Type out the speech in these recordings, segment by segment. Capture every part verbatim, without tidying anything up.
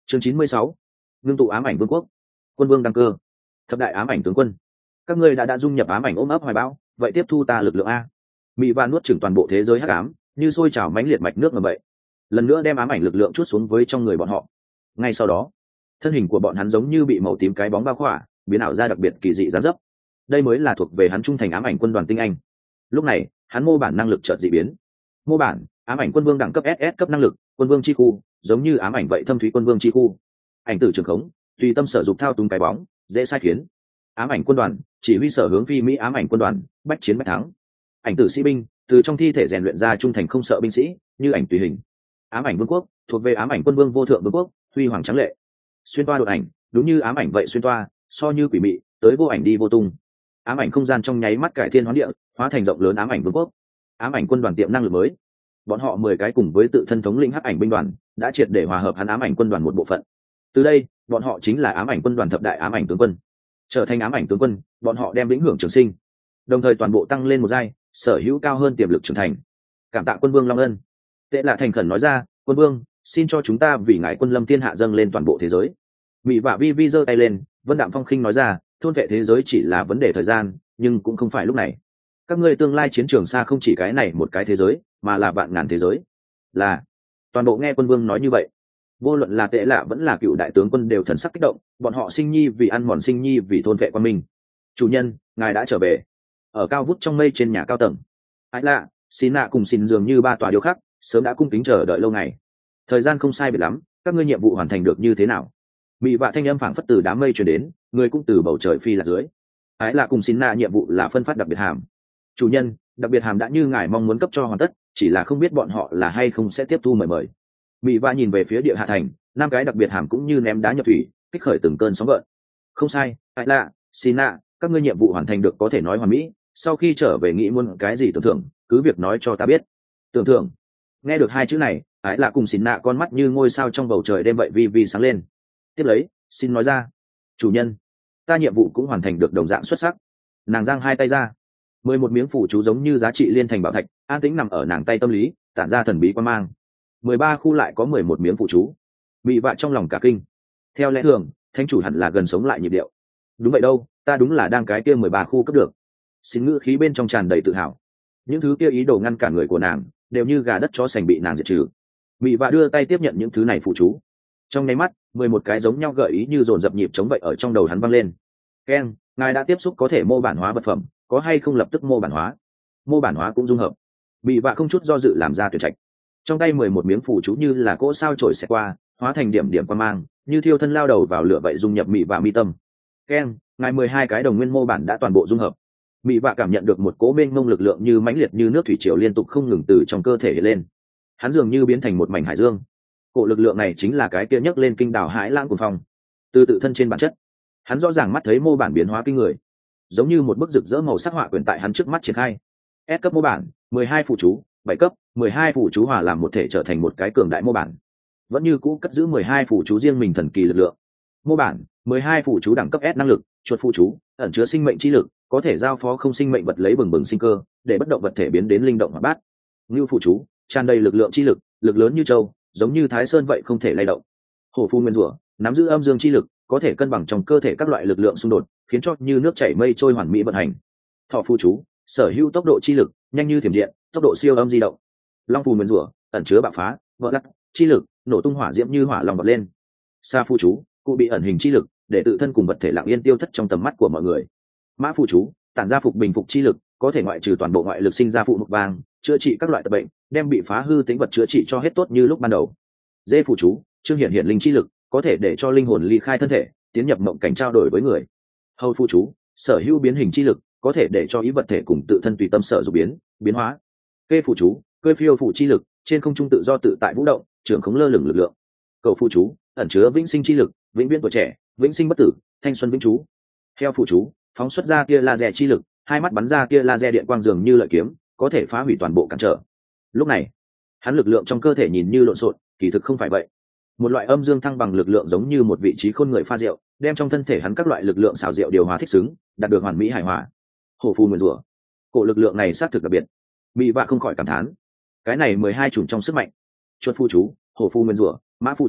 chương chín mươi sáu, ngưng tụ ám ảnh vương quốc, quân vương đăng cơ, thập đại ám ảnh tướng quân. Các ngươi đã đã dung nhập ám ảnh ôm ấp hoài bão, vậy tiếp thu ta lực lượng a. Mị va nuốt chửng toàn bộ thế giới hắc ám, như sôi trào mãnh liệt mạch nước mà vậy, lần nữa đem ám ảnh lực lượng chút xuống với trong người bọn họ. Ngay sau đó, thân hình của bọn hắn giống như bị màu tím cái bóng bao khỏa, biến ảo ra đặc biệt kỳ dị dáng dấp. Đây mới là thuộc về hắn trung thành ám ảnh quân đoàn tinh anh. Lúc này, hắn mô bản năng lực chợt dị biến. Mô bản, ám ảnh quân vương đẳng cấp ét ét cấp năng lực, quân vương chi khu, giống như ám ảnh vậy thâm thúy quân vương chi khu. Ảnh tử trường khống, tùy tâm sở dục thao túng cái bóng, dễ sai khiến. Ám ảnh quân đoàn, chỉ huy sở hướng phi mỹ ám ảnh quân đoàn, bách chiến bách thắng. Ảnh tử sĩ binh, từ trong thi thể rèn luyện ra trung thành không sợ binh sĩ, như ảnh tùy hình. Ám ảnh vương quốc, thuộc về ám ảnh quân vương vô thượng vương quốc, huy hoàng trắng lệ. Xuyên toa đột ảnh, đúng như ám ảnh vậy xuyên toa, so như quỷ mị, tới vô ảnh đi vô tung. Ám ảnh không gian trong nháy mắt cải thiên hóa địa, hóa thành rộng lớn ám ảnh vương quốc. Ám ảnh quân đoàn tiệm năng lực mới. Bọn họ mười cái cùng với tự thân thống lĩnh hắc ảnh binh đoàn, đã triệt để hòa hợp hắn ám ảnh quân đoàn một bộ phận. Từ đây, bọn họ chính là ám ảnh quân đoàn thập đại ám ảnh tướng quân. Trở thành ám ảnh tướng quân, bọn họ đem lĩnh hưởng trường sinh, đồng thời toàn bộ tăng lên một giai, sở hữu cao hơn tiềm lực trưởng thành. Cảm tạ quân vương long ân. Tệ lạ thành khẩn nói ra, quân vương, xin cho chúng ta vì ngài quân lâm thiên hạ dâng lên toàn bộ thế giới. Mị vạ vi vi giơ tay lên, vân đạm phong khinh nói ra, thôn vệ thế giới chỉ là vấn đề thời gian, nhưng cũng không phải lúc này. Các ngươi tương lai chiến trường xa không chỉ cái này một cái thế giới, mà là vạn ngàn thế giới. Là toàn bộ nghe quân vương nói như vậy, vô luận là tệ lạ vẫn là cựu đại tướng quân đều thần sắc kích động, bọn họ sinh nhi vì ăn mòn sinh nhi vì thôn vệ quan minh. Chủ nhân, ngài đã trở về. Ở cao vút trong mây trên nhà cao tầng, ái lạ, xin nạ cùng xin dường như ba tòa điêu khắc, sớm đã cung kính chờ đợi lâu ngày. Thời gian không sai biệt lắm, các ngươi nhiệm vụ hoàn thành được như thế nào? Mị vạ thanh âm phảng phất từ đám mây truyền đến, người cũng từ bầu trời phi lạc dưới. Ái lạ cùng xin nạ nhiệm vụ là phân phát đặc biệt hàm. Chủ nhân, đặc biệt hàm đã như ngài mong muốn cấp cho hoàn tất, chỉ là không biết bọn họ là hay không sẽ tiếp thu mời mời. Mị vạ nhìn về phía địa hạ thành, năm cái đặc biệt hàm cũng như ném đá nhập thủy, kích khởi từng cơn sóng gợn. Không sai, ái lạ, xin nạ, các ngươi nhiệm vụ hoàn thành được có thể nói hoàn mỹ. Sau khi trở về nghĩ muốn cái gì tưởng thưởng, cứ việc nói cho ta biết. Tưởng thưởng. Nghe được hai chữ này, ái lạ cùng xin nạ con mắt như ngôi sao trong bầu trời đêm vậy vi vi sáng lên. Tiếp lấy, xin nói ra. Chủ nhân, ta nhiệm vụ cũng hoàn thành được đồng dạng xuất sắc. Nàng giang hai tay ra, mười một miếng phủ chú giống như giá trị liên thành bảo thạch, an tĩnh nằm ở nàng tay tâm lý, tản ra thần bí quan mang. Mười ba khu lại có mười một miếng phủ chú. Mị vạ trong lòng cả kinh. Theo lẽ thường, thánh chủ hẳn là gần sống lại nhịp điệu. Đúng vậy đâu, ta đúng là đang cái kia mười ba khu cấp được. Xin ngữ khí bên trong tràn đầy tự hào. Những thứ kia ý đồ ngăn cản người của nàng, đều như gà đất chó sành bị nàng diệt trừ. Mị vạ đưa tay tiếp nhận những thứ này phụ chú. Trong nháy mắt, mười một cái giống nhau gợi ý như dồn dập nhịp chống vậy ở trong đầu hắn vang lên. Ken, ngài đã tiếp xúc có thể mô bản hóa vật phẩm, có hay không lập tức mô bản hóa? Mô bản hóa cũng dung hợp. Mị vạ không chút do dự làm ra tuyển trạch. Trong tay mười một miếng phụ chú như là cỗ sao trổi xẹt qua, hóa thành điểm điểm quang mang, như thiêu thân lao đầu vào lửa vậy dung nhập mị vạ mi tâm. Ken, ngài mười hai cái đồng nguyên mô bản đã toàn bộ dung hợp. Mị vạ cảm nhận được một cỗ mênh mông lực lượng như mãnh liệt như nước thủy triều liên tục không ngừng từ trong cơ thể lên. Hắn dường như biến thành một mảnh hải dương. Cỗ lực lượng này chính là cái kia nhấc lên kinh đảo hải lãng của phong. Từ tự thân trên bản chất, hắn rõ ràng mắt thấy mô bản biến hóa kinh người, giống như một bức rực rỡ màu sắc họa quyển tại hắn trước mắt triển khai. S cấp mô bản, mười hai phụ chú, bảy cấp, mười hai phụ chú hòa làm một thể trở thành một cái cường đại mô bản. Vẫn như cũ cất giữ mười hai phụ chú riêng mình thần kỳ lực lượng. Mô bản, mười hai phụ chú đẳng cấp S năng lực, chuột phụ chú, ẩn chứa sinh mệnh chi lực, có thể giao phó không sinh mệnh vật lấy bừng bừng sinh cơ, để bất động vật thể biến đến linh động hoạt bát. Ngưu phụ chú, tràn đầy lực lượng chi lực, lực lớn như châu, giống như Thái Sơn vậy không thể lay động. Hổ phù nguyên rủa, nắm giữ âm dương chi lực, có thể cân bằng trong cơ thể các loại lực lượng xung đột, khiến cho như nước chảy mây trôi hoàn mỹ vận hành. Thọ phụ chú, sở hữu tốc độ chi lực, nhanh như thiểm điện, tốc độ siêu âm di động. Long phù nguyên rủa, ẩn chứa bạo phá, vỡ lắc, chi lực, nổ tung hỏa diễm như hỏa long bật lên. Sa phụ chú, cụ bị ẩn hình chi lực, để tự thân cùng vật thể lặng yên tiêu thất trong tầm mắt của mọi người. Mã phụ chú, tản ra phục bình phục chi lực, có thể ngoại trừ toàn bộ ngoại lực sinh ra phụ mục vàng, chữa trị các loại tật bệnh, đem bị phá hư tính vật chữa trị cho hết tốt như lúc ban đầu. Dê phụ chú, chương hiện hiện linh chi lực, có thể để cho linh hồn ly khai thân thể, tiến nhập mộng cảnh trao đổi với người. Hầu phụ chú, sở hữu biến hình chi lực, có thể để cho ý vật thể cùng tự thân tùy tâm sở dục biến, biến hóa. Kê phụ chú, cơi phiêu phụ chi lực, trên không trung tự do tự tại vũ động, trưởng khống lơ lửng lực lượng. Cầu phụ chú, ẩn chứa vĩnh sinh chi lực, vĩnh viễn tuổi trẻ, vĩnh sinh bất tử, thanh xuân vĩnh chú. Heo phụ chú, phóng xuất ra tia laser chi lực, hai mắt bắn ra tia laser điện quang dường như lợi kiếm, có thể phá hủy toàn bộ cản trở. Lúc này, hắn lực lượng trong cơ thể nhìn như lộn xộn, kỳ thực không phải vậy. Một loại âm dương thăng bằng lực lượng giống như một vị trí khôn người pha rượu, đem trong thân thể hắn các loại lực lượng xào rượu điều hòa thích xứng, đạt được hoàn mỹ hài hòa. Hổ phù nguyên rủa, cổ lực lượng này xác thực đặc biệt. Mị vạ không khỏi cảm thán, cái này mười hai chủng trong sức mạnh. Chuột phụ chú, hổ phù nguyên rủa, mã phụ chú,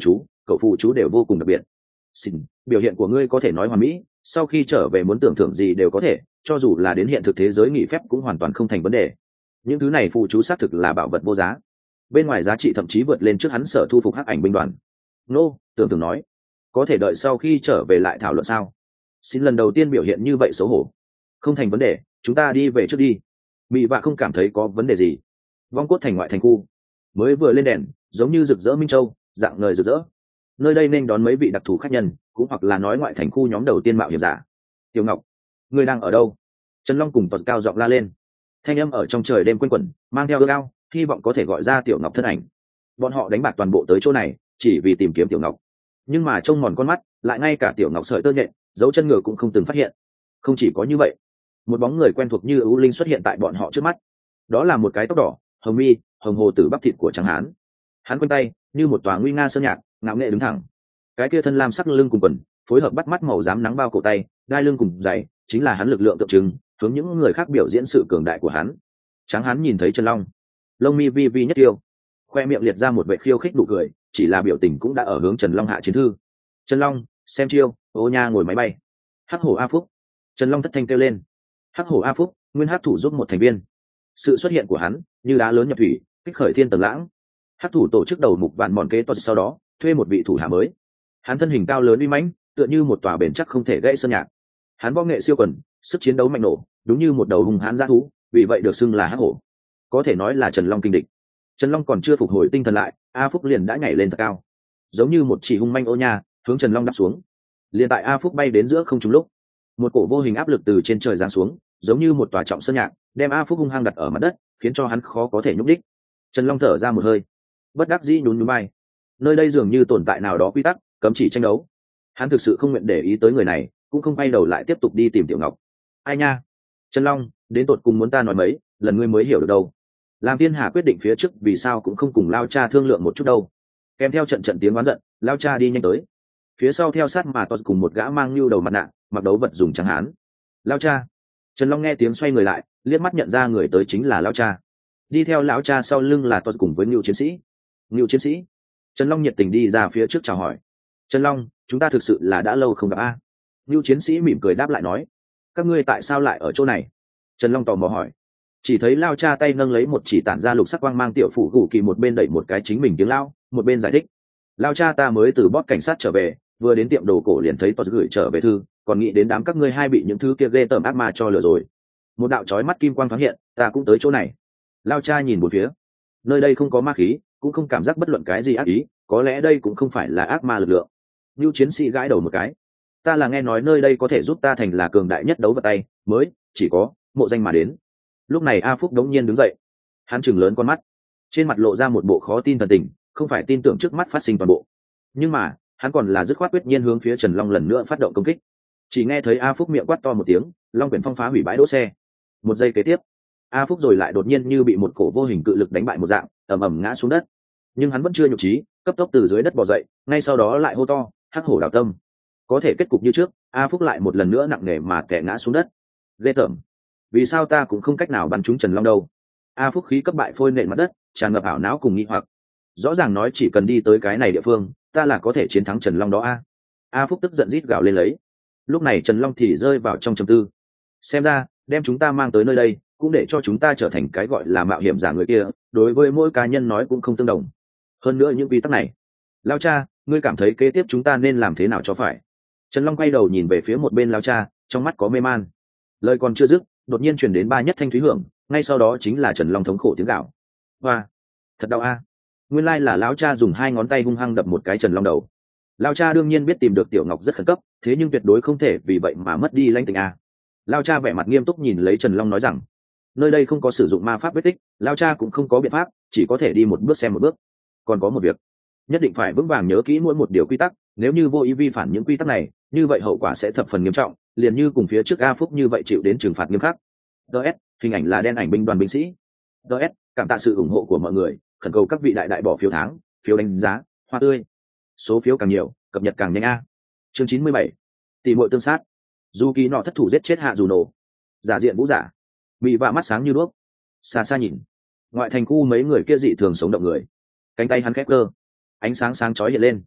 cậu phụ chú đều vô cùng đặc biệt. Xin, biểu hiện của ngươi có thể nói hoàn mỹ, sau khi trở về muốn tưởng thưởng gì đều có thể, cho dù là đến hiện thực thế giới nghỉ phép cũng hoàn toàn không thành vấn đề. Những thứ này phụ chú xác thực là bảo vật vô giá, bên ngoài giá trị thậm chí vượt lên trước hắn sở thu phục hắc ảnh binh đoàn. Nô, tưởng tưởng nói, có thể đợi sau khi trở về lại thảo luận sao? Xin lần đầu tiên biểu hiện như vậy xấu hổ. Không thành vấn đề, chúng ta đi về trước đi. Mị Vạ không cảm thấy có vấn đề gì. Vong cốt thành ngoại thành khu mới vừa lên đèn, giống như rực rỡ minh châu, dạng ngời rực rỡ. Nơi đây nên đón mấy vị đặc thù khách nhân, cũng hoặc là nói ngoại thành khu nhóm đầu tiên mạo hiểm giả. Tiểu Ngọc, ngươi đang ở đâu? Trần Long cùng Tuật cao giọng la lên. Thanh âm ở trong trời đêm quanh quẩn, mang theo ước ao, hy vọng có thể gọi ra Tiểu Ngọc thân ảnh. Bọn họ đánh bạc toàn bộ tới chỗ này, chỉ vì tìm kiếm Tiểu Ngọc. Nhưng mà trông mòn con mắt, lại ngay cả Tiểu Ngọc sợi tơ nhện, dấu chân ngựa cũng không từng phát hiện. Không chỉ có như vậy, một bóng người quen thuộc như ưu linh xuất hiện tại bọn họ trước mắt. Đó là một cái tóc đỏ, hồng mi, hồng hồ tử bắp thịt của trắng hán. Hắn quanh tay như một tòa nguy nga sơn nhạc, ngạo nghệ đứng thẳng. Cái kia thân lam sắc lưng cùng quần, phối hợp bắt mắt màu xám nắng bao cổ tay, đai lưng cùng dày, chính là hắn lực lượng tượng trưng, hướng những người khác biểu diễn sự cường đại của hắn. Tráng hán nhìn thấy Trần Long, lông mi vi vi nhất tiêu, khoe miệng liệt ra một vệ khiêu khích nụ cười, chỉ là biểu tình cũng đã ở hướng Trần Long hạ chiến thư. Trần Long, xem chiêu, ô nha ngồi máy bay. Hắc hổ A Phúc. Trần Long thất thanh kêu lên. Hắc hổ A Phúc, nguyên hắc thủ giúp một thành viên. Sự xuất hiện của hắn như đá lớn nhập thủy, kích khởi thiên tầng lãng. Hắc thủ tổ chức đầu mục vạn mòn kế toa, sau đó thuê một vị thủ hạ mới. Hắn thân hình cao lớn uy mãnh, tựa như một tòa bền chắc không thể gãy sơn nhạc. Hắn võ nghệ siêu quần, sức chiến đấu mạnh nổ, đúng như một đầu hung hãn dã thú, vì vậy được xưng là hắc hổ. Có thể nói là Trần Long kinh địch. Trần Long còn chưa phục hồi tinh thần lại, A Phúc liền đã nhảy lên thật cao, giống như một chỉ hung manh ô nha, hướng Trần Long đáp xuống. Liền tại A Phúc bay đến giữa không trung lúc, một cổ vô hình áp lực từ trên trời giáng xuống, giống như một tòa trọng sơn nhạc, đem A Phúc hung hăng đặt ở mặt đất, khiến cho hắn khó có thể nhúc đích. Trần Long thở ra một hơi, bất đắc dĩ nhún nhún vai. Nơi đây dường như tồn tại nào đó quy tắc, cấm chỉ tranh đấu. Hắn thực sự không nguyện để ý tới người này, cũng không quay đầu lại tiếp tục đi tìm Tiểu Ngọc. Ai nha, Trần Long, đến tột cùng muốn ta nói mấy lần ngươi mới hiểu được đâu. Làm Thiên Hà quyết định phía trước vì sao cũng không cùng Lao Cha thương lượng một chút đâu. Kèm theo trận trận tiếng oán giận, Lao Cha đi nhanh tới. Phía sau theo sát mà Todd cùng một gã mang nhu đầu mặt nạ, mặc đấu vật dùng trắng hán. Lao Cha. Trần Long nghe tiếng xoay người lại, liếc mắt nhận ra người tới chính là Lao Cha. Đi theo lão cha sau lưng là Todd cùng với Nưu chiến sĩ. Nưu chiến sĩ. Trần Long nhiệt tình đi ra phía trước chào hỏi. Trần Long, chúng ta thực sự là đã lâu không gặp a. Nưu chiến sĩ mỉm cười đáp lại nói. Các ngươi tại sao lại ở chỗ này? Trần Long tò mò hỏi. Chỉ thấy Lao Cha tay nâng lấy một chỉ tản ra lục sắc quang mang tiểu phủ gù kỳ, một bên đẩy một cái chính mình tiếng lao, một bên giải thích. Lao Cha ta mới từ bót cảnh sát trở về, vừa đến tiệm đồ cổ liền thấy Todd gửi trở về thư, còn nghĩ đến đám các ngươi hai bị những thứ kia ghê tởm ác ma cho lừa rồi. Một đạo chói mắt kim quang thoáng hiện, ta cũng tới chỗ này. Lao Cha nhìn một phía, nơi đây không có ma khí, cũng không cảm giác bất luận cái gì ác ý, có lẽ đây cũng không phải là ác ma lực lượng. Nưu chiến sĩ gãi đầu một cái. Ta là nghe nói nơi đây có thể giúp ta thành là cường đại nhất đấu vật tay mới, chỉ có mộ danh mà đến. Lúc này A Phúc đống nhiên đứng dậy, hắn chừng lớn con mắt, trên mặt lộ ra một bộ khó tin thần tình, không phải tin tưởng trước mắt phát sinh toàn bộ, nhưng mà hắn còn là dứt khoát quyết nhiên hướng phía Trần Long lần nữa phát động công kích. Chỉ nghe thấy A Phúc miệng quát to một tiếng, Long Quyển Phong phá hủy bãi đỗ xe. Một giây kế tiếp, A Phúc rồi lại đột nhiên như bị một cổ vô hình cự lực đánh bại một dạng, ầm ầm ngã xuống đất. Nhưng hắn vẫn chưa nhục trí, cấp tốc từ dưới đất bò dậy, ngay sau đó lại hô to, hắc hổ đào tâm. Có thể kết cục như trước, A Phúc lại một lần nữa nặng nề mà kẻ ngã xuống đất. Ghê tởm, vì sao ta cũng không cách nào bắn trúng Trần Long đâu? A Phúc khí cấp bại phôi nện mặt đất, tràn ngập ảo não cùng nghi hoặc. Rõ ràng nói chỉ cần đi tới cái này địa phương, ta là có thể chiến thắng Trần Long đó a. A Phúc tức giận rít gào lên lấy. Lúc này Trần Long thì rơi vào trong trầm tư. Xem ra, đem chúng ta mang tới nơi đây, cũng để cho chúng ta trở thành cái gọi là mạo hiểm giả người kia, đối với mỗi cá nhân nói cũng không tương đồng. Hơn nữa những quy tắc này, Lao Cha, ngươi cảm thấy kế tiếp chúng ta nên làm thế nào cho phải? Trần Long quay đầu nhìn về phía một bên Lao Cha, trong mắt có mê man. Lời còn chưa dứt, đột nhiên truyền đến ba nhất thanh thúy hưởng, ngay sau đó chính là Trần Long thống khổ tiếng gào. Hoa, thật đau a. Nguyên lai là Lão Cha dùng hai ngón tay hung hăng đập một cái Trần Long đầu. Lão Cha đương nhiên biết tìm được Tiểu Ngọc rất khẩn cấp, thế nhưng tuyệt đối không thể vì vậy mà mất đi lãnh tình a. Lão Cha vẻ mặt nghiêm túc nhìn lấy Trần Long nói rằng, nơi đây không có sử dụng ma pháp vết tích, Lão Cha cũng không có biện pháp, chỉ có thể đi một bước xem một bước. Còn có một việc, nhất định phải vững vàng nhớ kỹ mỗi một điều quy tắc, nếu như vô ý vi phản những quy tắc này, như vậy hậu quả sẽ thập phần nghiêm trọng, liền như cùng phía trước A Phúc như vậy chịu đến trừng phạt nghiêm khắc. đê ét, hình ảnh là đen ảnh binh đoàn binh sĩ. đê ét, cảm tạ sự ủng hộ của mọi người, khẩn cầu các vị đại đại bỏ phiếu tháng, phiếu đánh giá, hoa tươi. Số phiếu càng nhiều, cập nhật càng nhanh a. Chương chín mươi bảy, tỷ muội tương sát. Dù kỳ nọ thất thủ giết chết hạ dù nổ. Giả diện vũ giả. Mị vạ mắt sáng như đuốc. Xa xa nhìn, ngoại thành khu mấy người kia dị thường sống động người. Cánh tay hắn khép cơ, ánh sáng sáng chói hiện lên.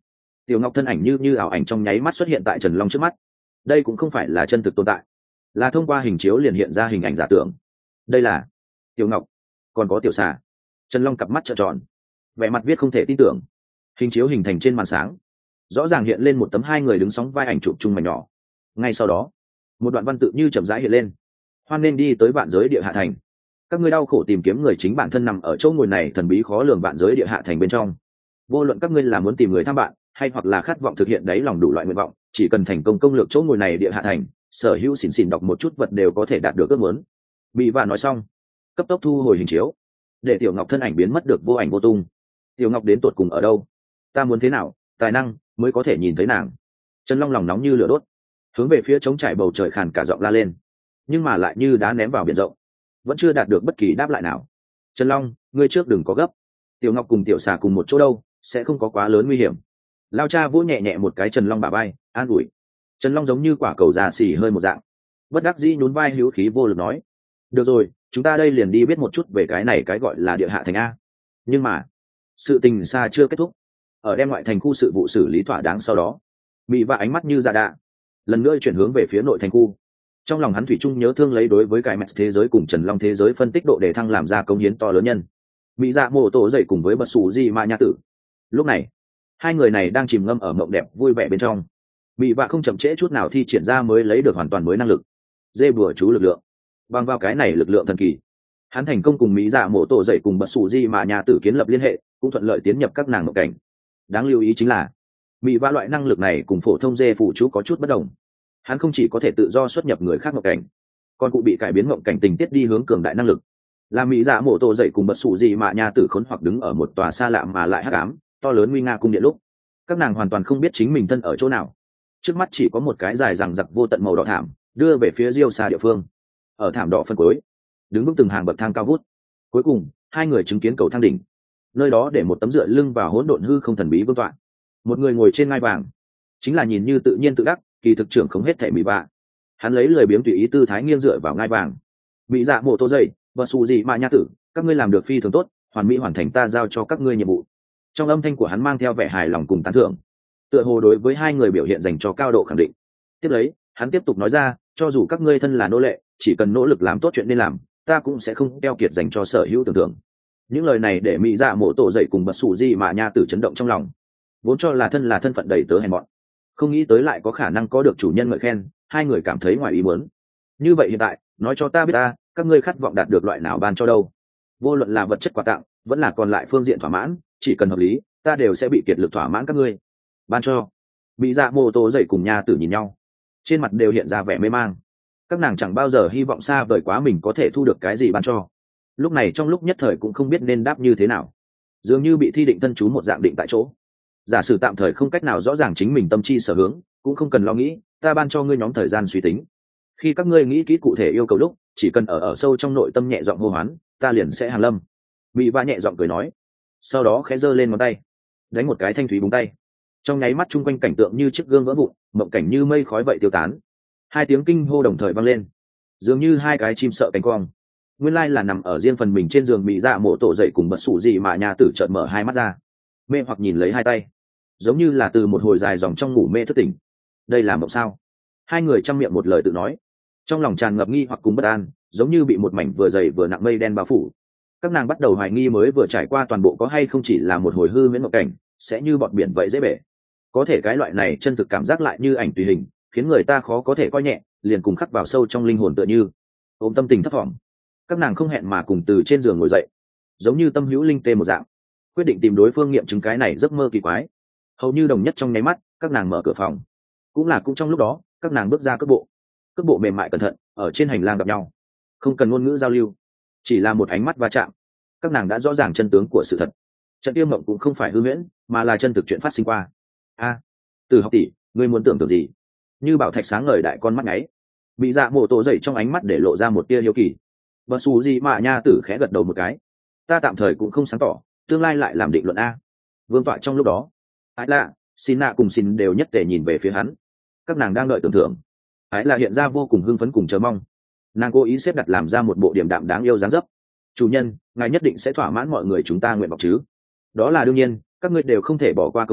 Tiểu Ngọc thân ảnh như như ảo ảnh trong nháy mắt xuất hiện tại Trần Long trước mắt. Đây cũng không phải là chân thực tồn tại, là thông qua hình chiếu liền hiện ra hình ảnh giả tưởng. Đây là Tiểu Ngọc, còn có Tiểu Xà. Trần Long cặp mắt trợn tròn, vẻ mặt viết không thể tin tưởng. Hình chiếu hình thành trên màn sáng, rõ ràng hiện lên một tấm hai người đứng sóng vai ảnh chụp chung mảnh nhỏ. Ngay sau đó, một đoạn văn tự như chậm rãi hiện lên: hoan nên đi tới vạn giới địa hạ thành, các ngươi đau khổ tìm kiếm người chính bản thân nằm ở chỗ ngồi này thần bí khó lường vạn giới địa hạ thành bên trong. Vô luận các ngươi là muốn tìm người thăm bạn, hay hoặc là khát vọng thực hiện đáy lòng đủ loại nguyện vọng, chỉ cần thành công công lược chỗ ngồi này địa hạ thành, sở hữu xỉn xỉn đọc một chút vật đều có thể đạt được ước muốn. Bị vạn nói xong, cấp tốc thu hồi hình chiếu, để Tiểu Ngọc thân ảnh biến mất được vô ảnh vô tung. Tiểu Ngọc đến tột cùng ở đâu? Ta muốn thế nào tài năng mới có thể nhìn thấy nàng? Trần Long lòng nóng như lửa đốt, hướng về phía trống trải bầu trời khàn cả giọng la lên, nhưng mà lại như đá ném vào biển rộng, vẫn chưa đạt được bất kỳ đáp lại nào. Trần Long, ngươi trước đừng có gấp, Tiểu Ngọc cùng Tiểu Xà cùng một chỗ đâu, sẽ không có quá lớn nguy hiểm. Lao cha vỗ nhẹ nhẹ một cái Trần Long bả vai, an ủi. Trần Long giống như quả cầu già xì hơi một dạng, bất đắc dĩ nhún vai hữu khí vô lực nói: được rồi, chúng ta đây liền đi biết một chút về cái này cái gọi là địa hạ thành a. Nhưng mà sự tình xa chưa kết thúc. Ở đem ngoại thành khu sự vụ xử lý thỏa đáng sau đó, Mỹ và ánh mắt như dạ đạ lần nữa chuyển hướng về phía nội thành khu. Trong lòng hắn thủy chung nhớ thương lấy đối với cái mẹ thế giới cùng Trần Long thế giới phân tích độ để thăng làm ra công hiến to lớn nhân. Mỹ dạ mô tổ dậy cùng với bật sủ gì mà nha tử. Lúc này hai người này đang chìm ngâm ở mộng đẹp vui vẻ bên trong. Mỹ vạ không chậm trễ chút nào thi triển ra mới lấy được hoàn toàn mới năng lực dê bùa chú lực lượng. Bằng vào cái này lực lượng thần kỳ, hắn thành công cùng Mỹ dạ mổ tổ dậy cùng bật sủ di mà nhà tử kiến lập liên hệ, cũng thuận lợi tiến nhập các nàng mộng cảnh. Đáng lưu ý chính là Mỹ vạ loại năng lực này cùng phổ thông dê phụ chú có chút bất đồng. Hắn không chỉ có thể tự do xuất nhập người khác mộng cảnh, còn cụ bị cải biến mộng cảnh tình tiết đi hướng cường đại năng lực. Là Mỹ dạ mổ tổ dậy cùng bật sủ di mà nhà tử khốn hoặc đứng ở một tòa xa lạ mà lại hắc ám to lớn nguy nga cung điện lúc, các nàng hoàn toàn không biết chính mình thân ở chỗ nào. Trước mắt chỉ có một cái dài rằng giặc vô tận màu đỏ thảm đưa về phía Diêu xa địa phương. Ở thảm đỏ phân cuối, đứng vững từng hàng bậc thang cao vút. Cuối cùng hai người chứng kiến cầu thang đỉnh, nơi đó để một tấm dựa lưng vào hỗn độn hư không thần bí vương tọa. Một người ngồi trên ngai vàng, chính là nhìn như tự nhiên tự đắc, kỳ thực trưởng không hết thể Mỹ vạ. Hắn lấy lười biếng tùy ý tư thái nghiêng dựa vào ngai vàng. Mỹ dạ mộ tô dậy và xù gì mà nha tử, các ngươi làm được phi thường tốt, hoàn mỹ hoàn thành ta giao cho các ngươi nhiệm vụ. Trong âm thanh của hắn mang theo vẻ hài lòng cùng tán thưởng, tựa hồ đối với hai người biểu hiện dành cho cao độ khẳng định. Tiếp lấy hắn tiếp tục nói ra: cho dù các ngươi thân là nô lệ, chỉ cần nỗ lực làm tốt chuyện nên làm, ta cũng sẽ không keo kiệt dành cho sở hữu tưởng tượng. Những lời này để Mỹ dạ mộ tổ dậy cùng bật sủ gì mà nha tử chấn động trong lòng. Vốn cho là thân là thân phận đầy tớ hèn mọn, không nghĩ tới lại có khả năng có được chủ nhân ngợi khen, hai người cảm thấy ngoài ý muốn. Như vậy hiện tại nói cho ta biết ta, các ngươi khát vọng đạt được loại nào ban cho đâu? Vô luận là vật chất quà tặng, vẫn là còn lại phương diện thỏa mãn, chỉ cần hợp lý, ta đều sẽ bị kiệt lực thỏa mãn các ngươi. Ban cho. Mỹ dạ mô tô dậy cùng nha tử nhìn nhau, trên mặt đều hiện ra vẻ mê mang. Các nàng chẳng bao giờ hy vọng xa vời quá mình có thể thu được cái gì ban cho. Lúc này trong lúc nhất thời cũng không biết nên đáp như thế nào, dường như bị thi định thân chú một dạng định tại chỗ. Giả sử tạm thời không cách nào rõ ràng chính mình tâm chi sở hướng, cũng không cần lo nghĩ, ta ban cho ngươi nhóm thời gian suy tính. Khi các ngươi nghĩ kỹ cụ thể yêu cầu lúc, chỉ cần ở ở sâu trong nội tâm nhẹ giọng hô hoán, ta liền sẽ hàng lâm. Mỹ va nhẹ giọng cười nói, sau đó khẽ giơ lên ngón tay, đánh một cái thanh thúy búng tay. Trong nháy mắt chung quanh cảnh tượng như chiếc gương vỡ vụn, mộng cảnh như mây khói vậy tiêu tán. Hai tiếng kinh hô đồng thời vang lên, dường như hai cái chim sợ cánh quang. Nguyên lai là nằm ở riêng phần mình trên giường Mỹ dạ mộ tổ dậy cùng bật sủ gì mà nhà tử chợt mở hai mắt ra, mê hoặc nhìn lấy hai tay, giống như là từ một hồi dài dòng trong ngủ mê thức tỉnh. Đây là mộng sao? Hai người chăm miệng một lời tự nói, trong lòng tràn ngập nghi hoặc cùng bất an, giống như bị một mảnh vừa dày vừa nặng mây đen bao phủ. Các nàng bắt đầu hoài nghi mới vừa trải qua toàn bộ có hay không chỉ là một hồi hư miễn mộng cảnh, sẽ như bọt biển vậy dễ bể. Có thể cái loại này chân thực cảm giác lại như ảnh tùy hình, khiến người ta khó có thể coi nhẹ, liền cùng khắc vào sâu trong linh hồn tựa như. Ôm tâm tình thấp thỏm, các nàng không hẹn mà cùng từ trên giường ngồi dậy, giống như tâm hữu linh tê một dạng, quyết định tìm đối phương nghiệm chứng cái này giấc mơ kỳ quái. Hầu như đồng nhất trong nháy mắt, các nàng mở cửa phòng. Cũng là cũng trong lúc đó, các nàng bước ra cước bộ, cước bộ mềm mại cẩn thận, ở trên hành lang gặp nhau. Không cần ngôn ngữ giao lưu, chỉ là một ánh mắt va chạm, các nàng đã rõ ràng chân tướng của sự thật. Trận tiêu mộng cũng không phải hư huyễn, mà là chân thực chuyện phát sinh qua. A, Từ học tỷ, ngươi muốn tưởng tượng gì? Như bảo thạch sáng ngời đại con mắt nháy, bị dạ mổ tổ dậy trong ánh mắt để lộ ra một tia hiếu kỳ. Bật xù gì mà nha tử khẽ gật đầu một cái. Ta tạm thời cũng không sáng tỏ, tương lai lại làm định luận a. Vương tọa trong lúc đó, ái lạ, xin nạ cùng xin đều nhất tề nhìn về phía hắn. Các nàng đang đợi tưởng thưởng. Ái là hiện ra vô cùng hưng phấn cùng chờ mong. Nàng cố ý xếp đặt làm ra một bộ điểm đạm đáng yêu dáng dấp. Chủ nhân, ngài nhất định sẽ thỏa mãn mọi người chúng ta nguyện vọng chứ? Đó là đương nhiên, các ngươi đều không thể bỏ qua công lao,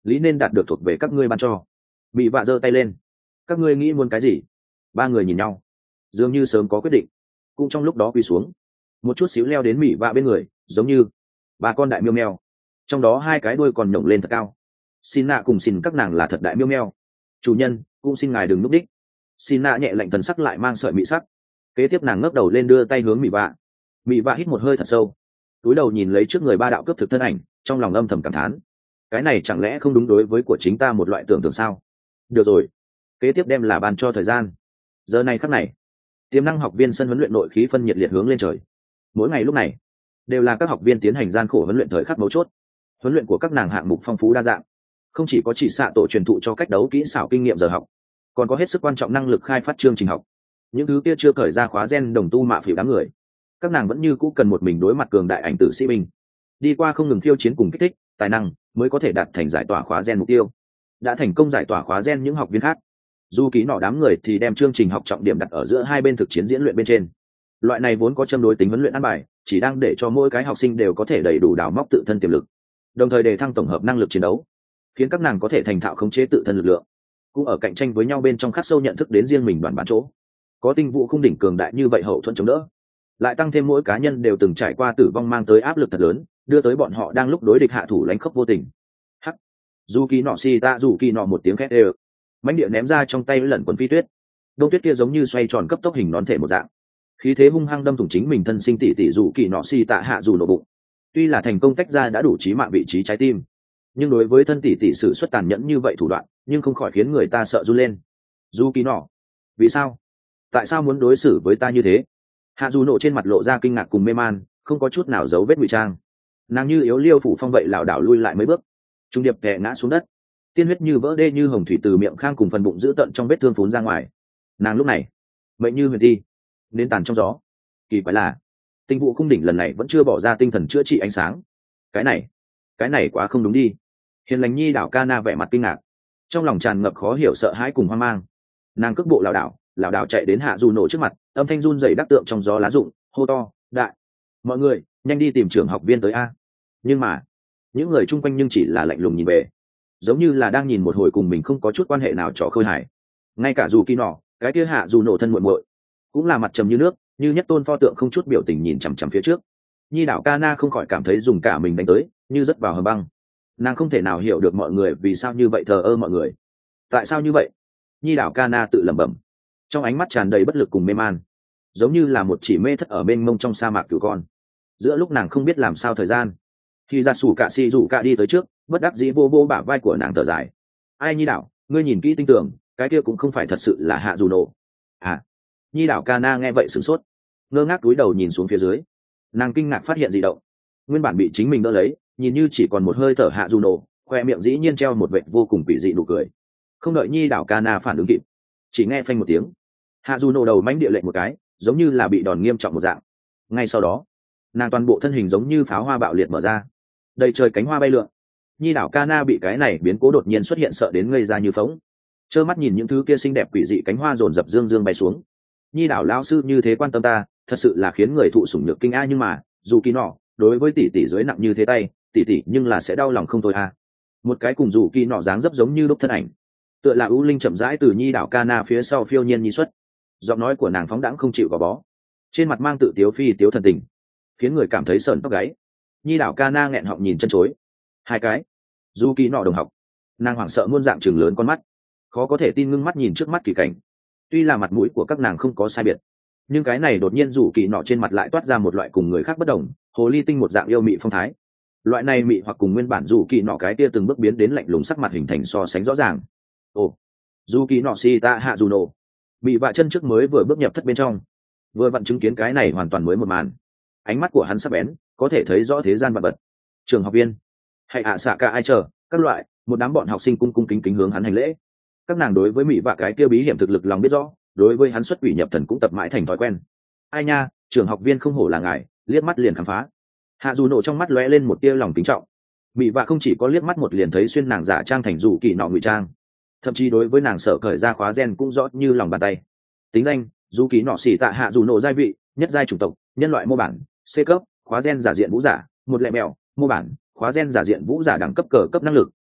lý nên đạt được thuộc về các ngươi ban cho. Bị vạ giơ tay lên. Các ngươi nghĩ muốn cái gì? Ba người nhìn nhau, dường như sớm có quyết định, cũng trong lúc đó quỳ xuống, một chút xíu leo đến Mị vạ bên người, giống như ba con đại miêu meo, trong đó hai cái đuôi còn nhổng lên thật cao. Xin nạ cùng xin các nàng là thật đại miêu meo. Chủ nhân, cũng xin ngài đừng núp đích. Xin nạ nhẹ lạnh thần sắc lại mang sợi mị sắc. Kế tiếp nàng ngước đầu lên đưa tay hướng Mị vạ. Mị vạ hít một hơi thật sâu, túi đầu nhìn lấy trước người ba đạo cướp thực thân ảnh, trong lòng âm thầm cảm thán, cái này chẳng lẽ không đúng đối với của chính ta một loại tưởng tượng sao? Được rồi, kế tiếp đem là ban cho thời gian. Giờ này khắc này, tiềm năng học viên sân huấn luyện nội khí phân nhiệt liệt hướng lên trời. Mỗi ngày lúc này đều là các học viên tiến hành gian khổ huấn luyện thời khắc mấu chốt. Huấn luyện của các nàng hạng mục phong phú đa dạng, không chỉ có chỉ xạ tổ truyền thụ cho cách đấu kỹ xảo kinh nghiệm giờ học, còn có hết sức quan trọng năng lực khai phát chương trình học. Những thứ kia chưa cởi ra khóa gen đồng tu mạ phỉ đám người, các nàng vẫn như cũ cần một mình đối mặt cường đại ảnh tử sĩ binh, đi qua không ngừng khiêu chiến cùng kích thích tài năng mới có thể đạt thành giải tỏa khóa gen mục tiêu. Đã thành công giải tỏa khóa gen những học viên khác, dù kỹ nọ đám người thì đem chương trình học trọng điểm đặt ở giữa hai bên thực chiến diễn luyện bên trên. Loại này vốn có châm đối tính huấn luyện ăn bài, chỉ đang để cho mỗi cái học sinh đều có thể đầy đủ đào móc tự thân tiềm lực, đồng thời đề thăng tổng hợp năng lực chiến đấu, khiến các nàng có thể thành thạo khống chế tự thân lực lượng, cũng ở cạnh tranh với nhau bên trong khắc sâu nhận thức đến riêng mình đoàn bán chỗ. Có tinh vụ khung đỉnh cường đại như vậy hậu thuẫn chống đỡ, lại tăng thêm mỗi cá nhân đều từng trải qua tử vong mang tới áp lực thật lớn, đưa tới bọn họ đang lúc đối địch hạ thủ lãnh khốc vô tình. Hắc, dù kỳ nọ xì ta dù kỳ nọ một tiếng khét đều, mãnh địa ném ra trong tay lẩn quần phi tuyết. Đông tuyết kia giống như xoay tròn cấp tốc hình nón thể một dạng, khí thế hung hăng đâm thủng chính mình thân sinh tỷ tỷ dù kỳ nọ xì tạ hạ dù nổ bụng. Tuy là thành công tách ra đã đủ chí mạng vị trí trái tim, nhưng đối với thân tỷ tỷ sự xuất tàn nhẫn như vậy thủ đoạn, nhưng không khỏi khiến người ta sợ run lên. Dù kỳ nọ, vì sao? Tại sao muốn đối xử với ta như thế? Hạ dù nổ trên mặt lộ ra kinh ngạc cùng mê man, không có chút nào giấu vết ngụy trang. Nàng như yếu liêu phủ phong vậy lảo đảo lui lại mấy bước, trung điệp kẹ ngã xuống đất, tiên huyết như vỡ đê như hồng thủy từ miệng khang cùng phần bụng giữ tận trong vết thương phún ra ngoài. Nàng lúc này mệnh như huyền thi, nên tàn trong gió. Kỳ quái là tinh vụ khung đỉnh lần này vẫn chưa bỏ ra tinh thần chữa trị ánh sáng. Cái này cái này quá không đúng đi. Hiền lành nhi đảo Kana vẻ mặt kinh ngạc, trong lòng tràn ngập khó hiểu sợ hãi cùng hoang mang. Nàng cước bộ lảo đảo lảo đảo chạy đến hạ dù nổ trước mặt, âm thanh run rẩy đắc tượng trong gió lá rụng, hô to, đại mọi người nhanh đi tìm trưởng học viên tới a. Nhưng mà những người chung quanh nhưng chỉ là lạnh lùng nhìn về, giống như là đang nhìn một hồi cùng mình không có chút quan hệ nào trò khơi hài. Ngay cả dù kỳ nọ, cái kia hạ dù nổ thân muội muội, cũng là mặt trầm như nước, như nhất tôn pho tượng không chút biểu tình nhìn chằm chằm phía trước. Nhi đảo Kana không khỏi cảm thấy dùng cả mình đánh tới, như rất vào hầm băng. Nàng không thể nào hiểu được mọi người vì sao như vậy, thờ ơ mọi người, tại sao như vậy? Nhi đảo Kana tự lẩm bẩm, trong ánh mắt tràn đầy bất lực cùng mê man, giống như là một chỉ mê thất ở bên mông trong sa mạc cửu con. Giữa lúc nàng không biết làm sao thời gian, khi ra sủ cạ xì rủ cạ đi tới trước, bất đắc dĩ vô vô bả vai của nàng thở dài. Ai Nhi đảo, ngươi nhìn kỹ tinh tường, cái kia cũng không phải thật sự là hạ dù nổ à? Nhi đảo Kana nghe vậy sửng sốt, ngơ ngác cúi đầu nhìn xuống phía dưới. Nàng kinh ngạc phát hiện dị động, nguyên bản bị chính mình đỡ lấy, nhìn như chỉ còn một hơi thở hạ dù nổ, khoe miệng dĩ nhiên treo một vệt vô cùng quỷ dị nụ cười. Không đợi Nhi đảo Kana phản ứng kịp, chỉ nghe phanh một tiếng, hạ dù nổ đầu mánh địa lệnh một cái, giống như là bị đòn nghiêm trọng một dạng. Ngay sau đó nàng toàn bộ thân hình giống như pháo hoa bạo liệt mở ra, đầy trời cánh hoa bay lượn. Nhi đảo Kana bị cái này biến cố đột nhiên xuất hiện sợ đến ngây ra như phóng, trơ mắt nhìn những thứ kia xinh đẹp quỷ dị cánh hoa dồn dập dương dương bay xuống. Nhi đảo lao sư như thế quan tâm ta, thật sự là khiến người thụ sủng nhược kinh a. Nhưng mà dù kỳ nọ đối với tỷ tỷ dưới nặng như thế tay, tỷ tỷ nhưng là sẽ đau lòng không thôi a. Một cái cùng dù kỳ nọ dáng dấp giống như đúc thân ảnh, tựa là ưu linh chậm rãi từ Nhi đảo Kana phía sau phiêu nhiên nhi xuất, giọng nói của nàng phóng đãng không chịu gò bó, trên mặt mang tự tiếu phi tiếu thần tình, khiến người cảm thấy sởn tóc gáy. Nhi đảo Kana nghẹn họng nhìn chân chối. Hai cái dù kỳ nọ đồng học, nàng hoảng sợ muôn dạng chừng lớn con mắt, khó có thể tin ngưng mắt nhìn trước mắt kỳ cảnh. Tuy là mặt mũi của các nàng không có sai biệt, nhưng cái này đột nhiên dù kỳ nọ trên mặt lại toát ra một loại cùng người khác bất đồng, hồ ly tinh một dạng yêu mị phong thái. Loại này mị hoặc cùng nguyên bản dù kỳ nọ cái tia từng bước biến đến lạnh lùng sắc mặt hình thành so sánh rõ ràng. Ồ, dù kỳ nọ si ta hạ dù nổ bị vạ chân trước mới vừa bước nhập thất bên trong, vừa vặn chứng kiến cái này hoàn toàn mới một màn. Ánh mắt của hắn sắc bén, có thể thấy rõ thế gian vật vật. Trường học viên hãy ạ xạ cả ai chờ các loại, một đám bọn học sinh cung cung kính kính hướng hắn hành lễ. Các nàng đối với mỹ vạ cái tiêu bí hiểm thực lực lòng biết rõ, đối với hắn xuất quỷ nhập thần cũng tập mãi thành thói quen. Ai nha, trường học viên không hổ là ngài, liếc mắt liền khám phá. Hạ dù nổ trong mắt lóe lên một tia lòng kính trọng. Mỹ vạ không chỉ có liếc mắt một liền thấy xuyên nàng giả trang thành dù kỳ nọ ngụy trang, thậm chí đối với nàng sở cởi ra khóa gen cũng rõ như lòng bàn tay. Tính danh dù kỳ nọ xỉ tạ hạ dù nổ giai vị nhất giai chủng tộc nhân loại mô bản C cấp, khóa gen giả diện vũ giả một lẹ mèo mô bản khóa gen giả diện vũ giả đẳng cấp cờ cấp năng lực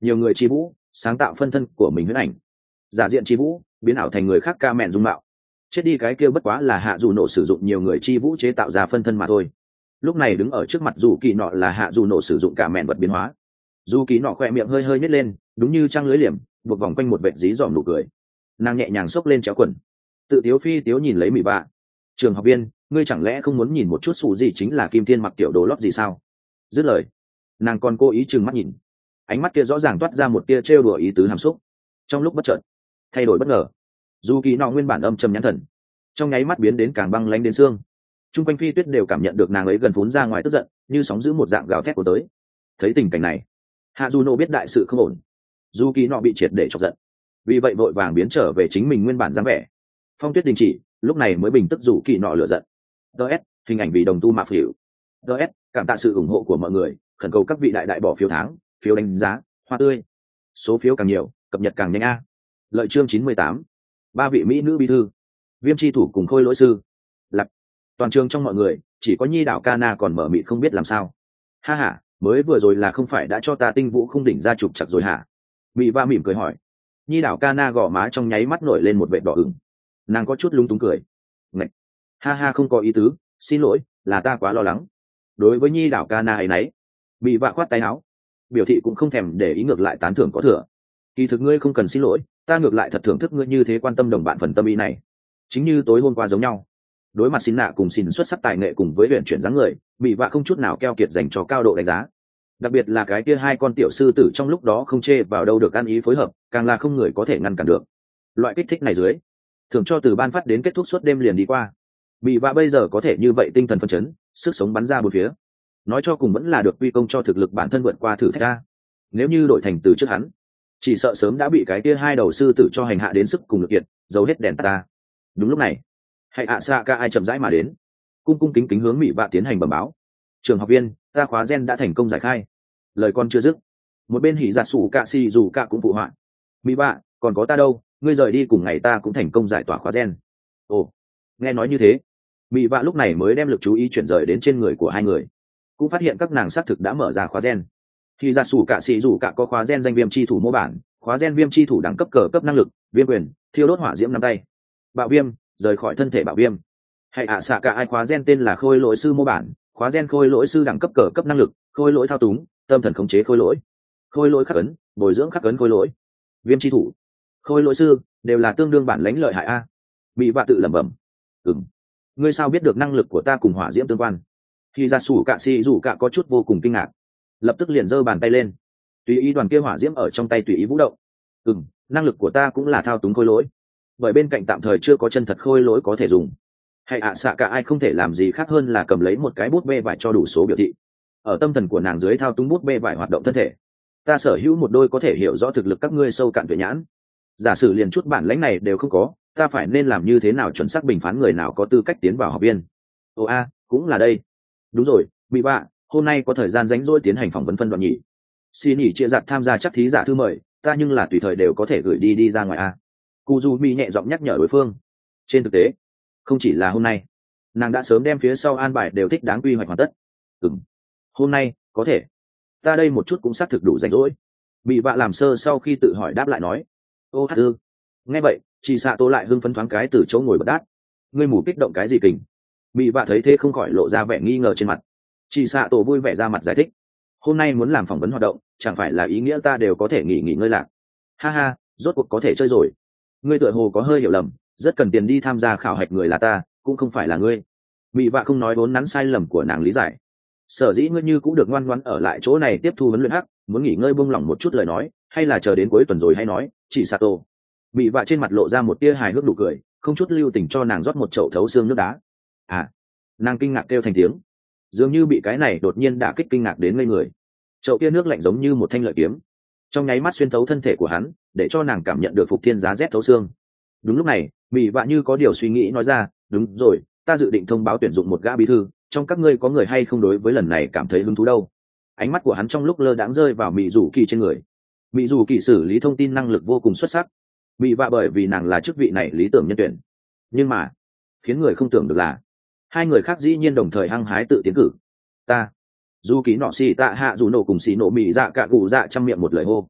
nhiều người chi vũ sáng tạo phân thân của mình huyễn ảnh, giả diện chi vũ biến ảo thành người khác ca mẹn dung mạo. Chết đi cái kia bất quá là hạ dù nổ sử dụng nhiều người chi vũ chế tạo ra phân thân mà thôi. Lúc này đứng ở trước mặt dù kỳ nọ là hạ dù nổ sử dụng cả mẹn vật biến hóa. Dù kỳ nọ khoe miệng hơi hơi nhếch lên, đúng như trăng lưới liềm buộc vòng quanh một vệt dí dỏm nụ cười. Nàng nhẹ nhàng xốc lên chéo quần, tự tiếu phi tiếu nhìn lấy Mị Vạ. Trường học viên, ngươi chẳng lẽ không muốn nhìn một chút sủ gì chính là kim thiên mặc tiểu đồ lót gì sao? Dứt lời, nàng còn cố ý trừng mắt nhìn, ánh mắt kia rõ ràng toát ra một tia trêu đùa ý tứ hàm xúc. Trong lúc bất chợt thay đổi bất ngờ, dù kỳ nọ nguyên bản âm trầm nhãn thần trong nháy mắt biến đến càng băng lãnh đến xương. Trung quanh phi tuyết đều cảm nhận được nàng ấy gần phún ra ngoài tức giận, như sóng giữ một dạng gào thét của tới. Thấy tình cảnh này, hạ dù nộ biết đại sự không ổn, dù kỳ nọ bị triệt để chọc giận, vì vậy vội vàng biến trở về chính mình nguyên bản dáng vẻ. Phong tuyết đình chỉ, lúc này mới bình tức dù kỳ nọ lửa giận. ds hình ảnh vì đồng tu mạ phỉu. ds cảm tạ sự ủng hộ của mọi người, khẩn cầu các vị đại đại bỏ phiếu tháng, phiếu đánh giá, hoa tươi, số phiếu càng nhiều cập nhật càng nhanh a. Lợi chương chín mươi tám, ba vị mỹ nữ bí thư, viêm chi thủ cùng khôi lỗi sư. Lặc, toàn trường trong mọi người chỉ có nhi đảo Kana còn mở mịt không biết làm sao. Ha ha, mới vừa rồi là không phải đã cho ta tinh vũ khung đỉnh ra trục chặt rồi hả? Mị Va mỉm cười hỏi. Nhi đảo Kana gò má trong nháy mắt nổi lên một vệt đỏ ửng, nàng có chút lung túng cười. Ngậy, ha ha không có ý tứ, xin lỗi, là ta quá lo lắng. Đối với nhi đảo Kana ấy nấy, Mị Va khoát tay áo, biểu thị cũng không thèm để ý, ngược lại tán thưởng có thừa. Kỳ thực ngươi không cần xin lỗi, ta ngược lại thật thưởng thức ngươi như thế quan tâm đồng bạn phần tâm ý này. Chính như tối hôm qua giống nhau, đối mặt xin nạ cùng xin xuất sắc tài nghệ cùng với luyện chuyển dáng người, Mị Va không chút nào keo kiệt dành cho cao độ đánh giá. Đặc biệt là cái kia hai con tiểu sư tử trong lúc đó không chê vào đâu được ăn ý phối hợp, càng là không người có thể ngăn cản được. Loại kích thích này dưới, thường cho từ ban phát đến kết thúc suốt đêm liền đi qua. Mị Va bây giờ có thể như vậy tinh thần phấn chấn, sức sống bắn ra bốn phía. Nói cho cùng vẫn là được quy công cho thực lực bản thân vượt qua thử thách ra. Nếu như đổi thành từ trước hắn, chỉ sợ sớm đã bị cái kia hai đầu sư tử cho hành hạ đến sức cùng lực kiệt, giấu hết đèn ta. Đúng lúc này, hãy ạ xạ ca ai chậm rãi mà đến, cung cung kính kính hướng Mị Va tiến hành bẩm báo. Trường học viên, ta khóa gen đã thành công giải khai. Lời con chưa dứt, một bên hỉ giặt sủ cạ xì dù cạ cũng phụ họa. Mị Va, còn có ta đâu, ngươi rời đi cùng ngày ta cũng thành công giải tỏa khóa gen. Ồ, nghe nói như thế, Mị Va lúc này mới đem lực chú ý chuyển rời đến trên người của hai người, cũng phát hiện các nàng xác thực đã mở ra khóa gen. Khi ra sủ cạ xì dù cạ có khóa gen danh viêm chi thủ mô bản, khóa gen viêm chi thủ đẳng cấp cờ cấp năng lực, viêm quyền, thiêu đốt hỏa diễm năm tay, bạo viêm, rời khỏi thân thể bạo viêm. Hãy ạ xạ cả ai khóa gen tên là khôi lỗi sư mô bản, khóa gen khôi lỗi sư đẳng cấp cờ cấp năng lực, khôi lỗi thao túng, tâm thần khống chế khôi lỗi, khôi lỗi khắc ấn, bồi dưỡng khắc ấn khôi lỗi, viêm chi thủ, khôi lỗi sư đều là tương đương bản lãnh lợi hại a. Bị vạ tự lẩm bẩm. Ừm, ngươi sao biết được năng lực của ta cùng hỏa diễm tương quan? Khi ra sủ cạ xì dù cạ có chút vô cùng kinh ngạc, lập tức liền giơ bàn tay lên, tùy ý đoàn kia hỏa diễm ở trong tay tùy ý vũ động. Ừm, năng lực của ta cũng là thao túng khôi lỗi, bởi bên cạnh tạm thời chưa có chân thật khôi lỗi có thể dùng. Hay ạ xạ cả ai không thể làm gì khác hơn là cầm lấy một cái bút bê vải cho đủ số biểu thị. Ở tâm thần của nàng dưới thao túng bút bê vải hoạt động thân thể. Ta sở hữu một đôi có thể hiểu rõ thực lực các ngươi sâu cạn tuệ nhãn. Giả sử liền chút bản lãnh này đều không có, ta phải nên làm như thế nào chuẩn xác bình phán người nào có tư cách tiến vào học viên? Ồ a, cũng là đây. Đúng rồi, Mị Va, hôm nay có thời gian rảnh rỗi tiến hành phỏng vấn phân đoạn nhỉ? Xin nghỉ chia giặt tham gia chắc thí giả thư mời, ta nhưng là tùy thời đều có thể gửi đi đi ra ngoài a. Kuzumi nhẹ giọng nhắc nhở đối phương. Trên thực tế, không chỉ là hôm nay, nàng đã sớm đem phía sau an bài đều thích đáng quy hoạch hoàn tất. Ừm, hôm nay có thể, ta đây một chút cũng xác thực đủ rảnh rỗi. Mị Va làm sơ sau khi tự hỏi đáp lại nói. Ô hát ư, nghe vậy chị xạ tố lại hưng phấn thoáng cái từ chỗ ngồi bật đát. Ngươi mù kích động cái gì kình? Mị Va thấy thế không khỏi lộ ra vẻ nghi ngờ trên mặt. Chị xạ tổ vui vẻ ra mặt giải thích. Hôm nay muốn làm phỏng vấn hoạt động, chẳng phải là ý nghĩa ta đều có thể nghỉ nghỉ ngơi lạc. Ha ha, rốt cuộc có thể chơi rồi. Ngươi tựa hồ có hơi hiểu lầm, rất cần tiền đi tham gia khảo hạch người là ta, cũng không phải là ngươi. Mị Va không nói vốn nắn sai lầm của nàng lý giải. Sở dĩ ngươi như cũng được ngoan ngoãn ở lại chỗ này tiếp thu huấn luyện hắc, muốn nghỉ ngơi buông lỏng một chút lời nói, hay là chờ đến cuối tuần rồi hay nói, chị Sato. Mị Va trên mặt lộ ra một tia hài hước nụ cười, không chút lưu tình cho nàng rót một chậu thấu xương nước đá. À, nàng kinh ngạc kêu thành tiếng, dường như bị cái này đột nhiên đả kích kinh ngạc đến ngây người. Chậu kia nước lạnh giống như một thanh lợi kiếm, trong nháy mắt xuyên thấu thân thể của hắn, để cho nàng cảm nhận được phục thiên giá rét thấu xương. Đúng lúc này, Mị Va như có điều suy nghĩ nói ra, đúng rồi, ta dự định thông báo tuyển dụng một gã bí thư, trong các ngươi có người hay không đối với lần này cảm thấy hứng thú đâu? Ánh mắt của hắn trong lúc lơ đãng rơi vào Mị Dù Kỳ trên người. Mị Dù Kỳ xử lý thông tin năng lực vô cùng xuất sắc, Mị Va bởi vì nàng là chức vị này lý tưởng nhân tuyển. Nhưng mà khiến người không tưởng được là hai người khác dĩ nhiên đồng thời hăng hái tự tiến cử. Ta, Dù Kỳ nọ xì tạ hạ dù nổ cùng xì nổ Mị Dạ cả cụ dạ trong miệng một lời hô.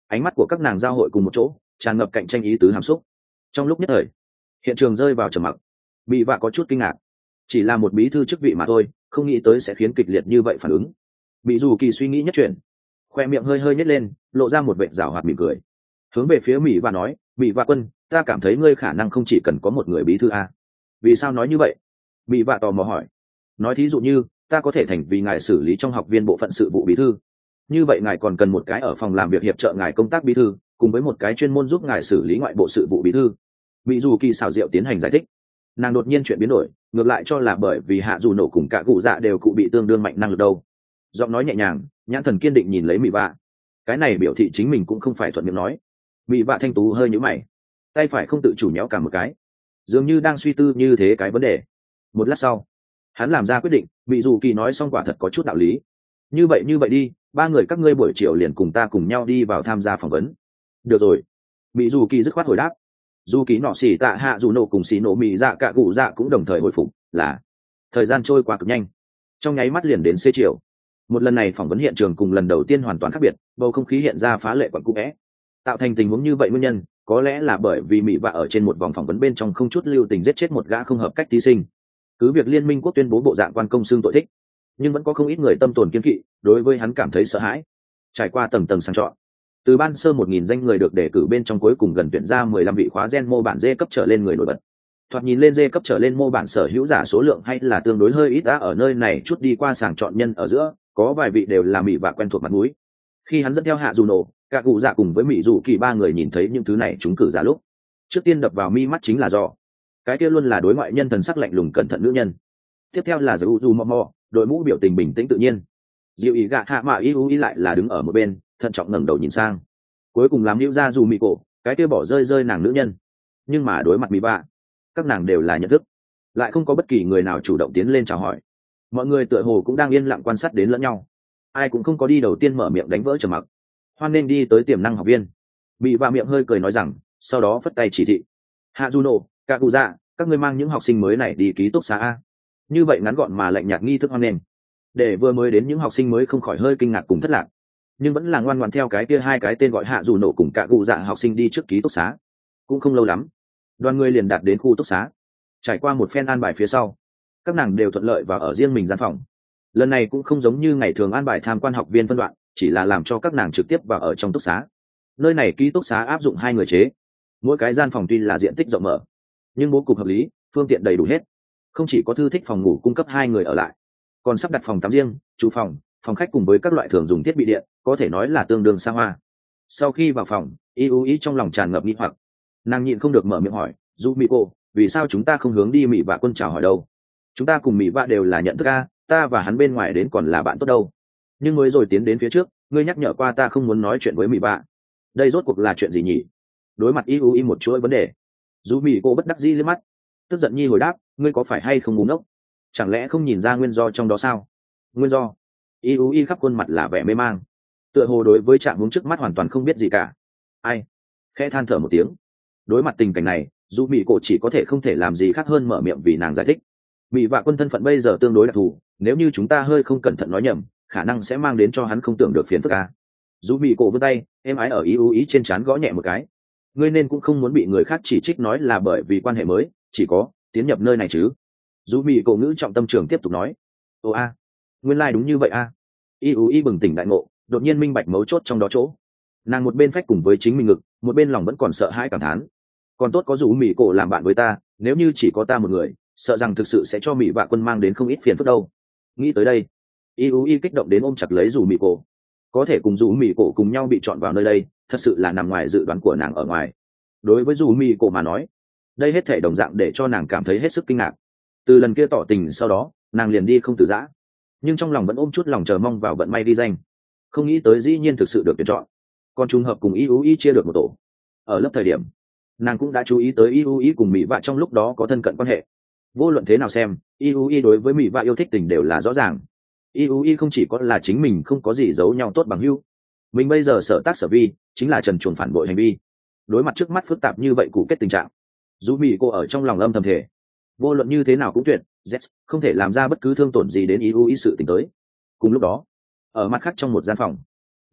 ánh mắt của các nàng giao hội cùng một chỗ, tràn ngập cạnh tranh ý tứ hàm xúc. Trong lúc nhất thời, hiện trường rơi vào trầm mặc. Bị vạ có chút kinh ngạc, chỉ là một bí thư chức vị mà thôi, không nghĩ tới sẽ khiến kịch liệt như vậy phản ứng. Bị dù kỳ suy nghĩ nhất chuyện, khoe miệng hơi hơi nhếch lên, lộ ra một vệt rảo hoạt mỉm cười, hướng về phía mỹ và nói, mỹ và quân, ta cảm thấy ngươi khả năng không chỉ cần có một người bí thư a. Vì sao nói như vậy? Mỹ vạ tò mò hỏi. Nói thí dụ như ta có thể thành vì ngài xử lý trong học viên bộ phận sự vụ bí thư, như vậy ngài còn cần một cái ở phòng làm việc hiệp trợ ngài công tác bí thư, cùng với một cái chuyên môn giúp ngài xử lý ngoại bộ sự vụ bí thư. Mỹ dù kỳ xảo diệu tiến hành giải thích. Nàng đột nhiên chuyện biến đổi, ngược lại cho là bởi vì hạ dù nổ cùng cả cụ dạ đều cụ bị tương đương mạnh năng lực đâu. Giọng nói nhẹ nhàng, nhãn thần kiên định nhìn lấy mỹ vạ. Cái này biểu thị chính mình cũng không phải thuận miệng nói. Mỹ vạ thanh tú hơi nhíu mày, tay phải không tự chủ nhéo cả một cái, dường như đang suy tư như thế cái vấn đề. Một lát sau, hắn làm ra quyết định. Mỹ dù kỳ nói xong quả thật có chút đạo lý. Như vậy như vậy đi, ba người các ngươi buổi chiều liền cùng ta cùng nhau đi vào tham gia phỏng vấn. Được rồi. Mỹ dù kỳ dứt khoát hồi đáp. Dù kỳ nọ xỉ tạ hạ dù nổ cùng xỉ nổ mì dạ cả cụ dạ cũng đồng thời hồi phục. Là thời gian trôi qua cực nhanh, trong nháy mắt liền đến xế chiều. Một lần này phỏng vấn hiện trường cùng lần đầu tiên hoàn toàn khác biệt, bầu không khí hiện ra phá lệ quặn cũ vẽ. Tạo thành tình huống như vậy nguyên nhân có lẽ là bởi vì mỹ vạ ở trên một vòng phỏng vấn bên trong không chút lưu tình giết chết một gã không hợp cách thí sinh. Cứ việc liên minh quốc tuyên bố bộ dạng quan công xưng tội thích, nhưng vẫn có không ít người tâm tồn kiên kỵ, đối với hắn cảm thấy sợ hãi. Trải qua tầng tầng sàng chọn, từ ban sơ một nghìn danh người được đề cử bên trong cuối cùng gần tuyển ra mười lăm vị khóa gen mô bản D cấp trở lên người nổi bật. Thoạt nhìn lên D cấp trở lên mô bản sở hữu giả số lượng hay là tương đối hơi ít đã ở nơi này chút đi qua sàng chọn nhân ở giữa, có vài vị đều là mỹ vạ quen thuộc mặt mũi. Khi hắn dẫn theo hạ dù nổ, cả cụ dạ cùng với mỹ dù kỳ ba người nhìn thấy những thứ này chúng cử giả lúc, trước tiên đập vào mi mắt chính là do cái kia luôn là đối ngoại nhân thần sắc lạnh lùng cẩn thận nữ nhân. Tiếp theo là dù dù mò mò, đội mũ biểu tình bình tĩnh tự nhiên. Diệu ý gạ hạ mạ yêu ý lại là đứng ở một bên, thận trọng ngẩng đầu nhìn sang. Cuối cùng làm hữu ra dù mỹ cổ, cái kia bỏ rơi rơi nàng nữ nhân. Nhưng mà đối mặt mỹ bạ, các nàng đều là nhận thức, lại không có bất kỳ người nào chủ động tiến lên chào hỏi. Mọi người tựa hồ cũng đang yên lặng quan sát đến lẫn nhau, ai cũng không có đi đầu tiên mở miệng đánh vỡ trầm mặc. Hoan nên đi tới tiềm năng học viên. Mỹ bạ miệng hơi cười nói rằng, sau đó phất tay chỉ thị. Hạ Juno, cả cụ dạ, các ngươi mang những học sinh mới này đi ký túc xá a. Như vậy ngắn gọn mà lạnh nhạt nghi thức hoan nên, để vừa mới đến những học sinh mới không khỏi hơi kinh ngạc cùng thất lạc, nhưng vẫn là ngoan ngoãn theo cái kia hai cái tên gọi Hạ Juno cùng cả cụ dạ học sinh đi trước ký túc xá. Cũng không lâu lắm, đoàn người liền đạt đến khu túc xá. Trải qua một phen an bài phía sau, các nàng đều thuận lợi và ở riêng mình gian phòng. Lần này cũng không giống như ngày thường an bài tham quan học viên phân đoạn, chỉ là làm cho các nàng trực tiếp vào ở trong túc xá. Nơi này ký túc xá áp dụng hai người chế, mỗi cái gian phòng tuy là diện tích rộng mở, nhưng bố cục hợp lý, phương tiện đầy đủ hết. Không chỉ có thư thích phòng ngủ cung cấp hai người ở lại, còn sắp đặt phòng tắm riêng, chủ phòng, phòng khách cùng với các loại thường dùng thiết bị điện, có thể nói là tương đương xa hoa. Sau khi vào phòng, Iu ý trong lòng tràn ngập nghi hoặc, nàng nhịn không được mở miệng hỏi, "Dù Mỹ cô, vì sao chúng ta không hướng đi Mỹ Vạ quân chào hỏi đâu? Chúng ta cùng Mỹ Vạ đều là nhận thức a, ta và hắn bên ngoài đến còn là bạn tốt đâu. Nhưng mới rồi tiến đến phía trước, ngươi nhắc nhở qua ta không muốn nói chuyện với Mỹ Vạ. Đây rốt cuộc là chuyện gì nhỉ?" Đối mặt Iu ý một chuỗi vấn đề, Dù Mỹ cô bất đắc dĩ liếc mắt, tức giận nhi hồi đáp, "Ngươi có phải hay không ngu ngốc? Chẳng lẽ không nhìn ra nguyên do trong đó sao?" Nguyên do? Iu ý khắp khuôn mặt là vẻ mê mang, tựa hồ đối với trạng huống trước mắt hoàn toàn không biết gì cả. Ai? Khẽ than thở một tiếng. Đối mặt tình cảnh này, dù mỹ cổ chỉ có thể không thể làm gì khác hơn mở miệng vì nàng giải thích. Mỹ Vạ quân thân phận bây giờ tương đối đặc thù, nếu như chúng ta hơi không cẩn thận nói nhầm, khả năng sẽ mang đến cho hắn không tưởng được phiền phức à. Dù mỹ cổ vươn tay, em ái ở Iu ý trên trán gõ nhẹ một cái. Ngươi nên cũng không muốn bị người khác chỉ trích nói là bởi vì quan hệ mới, chỉ có tiến nhập nơi này chứ. Dù mỹ cổ ngữ trọng tâm trường tiếp tục nói. Ồ a, nguyên lai like đúng như vậy a. À. Iu ý bừng tỉnh đại ngộ, đột nhiên minh bạch mấu chốt trong đó chỗ. Nàng một bên phách cùng với chính mình ngực, một bên lòng vẫn còn sợ hãi cảm thán. Còn tốt có dù mỹ cổ làm bạn với ta, nếu như chỉ có ta một người, sợ rằng thực sự sẽ cho Mỹ Vạ quân mang đến không ít phiền phức đâu. Nghĩ tới đây, Iu ý kích động đến ôm chặt lấy dù mỹ cổ. Có thể cùng dù mỹ cổ cùng nhau bị chọn vào nơi đây, thật sự là nằm ngoài dự đoán của nàng ở ngoài. Đối với dù mỹ cổ mà nói, đây hết thể đồng dạng để cho nàng cảm thấy hết sức kinh ngạc. Từ lần kia tỏ tình sau đó, nàng liền đi không từ giã, nhưng trong lòng vẫn ôm chút lòng chờ mong vào vận may đi danh. Không nghĩ tới dĩ nhiên thực sự được tuyển chọn, còn trùng hợp cùng Iu ý chia được một tổ. Ở lớp thời điểm, nàng cũng đã chú ý tới Iu ý cùng Mỹ Vạ trong lúc đó có thân cận quan hệ. Vô luận thế nào xem, Iu ý đối với Mỹ Vạ yêu thích tình đều là rõ ràng. Iu ý không chỉ có là chính mình không có gì giấu nhau tốt bằng hữu, mình bây giờ sở tác sở vi chính là trần truồng phản bội hành vi. Đối mặt trước mắt phức tạp như vậy cụ kết tình trạng, dù Mỹ cô ở trong lòng âm thầm thể, vô luận như thế nào cũng tuyệt, Z không thể làm ra bất cứ thương tổn gì đến Iu ý sự tình tới. Cùng lúc đó, ở mặt khác trong một gian phòng,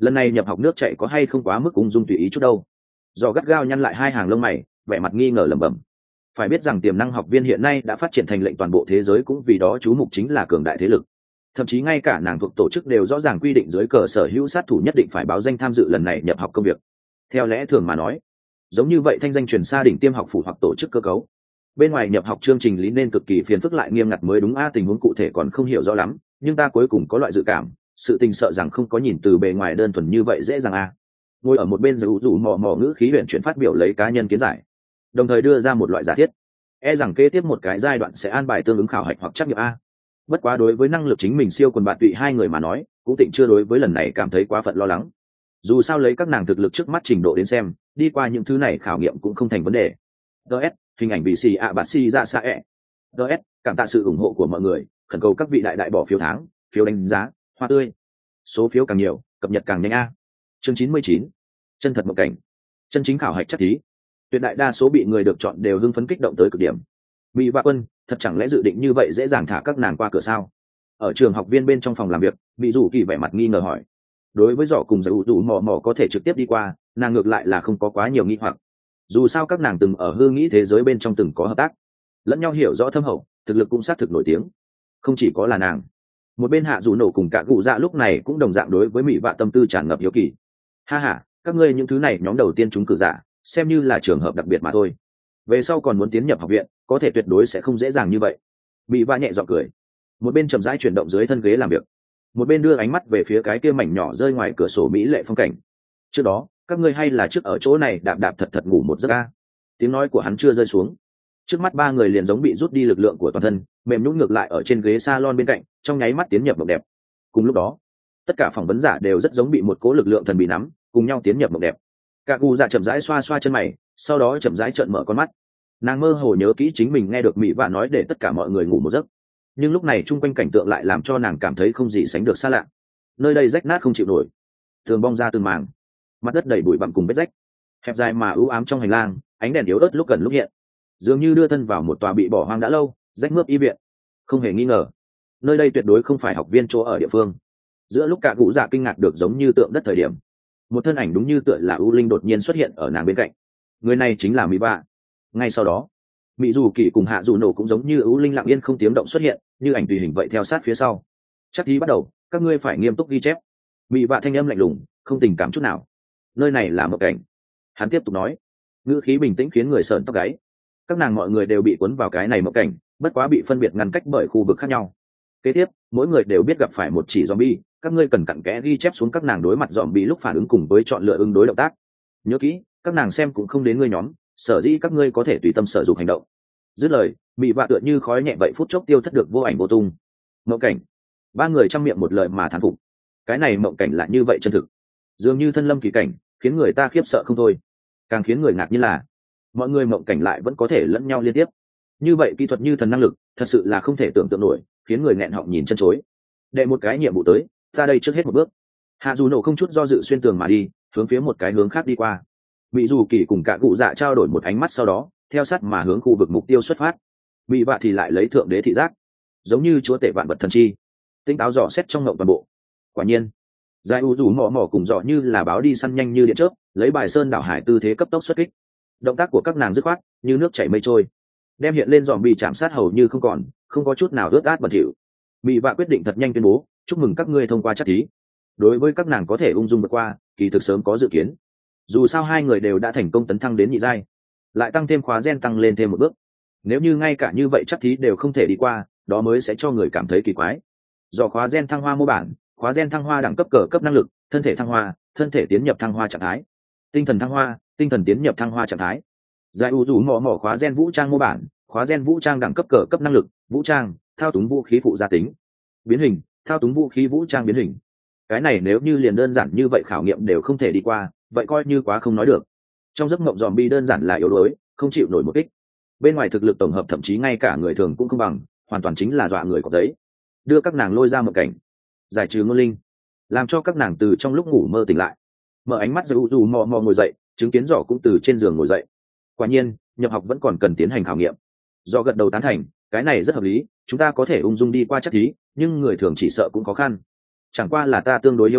lần này nhập học nước chạy có hay không quá mức ung dung tùy ý chút đâu. Do gắt gao nhăn lại hai hàng lông mày, vẻ mặt nghi ngờ lẩm bẩm. Phải biết rằng tiềm năng học viên hiện nay đã phát triển thành lệnh toàn bộ thế giới, cũng vì đó chú mục chính là cường đại thế lực. Thậm chí ngay cả nàng thuộc tổ chức đều rõ ràng quy định dưới cờ sở hữu sát thủ nhất định phải báo danh tham dự lần này nhập học công việc. Theo lẽ thường mà nói, giống như vậy thanh danh truyền xa đỉnh tiêm học phủ hoặc tổ chức cơ cấu, bên ngoài nhập học chương trình lý nên cực kỳ phiền phức lại nghiêm ngặt mới đúng. A tình huống cụ thể còn không hiểu rõ lắm, nhưng ta cuối cùng có loại dự cảm, sự tình sợ rằng không có nhìn từ bề ngoài đơn thuần như vậy dễ dàng. A ngồi ở một bên rủ rủ mò mò ngữ khí huyện chuyển phát biểu lấy cá nhân kiến giải, đồng thời đưa ra một loại giả thiết, e rằng kế tiếp một cái giai đoạn sẽ an bài tương ứng khảo hạch hoặc trắc nghiệm. A bất quá đối với năng lực chính mình siêu quần bạn tụy hai người mà nói, cũng tịnh chưa đối với lần này cảm thấy quá phận lo lắng. Dù sao lấy các nàng thực lực trước mắt trình độ đến xem, đi qua những thứ này khảo nghiệm cũng không thành vấn đề. ds hình ảnh bị xì ạ bạt xì ra xa ẹ. ds cảm tạ sự ủng hộ của mọi người, khẩn cầu các vị đại đại bỏ phiếu tháng, phiếu đánh giá, hoa tươi, số phiếu càng nhiều cập nhật càng nhanh. A chương chín mươi chín, chân thật một cảnh. Chân chính khảo hạch chắc thí, tuyệt đại đa số bị người được chọn đều hưng phấn kích động tới cực điểm. Mỹ Vạ Quân thật chẳng lẽ dự định như vậy dễ dàng thả các nàng qua cửa sao? Ở trường học viên bên trong phòng làm việc, Mỹ Dù Kỳ vẻ mặt nghi ngờ hỏi. Đối với giỏ cùng dầu đủ mò mò có thể trực tiếp đi qua, nàng ngược lại là không có quá nhiều nghi hoặc. Dù sao các nàng từng ở hư nghĩ thế giới bên trong từng có hợp tác, lẫn nhau hiểu rõ thâm hậu, thực lực cũng xác thực nổi tiếng. Không chỉ có là nàng, một bên Hạ Dù Nổ cùng cả cụ dạ lúc này cũng đồng dạng đối với Mỹ Vạ tâm tư tràn ngập hiếu kỳ. Ha ha, các ngươi những thứ này nhóm đầu tiên chúng cử giả, xem như là trường hợp đặc biệt mà thôi. Về sau còn muốn tiến nhập học viện, có thể tuyệt đối sẽ không dễ dàng như vậy. Mỹ Vạ nhẹ giọng cười, một bên chậm rãi chuyển động dưới thân ghế làm việc, một bên đưa ánh mắt về phía cái kia mảnh nhỏ rơi ngoài cửa sổ mỹ lệ phong cảnh. Trước đó các ngươi hay là trước ở chỗ này đạp đạp thật thật ngủ một giấc. A tiếng nói của hắn chưa rơi xuống, trước mắt ba người liền giống bị rút đi lực lượng của toàn thân, mềm nhũn ngược lại ở trên ghế salon bên cạnh, trong nháy mắt tiến nhập mộng đẹp. Cùng lúc đó, tất cả phỏng vấn giả đều rất giống bị một cố lực lượng thần bí nắm, cùng nhau tiến nhập mộng đẹp. Cả cụ dạ chậm rãi xoa xoa chân mày, sau đó chậm rãi trợn mở con mắt. Nàng mơ hồ nhớ kỹ chính mình nghe được Mỹ Vạ nói để tất cả mọi người ngủ một giấc, nhưng lúc này chung quanh cảnh tượng lại làm cho nàng cảm thấy không gì sánh được xa lạ. Nơi đây rách nát không chịu nổi, tường bong ra từng màng, mặt đất đầy bụi bặm cùng vết rách, hẹp dài mà ưu ám trong hành lang, ánh đèn yếu ớt lúc gần lúc hiện, dường như đưa thân vào một tòa bị bỏ hoang đã lâu, rách mướp y viện. Không hề nghi ngờ, nơi đây tuyệt đối không phải học viên chỗ ở địa phương. Giữa lúc cả cụ dạ kinh ngạc được giống như tượng đất thời điểm, một thân ảnh đúng như tựa là ưu linh đột nhiên xuất hiện ở nàng bên cạnh. Người này chính là Mỹ Vạ. Ngay sau đó, Mỹ Dù Kỳ cùng Hạ Dù Nổ cũng giống như ưu linh lặng yên không tiếng động xuất hiện, như ảnh tùy hình vậy theo sát phía sau. Chắc thí bắt đầu, các ngươi phải nghiêm túc ghi chép. Mỹ Vạ thanh âm lạnh lùng, không tình cảm chút nào. Nơi này là một cảnh. Hắn tiếp tục nói, ngữ khí bình tĩnh khiến người sởn tóc gáy. Các nàng mọi người đều bị cuốn vào cái này một cảnh, bất quá bị phân biệt ngăn cách bởi khu vực khác nhau. Kế tiếp, mỗi người đều biết gặp phải một chỉ zombie, các ngươi cần cặn kẽ ghi chép xuống các nàng đối mặt zombie lúc phản ứng cùng với chọn lựa ứng đối động tác. Nhớ kỹ, các nàng xem cũng không đến ngươi nhóm, sở dĩ các ngươi có thể tùy tâm sở dụng hành động. Dứt lời, Mỹ Vạ tựa như khói nhẹ vậy phút chốc tiêu thất được vô ảnh vô tung. Mộng cảnh, ba người trong miệng một lời mà thán phục. Cái này mộng cảnh là như vậy chân thực, dường như thân lâm kỳ cảnh, khiến người ta khiếp sợ không thôi. Càng khiến người ngạc nhiên là, mọi người mộng cảnh lại vẫn có thể lẫn nhau liên tiếp. Như vậy kỹ thuật như thần năng lực, thật sự là không thể tưởng tượng nổi, khiến người nghẹn họng nhìn chân chối. Đệ một cái nhiệm vụ tới, ta đây trước hết một bước. Hạ Dù Nổ không chút do dự xuyên tường mà đi, hướng phía một cái hướng khác đi qua. Mỹ Dù Kỳ cùng cả cụ dạ trao đổi một ánh mắt, sau đó theo sát mà hướng khu vực mục tiêu xuất phát. Mỹ Vạ thì lại lấy thượng đế thị giác, giống như chúa tể vạn vật thần chi, tinh táo dò xét trong ngộng toàn bộ. Quả nhiên, Giải U Dù mò mò cùng dọ như là báo đi săn nhanh như điện chớp, lấy bài sơn đảo hải tư thế cấp tốc xuất kích. Động tác của các nàng dứt khoát, như nước chảy mây trôi, đem hiện lên dòm bị chạm sát hầu như không còn, không có chút nào ướt át bẩn thỉu. Mỹ Vạ quyết định thật nhanh tuyên bố, chúc mừng các ngươi thông qua chắc thí. Đối với các nàng có thể ung dung vượt qua, kỳ thực sớm có dự kiến. Dù sao hai người đều đã thành công tấn thăng đến nhị giai, lại tăng thêm khóa gen tăng lên thêm một bước. Nếu như ngay cả như vậy chắc thí đều không thể đi qua, đó mới sẽ cho người cảm thấy kỳ quái. Do khóa gen thăng hoa mô bản, khóa gen thăng hoa đẳng cấp cờ cấp năng lực, thân thể thăng hoa, thân thể tiến nhập thăng hoa trạng thái, tinh thần thăng hoa, tinh thần tiến nhập thăng hoa trạng thái. Giải u rủ mỏ mỏ khóa gen vũ trang mô bản, khóa gen vũ trang đẳng cấp cờ cấp năng lực, vũ trang, thao túng vũ khí phụ gia tính, biến hình, thao túng vũ khí vũ trang biến hình. Cái này nếu như liền đơn giản như vậy khảo nghiệm đều không thể đi qua, vậy coi như quá không nói được. Trong giấc mộng zombie đơn giản là yếu đuối, không chịu nổi một kích. Bên ngoài thực lực tổng hợp thậm chí ngay cả người thường cũng không bằng, hoàn toàn chính là dọa người có đấy. Đưa các nàng lôi ra một cảnh, giải trừ ngôn linh, làm cho các nàng từ trong lúc ngủ mơ tỉnh lại. Mở ánh mắt dù dù mò mò ngồi dậy, chứng kiến Giỏ cũng từ trên giường ngồi dậy. Quả nhiên, nhập học vẫn còn cần tiến hành khảo nghiệm. Giỏ gật đầu tán thành, cái này rất hợp lý, chúng ta có thể ung dung đi qua chắc thí, nhưng người thường chỉ sợ cũng khó khăn. Chẳng qua là ta tương đối yêu kỳ,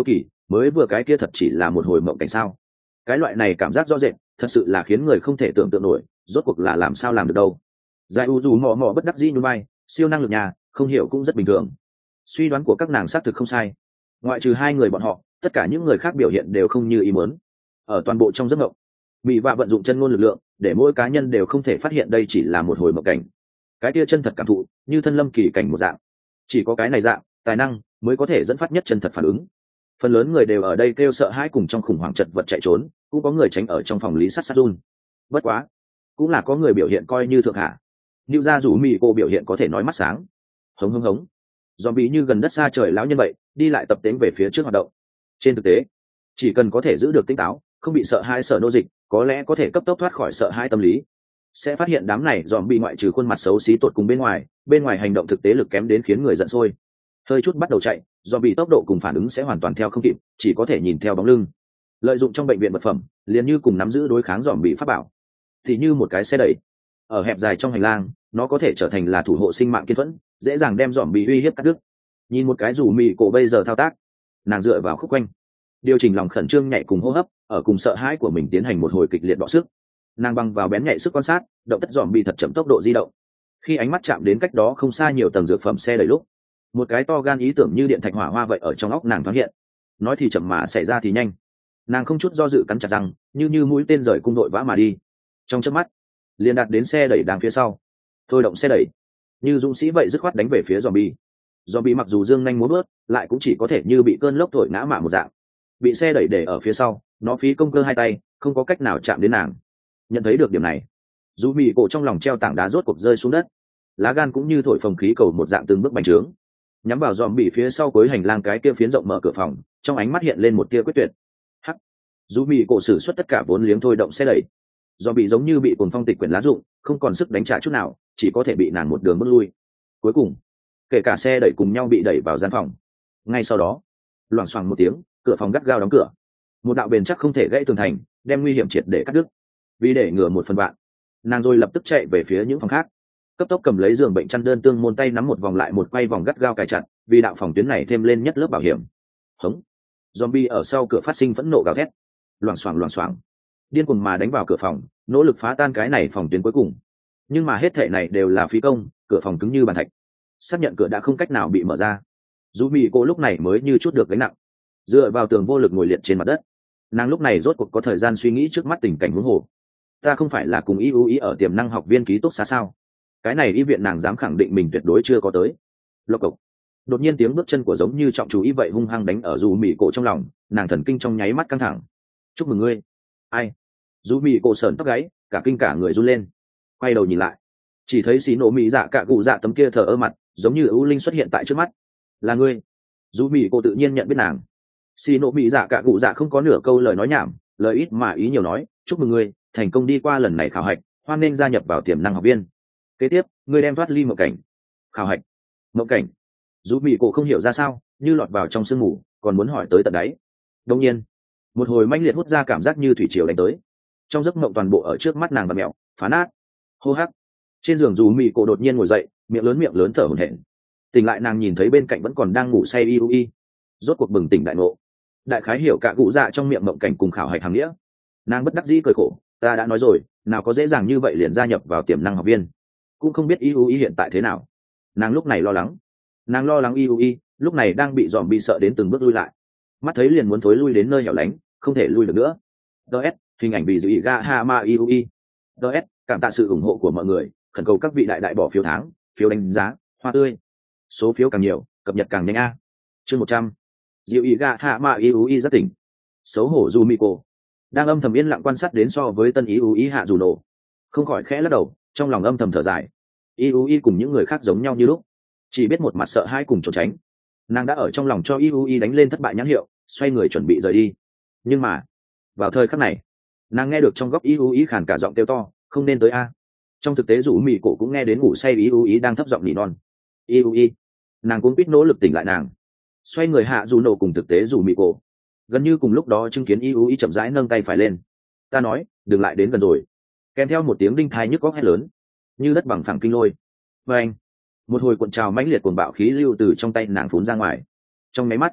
mới vừa cái kia thật chỉ là một hồi mộng cảnh sao? Cái loại này cảm giác rõ rệt thật sự là khiến người không thể tưởng tượng nổi, rốt cuộc là làm sao làm được đâu. Giải u dù mò mò bất đắc dĩ như bay, siêu năng lực nhà không hiểu cũng rất bình thường. Suy đoán của các nàng xác thực không sai, ngoại trừ hai người bọn họ, tất cả những người khác biểu hiện đều không như ý muốn. Ở toàn bộ trong giấc mộng, Mị Vạ vận dụng chân ngôn lực lượng để mỗi cá nhân đều không thể phát hiện đây chỉ là một hồi mộng cảnh. Cái kia chân thật cảm thụ như thân lâm kỳ cảnh một dạng, chỉ có cái này dạng tài năng mới có thể dẫn phát nhất chân thật phản ứng. Phần lớn người đều ở đây kêu sợ hãi cùng trong khủng hoảng chật vật chạy trốn, cũng có người tránh ở trong phòng lý sát sát run. Bất quá cũng là có người biểu hiện coi như thượng hạ. Như ra rủ Mị cô biểu hiện có thể nói mắt sáng, hống hống hống, zombie như gần đất xa trời lão nhân vậy đi lại tập tính về phía trước hoạt động. Trên thực tế, chỉ cần có thể giữ được tỉnh táo, không bị sợ hãi sợ nô dịch, có lẽ có thể cấp tốc thoát khỏi sợ hãi tâm lý. Sẽ phát hiện đám này zombie ngoại trừ khuôn mặt xấu xí tột cùng bên ngoài, bên ngoài hành động thực tế lực kém đến khiến người giận sôi. Hơi chút bắt đầu chạy, zombie tốc độ cùng phản ứng sẽ hoàn toàn theo không kịp, chỉ có thể nhìn theo bóng lưng. Lợi dụng trong bệnh viện vật phẩm, liền như cùng nắm giữ đối kháng zombie pháp bảo. Thì như một cái xe đẩy, ở hẹp dài trong hành lang, nó có thể trở thành là thủ hộ sinh mạng kiên thuẫn, dễ dàng đem zombie uy hiếp cắt đứt. Nhìn một cái rủ Mị cổ bây giờ thao tác, nàng dựa vào khúc quanh, điều chỉnh lòng khẩn trương nhạy cùng hô hấp, ở cùng sợ hãi của mình tiến hành một hồi kịch liệt đọ sức. Nàng băng vào bén nhạy sức quan sát, động tác dòm bị thật chậm tốc độ di động. Khi ánh mắt chạm đến cách đó không xa nhiều tầng dược phẩm xe đẩy lúc, một cái to gan ý tưởng như điện thạch hỏa hoa vậy ở trong óc nàng thoáng hiện. Nói thì chậm mà xảy ra thì nhanh. Nàng không chút do dự cắn chặt răng, như như mũi tên rời cung đội vã mà đi. Trong chớp mắt, liền đạt đến xe đẩy đang phía sau. Thôi động xe đẩy, như dũng sĩ vậy dứt khoát đánh về phía zombie. Zombie mặc dù dương nhanh múa vớt, lại cũng chỉ có thể như bị cơn lốc thổi ngã mạ một dạng. Bị xe đẩy để ở phía sau, nó phí công cơ hai tay, không có cách nào chạm đến nàng. Nhận thấy được điểm này, dù Mị cổ trong lòng treo tảng đá rốt cuộc rơi xuống đất, lá gan cũng như thổi phồng khí cầu một dạng từng bước bành trướng, nhắm vào dòm bị phía sau cuối hành lang cái kia phiến rộng mở cửa phòng, trong ánh mắt hiện lên một tia quyết tuyệt. Hắc, dù Mị cổ sử xuất tất cả vốn liếng thôi động xe đẩy, dòm bị giống như bị cuồng phong tịch quyển lá rụng, không còn sức đánh trả chút nào, chỉ có thể bị nàng một đường bước lui. Cuối cùng, kể cả xe đẩy cùng nhau bị đẩy vào gian phòng. Ngay sau đó, loảng xoảng một tiếng, cửa phòng gắt gao đóng cửa. Một đạo bền chắc không thể gãy tường thành, đem nguy hiểm triệt để cắt đứt. Vì để ngừa một phần vạn, nàng rồi lập tức chạy về phía những phòng khác, cấp tốc cầm lấy giường bệnh chăn đơn tương môn tay nắm một vòng lại một quay vòng gắt gao cài chặt, vì đạo phòng tuyến này thêm lên nhất lớp bảo hiểm. Hống, zombie ở sau cửa phát sinh phẫn nộ gào thét, loảng xoảng loảng xoảng, điên cuồng mà đánh vào cửa phòng, nỗ lực phá tan cái này phòng tuyến cuối cùng. Nhưng mà hết thệ này đều là phí công, cửa phòng cứng như bàn thạch. Xác nhận cửa đã không cách nào bị mở ra, dù Mị cô lúc này mới như chút được gánh nặng, dựa vào tường vô lực ngồi liệt trên mặt đất. Nàng lúc này rốt cuộc có thời gian suy nghĩ trước mắt tình cảnh huống hồ. Ta không phải là cùng y ưu ý ở tiềm năng học viên ký túc xá sao? Cái này y viện nàng dám khẳng định mình tuyệt đối chưa có tới. Lộc cộc, đột nhiên tiếng bước chân của giống như trọng chú ý vậy hung hăng đánh ở dù Mị cổ trong lòng, nàng thần kinh trong nháy mắt căng thẳng. Chúc mừng ngươi. Ai? Dù Mị cổ sởn tóc gáy, cả kinh cả người run lên, quay đầu nhìn lại, chỉ thấy xí nổ Mị dạ cả cụ dạ tấm kia thờ ơ mặt, giống như ưu linh xuất hiện tại trước mắt. Là ngươi? Dù Mị cổ tự nhiên nhận biết nàng. Xí nổ Mị dạ cả cụ dạ không có nửa câu lời nói nhảm, lời ít mà ý nhiều nói, chúc mừng ngươi thành công đi qua lần này khảo hạch, hoan nên gia nhập vào tiềm năng học viên. Kế tiếp, ngươi đem thoát ly mộng cảnh. Khảo hạch, mộng cảnh. Dù Mị cổ không hiểu ra sao, như lọt vào trong sương mù, còn muốn hỏi tới tận đáy. Đột nhiên, một hồi mãnh liệt hút ra cảm giác như thủy triều đánh tới. Trong giấc mộng toàn bộ ở trước mắt nàng và mẹo, phá nát. Hô hắc. Trên giường Dù Mị cổ đột nhiên ngồi dậy, miệng lớn miệng lớn thở hổn hển. Tỉnh lại nàng nhìn thấy bên cạnh vẫn còn đang ngủ say y u y, rốt cuộc bừng tỉnh đại ngộ. Đại khái hiểu cả cụ dạ trong miệng mộng cảnh cùng khảo hạch hàng nghĩa. Nàng bất đắc dĩ cười khổ, ta đã nói rồi, nào có dễ dàng như vậy liền gia nhập vào tiềm năng học viên. Cũng không biết i u i hiện tại thế nào. Nàng lúc này lo lắng, nàng lo lắng i u i lúc này đang bị dòm bị sợ đến từng bước lui lại, mắt thấy liền muốn thối lui đến nơi hẻo lánh, không thể lui được nữa. ds hình ảnh bị dị ga ha ma i u i. ds cảm tạ sự ủng hộ của mọi người, khẩn cầu các vị đại đại bỏ phiếu tháng, phiếu đánh giá, hoa tươi, số phiếu càng nhiều cập nhật càng nhanh a. Chương một trăm, diệu ý ga hạ ma i u i rất tỉnh. Xấu hổ dù miko đang âm thầm yên lặng quan sát đến so với tân i u i hạ dù nổ, không khỏi khẽ lắc đầu, trong lòng âm thầm thở dài. i u i cùng những người khác giống nhau như lúc, chỉ biết một mặt sợ hãi cùng trốn tránh. Nàng đã ở trong lòng cho i u i đánh lên thất bại nhãn hiệu, xoay người chuẩn bị rời đi. Nhưng mà vào thời khắc này, nàng nghe được trong góc i u i khàn cả giọng kêu to, không nên tới a. Trong thực tế rủ mì cổ cũng nghe đến ngủ say i u i đang thấp giọng nỉ non. i u i nàng cũng biết nỗ lực tỉnh lại nàng, xoay người hạ dù nổ cùng thực tế rủ mì cổ, gần như cùng lúc đó chứng kiến i u i chậm rãi nâng tay phải lên. Ta nói đừng lại đến gần rồi, kèm theo một tiếng đinh thai nhức góc hét lớn, như đất bằng phẳng kinh lôi. Và anh, một hồi cuộn trào mãnh liệt cuồng bạo khí lưu từ trong tay nàng phún ra ngoài. Trong máy mắt,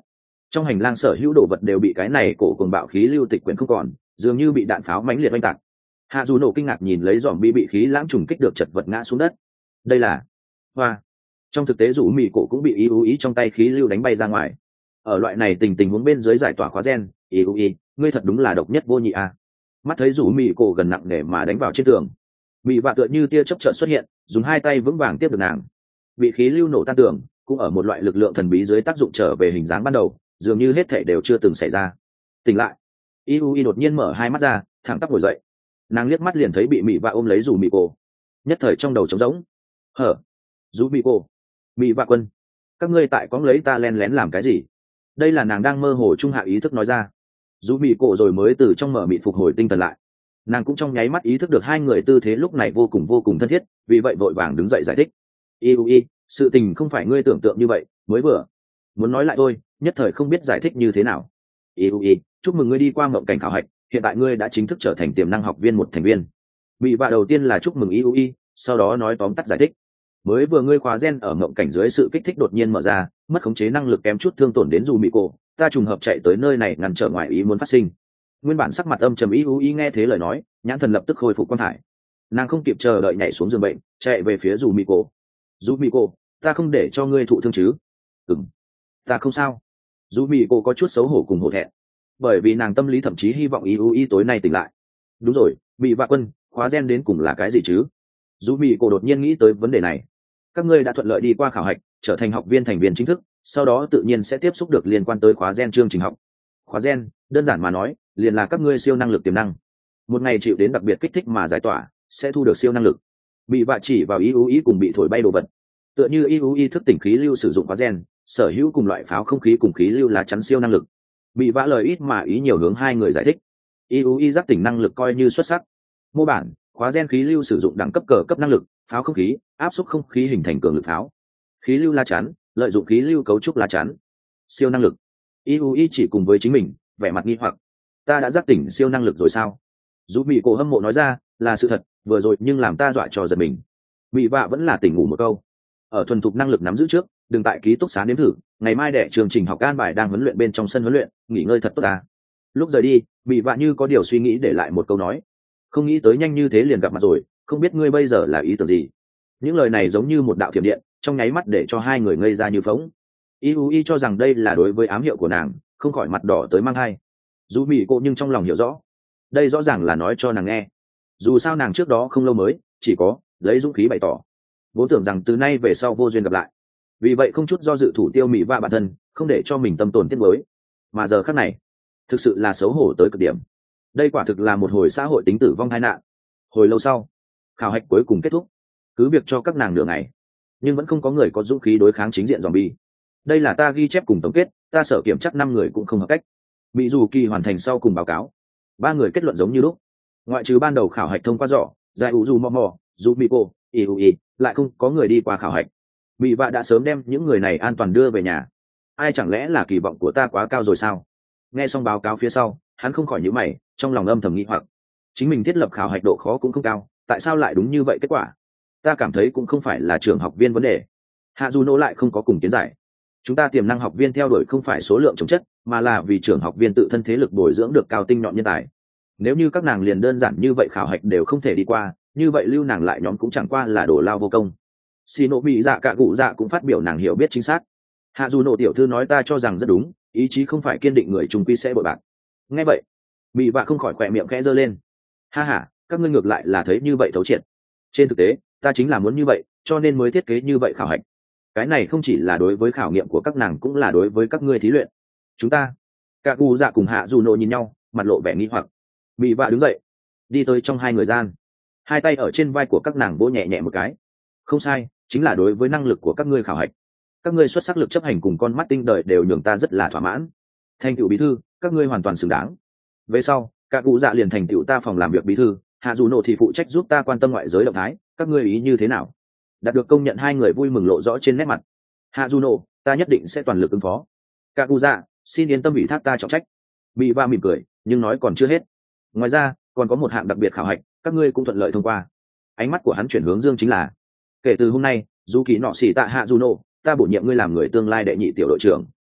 Trong hành lang sở hữu đồ vật đều bị cái này cổ cùng bạo khí lưu tịch quyển không còn, dường như bị đạn pháo mãnh liệt oanh tạc. Hạ dù nổ kinh ngạc nhìn lấy dòm bi bị khí lãng trùng kích được chật vật ngã xuống đất. Đây là hoa. Trong thực tế rủ mì cổ cũng bị ý ú ý trong tay khí lưu đánh bay ra ngoài. Ở loại này tình tình huống bên dưới giải tỏa khóa gen, ý ú ý, ngươi thật đúng là độc nhất vô nhị a. Mắt thấy rủ mì cổ gần nặng để mà đánh vào trên tường, mị vạ tựa như tia chớp chợt xuất hiện, dùng hai tay vững vàng tiếp được nàng. Bị khí lưu nổ tan tường, cũng ở một loại lực lượng thần bí dưới tác dụng trở về hình dáng ban đầu, dường như hết thể đều chưa từng xảy ra. Tỉnh lại, i u i đột nhiên mở hai mắt ra, thẳng tắp ngồi dậy. Nàng liếc mắt liền thấy bị mị vạ ôm lấy rủ mị cổ, nhất thời trong đầu trống rỗng. Hở, rủ mị cổ, mị vạ quân, các ngươi tại có lấy ta len lén làm cái gì? Đây là nàng đang mơ hồ trung hạ ý thức nói ra. Rủ mị cổ rồi mới từ trong mở mị phục hồi tinh thần lại. Nàng cũng trong nháy mắt ý thức được hai người tư thế lúc này vô cùng vô cùng thân thiết, vì vậy vội vàng đứng dậy giải thích. i u i, sự tình không phải ngươi tưởng tượng như vậy, mới vừa muốn nói lại thôi, nhất thời không biết giải thích như thế nào. i u i, chúc mừng ngươi đi qua mộng cảnh khảo hạch, hiện tại ngươi đã chính thức trở thành tiềm năng học viên một thành viên. Bị vạ đầu tiên là chúc mừng i u i, sau đó nói tóm tắt giải thích. Mới vừa ngươi khóa gen ở mộng cảnh dưới sự kích thích đột nhiên mở ra, mất khống chế năng lực kém chút thương tổn đến dù mị cổ, ta trùng hợp chạy tới nơi này ngăn trở ngoại ý muốn phát sinh. Nguyên bản sắc mặt âm trầm i u i nghe thế lời nói, nhãn thần lập tức khôi phục quan thải. Nàng không kịp chờ đợi nhảy xuống giường bệnh, chạy về phía dù mị cổ. Dù mị cổ, ta không để cho ngươi thụ thương chứ? Ừm, ta không sao. Dù mị cổ có chút xấu hổ cùng hổ thẹn, bởi vì nàng tâm lý thậm chí hy vọng i u i tối nay tỉnh lại. Đúng rồi, bị vạ quân, khóa gen đến cùng là cái gì chứ? Dù mị cổ đột nhiên nghĩ tới vấn đề này. Các ngươi đã thuận lợi đi qua khảo hạch, trở thành học viên thành viên chính thức, sau đó tự nhiên sẽ tiếp xúc được liên quan tới khóa gen chương trình học. Khóa gen, đơn giản mà nói, liền là các ngươi siêu năng lực tiềm năng. Một ngày chịu đến đặc biệt kích thích mà giải tỏa, sẽ thu được siêu năng lực. Bị vạ chỉ vào i u i cùng bị thổi bay đồ vật, tựa như i u i thức tỉnh khí lưu sử dụng khóa gen, sở hữu cùng loại pháo không khí cùng khí lưu lá chắn siêu năng lực. Bị vạ lời ít mà ý nhiều hướng hai người giải thích. i u i giác tỉnh năng lực coi như xuất sắc. Mô bản, khóa gen khí lưu sử dụng đẳng cấp cờ cấp năng lực, pháo không khí, áp suất không khí hình thành cường lực pháo. Khí lưu lá chắn, lợi dụng khí lưu cấu trúc lá chắn. Siêu năng lực. i u i chỉ cùng với chính mình, vẻ mặt nghi hoặc. Ta đã giác tỉnh siêu năng lực rồi sao? Dù bị cổ hâm mộ nói ra, là sự thật, vừa rồi nhưng làm ta dọa cho giật mình. Bị vạ vẫn là tỉnh ngủ một câu. Ở thuần thục năng lực nắm giữ trước, đừng tại ký túc xá nếm thử, ngày mai để trường trình học an bài đang huấn luyện bên trong sân huấn luyện, nghỉ ngơi thật tốt ta. Lúc rời đi, bị vạ như có điều suy nghĩ để lại một câu nói. Không nghĩ tới nhanh như thế liền gặp mặt rồi, không biết ngươi bây giờ là ý tưởng gì? Những lời này giống như một đạo thiểm điện, trong nháy mắt để cho hai người ngây ra như phóng. i u i cho rằng đây là đối với ám hiệu của nàng, không khỏi mặt đỏ tới mang hai. Dù bị cô nhưng trong lòng hiểu rõ, đây rõ ràng là nói cho nàng nghe. Dù sao nàng trước đó không lâu mới chỉ có lấy dũng khí bày tỏ, vốn tưởng rằng từ nay về sau vô duyên gặp lại, vì vậy không chút do dự thủ tiêu mỹ va bản thân, không để cho mình tâm tồn tiếc nuối. Mà giờ khắc này thực sự là xấu hổ tới cực điểm. Đây quả thực là một hồi xã hội tính tử vong tai nạn. Hồi lâu sau, khảo hạch cuối cùng kết thúc, cứ việc cho các nàng nửa ngày, nhưng vẫn không có người có dũng khí đối kháng chính diện zombie. Đây là ta ghi chép cùng tổng kết, ta sở kiểm chắc năm người cũng không hợp cách. Mỹ dù kỳ hoàn thành sau cùng báo cáo, ba người kết luận giống như lúc, ngoại trừ ban đầu khảo hạch thông qua rõ giải u dù mò mò dù mỹ cô i u i, lại không có người đi qua khảo hạch. Mỹ vạ đã sớm đem những người này an toàn đưa về nhà. Ai chẳng lẽ là kỳ vọng của ta quá cao rồi sao? Nghe xong báo cáo phía sau, hắn không khỏi nhíu mày, trong lòng âm thầm nghĩ hoặc, chính mình thiết lập khảo hạch độ khó cũng không cao, tại sao lại đúng như vậy kết quả? Ta cảm thấy cũng không phải là trường học viên vấn đề. Hạ dù nỗ lại không có cùng kiến giải. Chúng ta tiềm năng học viên theo đuổi không phải số lượng chống chất, mà là vì trường học viên tự thân thế lực bồi dưỡng được cao tinh nhọn nhân tài. Nếu như các nàng liền đơn giản như vậy khảo hạch đều không thể đi qua, như vậy lưu nàng lại nhóm cũng chẳng qua là đổ lao vô công. Xì nộ bị dạ cả cụ dạ cũng phát biểu nàng hiểu biết chính xác. Hạ dù nộ tiểu thư nói ta cho rằng rất đúng, ý chí không phải kiên định người trung quy sẽ bội bạc. Nghe vậy, bị vạ không khỏi khỏe miệng khẽ giơ lên. Ha ha, các ngươi ngược lại là thấy như vậy thấu triệt. Trên thực tế, ta chính là muốn như vậy, cho nên mới thiết kế như vậy khảo hạch. Cái này không chỉ là đối với khảo nghiệm của các nàng, cũng là đối với các ngươi thí luyện. Chúng ta, cả cụ dạ cùng hạ dù nộ nhìn nhau, mặt lộ vẻ nghi hoặc. Bị vạ đứng dậy, đi tới trong hai người gian, hai tay ở trên vai của các nàng vỗ nhẹ nhẹ một cái. Không sai, chính là đối với năng lực của các ngươi khảo hạch. Các ngươi xuất sắc lực chấp hành cùng con mắt tinh đời đều nhường ta rất là thỏa mãn. Thành tựu bí thư, các ngươi hoàn toàn xứng đáng. Về sau, cả cụ dạ liền thành tựu ta phòng làm việc bí thư, hạ dù nộ thì phụ trách giúp ta quan tâm ngoại giới động thái. Các ngươi ý như thế nào? Đạt được công nhận, hai người vui mừng lộ rõ trên nét mặt. Hạ dù nộ, ta nhất định sẽ toàn lực ứng phó. Cả cụ dạ, xin yên tâm ủy thác ta trọng trách. Bị va mỉm cười, nhưng nói còn chưa hết. Ngoài ra, còn có một hạng đặc biệt khảo hạch, các ngươi cũng thuận lợi thông qua. Ánh mắt của hắn chuyển hướng Dương, chính là kể từ hôm nay, dù kỳ nọ xỉ tạ hạ dù nộ, ta bổ nhiệm ngươi làm người tương lai đệ nhị tiểu đội trưởng.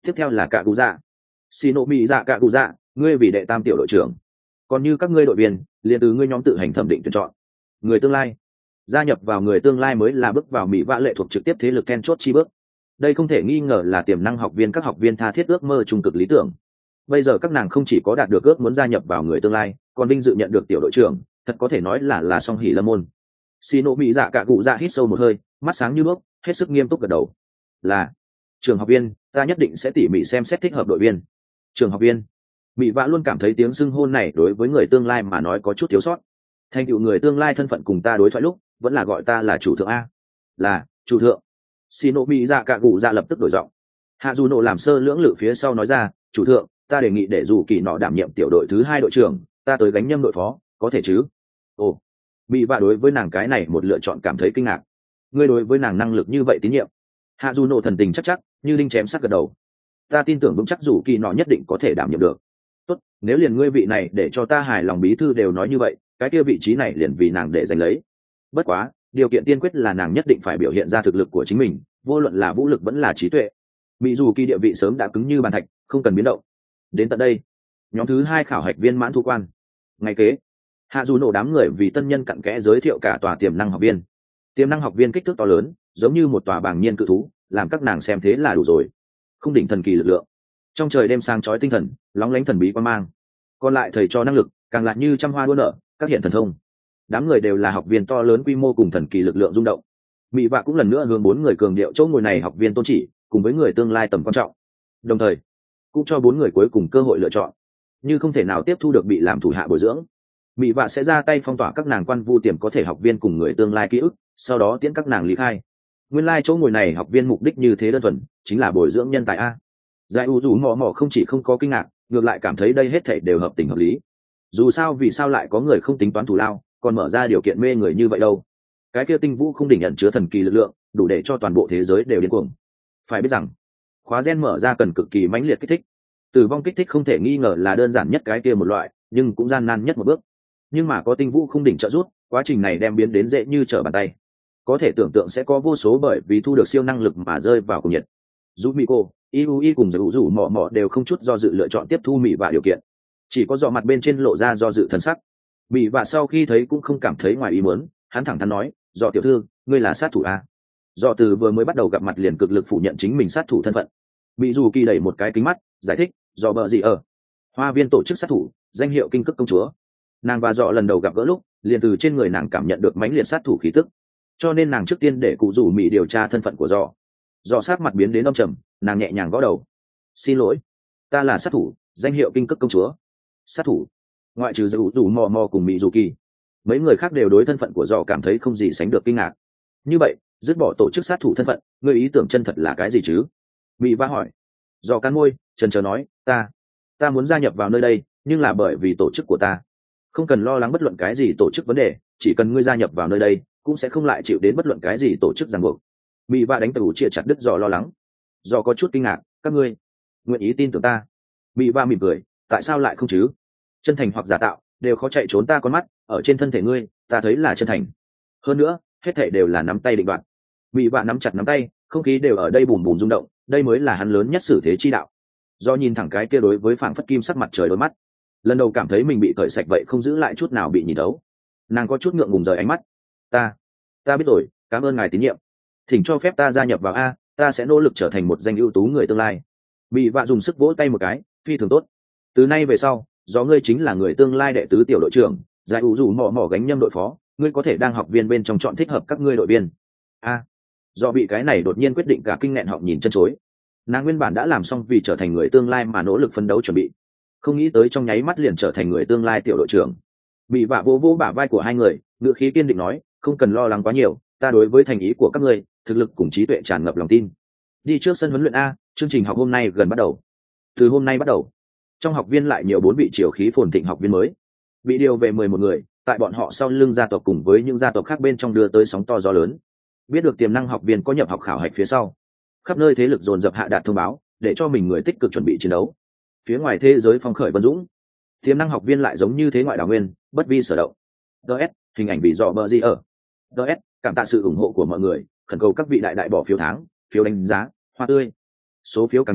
tiếp theo là cạ cụ dạ. Xì nộ mỹ dạ cạ cụ dạ, ngươi vì đệ tam tiểu đội trưởng. Còn như các ngươi đội viên, liền từ ngươi nhóm tự hành thẩm định tuyển chọn. Người tương lai, gia nhập vào người tương lai mới là bước vào mỹ vạ lệ thuộc trực tiếp thế lực then chốt chi bước. Đây không thể nghi ngờ là tiềm năng học viên các học viên tha thiết ước mơ trung cực lý tưởng. Bây giờ các nàng không chỉ có đạt được ước muốn gia nhập vào người tương lai, còn vinh dự nhận được tiểu đội trưởng, thật có thể nói là là song hỷ lâm môn. Xì nộ mỹ dạ cạ cụ dạ hít sâu một hơi, mắt sáng như đuốc, hết sức nghiêm túc gật đầu. Là trường học viên, ta nhất định sẽ tỉ mỉ xem xét thích hợp đội viên. Trường học viên. Mỹ vạ luôn cảm thấy tiếng xưng hôn này đối với người tương lai mà nói có chút thiếu sót. Thành tựu người tương lai thân phận cùng ta đối thoại lúc vẫn là gọi ta là chủ thượng a. Là chủ thượng. Xì nộ mỹ dạ cạ cụ dạ lập tức đổi giọng. Hạ dù nộ làm sơ lưỡng lự phía sau nói ra, chủ thượng, ta đề nghị để dù kỳ nọ đảm nhiệm tiểu đội thứ hai đội trưởng, ta tới gánh nhâm đội phó, có thể chứ? Ồ. Mỹ vạ đối với nàng cái này một lựa chọn cảm thấy kinh ngạc. Ngươi đối với nàng năng lực như vậy tín nhiệm? Hạ dù nộ thần tình chắc chắc như đinh chém sắt gật đầu. Ta tin tưởng vững chắc dù kỳ nọ nhất định có thể đảm nhiệm được. Tốt, nếu liền ngươi vị này để cho ta hài lòng bí thư đều nói như vậy, cái kia vị trí này liền vì nàng để giành lấy. Bất quá, điều kiện tiên quyết là nàng nhất định phải biểu hiện ra thực lực của chính mình, vô luận là vũ lực vẫn là trí tuệ. Mỹ dù kỳ địa vị sớm đã cứng như bàn thạch, không cần biến động. Đến tận đây, nhóm thứ hai khảo hạch viên mãn thu quan. Ngày kế, hạ dù nổ đám người vì tân nhân cặn kẽ giới thiệu cả tòa tiềm năng học viên. Tiềm năng học viên kích thước to lớn, giống như một tòa bảng nhiên cự thú, làm các nàng xem thế là đủ rồi. Không đỉnh thần kỳ lực lượng, trong trời đêm sáng chói tinh thần, lóng lánh thần bí quan mang. Còn lại thầy cho năng lực, càng lại như trăm hoa đua nở, các hiện thần thông. Đám người đều là học viên to lớn quy mô cùng thần kỳ lực lượng rung động. Mỹ vạ cũng lần nữa hướng bốn người cường điệu chỗ ngồi này học viên tôn chỉ, cùng với người tương lai tầm quan trọng. Đồng thời, cũng cho bốn người cuối cùng cơ hội lựa chọn. Như không thể nào tiếp thu được bị làm thủ hạ bồi dưỡng, Mỹ vạ sẽ ra tay phong tỏa các nàng quan vu tiềm có thể học viên cùng người tương lai ký ức, sau đó tiễn các nàng lý khai. Nguyên lai chỗ ngồi này học viên mục đích như thế đơn thuần, chính là bồi dưỡng nhân tài a. Giải u dù mò mò không chỉ không có kinh ngạc, ngược lại cảm thấy đây hết thảy đều hợp tình hợp lý. Dù sao vì sao lại có người không tính toán thù lao, còn mở ra điều kiện mê người như vậy đâu? Cái kia tinh vũ không đỉnh nhận chứa thần kỳ lực lượng, đủ để cho toàn bộ thế giới đều điên cuồng. Phải biết rằng, khóa gen mở ra cần cực kỳ mãnh liệt kích thích. Tử vong kích thích không thể nghi ngờ là đơn giản nhất cái kia một loại, nhưng cũng gian nan nhất một bước. Nhưng mà có tinh vũ không đỉnh trợ giúp, quá trình này đem biến đến dễ như trở bàn tay. Có thể tưởng tượng sẽ có vô số bởi vì thu được siêu năng lực mà rơi vào cùng nhiệt. Giúp Miko, Iui cùng rủ rủ mò mò đều không chút do dự lựa chọn tiếp thu Mỹ và điều kiện. Chỉ có dọ mặt bên trên lộ ra do dự thần sắc. Mỹ và sau khi thấy cũng không cảm thấy ngoài ý muốn, hắn thẳng thắn nói, "Dọ tiểu thư, ngươi là sát thủ a?" Dọ từ vừa mới bắt đầu gặp mặt liền cực lực phủ nhận chính mình sát thủ thân phận. Mỹ dù kỳ đẩy một cái kính mắt, giải thích, "Dọ bợ gì ở? Hoa viên tổ chức sát thủ, danh hiệu kinh cức công chúa." Nàng và Dọ lần đầu gặp gỡ lúc, liền từ trên người nàng cảm nhận được mãnh liệt sát thủ khí tức. Cho nên nàng trước tiên để cụ rủ Mỹ điều tra thân phận của Dọ. Dọ sát mặt biến đến âm trầm, nàng nhẹ nhàng gõ đầu. "Xin lỗi, ta là sát thủ, danh hiệu kinh cức công chúa." Sát thủ? Ngoại trừ dù dù mò mò cùng Mỹ dù kỳ, mấy người khác đều đối thân phận của Dọ cảm thấy không gì sánh được kinh ngạc. Như vậy, dứt bỏ tổ chức sát thủ thân phận, ngươi ý tưởng chân thật là cái gì chứ? Mỹ va hỏi. Dọ cắn môi, chần chờ nói, ta, ta muốn gia nhập vào nơi đây, nhưng là bởi vì tổ chức của ta. Không cần lo lắng bất luận cái gì tổ chức vấn đề, chỉ cần ngươi gia nhập vào nơi đây, cũng sẽ không lại chịu đến bất luận cái gì tổ chức ràng buộc. Mỹ va đánh tủ chia chặt đứt Dọ lo lắng. Dọ có chút kinh ngạc, các ngươi nguyện ý tin tưởng ta? Mỹ va mỉm cười, tại sao lại không chứ? Chân thành hoặc giả tạo đều khó chạy trốn ta con mắt, ở trên thân thể ngươi ta thấy là chân thành. Hơn nữa hết thảy đều là nắm tay định đoạt. Mỹ vạ nắm chặt nắm tay, không khí đều ở đây bùm bùm rung động, đây mới là hắn lớn nhất xử thế chi đạo. Do nhìn thẳng cái kia đối với phảng phất kim sắc mặt trời đôi mắt, lần đầu cảm thấy mình bị cởi sạch vậy không giữ lại chút nào bị nhìn đấu. Nàng có chút ngượng ngùng rời ánh mắt. ta ta biết rồi, cảm ơn ngài tín nhiệm, thỉnh cho phép ta gia nhập vào a, ta sẽ nỗ lực trở thành một danh ưu tú người tương lai. Mỹ vạ dùng sức vỗ tay một cái, phi thường tốt. Từ nay về sau, do ngươi chính là người tương lai đệ tứ tiểu đội trưởng, giải ủ rủ mò mò gánh nhâm đội phó, ngươi có thể đang học viên bên trong chọn thích hợp các ngươi đội viên. A, do bị cái này đột nhiên quyết định cả kinh nghẹn họng nhìn chân chối. Nàng nguyên bản đã làm xong vì trở thành người tương lai mà nỗ lực phấn đấu chuẩn bị, không nghĩ tới trong nháy mắt liền trở thành người tương lai tiểu đội trưởng. Bị vạ vô vô bả vai của hai người, ngựa khí kiên định nói, không cần lo lắng quá nhiều, ta đối với thành ý của các ngươi, thực lực cùng trí tuệ tràn ngập lòng tin. Đi trước sân huấn luyện a, chương trình học hôm nay gần bắt đầu. Từ hôm nay bắt đầu, trong học viên lại nhiều bốn vị triều khí phồn thịnh học viên mới, bị điều về mười một người, tại bọn họ sau lưng gia tộc cùng với những gia tộc khác bên trong đưa tới sóng to gió lớn. Biết được tiềm năng học viên có nhập học khảo hạch phía sau, khắp nơi thế lực dồn dập hạ đạt thông báo, để cho mình người tích cực chuẩn bị chiến đấu. Phía ngoài thế giới phong khởi vân dũng, tiềm năng học viên lại giống như thế ngoại đảo nguyên, bất vi sở động. ds hình ảnh bị dọ bờ gì ở. ds cảm tạ sự ủng hộ của mọi người, khẩn cầu các vị đại đại bỏ phiếu tháng, phiếu đánh giá, hoa tươi. Số phiếu càng nhiều,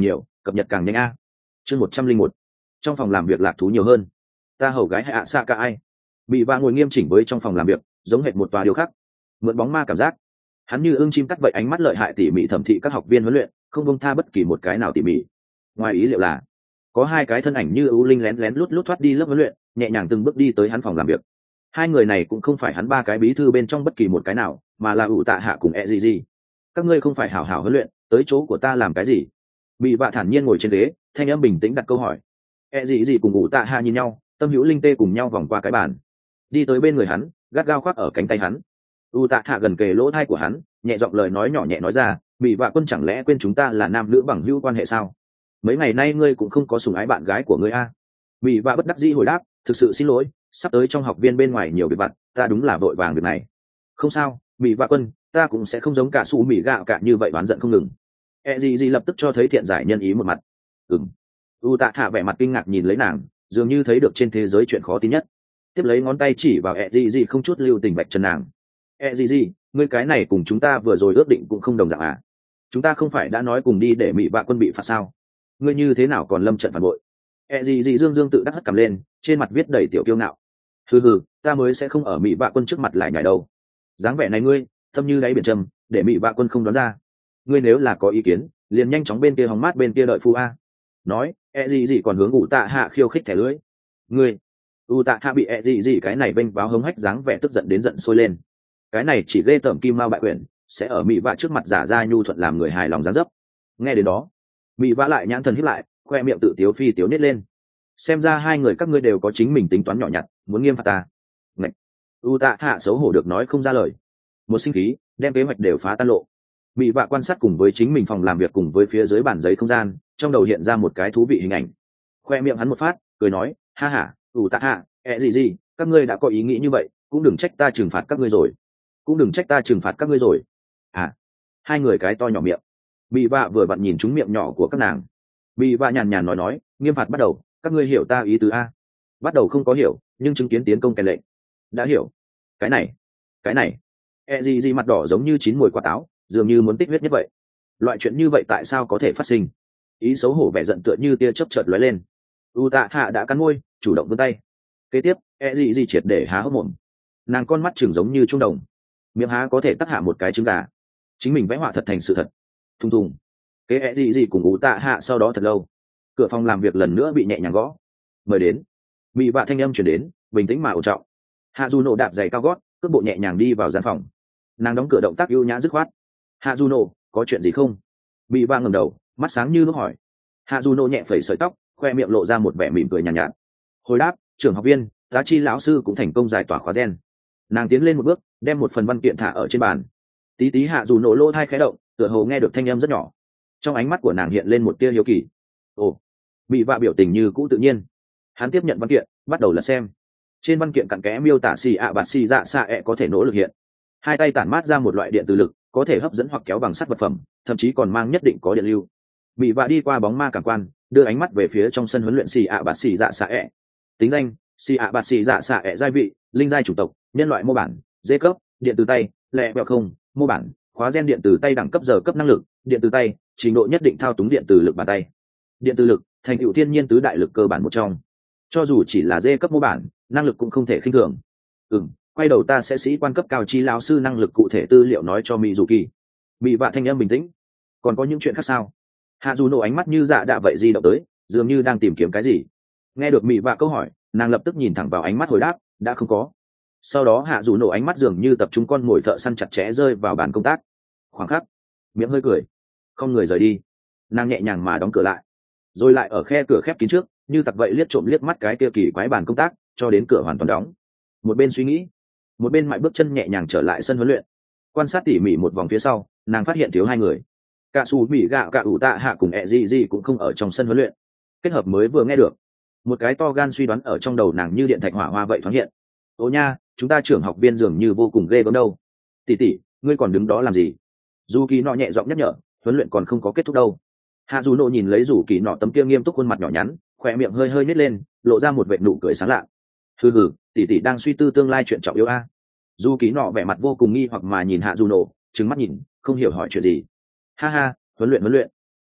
cập nhật càng nhanh a. Chương một trăm linh một. Trong phòng làm việc lạc thú nhiều hơn. Ta hầu gái hạ xạ cả ai? Bị va ngồi nghiêm chỉnh với trong phòng làm việc, giống hệt một tòa điêu khắc. Mượn bóng ma cảm giác. Hắn như ương chim cắt vậy, ánh mắt lợi hại tỉ mỉ thẩm thị các học viên huấn luyện, không buông tha bất kỳ một cái nào tỉ mỉ. Ngoài ý liệu là, có hai cái thân ảnh như ưu linh lén lén lút lút thoát đi lớp huấn luyện, nhẹ nhàng từng bước đi tới hắn phòng làm việc. Hai người này cũng không phải hắn ba cái bí thư bên trong bất kỳ một cái nào, mà là ủ tạ hạ cùng e gì gì. Các ngươi không phải hảo hảo huấn luyện, tới chỗ của ta làm cái gì? Bị vạ thản nhiên ngồi trên ghế, thanh âm bình tĩnh đặt câu hỏi. E gì gì cùng ủ tạ hạ nhìn nhau, tâm hữu linh tê cùng nhau vòng qua cái bàn, đi tới bên người hắn, gắt gao khoác ở cánh tay hắn. U tạ hạ gần kề lỗ tai của hắn, nhẹ giọng lời nói nhỏ nhẹ nói ra, bị vạ quân chẳng lẽ quên chúng ta là nam nữ bằng hữu quan hệ sao? Mấy ngày nay ngươi cũng không có sủng ái bạn gái của ngươi a? Bị vạ bất đắc dĩ hồi đáp, thực sự xin lỗi, sắp tới trong học viên bên ngoài nhiều việc vặt, ta đúng là vội vàng việc này. Không sao, bị vạ quân, ta cũng sẽ không giống cả su mì gạo cả như vậy oán giận không ngừng. E gì gì lập tức cho thấy thiện giải nhân ý một mặt. Ừm. U tạ hạ vẻ mặt kinh ngạc nhìn lấy nàng, dường như thấy được trên thế giới chuyện khó tin nhất. Tiếp lấy ngón tay chỉ vào E gì gì không chút lưu tình vạch chân nàng. E gì gì, ngươi cái này cùng chúng ta vừa rồi ước định cũng không đồng dạng à? Chúng ta không phải đã nói cùng đi để mỹ vạ quân bị phạt sao? Ngươi như thế nào còn lâm trận phản bội? E gì gì dương dương tự đắc hất cầm lên, trên mặt viết đầy tiểu kiêu ngạo. Hừ hừ, ta mới sẽ không ở mỹ vạ quân trước mặt lại nhảy đâu. Dáng vẻ này ngươi, tâm như đáy biển trầm, để mỹ vạ quân không đoán ra. Ngươi nếu là có ý kiến, liền nhanh chóng bên kia hóng mát bên kia đợi phu a. Nói, E gì gì còn hướng ủ tạ hạ khiêu khích thẻ lưỡi. Ngươi, u tạ hạ bị E gì gì cái này bênh báo hống hách dáng vẻ tức giận đến giận sôi lên. Cái này chỉ ghê tởm kim mao bại quyền, sẽ ở mỹ vạ trước mặt giả ra nhu thuận làm người hài lòng dáng dấp. Nghe đến đó, mỹ vạ lại nhãn thần híp lại, khoe miệng tự tiếu phi tiếu nít lên. Xem ra hai người các ngươi đều có chính mình tính toán nhỏ nhặt, muốn nghiêm phạt ta. Ngạch. U tạ hạ xấu hổ được nói không ra lời. Một sinh khí, đem kế hoạch đều phá tan lộ. Mỹ vạ quan sát cùng với chính mình phòng làm việc cùng với phía dưới bàn giấy không gian, trong đầu hiện ra một cái thú vị hình ảnh. Khoe miệng hắn một phát, cười nói, ha ha, U tạ hạ, ẹ gì gì, các ngươi đã có ý nghĩ như vậy, cũng đừng trách ta trừng phạt các ngươi rồi. Cũng đừng trách ta trừng phạt các ngươi rồi. À, hai người cái to nhỏ miệng. Mỹ vạ vừa vặn nhìn trúng miệng nhỏ của các nàng. Mỹ vạ nhàn nhàn nói nói, nghiêm phạt bắt đầu, các ngươi hiểu ta ý tứ a? Bắt đầu không có hiểu, nhưng chứng kiến tiến công kèn lệnh. Đã hiểu. Cái này, cái này. E gì gì mặt đỏ giống như chín mùi quả táo, dường như muốn tích huyết nhất vậy. Loại chuyện như vậy tại sao có thể phát sinh? Ý xấu hổ vẻ giận tựa như tia chớp chợt lóe lên. U tạ hạ đã cắn môi, chủ động vươn tay. Kế tiếp, E gì gì triệt để há hốc mồm. Nàng con mắt trừng giống như trung đồng, miệng há có thể tắt hạ một cái trứng gà. Chính mình vẽ họa thật thành sự thật. Thùng thùng. Kế E gì gì cùng U tạ hạ sau đó thật lâu. Cửa phòng làm việc lần nữa bị nhẹ nhàng gõ. Mời đến. Mị vạ thanh âm chuyển đến, bình tĩnh mà ổn trọng. Hạ Du nổ đạp giày cao gót, cước bộ nhẹ nhàng đi vào gian phòng. Nàng đóng cửa động tác ưu nhã dứt khoát. Hạ Du nổ, có chuyện gì không? Mị vạ ngẩng đầu, mắt sáng như nước hỏi. Hạ Du nổ nhẹ phẩy sợi tóc, khoe miệng lộ ra một vẻ mỉm cười nhàn nhạt, nhạt. Hồi đáp, trưởng học viên, tá chi lão sư cũng thành công giải tỏa khóa gen. Nàng tiến lên một bước, đem một phần văn kiện thả ở trên bàn. Tí tí Hạ Du nổ lỗ thai khẽ động, tựa hồ nghe được thanh âm rất nhỏ. Trong ánh mắt của nàng hiện lên một tia hiếu kỳ. Ồ, Mị vạ biểu tình như cũ tự nhiên. Hắn tiếp nhận văn kiện, bắt đầu lật xem. Trên văn kiện cặn kẽ miêu tả xì ạ bạt xì dạ xạ ẹ có thể nỗ lực hiện. Hai tay tản mát ra một loại điện từ lực, có thể hấp dẫn hoặc kéo bằng sắt vật phẩm, thậm chí còn mang nhất định có điện lưu. Mị vạ đi qua bóng ma cảm quan, đưa ánh mắt về phía trong sân huấn luyện xì ạ bạt xì dạ xạ ẹ. Tính danh: xì ạ bạt xì dạ xạ ẹ, giai vị: linh giai chủng tộc, nhân loại mô bản, dê cấp, điện từ tay, lẹ vẹo không, mô bản, khóa gen điện từ tay đẳng cấp giờ cấp năng lực, điện từ tay, trình độ nhất định thao túng điện từ lực bàn tay. Điện từ lực, thành tựu thiên nhiên tứ đại lực cơ bản một trong. Cho dù chỉ là dê cấp mô bản, năng lực cũng không thể khinh thường. Ừm, quay đầu ta sẽ sĩ quan cấp cao chi lão sư năng lực cụ thể tư liệu nói cho mỹ dù kỳ. Bị vạ thanh âm bình tĩnh. Còn có những chuyện khác sao? Hạ dù nổ ánh mắt như dạ đạ vậy di động tới, dường như đang tìm kiếm cái gì. Nghe được mỹ vạ câu hỏi, nàng lập tức nhìn thẳng vào ánh mắt hồi đáp, đã không có. Sau đó hạ dù nổ ánh mắt dường như tập trung con mồi thợ săn chặt chẽ rơi vào bàn công tác. Khoảng khắc, miệng hơi cười, không người rời đi. Nàng nhẹ nhàng mà đóng cửa lại, rồi lại ở khe cửa khép kín trước, như tặc vậy liếc trộm liếc mắt cái kia kỳ quái bàn công tác, cho đến cửa hoàn toàn đóng. Một bên suy nghĩ, một bên mại bước chân nhẹ nhàng trở lại sân huấn luyện. Quan sát tỉ mỉ một vòng phía sau, nàng phát hiện thiếu hai người. Cả Su Mỹ gạo cả ủ tạ hạ cùng ẹ gì gì cũng không ở trong sân huấn luyện. Kết hợp mới vừa nghe được, một cái to gan suy đoán ở trong đầu nàng như điện thạch hỏa hoa vậy thoáng hiện. Ô nha, chúng ta trưởng học viên dường như vô cùng ghê gớm đâu. Tỷ tỷ, ngươi còn đứng đó làm gì? Dù kỳ nọ nhẹ giọng nhắc nhở, huấn luyện còn không có kết thúc đâu. Hạ dù nộ nhìn lấy rủ kỳ nọ tấm kia nghiêm túc khuôn mặt nhỏ nhắn, khỏe miệng hơi hơi nhếch lên, lộ ra một vệt nụ cười sáng lạ. Hừ hừ, tỷ tỷ đang suy tư tương lai chuyện trọng yếu a. Dù kỳ nọ vẻ mặt vô cùng nghi hoặc mà nhìn hạ dù nộ, trừng mắt nhìn, không hiểu hỏi chuyện gì. Ha ha, huấn luyện huấn luyện.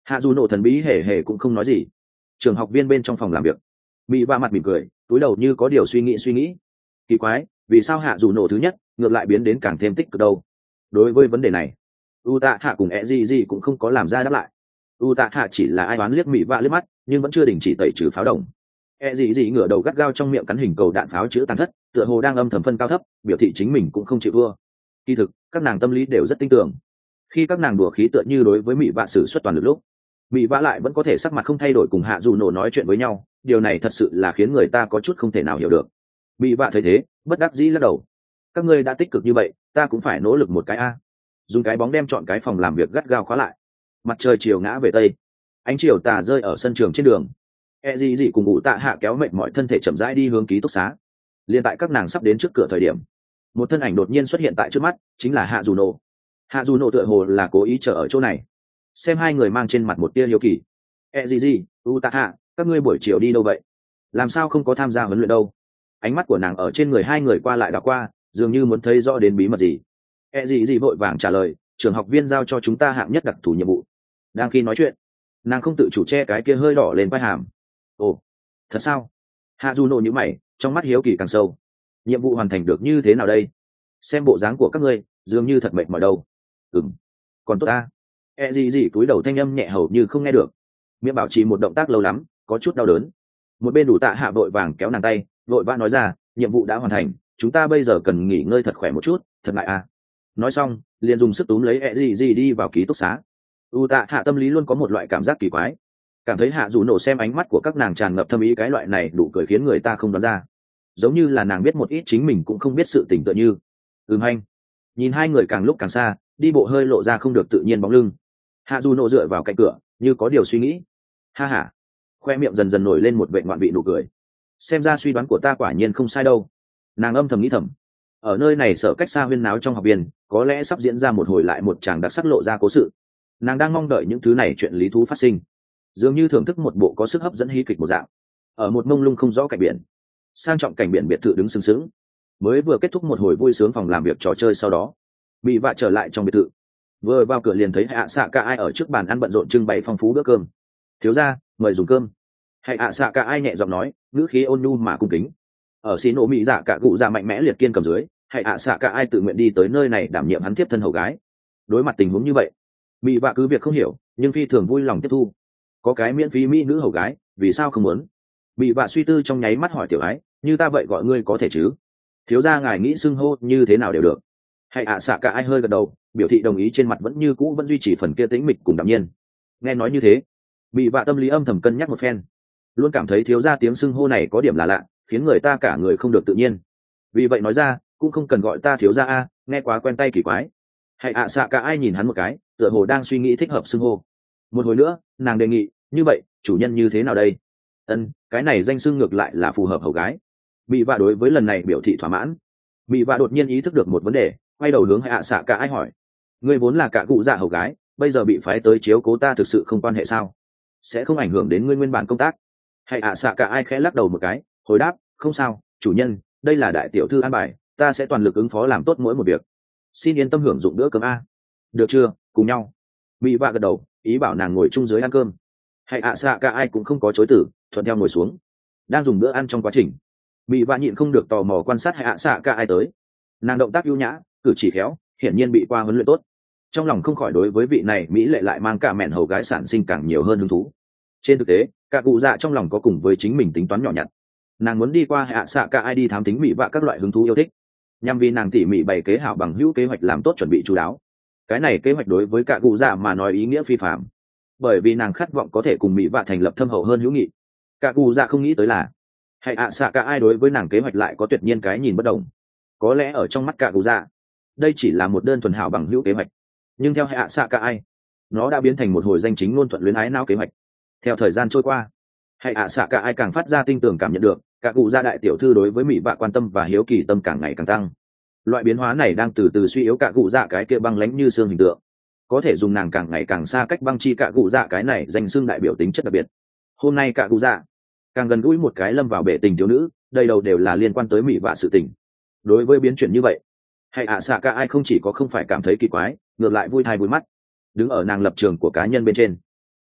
Hạ dù nổ thần bí hề hề cũng không nói gì. Trường học viên bên trong phòng làm việc, mỹ va mặt mỉm cười, túi đầu như có điều suy nghĩ suy nghĩ. Kỳ quái, vì sao hạ dù nổ thứ nhất ngược lại biến đến càng thêm tích cực đâu? Đối với vấn đề này, u tạ hạ cùng e gì gì cũng không có làm ra đáp lại. U tạ hạ chỉ là ai đoán liếc mỹ va liếc mắt, nhưng vẫn chưa đình chỉ tẩy trừ pháo đồng. E gì gì ngửa đầu gắt gao trong miệng cắn hình cầu đạn pháo chữ tàn thất, tựa hồ đang âm thầm phân cao thấp, biểu thị chính mình cũng không chịu thua. Kỳ thực, các nàng tâm lý đều rất tin tưởng. Khi các nàng đùa khí tựa như đối với mỹ vạ sử xuất toàn lực lúc, mỹ vạ lại vẫn có thể sắc mặt không thay đổi cùng hạ dù nổ nói chuyện với nhau, điều này thật sự là khiến người ta có chút không thể nào hiểu được. Mỹ vạ thấy thế, bất đắc dĩ lắc đầu. Các ngươi đã tích cực như vậy, ta cũng phải nỗ lực một cái a. Dùng cái bóng đem chọn cái phòng làm việc gắt gao khóa lại. Mặt trời chiều ngã về tây, ánh chiều tà rơi ở sân trường trên đường. E gì gì cùng ngụ tạ hạ kéo mệt mọi thân thể chậm rãi đi hướng ký túc xá. Liên tại các nàng sắp đến trước cửa thời điểm, một thân ảnh đột nhiên xuất hiện tại trước mắt, chính là hạ dù nổ. Hạ dù nổ tựa hồ là cố ý chờ ở chỗ này, xem hai người mang trên mặt một tia hiếu kỳ. E gì gì, u tạ hạ, các ngươi buổi chiều đi đâu vậy? Làm sao không có tham gia huấn luyện đâu? Ánh mắt của nàng ở trên người hai người qua lại đảo qua, dường như muốn thấy rõ đến bí mật gì. E gì gì vội vàng trả lời, trường học viên giao cho chúng ta hạng nhất đặc thù nhiệm vụ. Đang khi nói chuyện, nàng không tự chủ che cái kia hơi đỏ lên vai hàm. Ồ, thật sao? Hạ dù nổ nhíu mày, trong mắt hiếu kỳ càng sâu. Nhiệm vụ hoàn thành được như thế nào đây? Xem bộ dáng của các ngươi, dường như thật mệt mỏi đâu. Ừm, còn tốt ta. E gì gì cúi đầu thanh âm nhẹ hầu như không nghe được, miệng bảo trì một động tác lâu lắm, có chút đau đớn. Một bên đủ tạ hạ vội vàng kéo nàng tay, vội vã nói ra, nhiệm vụ đã hoàn thành, chúng ta bây giờ cần nghỉ ngơi thật khỏe một chút, thật lại à. Nói xong, liền dùng sức túm lấy E gì gì đi vào ký túc xá. U tạ hạ tâm lý luôn có một loại cảm giác kỳ quái, cảm thấy hạ dù nổ xem ánh mắt của các nàng tràn ngập thâm ý, cái loại này đủ cười khiến người ta không đoán ra, giống như là nàng biết một ít chính mình cũng không biết sự tình tựa như. Ừm hanh. Nhìn hai người càng lúc càng xa, đi bộ hơi lộ ra không được tự nhiên bóng lưng. Hạ dù nổ dựa vào cạnh cửa, như có điều suy nghĩ. Ha ha, khoe miệng dần dần nổi lên một vệ ngoạn vị nụ cười. Xem ra suy đoán của ta quả nhiên không sai đâu. Nàng âm thầm nghĩ thầm. Ở nơi này sở cách xa huyên náo trong học viên, có lẽ sắp diễn ra một hồi lại một chàng đặc sắc lộ ra cố sự. Nàng đang mong đợi những thứ này chuyện lý thú phát sinh, dường như thưởng thức một bộ có sức hấp dẫn hí kịch một dạng. Ở một mông lung không rõ cảnh biển, sang trọng cảnh biển biệt thự đứng sừng sững. Mới vừa kết thúc một hồi vui sướng phòng làm việc trò chơi, sau đó bị vạ trở lại trong biệt thự. Vừa vào cửa liền thấy hạ xạ cả ai ở trước bàn ăn bận rộn trưng bày phong phú bữa cơm. Thiếu gia, mời dùng cơm. Hạ xạ cả ai nhẹ giọng nói, ngữ khí ôn nhu mà cung kính. Ở xí nổ mỹ dạ cả cụ dạ mạnh mẽ liệt kiên cầm dưới, hạ xạ cả ai tự nguyện đi tới nơi này đảm nhiệm hắn tiếp thân hầu gái. Đối mặt tình huống như vậy, mỹ vạ cứ việc không hiểu, nhưng phi thường vui lòng tiếp thu. Có cái miễn phí mỹ nữ hầu gái, vì sao không muốn? Mỹ vạ suy tư trong nháy mắt hỏi tiểu ái, như ta vậy gọi ngươi có thể chứ? Thiếu gia ngài nghĩ xưng hô như thế nào đều được. Hay ạ xạ cả ai hơi gật đầu, biểu thị đồng ý, trên mặt vẫn như cũ vẫn duy trì phần kia tĩnh mịch cùng đạm nhiên. Nghe nói như thế, Mỹ vạ tâm lý âm thầm cân nhắc một phen, luôn cảm thấy thiếu gia tiếng xưng hô này có điểm là lạ, khiến người ta cả người không được tự nhiên. Vì vậy nói ra, cũng không cần gọi ta thiếu gia a, nghe quá quen tay kỳ quái. Hay ạ xạ cả ai nhìn hắn một cái, tựa hồ đang suy nghĩ thích hợp xưng hô. Một hồi nữa, nàng đề nghị, như vậy chủ nhân như thế nào đây? Ân, cái này danh xưng ngược lại là phù hợp hầu gái. Mỹ vạ đối với lần này biểu thị thỏa mãn. Mỹ vạ đột nhiên ý thức được một vấn đề, quay đầu hướng hạ xạ cả ai hỏi, ngươi vốn là cả cụ dạ hầu gái, bây giờ bị phái tới chiếu cố ta thực sự không quan hệ sao? Sẽ không ảnh hưởng đến ngươi nguyên bản công tác? Hạ xạ cả ai khẽ lắc đầu một cái, hồi đáp, không sao, chủ nhân, đây là đại tiểu thư an bài, ta sẽ toàn lực ứng phó làm tốt mỗi một việc. Xin yên tâm hưởng dụng bữa cơm a. Được chưa, cùng nhau. Mỹ vạ gật đầu, ý bảo nàng ngồi chung dưới ăn cơm. Hạ xạ cả ai cũng không có chối từ, thuận theo ngồi xuống. Đang dùng bữa ăn trong quá trình, Mỹ vạ nhịn không được tò mò quan sát hạ xạ cả ai tới. Nàng động tác ưu nhã, cử chỉ khéo, hiển nhiên bị qua huấn luyện tốt. Trong lòng không khỏi đối với vị này mỹ lệ lại mang cả mẹn hầu gái sản sinh càng nhiều hơn hứng thú. Trên thực tế, cả cụ dạ trong lòng có cùng với chính mình tính toán nhỏ nhặt. Nàng muốn đi qua hạ xạ cả ai đi thám tính mỹ vạ các loại hứng thú yêu thích, nhằm vì nàng tỉ mỉ bày kế hảo bằng hữu kế hoạch làm tốt chuẩn bị chú đáo. Cái này kế hoạch đối với cả cụ dạ mà nói ý nghĩa phi phàm, bởi vì nàng khát vọng có thể cùng mỹ vạ thành lập thâm hậu hơn hữu nghị. Cả cụ dạ không nghĩ tới là hạ xạ cả ai đối với nàng kế hoạch lại có tuyệt nhiên cái nhìn bất đồng. Có lẽ ở trong mắt cả cụ dạ, đây chỉ là một đơn thuần hảo bằng hữu kế hoạch, nhưng theo hạ xạ cả ai, nó đã biến thành một hồi danh chính ngôn thuận luyến ái não kế hoạch. Theo thời gian trôi qua, hạ xạ cả ai càng phát ra tinh tường cảm nhận được cả cụ dạ đại tiểu thư đối với mỹ vạ quan tâm và hiếu kỳ tâm càng ngày càng tăng. Loại biến hóa này đang từ từ suy yếu cả cụ dạ cái kia băng lãnh như xương hình tượng, có thể dùng nàng càng ngày càng xa cách băng chi cả cụ dạ cái này danh xưng đại biểu tính chất đặc biệt. Hôm nay cả cụ dạ càng gần gũi một cái lâm vào bể tình thiếu nữ, đầy đầu đều là liên quan tới mỹ vạ sự tình. Đối với biến chuyển như vậy, hay ạ xạ cả ai không chỉ có không phải cảm thấy kỳ quái, ngược lại vui thai vui mắt. Đứng ở nàng lập trường của cá nhân bên trên,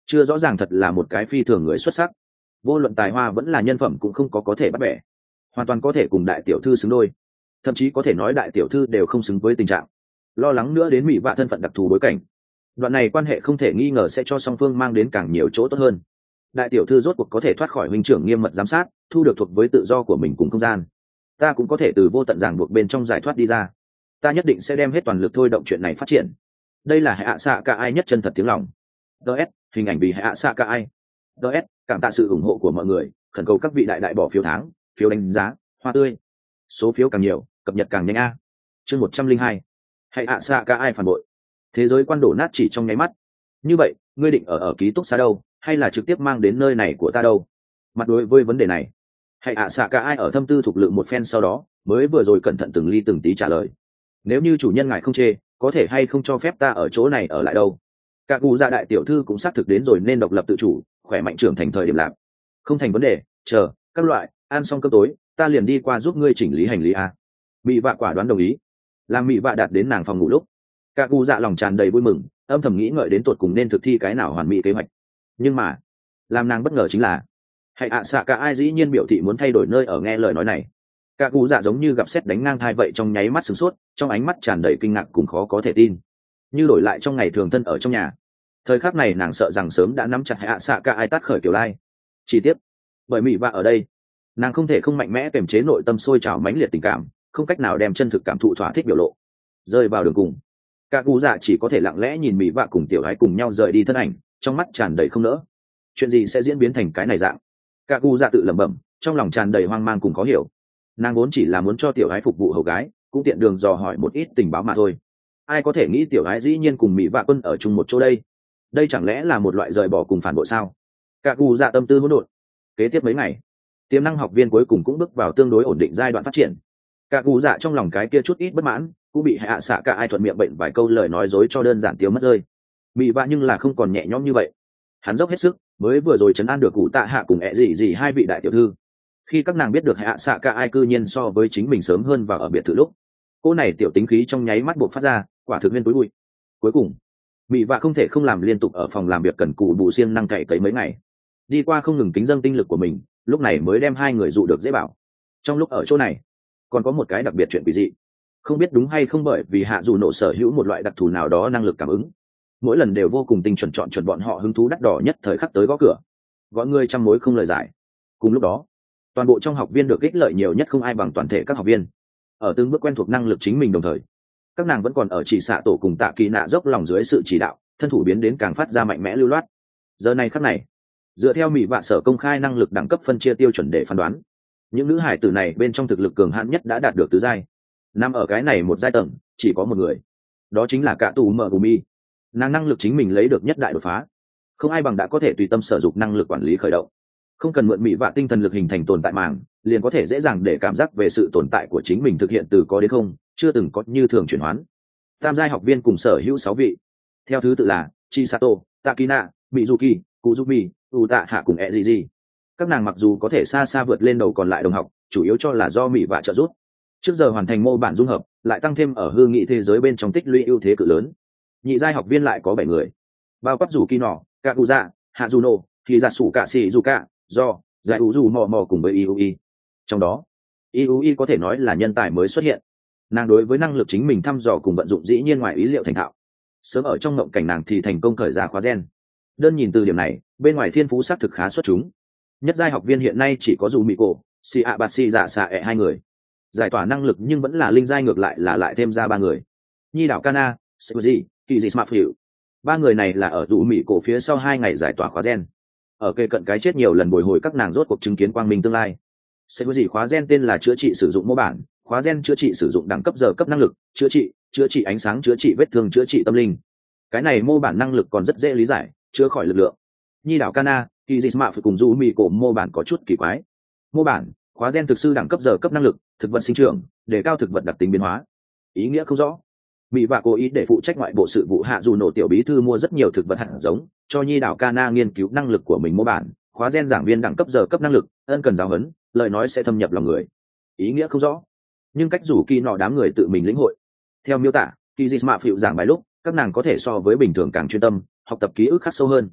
chưa rõ ràng thật là một cái phi thường người xuất sắc, vô luận tài hoa vẫn là nhân phẩm cũng không có có thể bắt bẻ, hoàn toàn có thể cùng đại tiểu thư xứng đôi, thậm chí có thể nói đại tiểu thư đều không xứng với tình trạng. Lo lắng nữa đến mỹ vạ thân phận đặc thù bối cảnh, đoạn này quan hệ không thể nghi ngờ sẽ cho song phương mang đến càng nhiều chỗ tốt hơn. Đại tiểu thư rốt cuộc có thể thoát khỏi huynh trưởng nghiêm mật giám sát, thu được thuộc với tự do của mình cùng không gian, ta cũng có thể từ vô tận ràng buộc bên trong giải thoát đi ra. Ta nhất định sẽ đem hết toàn lực thôi động chuyện này phát triển. Đây là hệ hạ xạ cả ai nhất chân thật tiếng lòng. ds hình ảnh vì hệ hạ xạ cả ai. ds cảm tạ sự ủng hộ của mọi người, khẩn cầu các vị đại đại bỏ phiếu tháng, phiếu đánh giá, hoa tươi, số phiếu càng nhiều cập nhật càng nhanh a. Chương một trăm linh hai, hệ hạ xạ cả ai phản bội. Thế giới quan đổ nát chỉ trong nháy mắt. Như vậy ngươi định ở ở ký túc xá đâu, hay là trực tiếp mang đến nơi này của ta đâu? Mặt đối với vấn đề này, hệ hạ xạ cả ai ở thâm tư thuộc lự một phen sau đó mới vừa rồi cẩn thận từng ly từng tí trả lời. Nếu như chủ nhân ngài không chê, có thể hay không cho phép ta ở chỗ này ở lại đâu? Cả cụ gia đại tiểu thư cũng xác thực đến rồi nên độc lập tự chủ, khỏe mạnh trưởng thành thời điểm làm. Không thành vấn đề, chờ các loại ăn xong cơm tối ta liền đi qua giúp ngươi chỉnh lý hành lý a. Mị vạ quả đoán đồng ý. Làm mị vạ đạt đến nàng phòng ngủ lúc, cả cụ dạ lòng tràn đầy vui mừng, âm thầm nghĩ ngợi đến tột cùng nên thực thi cái nào hoàn mỹ kế hoạch. Nhưng mà làm nàng bất ngờ chính là hãy ạ xạ cả ai dĩ nhiên biểu thị muốn thay đổi nơi ở. Nghe lời nói này, cả cụ dạ giống như gặp sét đánh ngang thai vậy, trong nháy mắt sửng sốt, trong ánh mắt tràn đầy kinh ngạc cùng khó có thể tin, như đổi lại trong ngày thường thân ở trong nhà. Thời khắc này nàng sợ rằng sớm đã nắm chặt hãy ạ xạ cả ai tát khởi kiểu lai. Chỉ tiếp bởi mỹ vạ ở đây, nàng không thể không mạnh mẽ kiềm chế nội tâm sôi trào mãnh liệt tình cảm, không cách nào đem chân thực cảm thụ thỏa thích biểu lộ. Rơi vào đường cùng, cả cụ dạ chỉ có thể lặng lẽ nhìn mỹ vạ cùng tiểu gái cùng nhau rời đi thân ảnh, trong mắt tràn đầy không nỡ. Chuyện gì sẽ diễn biến thành cái này dạng? Cả cụ dạ tự lẩm bẩm, trong lòng tràn đầy hoang mang cùng khó hiểu. Nàng vốn chỉ là muốn cho tiểu gái phục vụ hầu gái, cũng tiện đường dò hỏi một ít tình báo mà thôi. Ai có thể nghĩ tiểu gái dĩ nhiên cùng mỹ vạ quân ở chung một chỗ đây? Đây chẳng lẽ là một loại rời bỏ cùng phản bội sao? Cả cụ dạ tâm tư hỗn độn. Kế tiếp mấy ngày, tiềm năng học viên cuối cùng cũng bước vào tương đối ổn định giai đoạn phát triển. Cả cụ dạ trong lòng cái kia chút ít bất mãn cũng bị hạ xạ cả ai thuận miệng bệnh vài câu lời nói dối cho đơn giản tiêu mất rơi. Mỹ vạ nhưng là không còn nhẹ nhõm như vậy. Hắn dốc hết sức mới vừa rồi chấn an được cụ tạ hạ cùng ẹ gì gì hai vị đại tiểu thư. Khi các nàng biết được hạ xạ cả ai cư nhiên so với chính mình sớm hơn vào ở biệt thự lúc, cô này tiểu tính khí trong nháy mắt buộc phát ra, quả thực viên túi bụi. Cuối cùng Mỹ vạ không thể không làm liên tục ở phòng làm việc cần cù bù siêng năng cày cấy mấy ngày, đi qua không ngừng kính dâng tinh lực của mình, lúc này mới đem hai người dụ được dễ bảo. Trong lúc ở chỗ này còn có một cái đặc biệt chuyện kỳ dị, không biết đúng hay không, bởi vì hạ dù nổ sở hữu một loại đặc thù nào đó năng lực cảm ứng, mỗi lần đều vô cùng tinh chuẩn chọn chuẩn bọn họ hứng thú đắt đỏ nhất thời khắc tới gõ cửa, gọi người trăm mối không lời giải. Cùng lúc đó toàn bộ trong học viên được ích lợi nhiều nhất không ai bằng toàn thể các học viên, ở từng bước quen thuộc năng lực chính mình, đồng thời các nàng vẫn còn ở chỉ xạ tổ cùng tạ kỳ nạ dốc lòng dưới sự chỉ đạo, thân thủ biến đến càng phát ra mạnh mẽ lưu loát. Giờ này khắc này, dựa theo mỹ vạ sở công khai năng lực đẳng cấp phân chia tiêu chuẩn để phán đoán, những nữ hải tử này bên trong thực lực cường hãn nhất đã đạt được tứ giai. Nằm ở cái này một giai tầng chỉ có một người, đó chính là cả tù mờ gumi. Nàng năng lực chính mình lấy được nhất đại đột phá, không ai bằng đã có thể tùy tâm sở dụng năng lực quản lý khởi động, không cần mượn mỹ vạ tinh thần lực hình thành tồn tại màng, liền có thể dễ dàng để cảm giác về sự tồn tại của chính mình thực hiện từ có đến không, chưa từng có như thường chuyển hoán. Tam giai học viên cùng sở hữu sáu vị, theo thứ tự là Chisato, Takina, Mizuki, Kuzumi, Uta hạ cùng Eiji. Các nàng mặc dù có thể xa xa vượt lên đầu còn lại đồng học, chủ yếu cho là do mỹ vạ trợ giúp. Trước giờ hoàn thành mô bản dung hợp, lại tăng thêm ở hư nghị thế giới bên trong tích lũy ưu thế cự lớn. Nhị giai học viên lại có bảy người, bao quát rủ Kino, Kaguya, Hazuno, thì giả sủ cả sĩ Zuka, do giải ủ dù mò mò cùng với Iui. Trong đó Iui có thể nói là nhân tài mới xuất hiện, nàng đối với năng lực chính mình thăm dò cùng vận dụng dĩ nhiên ngoài ý liệu thành thạo. Sớm ở trong ngộng cảnh nàng thì thành công khởi ra khóa gen. Đơn nhìn từ điểm này, bên ngoài thiên phú xác thực khá xuất chúng. Nhất giai học viên hiện nay chỉ có dù mỹ cổ, si a bạt si giả xạ ẹ hai người. Giải tỏa năng lực nhưng vẫn là linh giai, ngược lại là lại thêm ra ba người. Nhi đảo Kana, Suzy, kỳ dị Smart Phiu. Ba người này là ở dù mỹ cổ phía sau hai ngày giải tỏa khóa gen. Ở kề cận cái chết nhiều lần bồi hồi các nàng rốt cuộc chứng kiến quang minh tương lai. Suzy khóa gen tên là chữa trị sử dụng mô bản, khóa gen chữa trị sử dụng đẳng cấp giờ cấp năng lực, chữa trị, chữa trị ánh sáng, chữa trị vết thương, chữa trị tâm linh. Cái này mô bản năng lực còn rất dễ lý giải, chữa khỏi lực lượng. Nhi đảo Kana, kỳ dị Smart Phiu cùng dù mỹ cổ mô bản có chút kỳ quái. Mô bản, khóa gen thực sư đẳng cấp giờ cấp năng lực, thực vật sinh trưởng, đề cao thực vật đặc tính biến hóa. Ý nghĩa không rõ. Mỹ vạ cố ý để phụ trách ngoại bộ sự vụ hạ dù nổ tiểu bí thư mua rất nhiều thực vật hạt giống cho Nhi đảo Kana nghiên cứu năng lực của mình mô bản. Khóa gen giảng viên đẳng cấp giờ cấp năng lực, ân cần giáo huấn, lời nói sẽ thâm nhập lòng người. Ý nghĩa không rõ, nhưng cách rủ kỳ nọ đám người tự mình lĩnh hội. Theo miêu tả, kỳ dị Smart Phiu giảng bài lúc, các nàng có thể so với bình thường càng chuyên tâm, học tập ký ức khắc sâu hơn.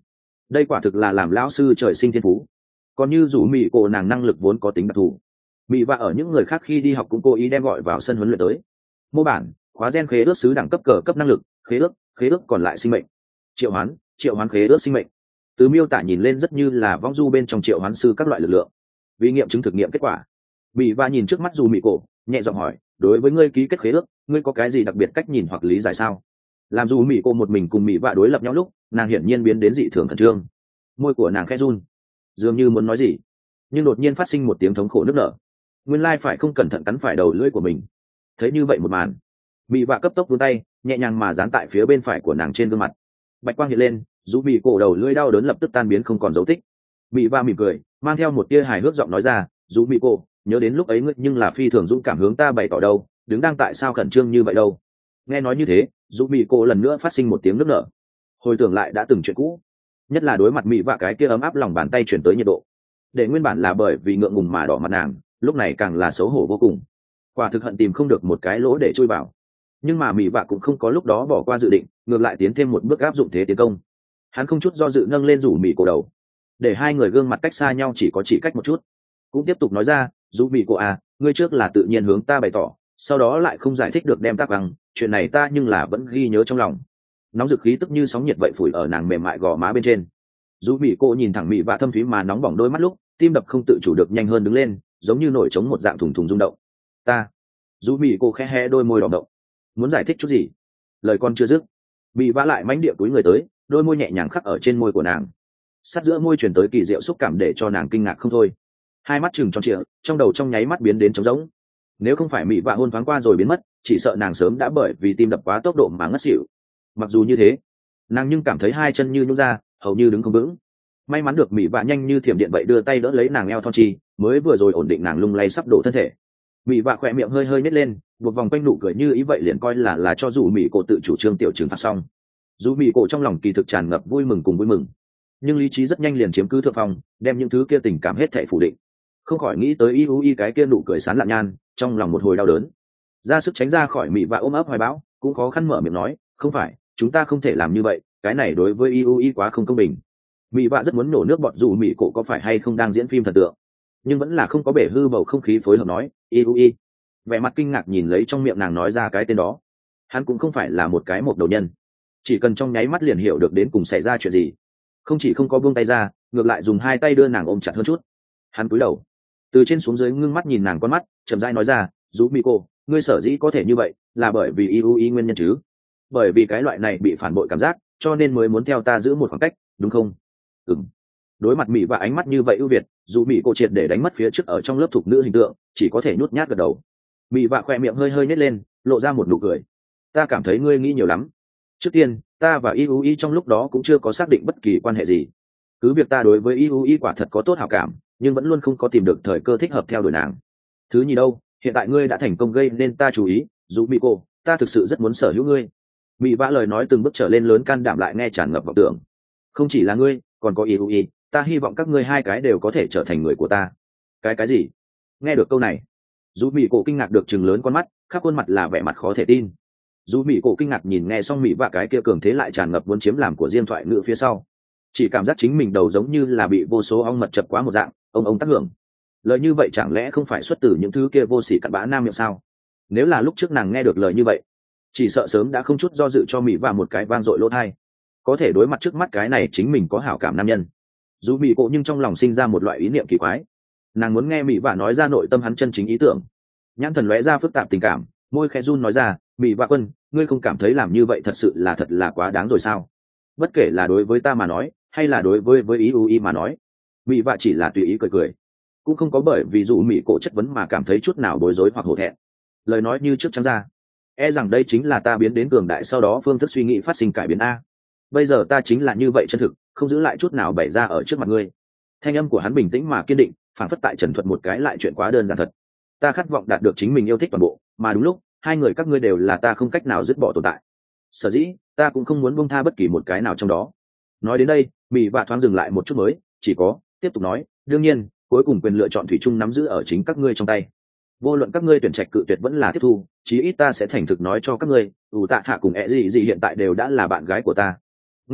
đây quả thực là làm lão sư trời sinh thiên phú. Còn như rủ mỹ cổ nàng năng lực vốn có tính đặc thù, mỹ và ở những người khác khi đi học cũng cố ý đem gọi vào sân huấn luyện tới. Mô bản khóa gen khế ước sứ đẳng cấp cờ cấp năng lực khế ước khế ước còn lại sinh mệnh triệu hoán triệu hoán khế ước sinh mệnh. Từ miêu tả nhìn lên rất như là vong du bên trong triệu hoán sư các loại lực lượng. Vì nghiệm chứng thực nghiệm kết quả, mỹ và nhìn trước mắt dù mỹ cổ nhẹ giọng hỏi, đối với ngươi ký kết khế ước ngươi có cái gì đặc biệt cách nhìn hoặc lý giải sao? Làm dù mỹ cổ một mình cùng mỹ và đối lập nhau lúc, nàng hiển nhiên biến đến dị thường khẩn trương, môi của nàng khẽ run dường như muốn nói gì, nhưng đột nhiên phát sinh một tiếng thống khổ nức nở. Nguyên lai phải không cẩn thận cắn phải đầu lưỡi của mình. Thấy như vậy một màn, mỹ vạ cấp tốc vươn tay nhẹ nhàng mà dán tại phía bên phải của nàng trên gương mặt. Bạch quang hiện lên, dù bị cổ đầu lưỡi đau đớn lập tức tan biến không còn dấu tích. Mỹ vạ mỉm cười mang theo một tia hài hước giọng nói ra, dù bị cổ nhớ đến lúc ấy ngươi nhưng là phi thường dũng cảm hướng ta bày tỏ đâu, đứng đang tại sao khẩn trương như vậy đâu. Nghe nói như thế, dù bị cổ lần nữa phát sinh một tiếng nức nở, hồi tưởng lại đã từng chuyện cũ, nhất là đối mặt mỹ vạ cái kia ấm áp lòng bàn tay chuyển tới nhiệt độ, để nguyên bản là bởi vì ngượng ngùng mà đỏ mặt nàng lúc này càng là xấu hổ vô cùng. Quả thực hận tìm không được một cái lỗ để chui vào. Nhưng mà mỹ vạ cũng không có lúc đó bỏ qua dự định, ngược lại tiến thêm một bước áp dụng thế tiến công. Hắn không chút do dự nâng lên rủ mỹ cổ đầu, để hai người gương mặt cách xa nhau chỉ có chỉ cách một chút, cũng tiếp tục nói ra, rủ mỹ cổ à, ngươi trước là tự nhiên hướng ta bày tỏ, sau đó lại không giải thích được đem tác bằng, chuyện này ta nhưng là vẫn ghi nhớ trong lòng. Nóng dực khí tức như sóng nhiệt vậy phủi ở nàng mềm mại gò má bên trên. Rủ mỹ cổ nhìn thẳng mỹ vạ thâm thúy mà nóng bỏng đôi mắt lúc, tim đập không tự chủ được nhanh hơn đứng lên, giống như nổi trống một dạng thùng thùng rung động. Ta dù mỹ cô khẽ hé đôi môi đỏ động, muốn giải thích chút gì, lời con chưa dứt, bị vã lại mánh địa túi người tới, đôi môi nhẹ nhàng khắc ở trên môi của nàng, sát giữa môi truyền tới kỳ diệu xúc cảm để cho nàng kinh ngạc không thôi. Hai mắt chừng tròn trịa, trong đầu trong nháy mắt biến đến trống rỗng. Nếu không phải mỹ vạ hôn thoáng qua rồi biến mất, chỉ sợ nàng sớm đã bởi vì tim đập quá tốc độ mà ngất xỉu. Mặc dù như thế, nàng nhưng cảm thấy hai chân như nhũn ra, hầu như đứng không vững. May mắn được mỹ vạ nhanh như thiểm điện vậy đưa tay đỡ lấy nàng eo thon chi, mới vừa rồi ổn định nàng lung lay sắp đổ thân thể. Mỹ vạ khỏe miệng hơi hơi nhếch lên, buộc vòng quanh nụ cười như ý vậy liền coi là là cho dù mỹ cổ tự chủ trương tiểu trừng phạt xong. Dù mỹ cổ trong lòng kỳ thực tràn ngập vui mừng cùng vui mừng, nhưng lý trí rất nhanh liền chiếm cứ thượng phong, đem những thứ kia tình cảm hết thảy phủ định. Không khỏi nghĩ tới y u y cái kia nụ cười sán lạn nhan, trong lòng một hồi đau đớn. Ra sức tránh ra khỏi mỹ vạ ôm ấp hoài bão, cũng khó khăn mở miệng nói, không phải, chúng ta không thể làm như vậy, cái này đối với y u y quá không công bình. Mỹ vạ rất muốn nổ nước bọt dù mỹ cổ có phải hay không đang diễn phim thần tượng, nhưng vẫn là không có bể hư bầu không khí phối hợp nói, y u y. Vẻ mặt kinh ngạc nhìn lấy trong miệng nàng nói ra cái tên đó. Hắn cũng không phải là một cái một đầu nhân, chỉ cần trong nháy mắt liền hiểu được đến cùng xảy ra chuyện gì. Không chỉ không có buông tay ra, ngược lại dùng hai tay đưa nàng ôm chặt hơn chút. Hắn cúi đầu, từ trên xuống dưới ngưng mắt nhìn nàng con mắt, chậm rãi nói ra, dù mỹ cô, ngươi sở dĩ có thể như vậy là bởi vì y u y nguyên nhân chứ? Bởi vì cái loại này bị phản bội cảm giác, cho nên mới muốn theo ta giữ một khoảng cách, đúng không? Ừm. Đối mặt mỹ và ánh mắt như vậy ưu việt, dù mỹ cô triệt để đánh mất phía trước ở trong lớp thuộc nữ hình tượng, chỉ có thể nhút nhát gật đầu. Mỹ vạ khoe miệng hơi hơi nhếch lên, lộ ra một nụ cười. Ta cảm thấy ngươi nghĩ nhiều lắm. Trước tiên, ta và i u i trong lúc đó cũng chưa có xác định bất kỳ quan hệ gì. Cứ việc ta đối với i u i quả thật có tốt hảo cảm, nhưng vẫn luôn không có tìm được thời cơ thích hợp theo đuổi nàng. Thứ nhì đâu, hiện tại ngươi đã thành công gây nên ta chú ý, dù mỹ cô, ta thực sự rất muốn sở hữu ngươi. Mỹ vạ lời nói từng bước trở lên lớn can đảm lại nghe tràn ngập vọng tưởng. Không chỉ là ngươi, còn có i u i, ta hy vọng các ngươi hai cái đều có thể trở thành người của ta. Cái cái gì? Nghe được câu này, dù mỹ cổ kinh ngạc được chừng lớn con mắt, khắp khuôn mặt là vẻ mặt khó thể tin. Dù mỹ cổ kinh ngạc nhìn nghe xong mỹ và cái kia cường thế lại tràn ngập muốn chiếm làm của riêng thoại ngữ phía sau, chỉ cảm giác chính mình đầu giống như là bị vô số ong mật chập quá một dạng, ông ông tác hưởng. Lời như vậy chẳng lẽ không phải xuất từ những thứ kia vô sỉ cặn bã nam miệng sao? Nếu là lúc trước nàng nghe được lời như vậy, chỉ sợ sớm đã không chút do dự cho mỹ và một cái vang dội lỗ tai. Có thể đối mặt trước mắt cái này chính mình có hảo cảm nam nhân. Dù mỹ cổ nhưng trong lòng sinh ra một loại ý niệm kỳ quái, nàng muốn nghe mỹ và nói ra nội tâm hắn chân chính ý tưởng. Nhãn thần lóe ra phức tạp tình cảm, môi khẽ run nói ra, mỹ và quân, ngươi không cảm thấy làm như vậy thật sự là thật là quá đáng rồi sao? Bất kể là đối với ta mà nói, hay là đối với với ý u y mà nói, mỹ vạ chỉ là tùy ý cười cười, cũng không có bởi vì dù mỹ cổ chất vấn mà cảm thấy chút nào bối rối hoặc hổ thẹn. Lời nói như trước trắng ra, e rằng đây chính là ta biến đến cường đại sau đó phương thức suy nghĩ phát sinh cải biến a. Bây giờ ta chính là như vậy chân thực, không giữ lại chút nào bày ra ở trước mặt ngươi. Thanh âm của hắn bình tĩnh mà kiên định, phản phất tại trần thuật một cái lại chuyện quá đơn giản thật. Ta khát vọng đạt được chính mình yêu thích toàn bộ, mà đúng lúc hai người các ngươi đều là ta không cách nào dứt bỏ tồn tại. Sở dĩ ta cũng không muốn buông tha bất kỳ một cái nào trong đó. Nói đến đây, mỹ vạ thoáng dừng lại một chút mới chỉ có tiếp tục nói, đương nhiên cuối cùng quyền lựa chọn thủy chung nắm giữ ở chính các ngươi trong tay. Vô luận các ngươi tuyển trạch cự tuyệt vẫn là tiếp thu, chí ít ta sẽ thành thực nói cho các ngươi, ủ tạ hạ cùng ẹ gì gì hiện tại đều đã là bạn gái của ta. Nghe vậy,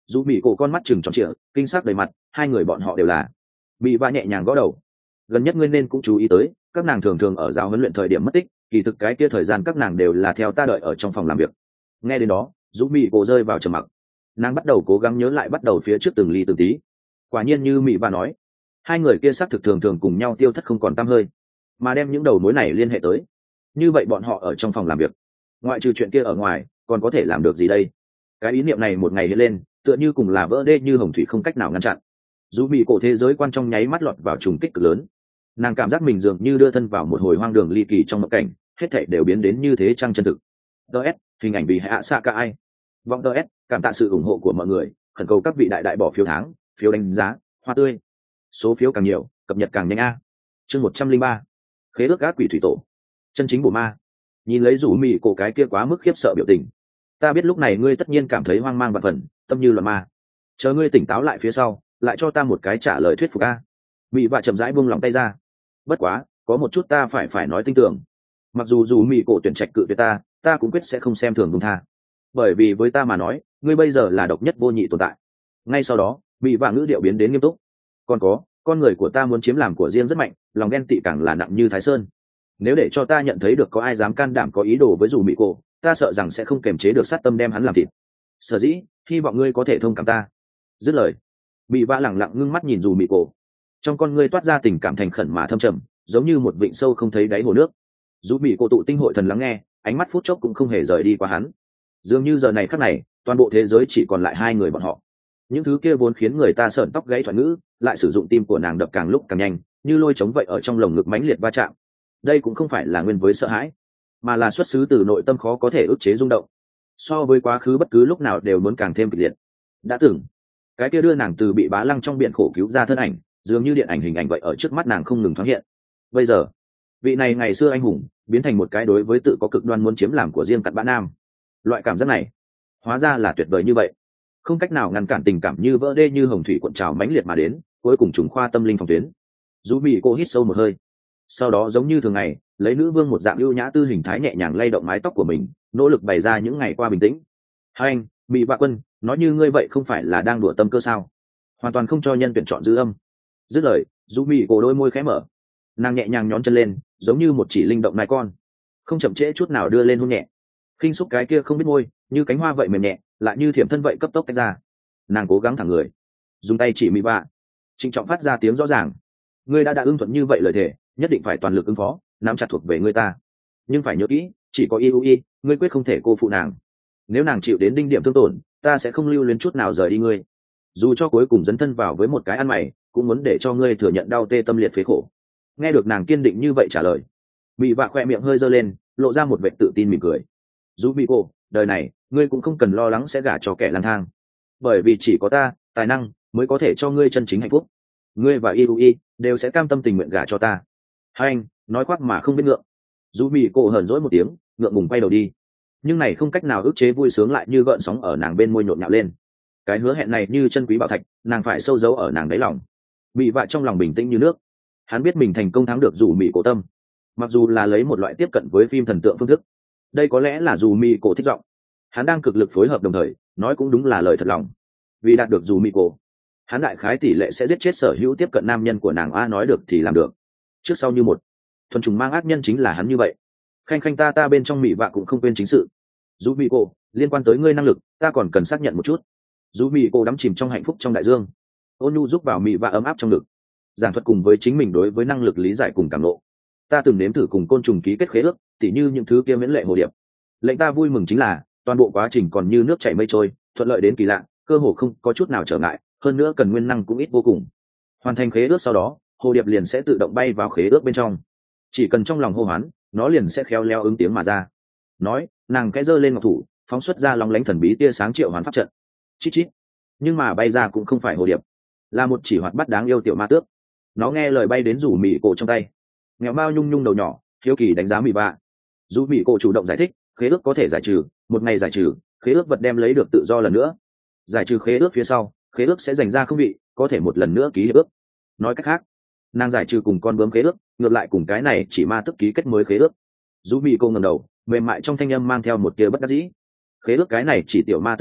dù mỹ cổ con mắt chừng tròn trịa kinh sắc đầy mặt, hai người bọn họ đều là. Bị va nhẹ nhàng gõ đầu. Gần nhất ngươi nên cũng chú ý tới, các nàng thường thường ở giáo huấn luyện thời điểm mất tích, kỳ thực cái kia thời gian các nàng đều là theo ta đợi ở trong phòng làm việc. Nghe đến đó, dù mỹ cổ rơi vào trầm mặc. Nàng bắt đầu cố gắng nhớ lại bắt đầu phía trước từng ly từng tí. Quả nhiên như mỹ va nói, hai người kia xác thực thường thường cùng nhau tiêu thất không còn tăm hơi, mà đem những đầu mối này liên hệ tới. Như vậy bọn họ ở trong phòng làm việc, ngoại trừ chuyện kia ở ngoài còn có thể làm được gì đây? Cái ý niệm này một ngày hiện lên, tựa như cùng là vỡ đê như hồng thủy không cách nào ngăn chặn. Dù bị cổ thế giới quan trong nháy mắt lọt vào trùng kích cực lớn, nàng cảm giác mình dường như đưa thân vào một hồi hoang đường ly kỳ trong mộng cảnh, hết thảy đều biến đến như thế trăng chân thực. ds hình ảnh vì hạ xạ cả ai vọng ds cảm tạ sự ủng hộ của mọi người, khẩn cầu các vị đại đại bỏ phiếu tháng, phiếu đánh giá, hoa tươi, số phiếu càng nhiều cập nhật càng nhanh a. Chương một trăm linh ba, khế ước ác quỷ thủy tổ, chân chính bộ ma. Nhìn lấy rủ mị cổ cái kia quá mức khiếp sợ biểu tình, ta biết lúc này ngươi tất nhiên cảm thấy hoang mang và phần tâm như loạn ma. Chờ ngươi tỉnh táo lại phía sau, lại cho ta một cái trả lời thuyết phục a. Mị vạ chậm rãi buông lòng tay ra. Bất quá có một chút ta phải phải nói tin tưởng, mặc dù dù mị cổ tuyển trạch cự tuyệt ta ta cũng quyết sẽ không xem thường buông tha, bởi vì với ta mà nói ngươi bây giờ là độc nhất vô nhị tồn tại. Ngay sau đó mị vạ ngữ điệu biến đến nghiêm túc. Còn có, con người của ta muốn chiếm làm của riêng rất mạnh, lòng ghen tị càng là nặng như thái sơn. Nếu để cho ta nhận thấy được có ai dám can đảm có ý đồ với dù mị cổ, ta sợ rằng sẽ không kiềm chế được sát tâm đem hắn làm thịt. Sở dĩ hy vọng ngươi có thể thông cảm ta. Dứt lời, mị vạ lẳng lặng ngưng mắt nhìn dù mị cổ, trong con ngươi toát ra tình cảm thành khẩn mà thâm trầm, giống như một vịnh sâu không thấy đáy hồ nước. Dù mị cổ tụ tinh hội thần lắng nghe, ánh mắt phút chốc cũng không hề rời đi qua hắn. Dường như giờ này khắc này toàn bộ thế giới chỉ còn lại hai người bọn họ. Những thứ kia vốn khiến người ta sởn tóc gáy thoại ngữ lại sử dụng tim của nàng đập càng lúc càng nhanh, như lôi trống vậy ở trong lồng ngực mãnh liệt va chạm. Đây cũng không phải là nguyên với sợ hãi, mà là xuất xứ từ nội tâm khó có thể ức chế rung động, so với quá khứ bất cứ lúc nào đều muốn càng thêm kịch liệt. Đã từng cái kia đưa nàng từ bị bá lăng trong biển khổ cứu ra thân ảnh, dường như điện ảnh hình ảnh vậy ở trước mắt nàng không ngừng thoáng hiện. Bây giờ vị này ngày xưa anh hùng biến thành một cái đối với tự có cực đoan muốn chiếm làm của riêng cặn bã nam. Loại cảm giác này hóa ra là tuyệt vời như vậy, không cách nào ngăn cản tình cảm như vỡ đê như hồng thủy cuộn trào mãnh liệt mà đến, cuối cùng trùng khoa tâm linh phòng tuyến. Dù bị cô hít sâu một hơi, sau đó giống như thường ngày lấy nữ vương một dạng ưu nhã tư hình thái nhẹ nhàng lay động mái tóc của mình, nỗ lực bày ra những ngày qua bình tĩnh. Hai anh bị vạ quân nói như ngươi vậy không phải là đang đùa tâm cơ sao? Hoàn toàn không cho nhân tuyển chọn giữ âm. Dứt lời, dù bị cổ đôi môi khẽ mở, nàng nhẹ nhàng nhón chân lên, giống như một chỉ linh động nai con, không chậm trễ chút nào đưa lên hôn nhẹ. Khinh xúc cái kia không biết môi, như cánh hoa vậy mềm nhẹ, lại như thiểm thân vậy cấp tốc tách ra. Nàng cố gắng thẳng người, dùng tay chỉ mỹ vạ, trịnh trọng phát ra tiếng rõ ràng. Ngươi đã đã ưng thuận như vậy lời thề, nhất định phải toàn lực ứng phó, nắm chặt thuộc về ngươi ta. Nhưng phải nhớ kỹ, chỉ có iu y, ngươi quyết không thể cô phụ nàng. Nếu nàng chịu đến đinh điểm thương tổn, ta sẽ không lưu luyến chút nào rời đi ngươi. Dù cho cuối cùng dấn thân vào với một cái ăn mày, cũng muốn để cho ngươi thừa nhận đau tê tâm liệt phế khổ. Nghe được nàng kiên định như vậy trả lời, mỹ vạ khoe miệng hơi giơ lên, lộ ra một vẻ tự tin mỉm cười. Dù bị cô, đời này ngươi cũng không cần lo lắng sẽ gả cho kẻ lang thang, bởi vì chỉ có ta tài năng mới có thể cho ngươi chân chính hạnh phúc. Ngươi và iui đều sẽ cam tâm tình nguyện gả cho ta. Hai anh nói khoác mà không biết ngượng. Dù bị cô hờn dỗi một tiếng, ngượng ngùng quay đầu đi, nhưng này không cách nào ức chế vui sướng lại như gợn sóng ở nàng bên môi nhộn nhạo lên. Cái hứa hẹn này như chân quý bảo thạch, nàng phải sâu giấu ở nàng đáy lòng. Bị vạ trong lòng bình tĩnh như nước, hắn biết mình thành công thắng được dù mỹ cổ tâm, mặc dù là lấy một loại tiếp cận với phim thần tượng phương thức. Đây có lẽ là dù mỹ cổ thích giọng, hắn đang cực lực phối hợp đồng thời nói cũng đúng là lời thật lòng. Vì đạt được dù mỹ cổ, hắn đại khái tỷ lệ sẽ giết chết sở hữu tiếp cận nam nhân của nàng. A nói được thì làm được, trước sau như một. Thuần trùng mang ác nhân chính là hắn như vậy. Khanh khanh ta ta bên trong mỹ vạ cũng không quên chính sự. Dù mỹ cổ, liên quan tới ngươi năng lực ta còn cần xác nhận một chút. Dù mỹ cổ đắm chìm trong hạnh phúc trong đại dương, ôn nhu giúp vào mỹ vạ ấm áp trong ngực, giảng thuật cùng với chính mình đối với năng lực lý giải cùng cảm lộ. Ta từng nếm thử cùng côn trùng ký kết khế ước, tỉ như những thứ kia miễn lệ hồ điệp. Lệnh ta vui mừng chính là toàn bộ quá trình còn như nước chảy mây trôi, thuận lợi đến kỳ lạ, cơ hồ không có chút nào trở ngại, hơn nữa cần nguyên năng cũng ít vô cùng. Hoàn thành khế ước sau đó, hồ điệp liền sẽ tự động bay vào khế ước bên trong, chỉ cần trong lòng hô hoán, nó liền sẽ khéo léo ứng tiếng mà ra. Nói, nàng kẽ giơ lên ngọc thủ, phóng xuất ra lóng lánh thần bí tia sáng triệu hoán pháp trận. Chít chít. Nhưng mà bay ra cũng không phải hồ điệp, là một chỉ hoạt bát đáng yêu tiểu ma tước. Nó nghe lời bay đến rủ mị cổ trong tay, nghèo bao nhung nhung đầu nhỏ, hiếu kỳ đánh giá mị vạ. Dù mị cổ chủ động giải thích, khế ước có thể giải trừ, một ngày giải trừ, khế ước vật đem lấy được tự do lần nữa. Giải trừ khế ước phía sau, khế ước sẽ dành ra không bị, có thể một lần nữa ký hiệp ước. Nói cách khác, nàng giải trừ cùng con bướm khế ước, ngược lại cùng cái này chỉ ma tức ký kết mới khế ước. Dù mị cổ ngẩng đầu, mềm mại trong thanh âm mang theo một tia bất đắc dĩ. Khế ước cái này chỉ tiểu ma tức lúc,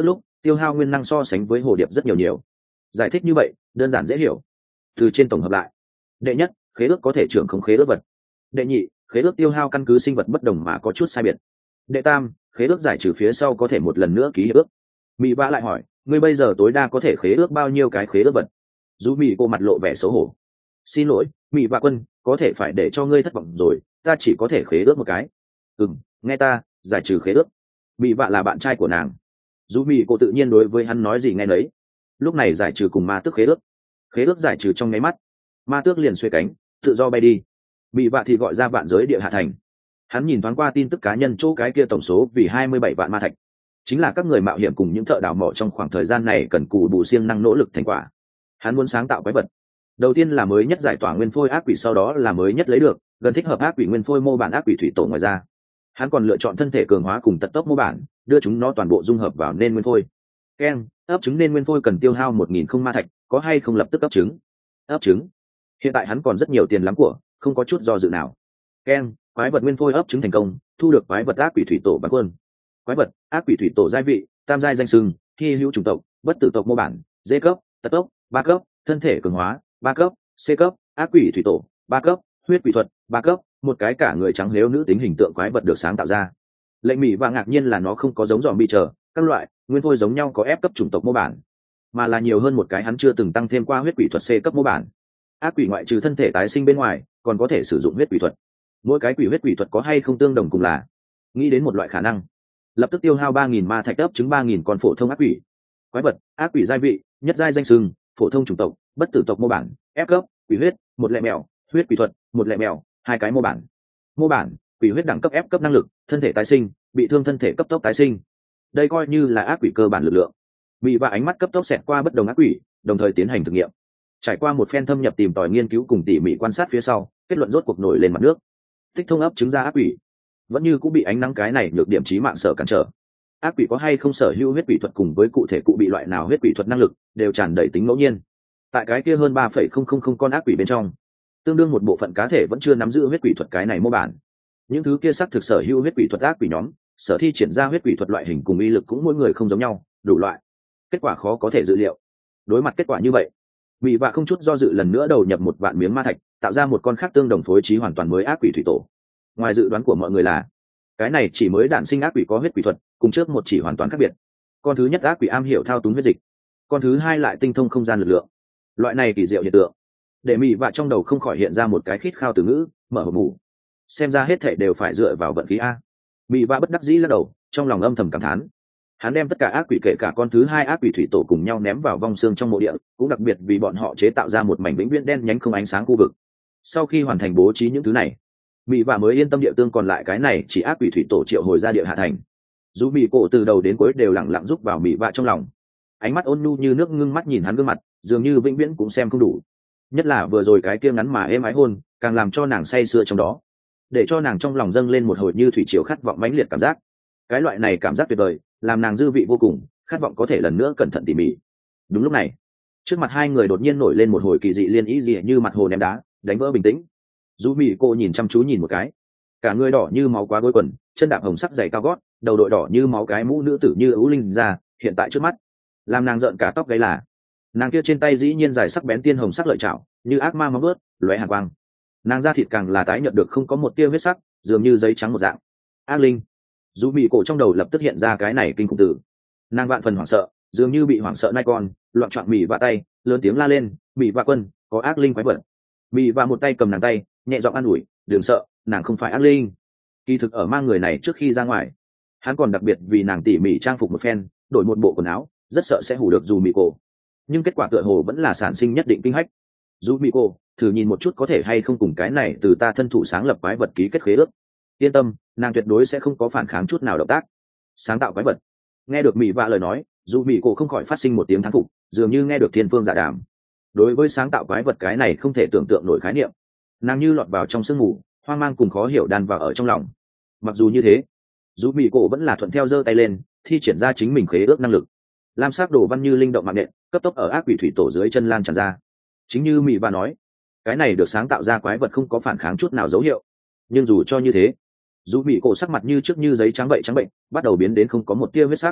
tiêu hao nguyên năng so sánh với hồ điệp rất nhiều nhiều. Giải thích như vậy đơn giản dễ hiểu. Từ trên tổng hợp lại, đệ nhất, khế ước có thể trưởng không khế ước vật. Đệ nhị, khế ước tiêu hao căn cứ sinh vật bất đồng mà có chút sai biệt. Đệ tam, khế ước giải trừ phía sau có thể một lần nữa ký hiệp ước. Mỹ vã lại hỏi, ngươi bây giờ tối đa có thể khế ước bao nhiêu cái khế ước vật? Dù Mỹ cô mặt lộ vẻ xấu hổ. Xin lỗi, Mỹ vã quân, có thể phải để cho ngươi thất vọng rồi, ta chỉ có thể khế ước một cái. Ừm, nghe ta, giải trừ khế ước. Mỹ vã là bạn trai của nàng. Dù Mỹ cô tự nhiên đối với hắn nói gì nghe nấy. Lúc này giải trừ cùng ma tước khế ước. Khế ước giải trừ trong nháy mắt, ma tước liền xuê cánh, tự do bay đi. Mỹ vã thì gọi ra vạn giới địa hạ thành. Hắn nhìn thoáng qua tin tức cá nhân chỗ cái kia tổng số vì hai mươi bảy vạn ma thạch, chính là các người mạo hiểm cùng những thợ đào mỏ trong khoảng thời gian này cần cù bù siêng năng nỗ lực thành quả. Hắn muốn sáng tạo quái vật, đầu tiên là mới nhất giải tỏa nguyên phôi ác quỷ, sau đó là mới nhất lấy được gần thích hợp ác quỷ nguyên phôi mô bản ác quỷ thủy tổ. Ngoài ra hắn còn lựa chọn thân thể cường hóa cùng tật tốc mô bản, đưa chúng nó toàn bộ dung hợp vào nên nguyên phôi. Keng, ấp trứng nên nguyên phôi cần tiêu hao một nghìn không ma thạch, có hay không lập tức ấp trứng? Ấp trứng. Hiện tại hắn còn rất nhiều tiền lắm của, không có chút do dự nào. Keng, quái vật nguyên phôi ấp trứng thành công, thu được quái vật ác quỷ thủy tổ bản quân. Quái vật ác quỷ thủy tổ giai vị tam giai danh sưng, hy hữu chủng tộc bất tử tộc mô bản, D cấp, tật tốc ba cấp, thân thể cường hóa ba cấp, C cấp, ác quỷ thủy tổ ba cấp, huyết quỷ thuật ba cấp, một cái cả người trắng nếu nữ tính hình tượng quái vật được sáng tạo ra. Lệnh Mỹ và ngạc nhiên là nó không có giống dòm bị chờ các loại nguyên phôi giống nhau có F cấp chủng tộc mô bản, mà là nhiều hơn một cái hắn chưa từng tăng thêm qua huyết quỷ thuật C cấp mô bản. Ác quỷ ngoại trừ thân thể tái sinh bên ngoài còn có thể sử dụng huyết quỷ thuật. Mỗi cái quỷ huyết quỷ thuật có hay không tương đồng cùng là nghĩ đến một loại khả năng, lập tức tiêu hao ba nghìn ma thạch ấp trứng ba nghìn con phổ thông ác quỷ. Quái vật ác quỷ giai vị nhất giai danh sừng, phổ thông chủng tộc bất tử tộc mô bản, F cấp quỷ huyết một lẹ mèo, huyết quỷ thuật một lẹ mèo, hai cái mô bản. Mô bản quỷ huyết đẳng cấp F cấp năng lực thân thể tái sinh, bị thương thân thể cấp tốc tái sinh. Đây coi như là ác quỷ cơ bản lực lượng. Bị và ánh mắt cấp tốc xẹt qua bất đồng ác quỷ, đồng thời tiến hành thực nghiệm. Trải qua một phen thâm nhập tìm tòi nghiên cứu cùng tỉ mỉ quan sát phía sau, kết luận rốt cuộc nổi lên mặt nước. Tích thông ấp trứng ra ác quỷ vẫn như cũng bị ánh nắng cái này nhược điểm chí mạng sở cản trở. Ác quỷ có hay không sở hữu huyết quỷ thuật cùng với cụ thể cụ bị loại nào huyết quỷ thuật năng lực đều tràn đầy tính ngẫu nhiên. Tại cái kia hơn ba phẩy không không không con ác quỷ bên trong, tương đương một bộ phận cá thể vẫn chưa nắm giữ huyết quỷ thuật cái này mô bản. Những thứ kia xác thực sở hữu huyết quỷ thuật ác quỷ nhóm, sở thi triển ra huyết quỷ thuật loại hình cùng uy lực cũng mỗi người không giống nhau, đủ loại. Kết quả khó có thể dự liệu. Đối mặt kết quả như vậy, Mỹ Vạ không chút do dự lần nữa đầu nhập một vạn miếng ma thạch, tạo ra một con khác tương đồng phối trí hoàn toàn mới ác quỷ thủy tổ. Ngoài dự đoán của mọi người là, cái này chỉ mới đản sinh ác quỷ có huyết quỷ thuật, cùng trước một chỉ hoàn toàn khác biệt. Con thứ nhất ác quỷ am hiểu thao túng huyết dịch, con thứ hai lại tinh thông không gian lực lượng. Loại này kỳ diệu hiện tượng, để Mỹ Vạ trong đầu không khỏi hiện ra một cái khít khao từ ngữ, mở hộp mù. Xem ra hết thảy đều phải dựa vào vận khí a. Mỹ Vạ bất đắc dĩ lắc đầu, trong lòng âm thầm cảm thán. Hắn đem tất cả ác quỷ kể cả con thứ hai ác quỷ thủy tổ cùng nhau ném vào vong xương trong mộ địa, cũng đặc biệt vì bọn họ chế tạo ra một mảnh vĩnh viễn đen nhánh không ánh sáng khu vực. Sau khi hoàn thành bố trí những thứ này, Mỹ Vạ mới yên tâm địa tương còn lại cái này chỉ ác quỷ thủy tổ triệu hồi ra địa hạ thành. Dù Mỹ cổ từ đầu đến cuối đều lặng lặng giúp vào Mỹ Vạ trong lòng, ánh mắt ôn nhu như nước ngưng mắt nhìn hắn gương mặt, dường như vĩnh viễn cũng xem không đủ. Nhất là vừa rồi cái kia ngắn mà êm ái hôn, càng làm cho nàng say sưa trong đó, để cho nàng trong lòng dâng lên một hồi như thủy triều khát vọng mãnh liệt cảm giác. Cái loại này cảm giác tuyệt vời, làm nàng dư vị vô cùng, khát vọng có thể lần nữa cẩn thận tỉ mỉ. Đúng lúc này, trước mặt hai người đột nhiên nổi lên một hồi kỳ dị liên ý dị như mặt hồ ném đá, đánh vỡ bình tĩnh. Dù Mỹ cô nhìn chăm chú nhìn một cái, cả người đỏ như máu quá gối quần, chân đạp hồng sắc giày cao gót, đầu đội đỏ như máu cái mũ nữ tử như ưu linh ra hiện tại trước mắt, làm nàng rợn cả tóc gáy là. Nàng kia trên tay dĩ nhiên dài sắc bén tiên hồng sắc lợi chảo, như ác ma móng vuốt, lóe hàn quang. Nàng da thịt càng là tái nhợt được không có một tia huyết sắc, dường như giấy trắng một dạng. Ác linh. Dù Mỹ cổ trong đầu lập tức hiện ra cái này kinh khủng tử. Nàng vạn phần hoảng sợ, dường như bị hoảng sợ nai con, loạn choạng Mỹ Vạ tay, lớn tiếng la lên, Mỹ Vạ quân, có ác linh quái vật. Mỹ Vạ một tay cầm nàng tay, nhẹ giọng an ủi, đừng sợ, nàng không phải ác linh. Kỳ thực ở mang người này trước khi ra ngoài, hắn còn đặc biệt vì nàng tỉ mỉ trang phục một phen, đổi một bộ quần áo, rất sợ sẽ hù được dù Mỹ cổ. Nhưng kết quả tựa hồ vẫn là sản sinh nhất định kinh hách. Dù Mỹ cổ, thử nhìn một chút có thể hay không cùng cái này từ ta thân thủ sáng lập quái vật ký kết khế ước. Yên tâm, nàng tuyệt đối sẽ không có phản kháng chút nào động tác. Sáng tạo quái vật. Nghe được Mỹ Vạ lời nói, dù Mỹ cổ không khỏi phát sinh một tiếng thán phục, dường như nghe được thiên phương dạ đàm. Đối với sáng tạo quái vật cái này không thể tưởng tượng nổi khái niệm, nàng như lọt vào trong sương mù, hoang mang cùng khó hiểu đan vào ở trong lòng. Mặc dù như thế, dù Mỹ cổ vẫn là thuận theo giơ tay lên, thi triển ra chính mình khế ước năng lực. Lam sắc đồ văn như linh động mạng nện, cấp tốc ở ác quỷ thủy tổ dưới chân lan tràn ra. Chính như Mỹ Vạ nói, cái này được sáng tạo ra quái vật không có phản kháng chút nào dấu hiệu. Nhưng dù cho như thế, dù Mỹ cổ sắc mặt như trước như giấy trắng bệnh trắng bệnh, bắt đầu biến đến không có một tia huyết sắc.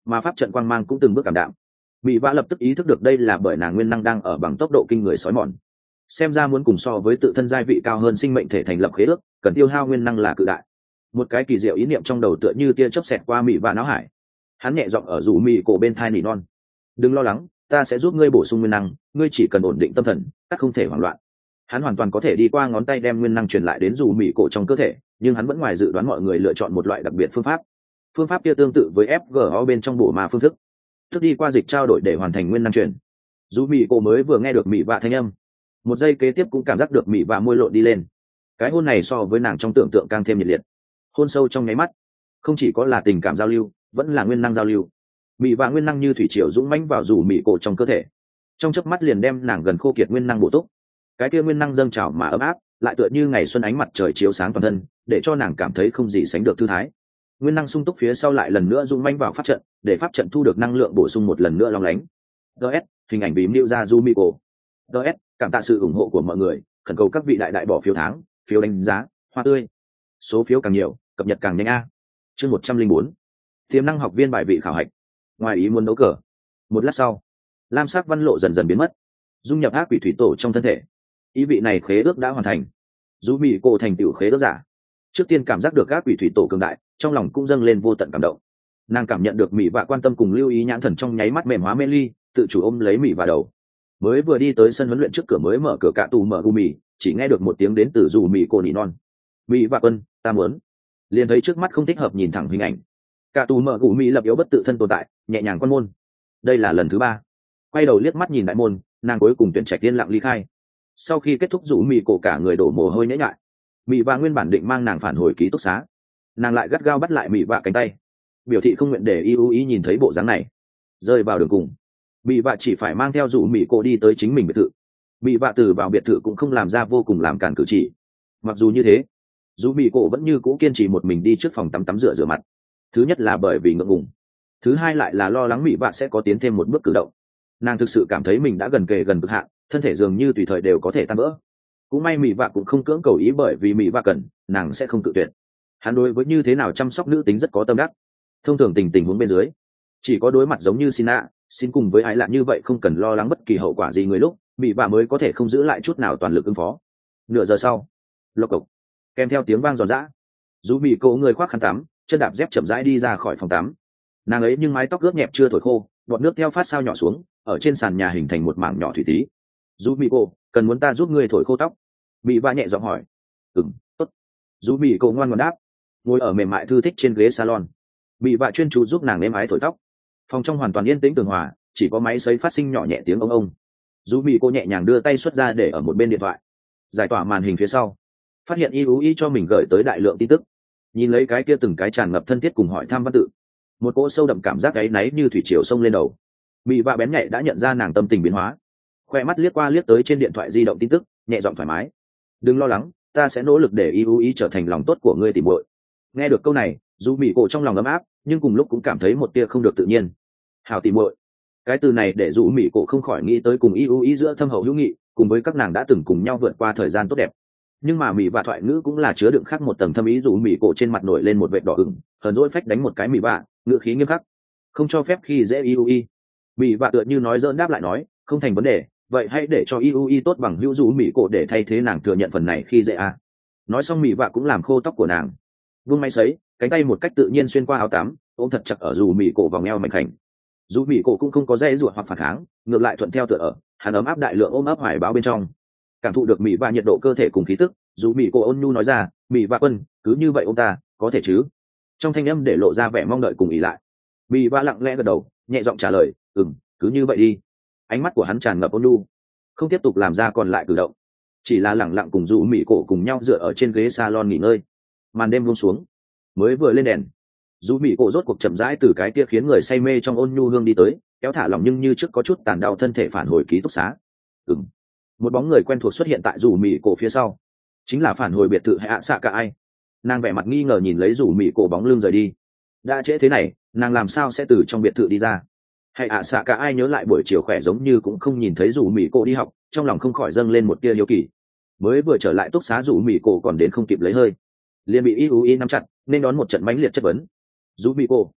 mà pháp trận quang mang cũng từng bước cảm đạm. Mị vạ lập tức ý thức được đây là bởi nàng nguyên năng đang ở bằng tốc độ kinh người sói mòn, xem ra muốn cùng so với tự thân giai vị cao hơn sinh mệnh thể thành lập khế ước cần tiêu hao nguyên năng là cự đại. Một cái kỳ diệu ý niệm trong đầu tựa như tia chớp xẹt qua Mị vạ não hải. Hắn nhẹ giọng ở rủ Mị cổ bên thai nỉ non, đừng lo lắng, ta sẽ giúp ngươi bổ sung nguyên năng, ngươi chỉ cần ổn định tâm thần, các không thể hoảng loạn. Hắn hoàn toàn có thể đi qua ngón tay đem nguyên năng truyền lại đến rủ Mị cổ trong cơ thể, nhưng hắn vẫn ngoài dự đoán mọi người lựa chọn một loại đặc biệt phương pháp. Phương pháp kia tương tự với ép giê o bên trong bổ ma phương thức, tức đi qua dịch trao đổi để hoàn thành nguyên năng truyền. Dù Mị cổ mới vừa nghe được Mị vạ thanh âm, một giây kế tiếp cũng cảm giác được Mị vạ môi lộn đi lên. Cái hôn này so với nàng trong tưởng tượng càng thêm nhiệt liệt, hôn sâu trong nháy mắt, không chỉ có là tình cảm giao lưu, vẫn là nguyên năng giao lưu. Mị vạ nguyên năng như thủy triều dũng mãnh vào rủ Mị cổ trong cơ thể, trong chớp mắt liền đem nàng gần khô kiệt nguyên năng bổ túc. Cái kia nguyên năng dâng trào mà ấm áp, lại tựa như ngày xuân ánh mặt trời chiếu sáng toàn thân, để cho nàng cảm thấy không gì sánh được thư thái. Nguyên năng sung túc phía sau lại lần nữa dũng mãnh vào pháp trận, để pháp trận thu được năng lượng bổ sung một lần nữa long lánh. ds hình ảnh bím nêu ra Yumiko. ds cảm tạ sự ủng hộ của mọi người, khẩn cầu các vị đại đại bỏ phiếu tháng, phiếu đánh giá, hoa tươi. Số phiếu càng nhiều, cập nhật càng nhanh a. Chương một trăm linh bốn, tiềm năng học viên bài vị khảo hạch. Ngoài ý muốn đấu cờ. Một lát sau, lam sắc văn lộ dần dần biến mất, dung nhập ác quỷ thủy tổ trong thân thể. Ý vị này khế ước đã hoàn thành. Yumiko thành tựu khế ước giả. Trước tiên cảm giác được ác quỷ thủy tổ cường đại, trong lòng cũng dâng lên vô tận cảm động. Nàng cảm nhận được Mị vạ quan tâm cùng lưu ý, nhãn thần trong nháy mắt mềm hóa mê ly, tự chủ ôm lấy Mị vạ đầu. Mới vừa đi tới sân huấn luyện, trước cửa mới mở cửa cạ tù mở Gumi, chỉ nghe được một tiếng đến từ dù Mị cô nỉ non, Mị vạ quân, ta muốn. Liền thấy trước mắt không thích hợp, nhìn thẳng hình ảnh. Cạ tù mở Gumi lập yếu bất tự thân tồn tại, nhẹ nhàng quan môn. Đây là lần thứ ba. Quay đầu liếc mắt nhìn đại môn, nàng cuối cùng tuyển trạch tiên lặng ly khai. Sau khi kết thúc rủ Mị cổ cả người đổ mồ hôi nhễ nhại. Mị vạ nguyên bản định mang nàng phản hồi ký túc xá, nàng lại gắt gao bắt lại Mị vạ cánh tay, biểu thị không nguyện để y ưu ý nhìn thấy bộ dáng này. Rơi vào đường cùng, Mị vạ chỉ phải mang theo rủ Mị cổ đi tới chính mình biệt thự. Mị vạ từ vào biệt thự cũng không làm ra vô cùng làm cản cử chỉ. Mặc dù như thế, dù Mị cổ vẫn như cũ kiên trì một mình đi trước phòng tắm tắm rửa rửa mặt. Thứ nhất là bởi vì ngượng ngùng, thứ hai lại là lo lắng Mị vạ sẽ có tiến thêm một bước cử động. Nàng thực sự cảm thấy mình đã gần kề gần cực hạn, thân thể dường như tùy thời đều có thể tan vỡ. Cũng may Mị vạ cũng không cưỡng cầu ý, bởi vì Mị vạ cần, nàng sẽ không tự tuyệt. Hắn đối với như thế nào chăm sóc nữ tính rất có tâm đắc. Thông thường tình tình huống bên dưới, chỉ có đối mặt giống như xin ạ xin cùng với ái lạ như vậy, không cần lo lắng bất kỳ hậu quả gì người, lúc Mị vạ mới có thể không giữ lại chút nào toàn lực ứng phó. Nửa giờ sau, lộc cộc kèm theo tiếng vang giòn giã, dù Mị cổ người khoác khăn tắm, chân đạp dép chậm rãi đi ra khỏi phòng tắm. Nàng ấy nhưng mái tóc ướt nhẹp chưa thổi khô, bọt nước theo phát sao nhỏ xuống, ở trên sàn nhà hình thành một mảng nhỏ thủy tí. Dù Mị cổ, cần muốn ta giúp ngươi thổi khô tóc? Mị vạ nhẹ giọng hỏi. Ừm, tốt. Dù Mị cổ ngoan ngoãn đáp, ngồi ở mềm mại thư thích trên ghế salon. Mị vạ chuyên chú giúp nàng êm ái thổi tóc. Phòng trong hoàn toàn yên tĩnh tường hòa, chỉ có máy sấy phát sinh nhỏ nhẹ tiếng ông ông. Dù Mị cổ nhẹ nhàng đưa tay xuất ra để ở một bên điện thoại, giải tỏa màn hình phía sau, phát hiện y ú y cho mình gửi tới đại lượng tin tức. Nhìn lấy cái kia từng cái tràn ngập thân thiết cùng hỏi thăm văn tự, một cỗ sâu đậm cảm giác áy náy như thủy triều sông lên đầu. Mị vạ bén nhạy đã nhận ra nàng tâm tình biến hóa, khoe mắt liếc qua liếc tới trên điện thoại di động tin tức, nhẹ giọng thoải mái. Đừng lo lắng, ta sẽ nỗ lực để y ú y trở thành lòng tốt của ngươi tìm muội. Nghe được câu này, dù Mị cổ trong lòng ấm áp, nhưng cùng lúc cũng cảm thấy một tia không được tự nhiên. Hảo tìm muội, cái từ này để dù Mị cổ không khỏi nghĩ tới cùng y ú y giữa thâm hậu hữu nghị, cùng với các nàng đã từng cùng nhau vượt qua thời gian tốt đẹp. Nhưng mà Mị vạ thoại ngữ cũng là chứa đựng khác một tầng thâm ý. Dù Mị cổ trên mặt nổi lên một vệt đỏ ửng, hờn dỗi phách đánh một cái Mị vạ, ngữ khí nghiêm khắc, không cho phép khi dễ y ú y. Mị vạ tựa như nói dỡn đáp lại nói, không thành vấn đề, vậy hãy để cho y ú y tốt bằng hữu Dù Mị cổ để thay thế nàng thừa nhận phần này khi dễ a. Nói xong Mị vạ cũng làm khô tóc của nàng, vung máy sấy, cánh tay một cách tự nhiên xuyên qua áo tắm, ôm thật chặt ở Dù Mị cổ vòng eo mảnh khảnh. Dù Mị cổ cũng không có dây ruột hoặc phản kháng, ngược lại thuận theo tựa ở, hắn ấm áp đại lượng ôm ấp hoài báo bên trong. Cảm thụ được Mị vạ nhiệt độ cơ thể cùng khí tức, Dù Mị cổ ôn nhu nói ra, Mị vạ quân, cứ như vậy ông ta có thể chứ? Trong thanh âm để lộ ra vẻ mong đợi cùng ỷ lại. Mị vạ lặng lẽ gật đầu, nhẹ giọng trả lời, ừm, cứ như vậy đi. Ánh mắt của hắn tràn ngập ôn nhu, không tiếp tục làm ra còn lại cử động, chỉ là lẳng lặng cùng Dù Mị cổ cùng nhau dựa ở trên ghế salon nghỉ ngơi. Màn đêm buông xuống, mới vừa lên đèn, Dù Mị cổ rốt cuộc chậm rãi từ cái kia khiến người say mê trong ôn nhu hương đi tới, kéo thả lòng nhưng như trước có chút tàn đau thân thể phản hồi ký túc xá. Ừm, một bóng người quen thuộc xuất hiện tại Dù Mị cổ phía sau, chính là phản hồi biệt thự Hạ Xạ Cả Ai. Nàng vẻ mặt nghi ngờ nhìn lấy Dù Mị cổ bóng lưng rời đi. Đã trễ thế này, nàng làm sao sẽ từ trong biệt thự đi ra? Hạ Xạ Cả Ai nhớ lại buổi chiều khỏe giống như cũng không nhìn thấy Dù Mị cổ đi học, trong lòng không khỏi dâng lên một tia hiếu kỳ. Mới vừa trở lại túc xá, Dù Mị cổ còn đến không kịp lấy hơi, liền bị y ú y nắm chặt, nên đón một trận mãnh liệt chất vấn. Dù Mị cổ,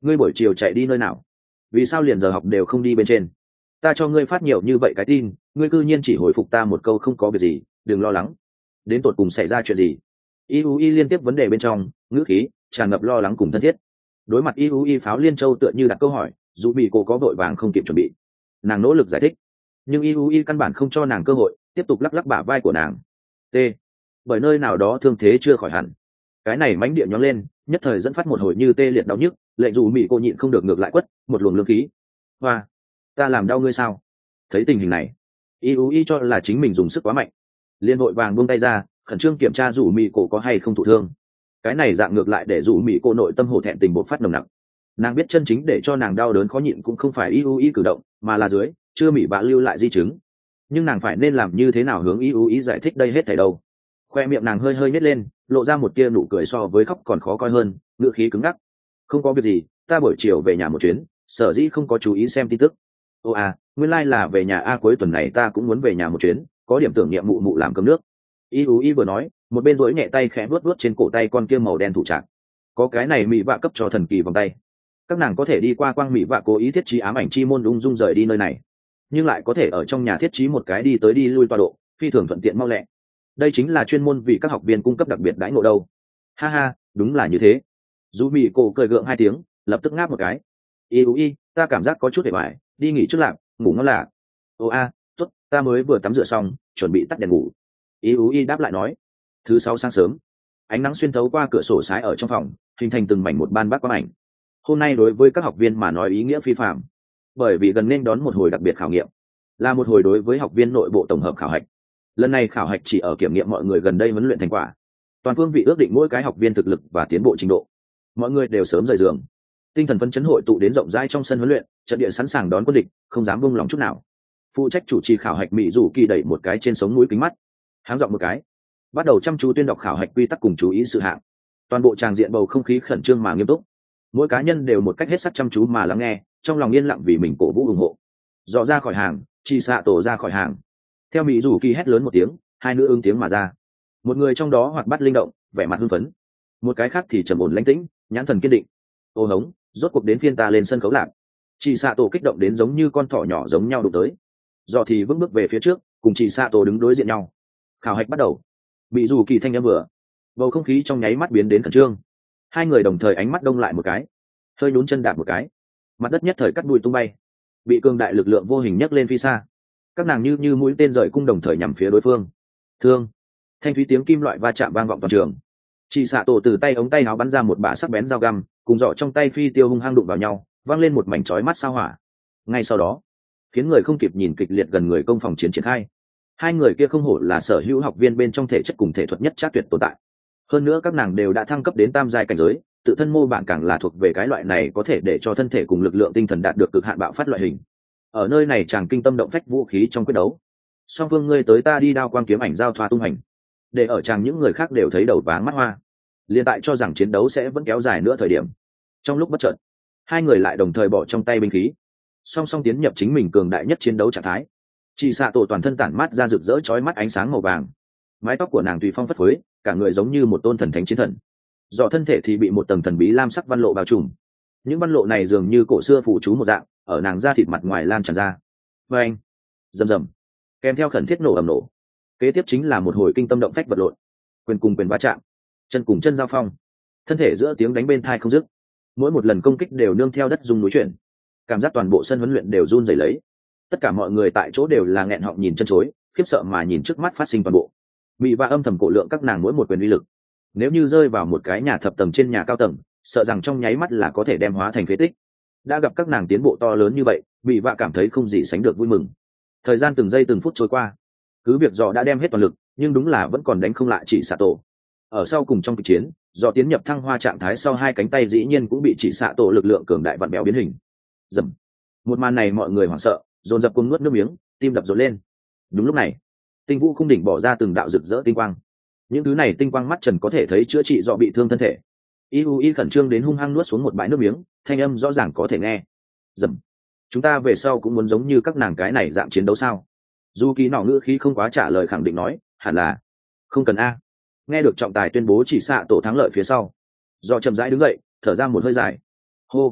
ngươi buổi chiều chạy đi nơi nào? Vì sao liền giờ học đều không đi bên trên? Ta cho ngươi phát nhiều như vậy cái tin, ngươi cư nhiên chỉ hồi phục ta một câu không có việc gì, đừng lo lắng. Đến tột cùng xảy ra chuyện gì? i u i liên tiếp vấn đề bên trong ngữ khí tràn ngập lo lắng cùng thân thiết. Đối mặt i u i pháo liên châu tựa như đặt câu hỏi, dù bị cô có vội vàng không kịp chuẩn bị, nàng nỗ lực giải thích, nhưng i u i căn bản không cho nàng cơ hội, tiếp tục lắc lắc bả vai của nàng. T bởi nơi nào đó thương thế chưa khỏi hẳn, cái này mánh địa nhón lên, nhất thời dẫn phát một hồi như tê liệt đau nhức, lệnh dù mỹ cô nhịn không được ngược lại quất một luồng lương khí. Hoa, ta làm đau ngươi sao? Thấy tình hình này, i u i cho là chính mình dùng sức quá mạnh, liên vội vàng buông tay ra, khẩn trương kiểm tra dù mỹ cô có hay không thụ thương. Cái này dạng ngược lại để dù mỹ cô nội tâm hổ thẹn tình bộc phát nồng nặc. Nàng biết chân chính để cho nàng đau đớn khó nhịn cũng không phải i u i cử động, mà là dưới chưa mỹ bạ lưu lại di chứng. Nhưng nàng phải nên làm như thế nào hướng i u i giải thích đây hết thảy đâu? Khoe miệng nàng hơi hơi nhếch lên, lộ ra một tia nụ cười so với khóc còn khó coi hơn, ngữ khí cứng ngắc. Không có việc gì, ta buổi chiều về nhà một chuyến, sở dĩ không có chú ý xem tin tức. Ô à, nguyên lai like là về nhà a, cuối tuần này ta cũng muốn về nhà một chuyến, có điểm tưởng niệm mụ mụ làm cơm nước. i u i vừa nói, một bên rỗi nhẹ tay khẽ vuốt vuốt trên cổ tay con kia màu đen thủ trạng. Có cái này mỹ vạ cấp cho thần kỳ vòng tay, các nàng có thể đi qua quang mỹ vạ cố ý thiết trí ám ảnh chi môn ung dung rời đi nơi này, nhưng lại có thể ở trong nhà thiết trí một cái đi tới đi lui tọa độ, phi thường thuận tiện mau lẹ. Đây chính là chuyên môn vì các học viên cung cấp đặc biệt đãi ngộ đâu. Ha ha, đúng là như thế. Dù mỹ cổ cười gượng hai tiếng, lập tức ngáp một cái. i u i, ta cảm giác có chút hề hoài, đi nghỉ trước lạc, ngủ ngon là. Ồ a, tốt, ta mới vừa tắm rửa xong, chuẩn bị tắt đèn ngủ. i u i đáp lại nói. Thứ sáu sáng sớm, ánh nắng xuyên thấu qua cửa sổ sái ở trong phòng, hình thành từng mảnh một ban bác quang ảnh. Hôm nay đối với các học viên mà nói ý nghĩa phi phạm, bởi vì gần nên đón một hồi đặc biệt khảo nghiệm, là một hồi đối với học viên nội bộ tổng hợp khảo hạch. Lần này khảo hạch chỉ ở kiểm nghiệm mọi người gần đây huấn luyện thành quả, toàn phương vị ước định mỗi cái học viên thực lực và tiến bộ trình độ. Mọi người đều sớm rời giường, tinh thần phấn chấn hội tụ đến rộng rãi trong sân huấn luyện, trận địa sẵn sàng đón quân địch, không dám buông lòng chút nào. Phụ trách chủ trì khảo hạch mỹ rủ kỳ đẩy một cái trên sống mũi kính mắt, háng giọng một cái, bắt đầu chăm chú tuyên đọc khảo hạch quy tắc cùng chú ý sự hạng. Toàn bộ tràng diện bầu không khí khẩn trương mà nghiêm túc, mỗi cá nhân đều một cách hết sức chăm chú mà lắng nghe, trong lòng yên lặng vì mình cổ vũ ủng hộ. Dọ ra khỏi hàng, chi xạ tổ ra khỏi hàng. Theo mỹ rủ kỳ hét lớn một tiếng, hai nữ ứng tiếng mà ra. Một người trong đó hoạt bát linh động, vẻ mặt hưng phấn, một cái khác thì trầm ổn lãnh tĩnh, nhãn thần kiên định. Ô hống, rốt cuộc đến phiên ta lên sân khấu lạc. Chị xạ tổ kích động đến giống như con thỏ nhỏ giống nhau đụng tới. Dọ thì vững bước về phía trước, cùng chị xạ tổ đứng đối diện nhau. Khảo hạch bắt đầu. Mỹ rủ kỳ thanh âm vừa, bầu không khí trong nháy mắt biến đến khẩn trương. Hai người đồng thời ánh mắt đông lại một cái, hơi nhún chân đạp một cái, mặt đất nhất thời cắt đuôi tung bay, bị cường đại lực lượng vô hình nhấc lên phi xa. Các nàng như như mũi tên rời cung đồng thời nhằm phía đối phương. Thương, thanh thúy tiếng kim loại va chạm vang vọng toàn trường. Chị xạ tổ từ tay ống tay áo bắn ra một bả sắc bén dao găm, cùng giỏ trong tay phi tiêu hung hăng đụng vào nhau, vang lên một mảnh chói mắt sao hỏa. Ngay sau đó, khiến người không kịp nhìn kịch liệt gần người công phòng chiến triển khai. Hai người kia không hổ là sở hữu học viên bên trong thể chất cùng thể thuật nhất chắc tuyệt tồn tại. Hơn nữa các nàng đều đã thăng cấp đến tam giai cảnh giới, tự thân mô bản càng là thuộc về cái loại này có thể để cho thân thể cùng lực lượng tinh thần đạt được cực hạn bạo phát loại hình. Ở nơi này chàng kinh tâm động phách vũ khí trong quyết đấu, song phương ngươi tới ta đi đao quang kiếm ảnh giao thoa tung hành, để ở chàng những người khác đều thấy đầu váng mắt hoa, liên tại cho rằng chiến đấu sẽ vẫn kéo dài nữa thời điểm. Trong lúc bất chợt, hai người lại đồng thời bỏ trong tay binh khí, song song tiến nhập chính mình cường đại nhất chiến đấu trạng thái. Chị xạ tổ toàn thân tản mát ra rực rỡ chói mắt ánh sáng màu vàng, mái tóc của nàng tùy phong phất phới, cả người giống như một tôn thần thánh chiến thần. Dọ thân thể thì bị một tầng thần bí lam sắc văn lộ bao trùm, những văn lộ này dường như cổ xưa phủ chú một dạng, ở nàng da thịt mặt ngoài lan tràn ra. Và anh, rầm rầm, kèm theo khẩn thiết nổ ầm nổ, kế tiếp chính là một hồi kinh tâm động phách vật lộn, quyền cùng quyền va chạm, chân cùng chân giao phong, thân thể giữa tiếng đánh bên thai không dứt. Mỗi một lần công kích đều nương theo đất rung núi chuyển, cảm giác toàn bộ sân huấn luyện đều run rẩy lấy. Tất cả mọi người tại chỗ đều là nghẹn họng nhìn chân chối, khiếp sợ mà nhìn trước mắt phát sinh toàn bộ. Bị va âm thầm cổ lượng các nàng mỗi một quyền uy lực, nếu như rơi vào một cái nhà thập tầng trên nhà cao tầng, sợ rằng trong nháy mắt là có thể đem hóa thành phế tích. Đã gặp các nàng tiến bộ to lớn như vậy, bị vạ cảm thấy không gì sánh được vui mừng. Thời gian từng giây từng phút trôi qua, cứ việc dò đã đem hết toàn lực, nhưng đúng là vẫn còn đánh không lại chỉ xạ tổ. Ở sau cùng trong cuộc chiến, do tiến nhập thăng hoa trạng thái sau, hai cánh tay dĩ nhiên cũng bị chỉ xạ tổ lực lượng cường đại vặn béo biến hình. Dầm. Một màn này mọi người hoảng sợ, dồn dập cùng nuốt nước miếng, tim đập rộn lên. Đúng lúc này, tinh vũ khung đỉnh bỏ ra từng đạo rực rỡ tinh quang. Những thứ này tinh quang mắt trần có thể thấy chữa trị do bị thương thân thể. i u i khẩn trương đến hung hăng nuốt xuống một bãi nước miếng, thanh âm rõ ràng có thể nghe. Dầm. Chúng ta về sau cũng muốn giống như các nàng cái này dạng chiến đấu sao? Dù kỳ nọ ngữ khí không quá trả lời khẳng định nói, hẳn là không cần a. Nghe được trọng tài tuyên bố chỉ xạ tổ thắng lợi phía sau, do chậm rãi đứng dậy, thở ra một hơi dài. Hô,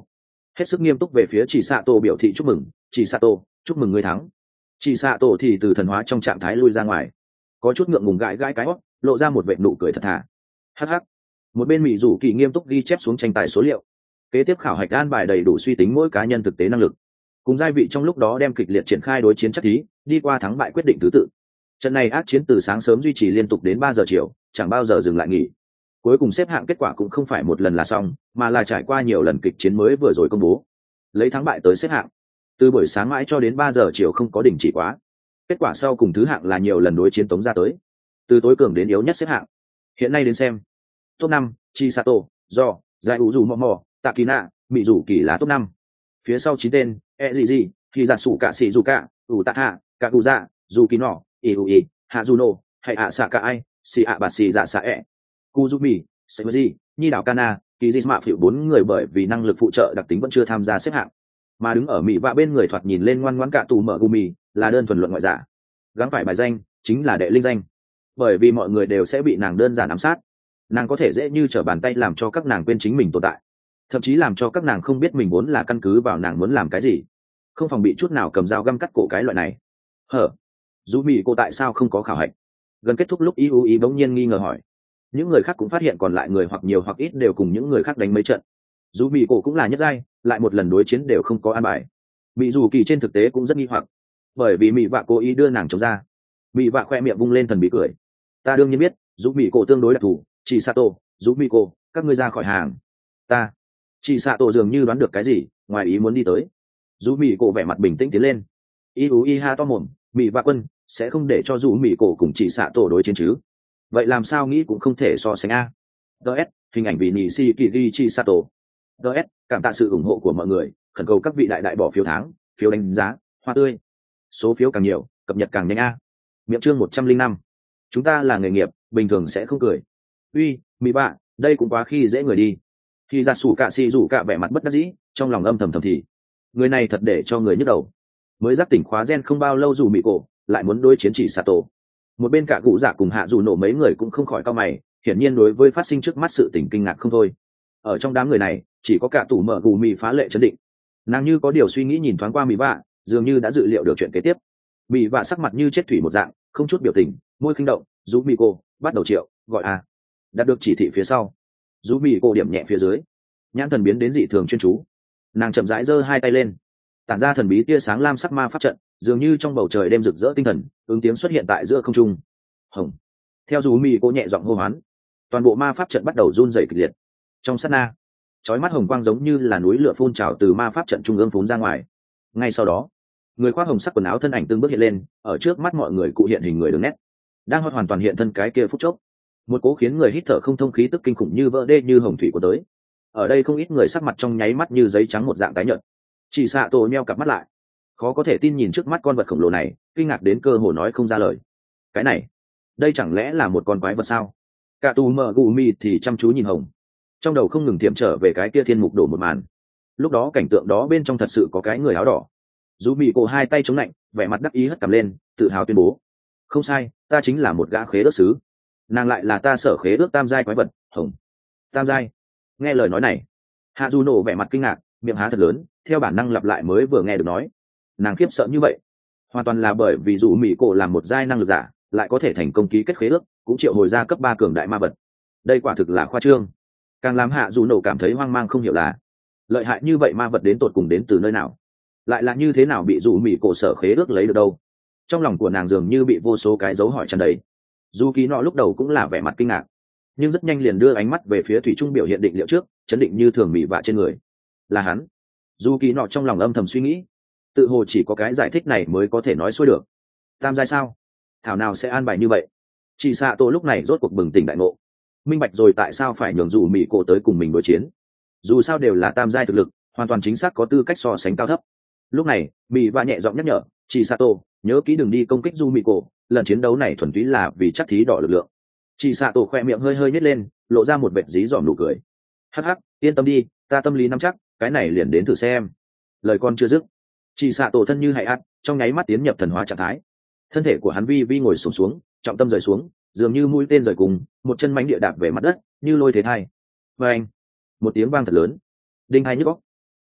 hết sức nghiêm túc về phía chị xạ tổ biểu thị chúc mừng. Chị xạ tổ, chúc mừng ngươi thắng. Chị xạ tổ thì từ thần hóa trong trạng thái lui ra ngoài, có chút ngượng ngùng gãi gãi cái hót, lộ ra một vệt nụ cười thật thà. Hắc hắc. Một bên mỹ rủ kỳ nghiêm túc ghi chép xuống tranh tài số liệu, kế tiếp khảo hạch an bài đầy đủ suy tính mỗi cá nhân thực tế năng lực, cùng giai vị trong lúc đó đem kịch liệt triển khai đối chiến chắc thí, đi qua thắng bại quyết định thứ tự. Trận này ác chiến từ sáng sớm duy trì liên tục đến ba giờ chiều, chẳng bao giờ dừng lại nghỉ. Cuối cùng xếp hạng kết quả cũng không phải một lần là xong, mà là trải qua nhiều lần kịch chiến mới vừa rồi công bố, lấy thắng bại tới xếp hạng. Từ buổi sáng mãi cho đến ba giờ chiều không có đình chỉ quá. Kết quả sau cùng thứ hạng là nhiều lần đối chiến tống ra tới, từ tối cường đến yếu nhất xếp hạng. Hiện nay đến xem, top năm, Chisato, do, Giải Vũ Dù Momo, Takina, Mị Dù Kỳ là top năm. Phía sau chín tên, Ezizi, thì giả sủ cả sĩ dù cả, ủ tạ hạ, cả cụ dạ, dù kỳ nọ, Iui, Hạ Juno, hay ạ xạ cả ai, xì ạ bà xì dạ xạ ẹ, Kuzumi, Seiji, Nhi đảo Kana, kỳ di mạ phiệu bốn người bởi vì năng lực phụ trợ đặc tính vẫn chưa tham gia xếp hạng, mà đứng ở Mỹ và bên người thoạt nhìn lên ngoan ngoãn cả tù mở Gumi là đơn thuần luận ngoại giả, gắng phải bài danh chính là đệ linh danh, bởi vì mọi người đều sẽ bị nàng đơn giản ám sát, nàng có thể dễ như trở bàn tay làm cho các nàng quên chính mình tồn tại, thậm chí làm cho các nàng không biết mình muốn là căn cứ vào nàng muốn làm cái gì, không phòng bị chút nào cầm dao găm cắt cổ cái loại này. Hở, dù Mỹ cô tại sao không có khảo hạch? Gần kết thúc lúc Iui bỗng nhiên nghi ngờ hỏi. Những người khác cũng phát hiện còn lại người hoặc nhiều hoặc ít đều cùng những người khác đánh mấy trận. Dù Mỹ cô cũng là nhất giai, lại một lần đối chiến đều không có an bài. Mỹ dù kỳ trên thực tế cũng rất nghi hoặc, bởi vì Mỹ vạ cố ý đưa nàng chống ra. Mỹ vạ khoe miệng vung lên thần bí cười. Ta đương nhiên biết, dù Mỹ cô tương đối đặc thù, chị Sato, dù Mỹ cô, các ngươi ra khỏi hàng. Ta, chị Sato dường như đoán được cái gì, ngoài ý muốn đi tới. Dù Mỹ cô vẻ mặt bình tĩnh tiến lên. Iui ha to mồm, Mỹ vạ quân sẽ không để cho dù Mỹ cô cùng chị Sato đối chiến chứ? Vậy làm sao nghĩ cũng không thể so sánh a. ds hình ảnh vì nhị si kỳ ghi chi sato. ds cảm tạ sự ủng hộ của mọi người, khẩn cầu các vị đại đại bỏ phiếu tháng, phiếu đánh giá, hoa tươi, số phiếu càng nhiều cập nhật càng nhanh a. Miệng chương một trăm linh năm, chúng ta là nghề nghiệp bình thường sẽ không cười. Uy mỹ bạ, đây cũng quá khi dễ người đi. Khi ra sủ cạ xì rủ cạ vẻ mặt bất đắc dĩ, trong lòng âm thầm thầm thì người này thật để cho người nhức đầu. Mới giác tỉnh khóa gen không bao lâu dù mỹ cổ lại muốn đối chiến chỉ sato. Một bên cả cụ dạ cùng hạ dù nổ mấy người cũng không khỏi cau mày, hiển nhiên đối với phát sinh trước mắt sự tình kinh ngạc không thôi. Ở trong đám người này chỉ có cả tủ mở gù mì phá lệ chấn định, nàng như có điều suy nghĩ nhìn thoáng qua mỹ vạ, dường như đã dự liệu được chuyện kế tiếp. Mỹ vạ sắc mặt như chết thủy một dạng, không chút biểu tình, môi khinh động, rú mỹ cô bắt đầu triệu gọi a. Đạt được chỉ thị phía sau, rú mỹ cô điểm nhẹ phía dưới, nhãn thần biến đến dị thường chuyên chú, nàng chậm rãi giơ hai tay lên, tản ra thần bí tia sáng lam sắc ma pháp trận, dường như trong bầu trời đêm rực rỡ tinh thần, ứng tiếng xuất hiện tại giữa không trung. Hồng. Theo dù mỹ cô nhẹ giọng hô hoán, toàn bộ ma pháp trận bắt đầu run rẩy kịch liệt. Trong sát na, chói mắt hồng quang giống như là núi lửa phun trào từ ma pháp trận trung ương phún ra ngoài. Ngay sau đó, người khoác hồng sắc quần áo thân ảnh từng bước hiện lên, ở trước mắt mọi người cụ hiện hình người đường nét, đang hoàn toàn hiện thân cái kia phút chốc. Một cố khiến người hít thở không thông khí tức kinh khủng như vỡ đê như hồng thủy của tới. Ở đây không ít người sắc mặt trong nháy mắt như giấy trắng một dạng tái nhợt. Chỉ xạ tổ nheo cặp mắt lại, khó có thể tin nhìn trước mắt con vật khổng lồ này, kinh ngạc đến cơ hồ nói không ra lời. Cái này, đây chẳng lẽ là một con quái vật sao? Cả tù mờ gù mi thì chăm chú nhìn hồng, trong đầu không ngừng tiệm trở về cái kia thiên mục đổ một màn. Lúc đó cảnh tượng đó bên trong thật sự có cái người áo đỏ. Dù bị cổ hai tay chống lạnh, vẻ mặt đắc ý hất cằm lên, tự hào tuyên bố: không sai, ta chính là một gã khế ước sứ, nàng lại là ta sở khế ước tam giai quái vật hồng. Tam giai? Nghe lời nói này, hạ du nổ vẻ mặt kinh ngạc, miệng há thật lớn, theo bản năng lặp lại mới vừa nghe được nói. Nàng khiếp sợ như vậy hoàn toàn là bởi vì dù mỹ cổ làm một giai năng lực giả, lại có thể thành công ký kết khế ước, cũng triệu hồi ra cấp ba cường đại ma vật. Đây quả thực là khoa trương. Càng làm hạ dù nổ cảm thấy hoang mang không hiểu là lợi hại như vậy ma vật đến tột cùng đến từ nơi nào, lại là như thế nào bị dù mỹ cổ sở khế ước lấy được đâu. Trong lòng của nàng dường như bị vô số cái dấu hỏi tràn đầy. Dù ký nọ lúc đầu cũng là vẻ mặt kinh ngạc, nhưng rất nhanh liền đưa ánh mắt về phía thủy trung biểu hiện định liệu trước, chấn định như thường mỹ vạ trên người. Là hắn. Dù ký nọ trong lòng âm thầm suy nghĩ, tự hồ chỉ có cái giải thích này mới có thể nói xuôi được. Tam giai sao? Thảo nào sẽ an bài như vậy? Chị xạ tổ lúc này rốt cuộc bừng tỉnh đại ngộ, minh bạch rồi tại sao phải nhường dù mỹ cổ tới cùng mình đối chiến. Dù sao đều là tam giai thực lực, hoàn toàn chính xác có tư cách so sánh cao thấp. Lúc này mỹ và nhẹ giọng nhắc nhở chị xạ tổ, nhớ kỹ đừng đi công kích dù mỹ cổ, lần chiến đấu này thuần túy là vì chắc thí đỏ lực lượng. Chị xạ tổ khoe miệng hơi hơi nhếch lên, lộ ra một vệt dí dỏm nụ cười. Hắc hắc, yên tâm đi, ta tâm lý nắm chắc, cái này liền đến thử xem. Lời con chưa dứt, chị xạ tổ thân như hại ạt, trong nháy mắt tiến nhập thần hóa trạng thái. Thân thể của hắn vi vi ngồi sụp xuống, xuống trọng tâm rời xuống, dường như mũi tên rời cùng, một chân mánh địa đạp về mặt đất như lôi thế thai. Và anh, một tiếng vang thật lớn, đinh hai nhức óc.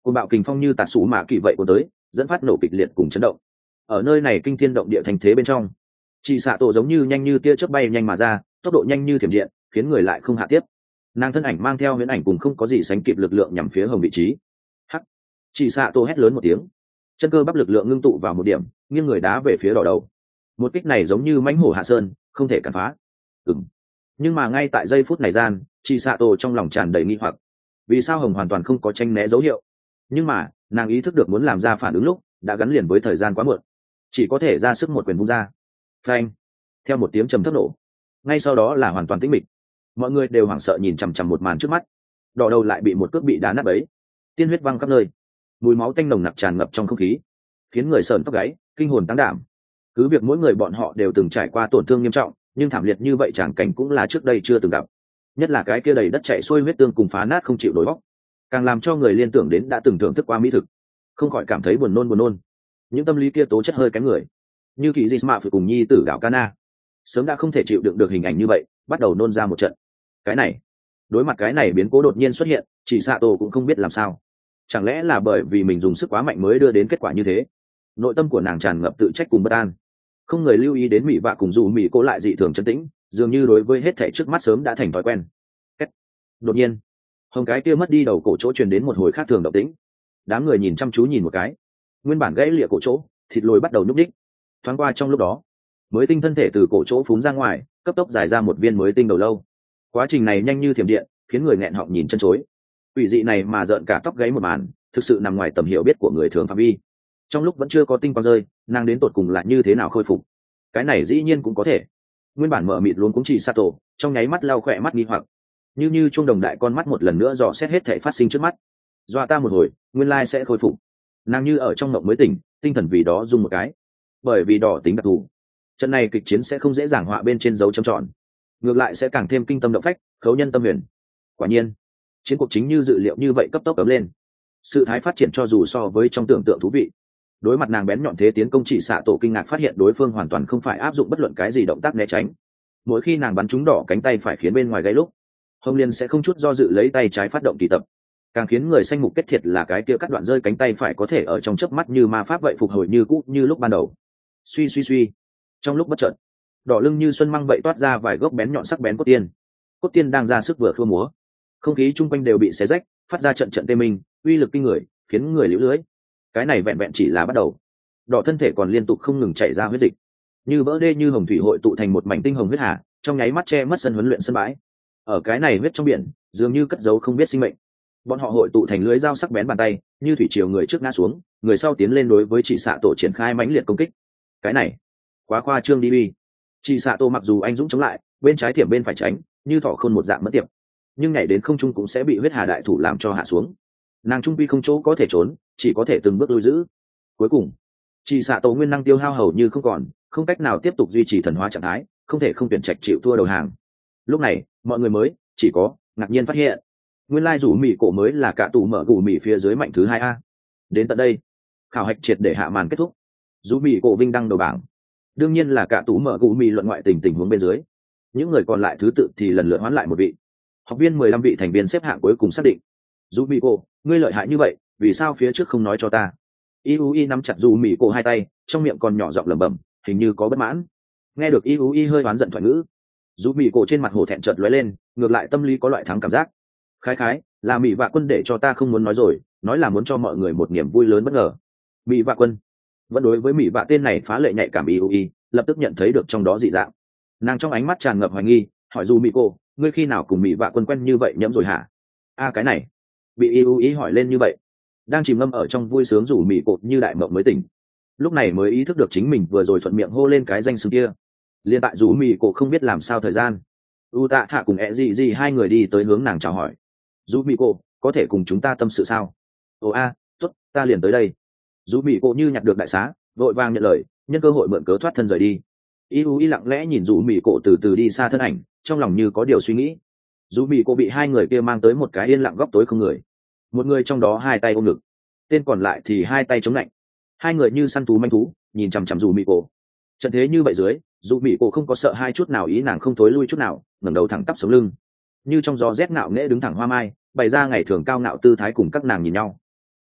côn bạo kình phong như tạt sủ mạ kỳ vậy của tới, dẫn phát nổ kịch liệt cùng chấn động. Ở nơi này kinh thiên động địa thành thế bên trong, chị xạ tổ giống như nhanh như tia chớp bay nhanh mà ra, tốc độ nhanh như thiểm điện, khiến người lại không hạ tiếp. Nàng thân ảnh mang theo huyễn ảnh cùng không có gì sánh kịp lực lượng nhằm phía hồng vị trí. Hắc! Chị xạ tổ hét lớn một tiếng, chân cơ bắp lực lượng ngưng tụ vào một điểm, nghiêng người đá về phía đỏ đầu. Một kích này giống như mãnh hổ hạ sơn, không thể cản phá. Ừm. Nhưng mà ngay tại giây phút này gian, chị xạ tổ trong lòng tràn đầy nghi hoặc, vì sao hồng hoàn toàn không có tranh né dấu hiệu. Nhưng mà nàng ý thức được muốn làm ra phản ứng lúc đã gắn liền với thời gian quá muộn, chỉ có thể ra sức một quyền vung ra. Phanh! Theo một tiếng trầm thấp nổ, ngay sau đó là hoàn toàn tĩnh mịch. Mọi người đều hoảng sợ nhìn chằm chằm một màn trước mắt. Đỏ đầu lại bị một cước bị đá nát bấy, tiên huyết văng khắp nơi, mùi máu tanh nồng nặc tràn ngập trong không khí, khiến người sờn tóc gáy, kinh hồn táng đảm. Cứ việc mỗi người bọn họ đều từng trải qua tổn thương nghiêm trọng, nhưng thảm liệt như vậy tràng cảnh cũng là trước đây chưa từng gặp. Nhất là cái kia đầy đất chảy xuôi huyết tương cùng phá nát không chịu nổi bóc, càng làm cho người liên tưởng đến đã từng thưởng thức qua mỹ thực, không khỏi cảm thấy buồn nôn buồn nôn. Những tâm lý kia tố chất hơi kém người, như kỳ di mạ phải cùng nhi tử gạo cana, sớm đã không thể chịu đựng được hình ảnh như vậy, bắt đầu nôn ra một trận. Cái này, đối mặt cái này biến cố đột nhiên xuất hiện, chỉ xạ tổ cũng không biết làm sao. Chẳng lẽ là bởi vì mình dùng sức quá mạnh mới đưa đến kết quả như thế? Nội tâm của nàng tràn ngập tự trách cùng bất an. Không người lưu ý đến mỹ vạ cùng dù mỹ cô lại dị thường trấn tĩnh, dường như đối với hết thảy trước mắt sớm đã thành thói quen. Kết. Đột nhiên, hồng cái kia mất đi đầu cổ chỗ truyền đến một hồi khác thường động tĩnh. Đám người nhìn chăm chú nhìn một cái, nguyên bản gãy lịa cổ chỗ, thịt lồi bắt đầu nhúc đích. Thoáng qua trong lúc đó, mới tinh thân thể từ cổ chỗ phúng ra ngoài, cấp tốc dài ra một viên mới tinh đầu lâu. Quá trình này nhanh như thiểm điện, khiến người nghẹn họng nhìn chân chối. Quỷ dị này mà rợn cả tóc gáy một màn, thực sự nằm ngoài tầm hiểu biết của người thường phạm vi. Trong lúc vẫn chưa có tinh quang rơi, nàng đến tột cùng là như thế nào khôi phục? Cái này dĩ nhiên cũng có thể. Nguyên bản mở mịt luôn cũng chỉ Sato, trong nháy mắt lau khỏe mắt nghi hoặc, như như chuông đồng đại con mắt một lần nữa dò xét hết thảy phát sinh trước mắt. Dọa ta một hồi, nguyên lai sẽ khôi phục. Nàng như ở trong mộng mới tỉnh, tinh thần vì đó rung một cái. Bởi vì đỏ tính đặc thù, trận này kịch chiến sẽ không dễ dàng họa bên trên dấu chấm tròn, ngược lại sẽ càng thêm kinh tâm động phách, khấu nhân tâm huyền. Quả nhiên, chiến cuộc chính như dự liệu như vậy cấp tốc ấm lên. Sự thái phát triển cho dù so với trong tưởng tượng thú vị. Đối mặt nàng bén nhọn thế tiến công, chỉ xạ tổ kinh ngạc phát hiện đối phương hoàn toàn không phải áp dụng bất luận cái gì động tác né tránh. Mỗi khi nàng bắn trúng đỏ cánh tay phải khiến bên ngoài gáy lúc, hồng liên sẽ không chút do dự lấy tay trái phát động kỳ tập. Càng khiến người xanh mục kết thiệt là cái kia cắt đoạn rơi cánh tay phải có thể ở trong chớp mắt như ma pháp vậy phục hồi như cũ như lúc ban đầu. Suy suy suy, trong lúc bất chợt, đỏ lưng như xuân măng vậy toát ra vài gốc bén nhọn sắc bén cốt tiên. Cốt tiên đang ra sức vừa khua múa, không khí chung quanh đều bị xé rách, phát ra trận trận tê minh, uy lực kinh người, khiến người liễu lưới. Cái này vẹn vẹn chỉ là bắt đầu. Đỏ thân thể còn liên tục không ngừng chảy ra huyết dịch, như vỡ đê như hồng thủy hội tụ thành một mảnh tinh hồng huyết hà, trong nháy mắt che mất sân huấn luyện sân bãi. Ở cái này huyết trong biển, dường như cất giấu không biết sinh mệnh. Bọn họ hội tụ thành lưới dao sắc bén bàn tay, như thủy triều, người trước ngã xuống, người sau tiến lên đối với chỉ xạ tổ triển khai mãnh liệt công kích. Cái này quá khoa trương đi bi. Chỉ xạ tổ mặc dù anh dũng chống lại, bên trái thiểm bên phải tránh, như thỏ khôn một dạng mất tiệp, nhưng nhảy đến không trung cũng sẽ bị huyết hà đại thủ làm cho hạ xuống. Nàng trung quy không chỗ có thể trốn, chỉ có thể từng bước lui giữ. Cuối cùng, chỉ xạ tổ nguyên năng tiêu hao hầu như không còn, không cách nào tiếp tục duy trì thần hóa trạng thái, không thể không tuyển trạch chịu thua đầu hàng. Lúc này, mọi người mới chỉ có ngạc nhiên phát hiện, nguyên lai rủ mì cổ mới là cả tù mở gù mì phía dưới mạnh thứ hai a. Đến tận đây, khảo hạch triệt để hạ màn kết thúc. Rủ mì cổ vinh đăng đầu bảng, đương nhiên là cả tù mở gù mì luận ngoại tình tình huống bên dưới. Những người còn lại thứ tự thì lần lượt hoán lại một vị. Học viên mười lăm vị thành viên xếp hạng cuối cùng xác định. Rủ mì cổ, ngươi lợi hại như vậy, vì sao phía trước không nói cho ta? Iui nắm chặt rủ mì cổ hai tay, trong miệng còn nhỏ giọng lẩm bẩm, hình như có bất mãn. Nghe được Iui hơi oán giận thoại ngữ, rủ mì cổ trên mặt hổ thẹn chợt lóe lên, ngược lại tâm lý có loại thắng cảm giác. Khái khái, là Mị Vạ Quân để cho ta không muốn nói rồi, nói là muốn cho mọi người một niềm vui lớn bất ngờ. Mị Vạ Quân, vẫn đối với Mị Vạ tên này phá lệ nhạy cảm. Iui lập tức nhận thấy được trong đó dị dạng. Nàng trong ánh mắt tràn ngập hoài nghi, hỏi dù Mị cô, ngươi khi nào cùng Mị Vạ Quân quen như vậy nhẫm rồi hả? A cái này, bị Iui hỏi lên như vậy, đang chìm ngâm ở trong vui sướng rủ Mị cột như đại mộng mới tỉnh, lúc này mới ý thức được chính mình vừa rồi thuận miệng hô lên cái danh xưng kia. Liên tại rủ Mị cổ không biết làm sao thời gian, u tạ hạ cùng ẹ gì gì hai người đi tới hướng nàng chào hỏi. Rủ Mị cổ, có thể cùng chúng ta tâm sự sao? Ồ a, tốt, ta liền tới đây. Rủ Mị cổ như nhặt được đại xá, vội vàng nhận lời, nhân cơ hội mượn cớ thoát thân rời đi. Iui lặng lẽ nhìn rủ Mị cổ từ từ đi xa thân ảnh, trong lòng như có điều suy nghĩ. Rủ Mị cổ bị hai người kia mang tới một cái yên lặng góc tối không người. Một người trong đó hai tay ôm ngực, tên còn lại thì hai tay chống lạnh. Hai người như săn thú manh thú, nhìn chằm chằm rủ Mị cổ. Trận thế như vậy dưới, rủ Mị cổ không có sợ hai chút nào, ý nàng không thối lui chút nào, ngẩng đầu thẳng tắp sống lưng, như trong gió rét ngạo nghễ đứng thẳng hoa mai, bày ra ngày thường cao ngạo tư thái cùng các nàng nhìn nhau.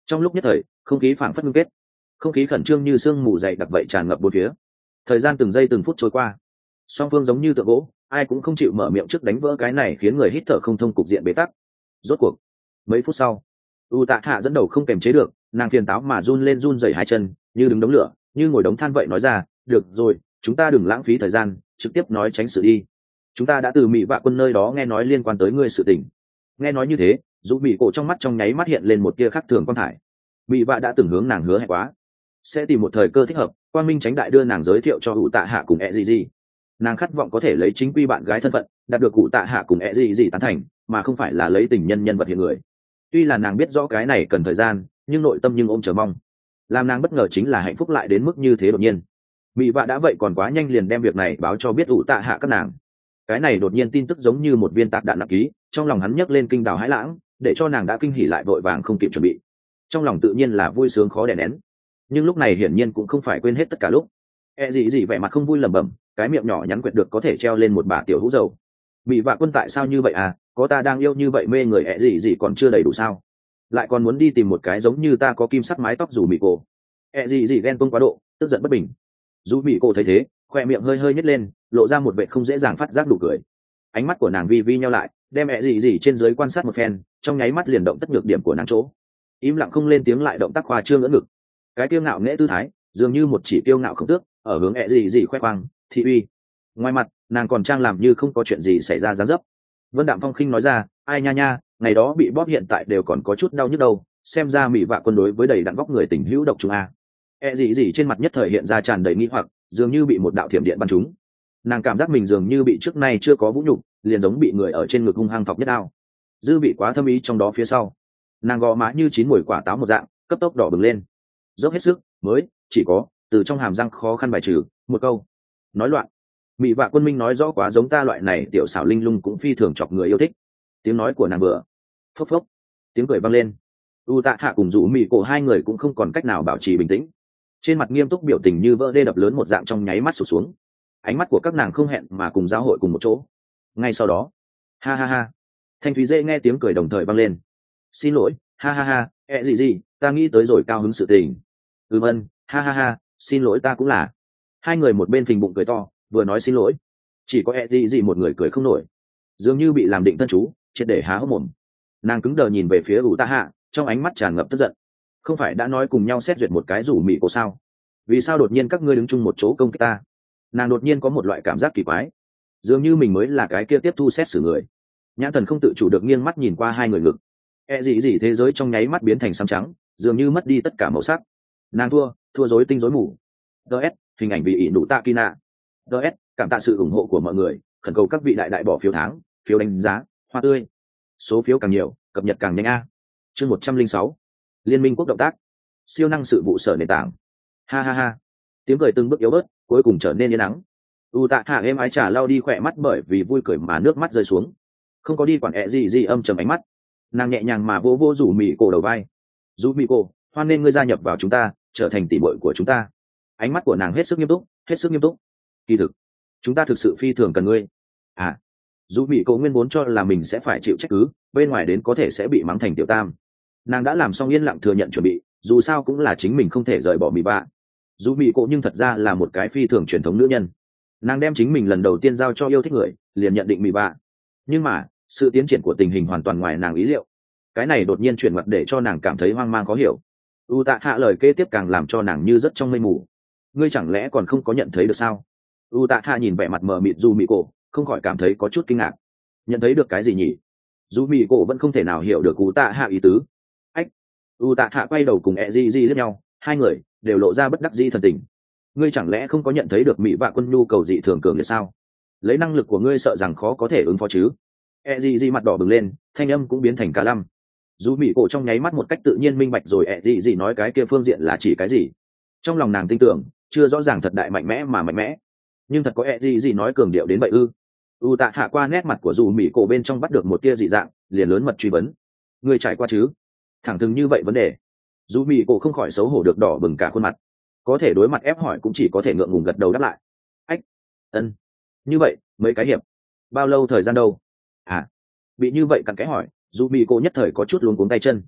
Trong lúc nhất thời không khí phảng phất ngưng kết, không khí khẩn trương như sương mù dày đặc vậy tràn ngập bốn phía. Thời gian từng giây từng phút trôi qua, song phương giống như tượng gỗ, ai cũng không chịu mở miệng trước đánh vỡ cái này khiến người hít thở không thông cục diện bế tắc. Rốt cuộc mấy phút sau, u tạ hạ dẫn đầu không kềm chế được, nàng phiền táo mà run lên run rẩy hai chân, như đứng đống lửa, như ngồi đống than vậy nói ra, được rồi, chúng ta đừng lãng phí thời gian, trực tiếp nói tránh sự đi. Chúng ta đã từ Mị Vạ Quân nơi đó nghe nói liên quan tới ngươi sự tình. Nghe nói như thế, dù Mị cổ trong mắt trong nháy mắt hiện lên một tia khác thường quan thải. Mị Vạ đã từng hướng nàng hứa hẹn quá, sẽ tìm một thời cơ thích hợp, quang minh tránh đại đưa nàng giới thiệu cho ủ tạ hạ cùng ẹ gì gì. Nàng khát vọng có thể lấy chính quy bạn gái thân phận đạt được ủ tạ hạ cùng ẹ gì gì tán thành, mà không phải là lấy tình nhân nhân vật hiện người. Tuy là nàng biết rõ cái này cần thời gian, nhưng nội tâm nhưng ôm chờ mong. Làm nàng bất ngờ chính là hạnh phúc lại đến mức như thế đột nhiên. Mị Vạ đã vậy còn quá nhanh liền đem việc này báo cho biết ủ tạ hạ các nàng. Cái này đột nhiên tin tức giống như một viên tạc đạn nặng ký, trong lòng hắn nhấc lên kinh đào hãi lãng, để cho nàng đã kinh hỉ lại vội vàng không kịp chuẩn bị. Trong lòng tự nhiên là vui sướng khó đè nén, nhưng lúc này hiển nhiên cũng không phải quên hết tất cả lúc. E gì gì vẻ mặt không vui lẩm bẩm, cái miệng nhỏ nhắn quyệt được có thể treo lên một bả tiểu hũ dầu. Mị Vạ Quân tại sao như vậy à, có ta đang yêu như vậy mê người E gì gì còn chưa đầy đủ sao, lại còn muốn đi tìm một cái giống như ta có kim sắc mái tóc dù Mị cổ. E gì gì ghen tuông quá độ, tức giận bất bình. Dù Mị cổ thấy thế, khoe miệng hơi hơi nhếch lên, lộ ra một vẻ không dễ dàng phát giác đủ cười. Ánh mắt của nàng vi vi nhau lại, đem E gì gì trên dưới quan sát một phen, trong nháy mắt liền động tất nhược điểm của nàng chỗ. Im lặng không lên tiếng lại động tác khoa trương ngỡ ngực. Cái kiêu ngạo nghễ tư thái, dường như một chỉ kiêu ngạo không tước, ở hướng E gì gì khoe khoang, thị uy. Ngoài mặt, nàng còn trang làm như không có chuyện gì xảy ra dáng dấp. Vân Đạm Phong khinh nói ra, ai nha nha, ngày đó bị bóp hiện tại đều còn có chút đau nhức đầu, xem ra Mị Vạ Quân đối với đầy đặn vóc người tình hữu độc trùng a. E gì gì trên mặt nhất thời hiện ra tràn đầy nghi hoặc, dường như bị một đạo thiểm điện bắn trúng. Nàng cảm giác mình dường như bị trước nay chưa có vũ nhục, liền giống bị người ở trên ngực hung hăng thọc nhất đao. Dư vị quá thâm ý trong đó phía sau, nàng gò má như chín mùi quả táo một dạng, cấp tốc đỏ bừng lên. Dốc hết sức mới chỉ có từ trong hàm răng khó khăn bài trừ một câu nói loạn. Mị Vạ Quân minh nói rõ quá giống ta loại này tiểu xảo linh lung cũng phi thường chọc người yêu thích. Tiếng nói của nàng vừa phốc phốc, tiếng cười vang lên. U Tạ Hạ cùng Dụ Mị cổ hai người cũng không còn cách nào bảo trì bình tĩnh, trên mặt nghiêm túc biểu tình như vỡ đê đập lớn một dạng trong nháy mắt sụt xuống. Ánh mắt của các nàng không hẹn mà cùng giao hội cùng một chỗ. Ngay sau đó, ha ha ha, Thanh Thúy Dê nghe tiếng cười đồng thời vang lên. Xin lỗi, ha ha ha, ẹ gì gì, ta nghĩ tới rồi cao hứng sự tình. Ừ vân, ha ha ha, xin lỗi ta cũng là. Hai người một bên phình bụng cười to, vừa nói xin lỗi. Chỉ có ẹ gì gì một người cười không nổi, dường như bị làm định thân chú, triệt để há hốc mồm. Nàng cứng đờ nhìn về phía ủ tạ hạ, trong ánh mắt tràn ngập tức giận. Không phải đã nói cùng nhau xét duyệt một cái rủ Mị cổ sao, vì sao đột nhiên các ngươi đứng chung một chỗ công kích ta? Nàng đột nhiên có một loại cảm giác kỳ quái, dường như mình mới là cái kia tiếp thu xét xử người. Nhãn thần không tự chủ được nghiêng mắt nhìn qua hai người ngực. E gì gì thế giới trong nháy mắt biến thành xám trắng, dường như mất đi tất cả màu sắc. Nàng thua, thua rối tinh rối mù. ds hình ảnh vì ỷ nụ tạ kina. ds cảm tạ sự ủng hộ của mọi người, khẩn cầu các vị đại đại bỏ phiếu tháng, phiếu đánh giá, hoa tươi. Số phiếu càng nhiều, cập nhật càng nhanh a. Chương một trăm linh sáu, Liên minh quốc động tác, siêu năng sự vụ sở nền tảng. Ha ha ha. Tiếng cười từng bước yếu bớt, cuối cùng trở nên yên nắng. U Tạ Hạ êm ái trà lau đi khỏe mắt bởi vì vui cười mà nước mắt rơi xuống, không có đi quản ẹ gì gì âm trầm ánh mắt. Nàng nhẹ nhàng mà vô vô rủ Mị cổ đầu vai. Rủ Mị cổ, hoan nên ngươi gia nhập vào chúng ta, trở thành tỷ muội của chúng ta. Ánh mắt của nàng hết sức nghiêm túc, hết sức nghiêm túc. Kỳ thực, chúng ta thực sự phi thường cần ngươi. À, Rủ Mị cổ nguyên vốn cho là mình sẽ phải chịu trách cứ, bên ngoài đến có thể sẽ bị mắng thành tiểu tam. Nàng đã làm xong yên lặng thừa nhận chuẩn bị, dù sao cũng là chính mình không thể rời bỏ Mị Vạ. Rủ Mị cổ nhưng thật ra là một cái phi thường truyền thống nữ nhân. Nàng đem chính mình lần đầu tiên giao cho yêu thích người, liền nhận định Mị Vạ. Nhưng mà sự tiến triển của tình hình hoàn toàn ngoài nàng ý liệu. Cái này đột nhiên chuyển mặt để cho nàng cảm thấy hoang mang khó hiểu. U Tạ Hạ lời kế tiếp càng làm cho nàng như rất trong mây mù. Ngươi chẳng lẽ còn không có nhận thấy được sao? U Tạ Hạ nhìn vẻ mặt mờ mịt Dù Mị cổ, không khỏi cảm thấy có chút kinh ngạc. Nhận thấy được cái gì nhỉ? Dù Mị cổ vẫn không thể nào hiểu được U Tạ Hạ ý tứ. Ách! U Tạ Hạ quay đầu cùng E Di Di liếc nhau, hai người đều lộ ra bất đắc dĩ thần tình. Ngươi chẳng lẽ không có nhận thấy được Mị Vạ Quân nhu cầu dị thường cường liệt sao? Lấy năng lực của ngươi sợ rằng khó có thể ứng phó chứ? E gì gì mặt đỏ bừng lên, thanh âm cũng biến thành cả lăm. Dù Mị cổ trong nháy mắt một cách tự nhiên minh bạch rồi E gì gì nói cái kia phương diện là chỉ cái gì. Trong lòng nàng tin tưởng, chưa rõ ràng thật đại mạnh mẽ mà mạnh mẽ, nhưng thật có E gì gì nói cường điệu đến vậy ư? U Tạ Hạ qua nét mặt của Dù Mị cổ bên trong bắt được một tia dị dạng, liền lớn mật truy vấn. Người trải qua chứ? Thẳng thừng như vậy vấn đề. Dù Mị cổ không khỏi xấu hổ được đỏ bừng cả khuôn mặt, có thể đối mặt ép hỏi cũng chỉ có thể ngượng ngùng gật đầu đáp lại. Ách, ân, như vậy mấy cái hiệp, bao lâu thời gian đâu? À, bị như vậy cặn cái hỏi, Dù Mị cổ nhất thời có chút luống cuống tay chân.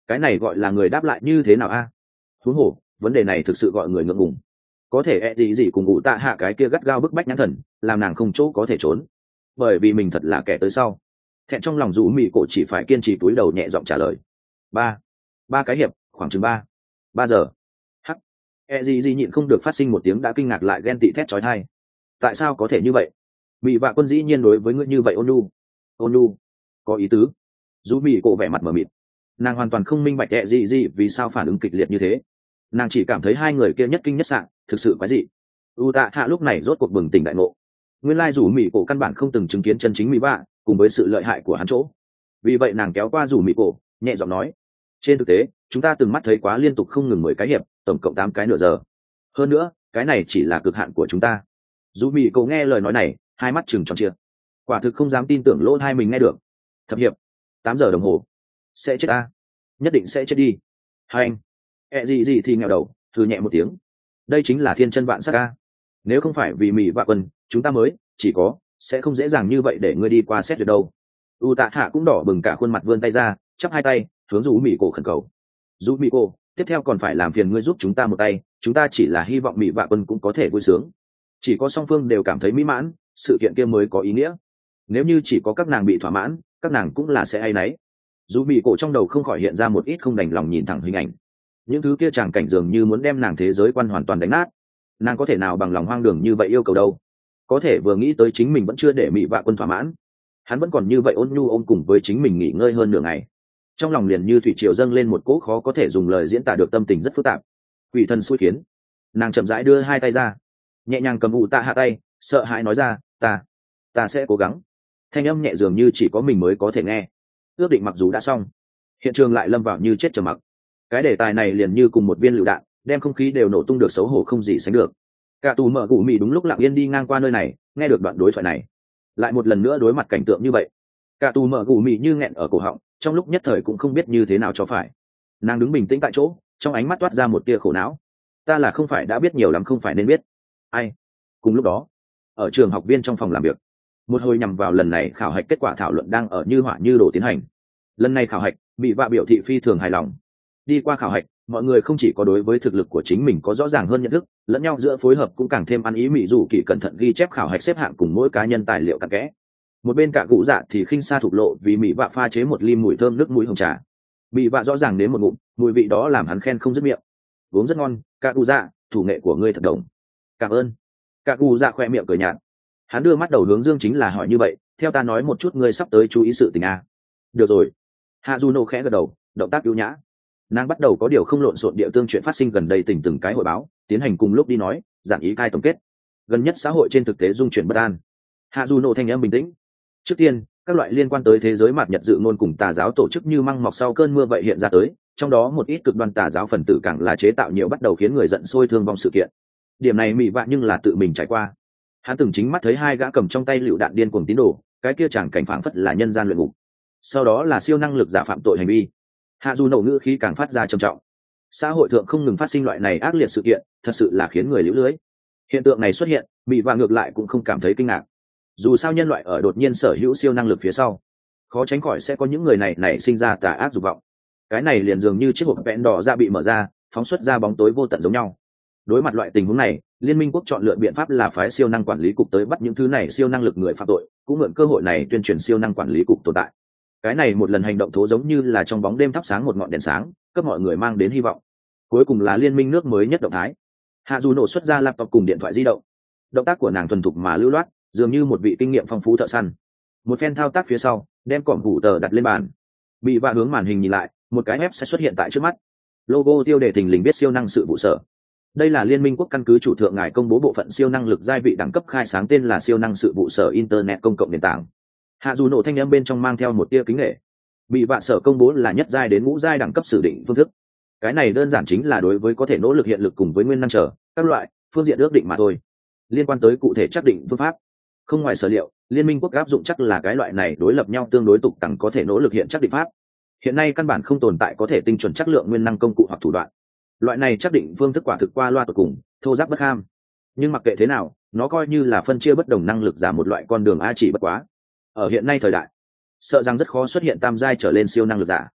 cái này gọi là người đáp lại như thế nào a? Huống hồ vấn đề này thực sự gọi người ngượng ngùng. Có thể ẹ gì gì cùng ngụ tạ hạ cái kia gắt gao bức bách nhãn thần, làm nàng không chỗ có thể trốn, bởi vì mình thật là kẻ tới sau. Thẹn trong lòng rủ mị cổ chỉ phải kiên trì túi đầu nhẹ giọng trả lời. ba ba cái hiệp, khoảng chừng ba ba giờ. Hắc. E gì gì nhịn không được phát sinh một tiếng đã kinh ngạc lại ghen tị thét chói tai. Tại sao có thể như vậy? Mị Vạ Quân dĩ nhiên đối với ngươi như vậy ôn nhu. Ôn nhu? Có ý tứ? Rủ mị cổ vẻ mặt mờ mịt. Nàng hoàn toàn không minh bạch E gì gì vì sao phản ứng kịch liệt như thế. Nàng chỉ cảm thấy hai người kia nhất kinh nhất sạn, thực sự quái dị. U Tạ Hạ lúc này rốt cuộc bừng tỉnh đại ngộ. Nguyên lai rủ mị cổ căn bản không từng chứng kiến chân chính Mị Vạ, cùng với sự lợi hại của hắn chỗ. Vì vậy nàng kéo qua rủ mị cổ, nhẹ giọng nói: trên thực tế chúng ta từng mắt thấy quá liên tục không ngừng mười cái hiệp, tổng cộng tám cái nửa giờ. Hơn nữa cái này chỉ là cực hạn của chúng ta. Dù mị cổ nghe lời nói này, hai mắt trừng tròn trịa, quả thực không dám tin tưởng lỗ tai mình nghe được. Thập hiệp, tám giờ đồng hồ, sẽ chết a, nhất định sẽ chết đi. Hai anh ẹ gì gì thì nghèo đầu, thư nhẹ một tiếng. Đây chính là thiên chân vạn sắc a. Nếu không phải vì Mị Vạ Quân, chúng ta mới chỉ có sẽ không dễ dàng như vậy để ngươi đi qua xét duyệt đâu. U Tạ Hạ cũng đỏ bừng cả khuôn mặt, vươn tay ra, chắp hai tay hướng rủ mị cổ khẩn cầu. Rủ mị cổ, tiếp theo còn phải làm phiền ngươi giúp chúng ta một tay, chúng ta chỉ là hy vọng Mị Vạ Quân cũng có thể vui sướng. Chỉ có song phương đều cảm thấy mỹ mãn, sự kiện kia mới có ý nghĩa. Nếu như chỉ có các nàng bị thỏa mãn, các nàng cũng là sẽ áy náy. Rủ mị cổ trong đầu không khỏi hiện ra một ít không đành lòng nhìn thẳng hình ảnh. Những thứ kia tràng cảnh dường như muốn đem nàng thế giới quan hoàn toàn đánh nát. Nàng có thể nào bằng lòng hoang đường như vậy yêu cầu đâu? Có thể vừa nghĩ tới chính mình vẫn chưa để Mị Vạ Quân thỏa mãn, hắn vẫn còn như vậy ôn nhu ôm cùng với chính mình nghỉ ngơi hơn nửa ngày, trong lòng liền như thủy triều dâng lên một cỗ khó có thể dùng lời diễn tả được tâm tình rất phức tạp. Quỷ thần xui khiến. Nàng chậm rãi đưa hai tay ra, nhẹ nhàng cầm U Tạ Hạ tay, sợ hãi nói ra: ta ta sẽ cố gắng. Thanh âm nhẹ dường như chỉ có mình mới có thể nghe. Ước định mặc dù đã xong, hiện trường lại lâm vào như chết trầm mặc. Cái đề tài này liền như cùng một viên lựu đạn, đem không khí đều nổ tung được xấu hổ không gì sánh được. Cả tù mở cụ mì đúng lúc lặng yên đi ngang qua nơi này, nghe được đoạn đối thoại này, lại một lần nữa đối mặt cảnh tượng như vậy. Cả tù mở cụ mì như nghẹn ở cổ họng, trong lúc nhất thời cũng không biết như thế nào cho phải. Nàng đứng bình tĩnh tại chỗ, trong ánh mắt toát ra một tia khổ não. Ta là không phải đã biết nhiều lắm không phải nên biết. Ai? Cùng lúc đó, ở trường học viên trong phòng làm việc, một hồi nhằm vào lần này khảo hạch kết quả thảo luận đang ở như hỏa như đổ tiến hành. Lần này khảo hạch, Mị Vạ biểu thị phi thường hài lòng. Đi qua khảo hạch, mọi người không chỉ có đối với thực lực của chính mình có rõ ràng hơn nhận thức, lẫn nhau giữa phối hợp cũng càng thêm ăn ý. Mị Dù Kỳ cẩn thận ghi chép khảo hạch xếp hạng cùng mỗi cá nhân tài liệu cặn kẽ. Một bên cả cụ dạ thì khinh xa thục lộ vì Mị Vạ pha chế một ly mùi thơm nước mũi hồng trà. Mị Vạ rõ ràng đến một ngụm, mùi vị đó làm hắn khen không dứt miệng. Uống rất ngon, cả cụ dạ, thủ nghệ của ngươi thật đồng. Cảm ơn. Cả cụ dạ khoe miệng cười nhạt. Hắn đưa mắt đầu hướng Dương Chính là hỏi như vậy, theo ta nói một chút ngươi sắp tới chú ý sự tình a. Được rồi. Hạ Du Nô khẽ gật đầu, động tác ưu nhã. Nàng bắt đầu có điều không lộn xộn địa tương chuyện phát sinh gần đây tình từng cái hội báo, tiến hành cùng lúc đi nói, giảng ý cai tổng kết. Gần nhất xã hội trên thực tế dung chuyển bất an. Hạ Du Nô thanh âm bình tĩnh. Trước tiên, các loại liên quan tới thế giới mạt nhật dự ngôn cùng tà giáo tổ chức như măng mọc sau cơn mưa vậy hiện ra tới, trong đó một ít cực đoan tà giáo phần tử càng là chế tạo nhiều bắt đầu khiến người giận sôi thương vong sự kiện. Điểm này Mị Vạ nhưng là tự mình trải qua. Hắn từng chính mắt thấy hai gã cầm trong tay lựu đạn điên cuồng tín đồ, cái kia chẳng cảnh phảng phất là nhân gian luyện ngục. Sau đó là siêu năng lực giả phạm tội hành vi. Hạ Du nổ ngữ khí càng phát ra trầm trọng. Xã hội thượng không ngừng phát sinh loại này ác liệt sự kiện, thật sự là khiến người liễu lưới. Hiện tượng này xuất hiện, Mị Vạ ngược lại cũng không cảm thấy kinh ngạc. Dù sao nhân loại ở đột nhiên sở hữu siêu năng lực phía sau, khó tránh khỏi sẽ có những người này nảy sinh ra tà ác dục vọng. Cái này liền dường như chiếc hộp vẹn đỏ ra bị mở ra, phóng xuất ra bóng tối vô tận giống nhau. Đối mặt loại tình huống này, Liên minh quốc chọn lựa biện pháp là phái siêu năng quản lý cục tới bắt những thứ này siêu năng lực người phạm tội, cũng mượn cơ hội này tuyên truyền siêu năng quản lý cục tồn tại. Cái này một lần hành động thố giống như là trong bóng đêm thắp sáng một ngọn đèn sáng, cấp mọi người mang đến hy vọng. Cuối cùng là liên minh nước mới nhất động thái. Hạ Du nổ xuất ra laptop cùng điện thoại di động. Động tác của nàng thuần thục mà lưu loát, dường như một vị kinh nghiệm phong phú thợ săn. Một phen thao tác phía sau, đem cỏm thủ tờ đặt lên bàn. Bị Vạ hướng màn hình nhìn lại, một cái web sẽ xuất hiện tại trước mắt. Logo tiêu đề thình lình viết siêu năng sự vụ sở. Đây là Liên minh quốc căn cứ chủ thượng ngài công bố bộ phận siêu năng lực giai vị đẳng cấp khai sáng tên là siêu năng sự vụ sở internet công cộng nền tảng. Hạ Du nổ thanh âm bên trong mang theo một tia kính nể. Bị Vạ sở công bố là nhất giai đến ngũ giai đẳng cấp sử định phương thức. Cái này đơn giản chính là đối với có thể nỗ lực hiện lực cùng với nguyên năng trở các loại phương diện ước định mà thôi. Liên quan tới cụ thể xác định phương pháp, không ngoài sở liệu, Liên minh quốc áp dụng chắc là cái loại này đối lập nhau tương đối tục tằng có thể nỗ lực hiện chắc định pháp. Hiện nay căn bản không tồn tại có thể tinh chuẩn chắc lượng nguyên năng công cụ hoặc thủ đoạn. Loại này chắc định phương thức quả thực qua loa tột cùng, thô ráp bất ham. Nhưng mặc kệ thế nào, nó coi như là phân chia bất đồng năng lực giả một loại con đường a chỉ bất quá. Ở hiện nay thời đại, sợ rằng rất khó xuất hiện tam giai trở lên siêu năng lực giả.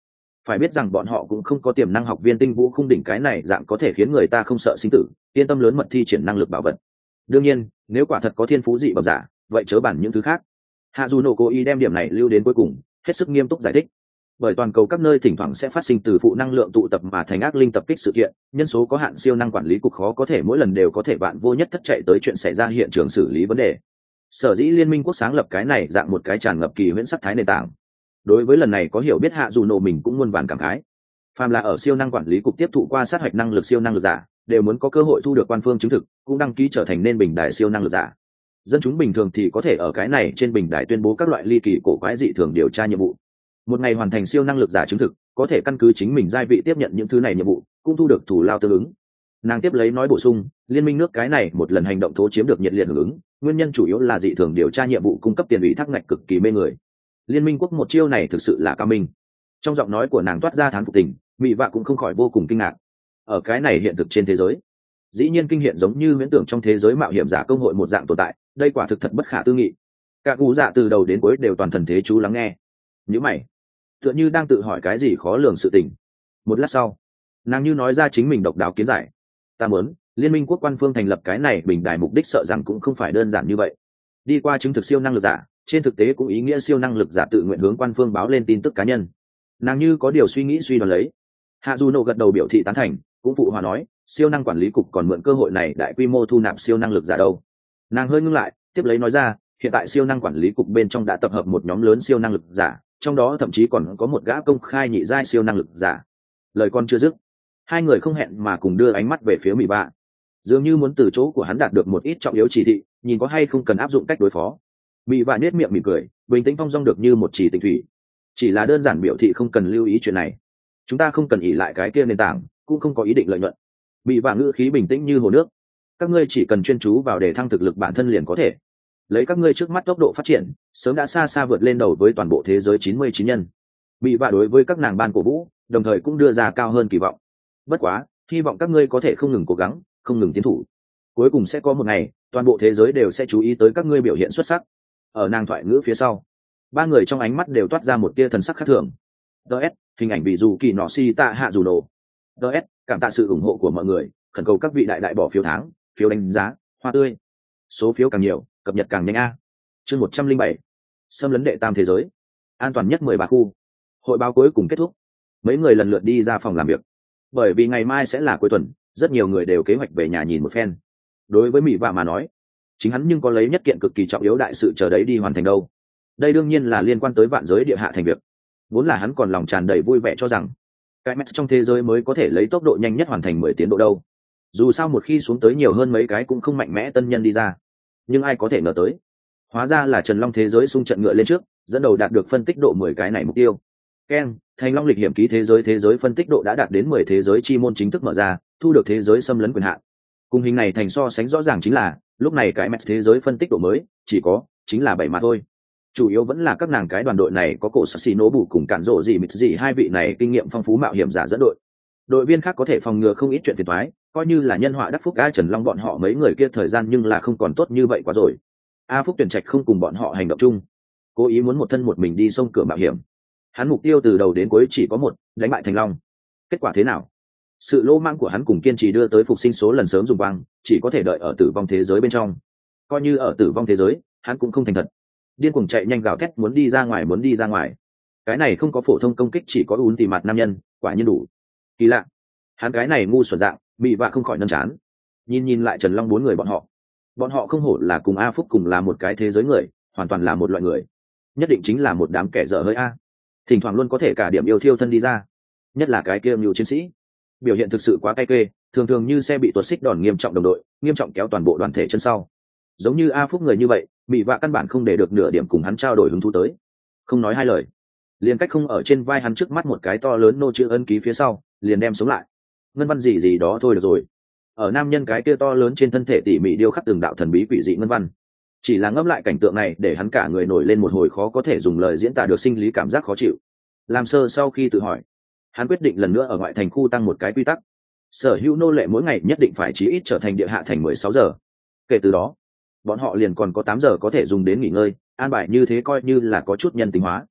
phải biết rằng bọn họ cũng không có tiềm năng học viên tinh vũ khung đỉnh cái này dạng có thể khiến người ta không sợ sinh tử, yên tâm lớn mật thi triển năng lực bảo vật. Đương nhiên nếu quả thật có thiên phú dị bẩm giả, vậy chớ bản những thứ khác. Hạ dù nổ cố ý đem điểm này lưu đến cuối cùng, hết sức nghiêm túc giải thích. Bởi toàn cầu các nơi thỉnh thoảng sẽ phát sinh từ phụ năng lượng tụ tập mà thành ác linh tập kích sự kiện, nhân số có hạn, siêu năng quản lý cục khó có thể mỗi lần đều có thể bạn vô nhất thất chạy tới chuyện xảy ra hiện trường xử lý vấn đề. Sở dĩ liên minh quốc sáng lập cái này dạng một cái tràn ngập kỳ huyễn sắc thái nền tảng. Đối với lần này có hiểu biết Hạ dù nổ mình cũng muôn vàn cảm khái. Phàm là ở siêu năng quản lý cục tiếp thụ qua sát hạch năng lực siêu năng lực giả, đều muốn có cơ hội thu được quan phương chứng thực, cũng đăng ký trở thành nên bình đài siêu năng lực giả. Dân chúng bình thường thì có thể ở cái này trên bình đài tuyên bố các loại ly kỳ cổ quái dị thường điều tra nhiệm vụ. Một ngày hoàn thành siêu năng lực giả chứng thực, có thể căn cứ chính mình giai vị tiếp nhận những thứ này nhiệm vụ, cũng thu được thủ lao tương ứng. Nàng tiếp lấy nói bổ sung, liên minh nước cái này một lần hành động thố chiếm được nhiệt liệt hưởng ứng, nguyên nhân chủ yếu là dị thường điều tra nhiệm vụ cung cấp tiền ủy thác ngạch cực kỳ mê người. Liên minh quốc một chiêu này thực sự là cao minh. Trong giọng nói của nàng toát ra thán phục tình, Mị Vạ cũng không khỏi vô cùng kinh ngạc. Ở cái này hiện thực trên thế giới, dĩ nhiên kinh hiện giống như huyễn tưởng trong thế giới mạo hiểm giả công hội một dạng tồn tại, đây quả thực thật bất khả tư nghị. Cả cú dạ từ đầu đến cuối đều toàn thần thế chú lắng nghe. Nhíu mày, tựa như đang tự hỏi cái gì khó lường sự tình. Một lát sau, nàng như nói ra chính mình độc đáo kiến giải. Ta muốn liên minh quốc quan phương thành lập cái này bình đài mục đích sợ rằng cũng không phải đơn giản như vậy. Đi qua chứng thực siêu năng lực giả, trên thực tế cũng ý nghĩa siêu năng lực giả tự nguyện hướng quan phương báo lên tin tức cá nhân. Nàng như có điều suy nghĩ suy đoán lấy. Hạ dù nổ gật đầu biểu thị tán thành, cũng phụ hòa nói, siêu năng quản lý cục còn mượn cơ hội này đại quy mô thu nạp siêu năng lực giả đâu. Nàng hơi ngưng lại, tiếp lấy nói ra, hiện tại siêu năng quản lý cục bên trong đã tập hợp một nhóm lớn siêu năng lực giả, trong đó thậm chí còn có một gã công khai nhị giai siêu năng lực giả. Lời con chưa dứt, hai người không hẹn mà cùng đưa ánh mắt về phía Mị Vạ, dường như muốn từ chỗ của hắn đạt được một ít trọng yếu chỉ thị, nhìn có hay không cần áp dụng cách đối phó. Mị Vạ nết miệng mỉm cười, bình tĩnh phong dong được như một chỉ tịnh thủy, chỉ là đơn giản biểu thị không cần lưu ý chuyện này. Chúng ta không cần ỷ lại cái kia nền tảng, cũng không có ý định lợi nhuận. Mị Vạ ngữ khí bình tĩnh như hồ nước, các ngươi chỉ cần chuyên chú vào để thăng thực lực bản thân liền có thể. Lấy các ngươi trước mắt tốc độ phát triển, sớm đã xa xa vượt lên đầu với toàn bộ thế giới chín mươi chín nhân. Mị Vạ đối với các nàng ban cổ vũ, đồng thời cũng đưa ra cao hơn kỳ vọng. Bất quá, hy vọng các ngươi có thể không ngừng cố gắng, không ngừng tiến thủ. Cuối cùng sẽ có một ngày, toàn bộ thế giới đều sẽ chú ý tới các ngươi biểu hiện xuất sắc. Ở nàng thoại ngữ phía sau, ba người trong ánh mắt đều toát ra một tia thần sắc khác thường. ds hình ảnh bị dù kỳ nọ si tạ hạ dù nổ. ds cảm tạ sự ủng hộ của mọi người, khẩn cầu các vị đại đại bỏ phiếu tháng, phiếu đánh giá, hoa tươi. Số phiếu càng nhiều, cập nhật càng nhanh a. Chương một trăm linh bảy, xâm lấn đệ tam thế giới, an toàn nhất mười ba khu. Hội báo cuối cùng kết thúc, mấy người lần lượt đi ra phòng làm việc. Bởi vì ngày mai sẽ là cuối tuần, rất nhiều người đều kế hoạch về nhà nhìn một phen. Đối với Mị Vạ mà nói, chính hắn nhưng có lấy nhất kiện cực kỳ trọng yếu đại sự chờ đấy đi hoàn thành đâu. Đây đương nhiên là liên quan tới vạn giới địa hạ thành việc. Vốn là hắn còn lòng tràn đầy vui vẻ cho rằng cái mét trong thế giới mới có thể lấy tốc độ nhanh nhất hoàn thành mười tiến độ đâu. Dù sao một khi xuống tới nhiều hơn mấy cái cũng không mạnh mẽ tân nhân đi ra. Nhưng ai có thể ngờ tới, hóa ra là Trần Long thế giới xung trận ngựa lên trước, dẫn đầu đạt được phân tích độ mười cái này mục tiêu. Ken, Thành Long lịch hiểm ký thế giới thế giới phân tích độ đã đạt đến mười thế giới chi môn chính thức mở ra, thu được thế giới xâm lấn quyền hạn. Cùng hình này thành so sánh rõ ràng chính là, lúc này cái mét thế giới phân tích độ mới chỉ có chính là bảy mà thôi. Chủ yếu vẫn là các nàng cái đoàn đội này có cổ Sashi nổ bù cùng cản rộ gì mịt gì hai vị này kinh nghiệm phong phú mạo hiểm giả dẫn đội. Đội viên khác có thể phòng ngừa không ít chuyện phiền toái, coi như là nhân họa đắc phúc. A Trần Long bọn họ mấy người kia thời gian nhưng là không còn tốt như vậy quá rồi. A Phúc tuyển trạch không cùng bọn họ hành động chung, cố ý muốn một thân một mình đi sông cửa mạo hiểm. Hắn mục tiêu từ đầu đến cuối chỉ có một, đánh bại Thành Long. Kết quả thế nào? Sự lỗ mãng của hắn cùng kiên trì đưa tới phục sinh số lần sớm dùng băng, chỉ có thể đợi ở tử vong thế giới bên trong. Coi như ở tử vong thế giới, hắn cũng không thành thật, điên cuồng chạy nhanh gào thét muốn đi ra ngoài muốn đi ra ngoài. Cái này không có phổ thông công kích, chỉ có ún tì mặt nam nhân, quả nhiên đủ kỳ lạ. Hắn cái này ngu xuẩn dạng, Mị Vạ không khỏi nâm chán. Nhìn nhìn lại Trần Long bốn người bọn họ, bọn họ không hổ là cùng A Phúc cùng là một cái thế giới người, hoàn toàn là một loại người, nhất định chính là một đám kẻ dở hơi a. Thỉnh thoảng luôn có thể cả điểm yêu thiêu thân đi ra, nhất là cái kia mưu chiến sĩ, biểu hiện thực sự quá cay kê, thường thường như xe bị tuột xích đòn nghiêm trọng đồng đội, nghiêm trọng kéo toàn bộ đoàn thể chân sau. Giống như A Phúc người như vậy, Mị Vạ căn bản không để được nửa điểm cùng hắn trao đổi hứng thú tới. Không nói hai lời, liền cách không ở trên vai hắn trước mắt một cái to lớn nô chữ ân ký phía sau, liền đem sống lại. Ngân văn gì gì đó thôi được rồi. Ở nam nhân cái kia to lớn trên thân thể tỉ mỉ điêu khắc từng đạo thần bí quỷ dị ngân văn. Chỉ là ngẫm lại cảnh tượng này để hắn cả người nổi lên một hồi khó có thể dùng lời diễn tả được sinh lý cảm giác khó chịu. Làm sơ sau khi tự hỏi, hắn quyết định lần nữa ở ngoại thành khu tăng một cái quy tắc: sở hữu nô lệ mỗi ngày nhất định phải chí ít trở thành địa hạ thành mười sáu giờ. Kể từ đó, bọn họ liền còn có tám giờ có thể dùng đến nghỉ ngơi, an bài như thế coi như là có chút nhân tính hóa.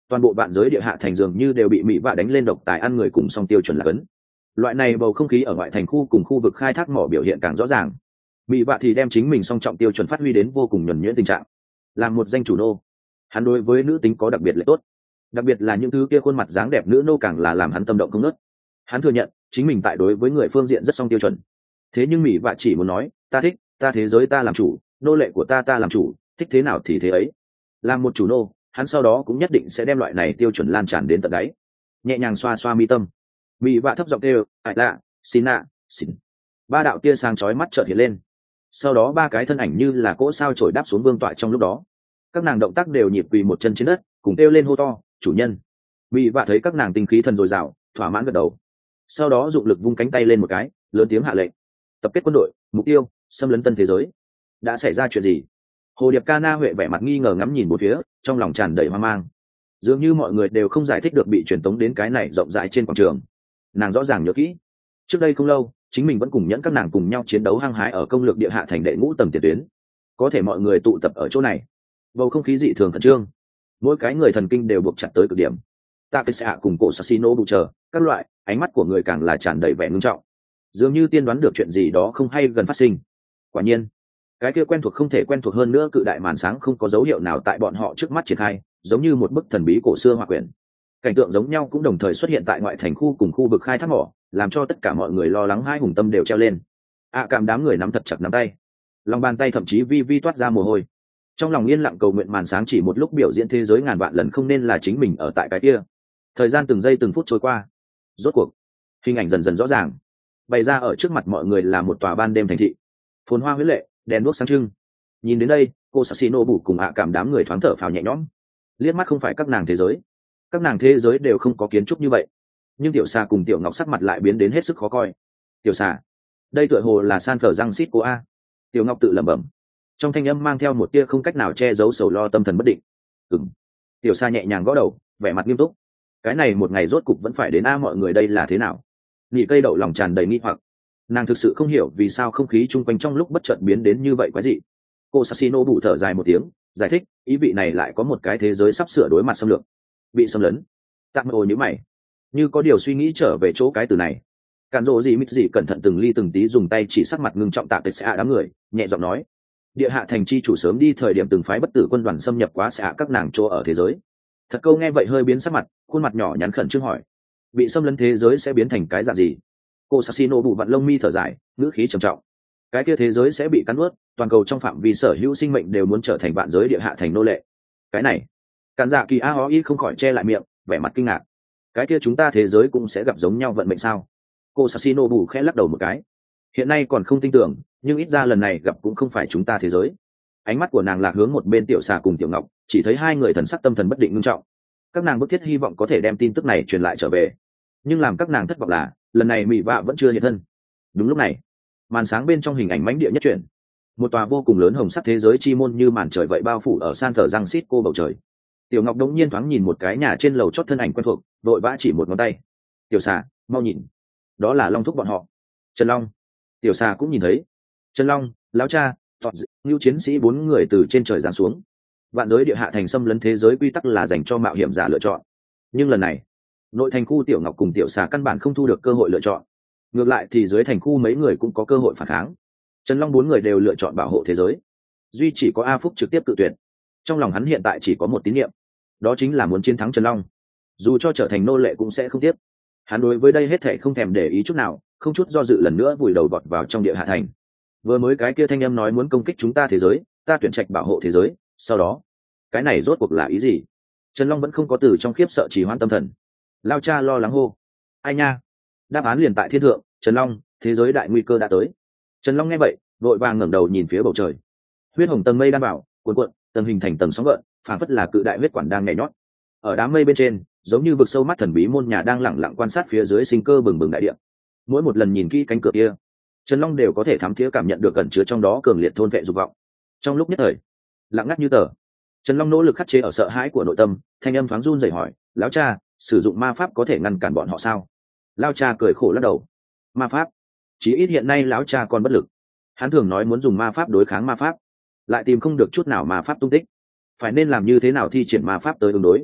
toàn bộ vạn giới địa hạ thành dường như đều bị mỹ vạ đánh lên độc tài ăn người cùng song tiêu chuẩn là cấn. Loại này bầu không khí ở ngoại thành khu cùng khu vực khai thác mỏ biểu hiện càng rõ ràng. Mỹ vạ thì đem chính mình song trọng tiêu chuẩn phát huy đến vô cùng nhuần nhuyễn tình trạng. Làm một danh chủ nô, hắn đối với nữ tính có đặc biệt lệ tốt, đặc biệt là những thứ kia khuôn mặt dáng đẹp nữ nô càng là làm hắn tâm động không nớt. Hắn thừa nhận chính mình tại đối với người phương diện rất song tiêu chuẩn. Thế nhưng mỹ vạ chỉ muốn nói, ta thích, ta thế giới ta làm chủ, nô lệ của ta ta làm chủ, thích thế nào thì thế ấy. Làm một chủ nô, hắn sau đó cũng nhất định sẽ đem loại này tiêu chuẩn lan tràn đến tận đáy. Nhẹ nhàng xoa xoa mi tâm, mỹ vạ thấp giọng kêu, ải lạ, xin nạ, xin. Ba đạo tia sáng chói mắt chợt hiện lên, sau đó ba cái thân ảnh như là cỗ sao trổi đáp xuống vương tọa. Trong lúc đó các nàng động tác đều nhịp quỳ một chân trên đất, cùng kêu lên hô to, chủ nhân. Mỹ vạ thấy các nàng tinh khí thần dồi dào, thỏa mãn gật đầu, sau đó dụng lực vung cánh tay lên một cái, lớn tiếng hạ lệnh, tập kết quân đội, mục tiêu xâm lấn tân thế giới. Đã xảy ra chuyện gì? Hồ điệp ca na huệ vẻ mặt nghi ngờ ngắm nhìn một phía, trong lòng tràn đầy hoang mang. Dường như mọi người đều không giải thích được bị truyền tống đến cái này rộng rãi trên quảng trường. Nàng rõ ràng nhớ kỹ, trước đây không lâu chính mình vẫn cùng nhẫn các nàng cùng nhau chiến đấu hăng hái ở công lược địa hạ thành đệ ngũ tầng tiền tuyến. Có thể mọi người tụ tập ở chỗ này, bầu không khí dị thường khẩn trương, mỗi cái người thần kinh đều buộc chặt tới cực điểm. Ta cái xạ cùng cổ Sasino bù chờ các loại, ánh mắt của người càng là tràn đầy vẻ ngưng trọng, dường như tiên đoán được chuyện gì đó không hay gần phát sinh. Quả nhiên, cái kia quen thuộc không thể quen thuộc hơn nữa cự đại màn sáng không có dấu hiệu nào tại bọn họ trước mắt triển khai, giống như một bức thần bí cổ xưa họa quyển. Cảnh tượng giống nhau cũng đồng thời xuất hiện tại ngoại thành khu cùng khu vực khai thác mỏ, làm cho tất cả mọi người lo lắng hai hùng tâm đều treo lên. ạ cảm đám người nắm thật chặt nắm tay, lòng bàn tay thậm chí vi vi toát ra mồ hôi, trong lòng yên lặng cầu nguyện màn sáng chỉ một lúc biểu diễn thế giới ngàn vạn lần không nên là chính mình ở tại cái kia. Thời gian từng giây từng phút trôi qua, rốt cuộc hình ảnh dần dần rõ ràng, bày ra ở trước mặt mọi người là một tòa ban đêm thành thị, phồn hoa huyết lệ, đèn đuốc sáng trưng. Nhìn đến đây, cô Sasino bù cùng ạ cảm đám người thoáng thở phào nhẹ nhõm. Liếc mắt không phải các nàng thế giới, các nàng thế giới đều không có kiến trúc như vậy. Nhưng tiểu xà cùng tiểu ngọc sắc mặt lại biến đến hết sức khó coi. Tiểu xà, đây tựa hồ là San Francisco a. Tiểu ngọc tự lẩm bẩm, trong thanh âm mang theo một tia không cách nào che giấu sầu lo tâm thần bất định. Ừm. Tiểu xà nhẹ nhàng gõ đầu, vẻ mặt nghiêm túc. Cái này một ngày rốt cục vẫn phải đến a, mọi người đây là thế nào? Nhị cây đậu lòng tràn đầy nghi hoặc, nàng thực sự không hiểu vì sao không khí chung quanh trong lúc bất chợt biến đến như vậy quái dị. Cô Sasino bụ thở dài một tiếng, giải thích, ý vị này lại có một cái thế giới sắp sửa đối mặt xâm lược, bị xâm lấn. Tạm ồ như mày, như có điều suy nghĩ trở về chỗ cái từ này. Cản rộ gì mít gì cẩn thận từng ly từng tí dùng tay chỉ sắc mặt ngưng trọng tạ tệ xạ đám người, nhẹ giọng nói, địa hạ thành chi chủ sớm đi thời điểm từng phái bất tử quân đoàn xâm nhập quá xạ các nàng chỗ ở thế giới. Thật câu nghe vậy hơi biến sắc mặt, khuôn mặt nhỏ nhắn khẩn trương hỏi, bị xâm lấn thế giới sẽ biến thành cái dạng gì? Cô Sasino bụ vặn lông mi thở dài, ngữ khí trầm trọng, cái kia thế giới sẽ bị cắn nuốt, toàn cầu trong phạm vi sở hữu sinh mệnh đều muốn trở thành vạn giới địa hạ thành nô lệ. Cái này, cản dạ kỳ a ho y không khỏi che lại miệng, vẻ mặt kinh ngạc. Cái kia chúng ta thế giới cũng sẽ gặp giống nhau vận mệnh sao? Cô Sasino bù khẽ lắc đầu một cái, hiện nay còn không tin tưởng, nhưng ít ra lần này gặp cũng không phải chúng ta thế giới. Ánh mắt của nàng lạc hướng một bên tiểu xà cùng tiểu ngọc, chỉ thấy hai người thần sắc tâm thần bất định ngưng trọng. Các nàng bức thiết hy vọng có thể đem tin tức này truyền lại trở về, nhưng làm các nàng thất vọng là lần này mỹ vạ vẫn chưa hiện thân. Đúng lúc này, màn sáng bên trong hình ảnh mãnh địa nhất chuyển, một tòa vô cùng lớn hồng sắc thế giới chi môn như màn trời vậy bao phủ ở San Francisco bầu trời. Tiểu ngọc đống nhiên thoáng nhìn một cái nhà trên lầu chót thân ảnh quen thuộc, vội vã chỉ một ngón tay, tiểu xà, mau nhìn, đó là long thúc bọn họ. Trần Long. Tiểu xà cũng nhìn thấy. Trần Long, lão cha, Todd, như chiến sĩ bốn người từ trên trời giáng xuống. Vạn giới địa hạ thành xâm lấn thế giới quy tắc là dành cho mạo hiểm giả lựa chọn, nhưng lần này nội thành khu tiểu ngọc cùng tiểu xà căn bản không thu được cơ hội lựa chọn, ngược lại thì dưới thành khu mấy người cũng có cơ hội phản kháng. Trần Long bốn người đều lựa chọn bảo hộ thế giới, duy chỉ có A Phúc trực tiếp tự tuyển. Trong lòng hắn hiện tại chỉ có một tín niệm, đó chính là muốn chiến thắng Trần Long, dù cho trở thành nô lệ cũng sẽ không tiếp. Hắn đối với đây hết thảy không thèm để ý chút nào, không chút do dự lần nữa vùi đầu vọt vào trong địa hạ thành. Vừa mới cái kia thanh âm nói muốn công kích chúng ta thế giới, ta tuyển trạch bảo hộ thế giới, sau đó cái này rốt cuộc là ý gì? Trần Long vẫn không có từ trong khiếp sợ trì hoãn tâm thần. Lao cha lo lắng hô, ai nha, đáp án liền tại thiên thượng. Trần Long, thế giới đại nguy cơ đã tới. Trần Long nghe vậy vội vàng ngẩng đầu nhìn phía bầu trời. Huyết hồng tầng mây đan bảo cuộn cuộn, tầng hình thành tầng sóng gợn, phảng phất là cự đại huyết quản đang nhảy nhót. Ở đám mây bên trên, giống như vực sâu mắt thần bí môn nhà đang lẳng lặng quan sát phía dưới sinh cơ bừng bừng đại địa. Mỗi một lần nhìn kỹ cánh cửa kia, Trần Long đều có thể thám thía cảm nhận được cẩn chứa trong đó cường liệt thôn vệ dục vọng. Trong lúc nhất thời, lặng ngắt như tờ, Trần Long nỗ lực khắc chế ở sợ hãi của nội tâm, thanh âm thoáng run rẩy hỏi, lão cha, sử dụng ma pháp có thể ngăn cản bọn họ sao? Lão cha cười khổ lắc đầu, ma pháp, chí ít hiện nay lão cha còn bất lực. Hắn thường nói muốn dùng ma pháp đối kháng ma pháp, lại tìm không được chút nào ma pháp tung tích, phải nên làm như thế nào thi triển ma pháp tới ứng đối.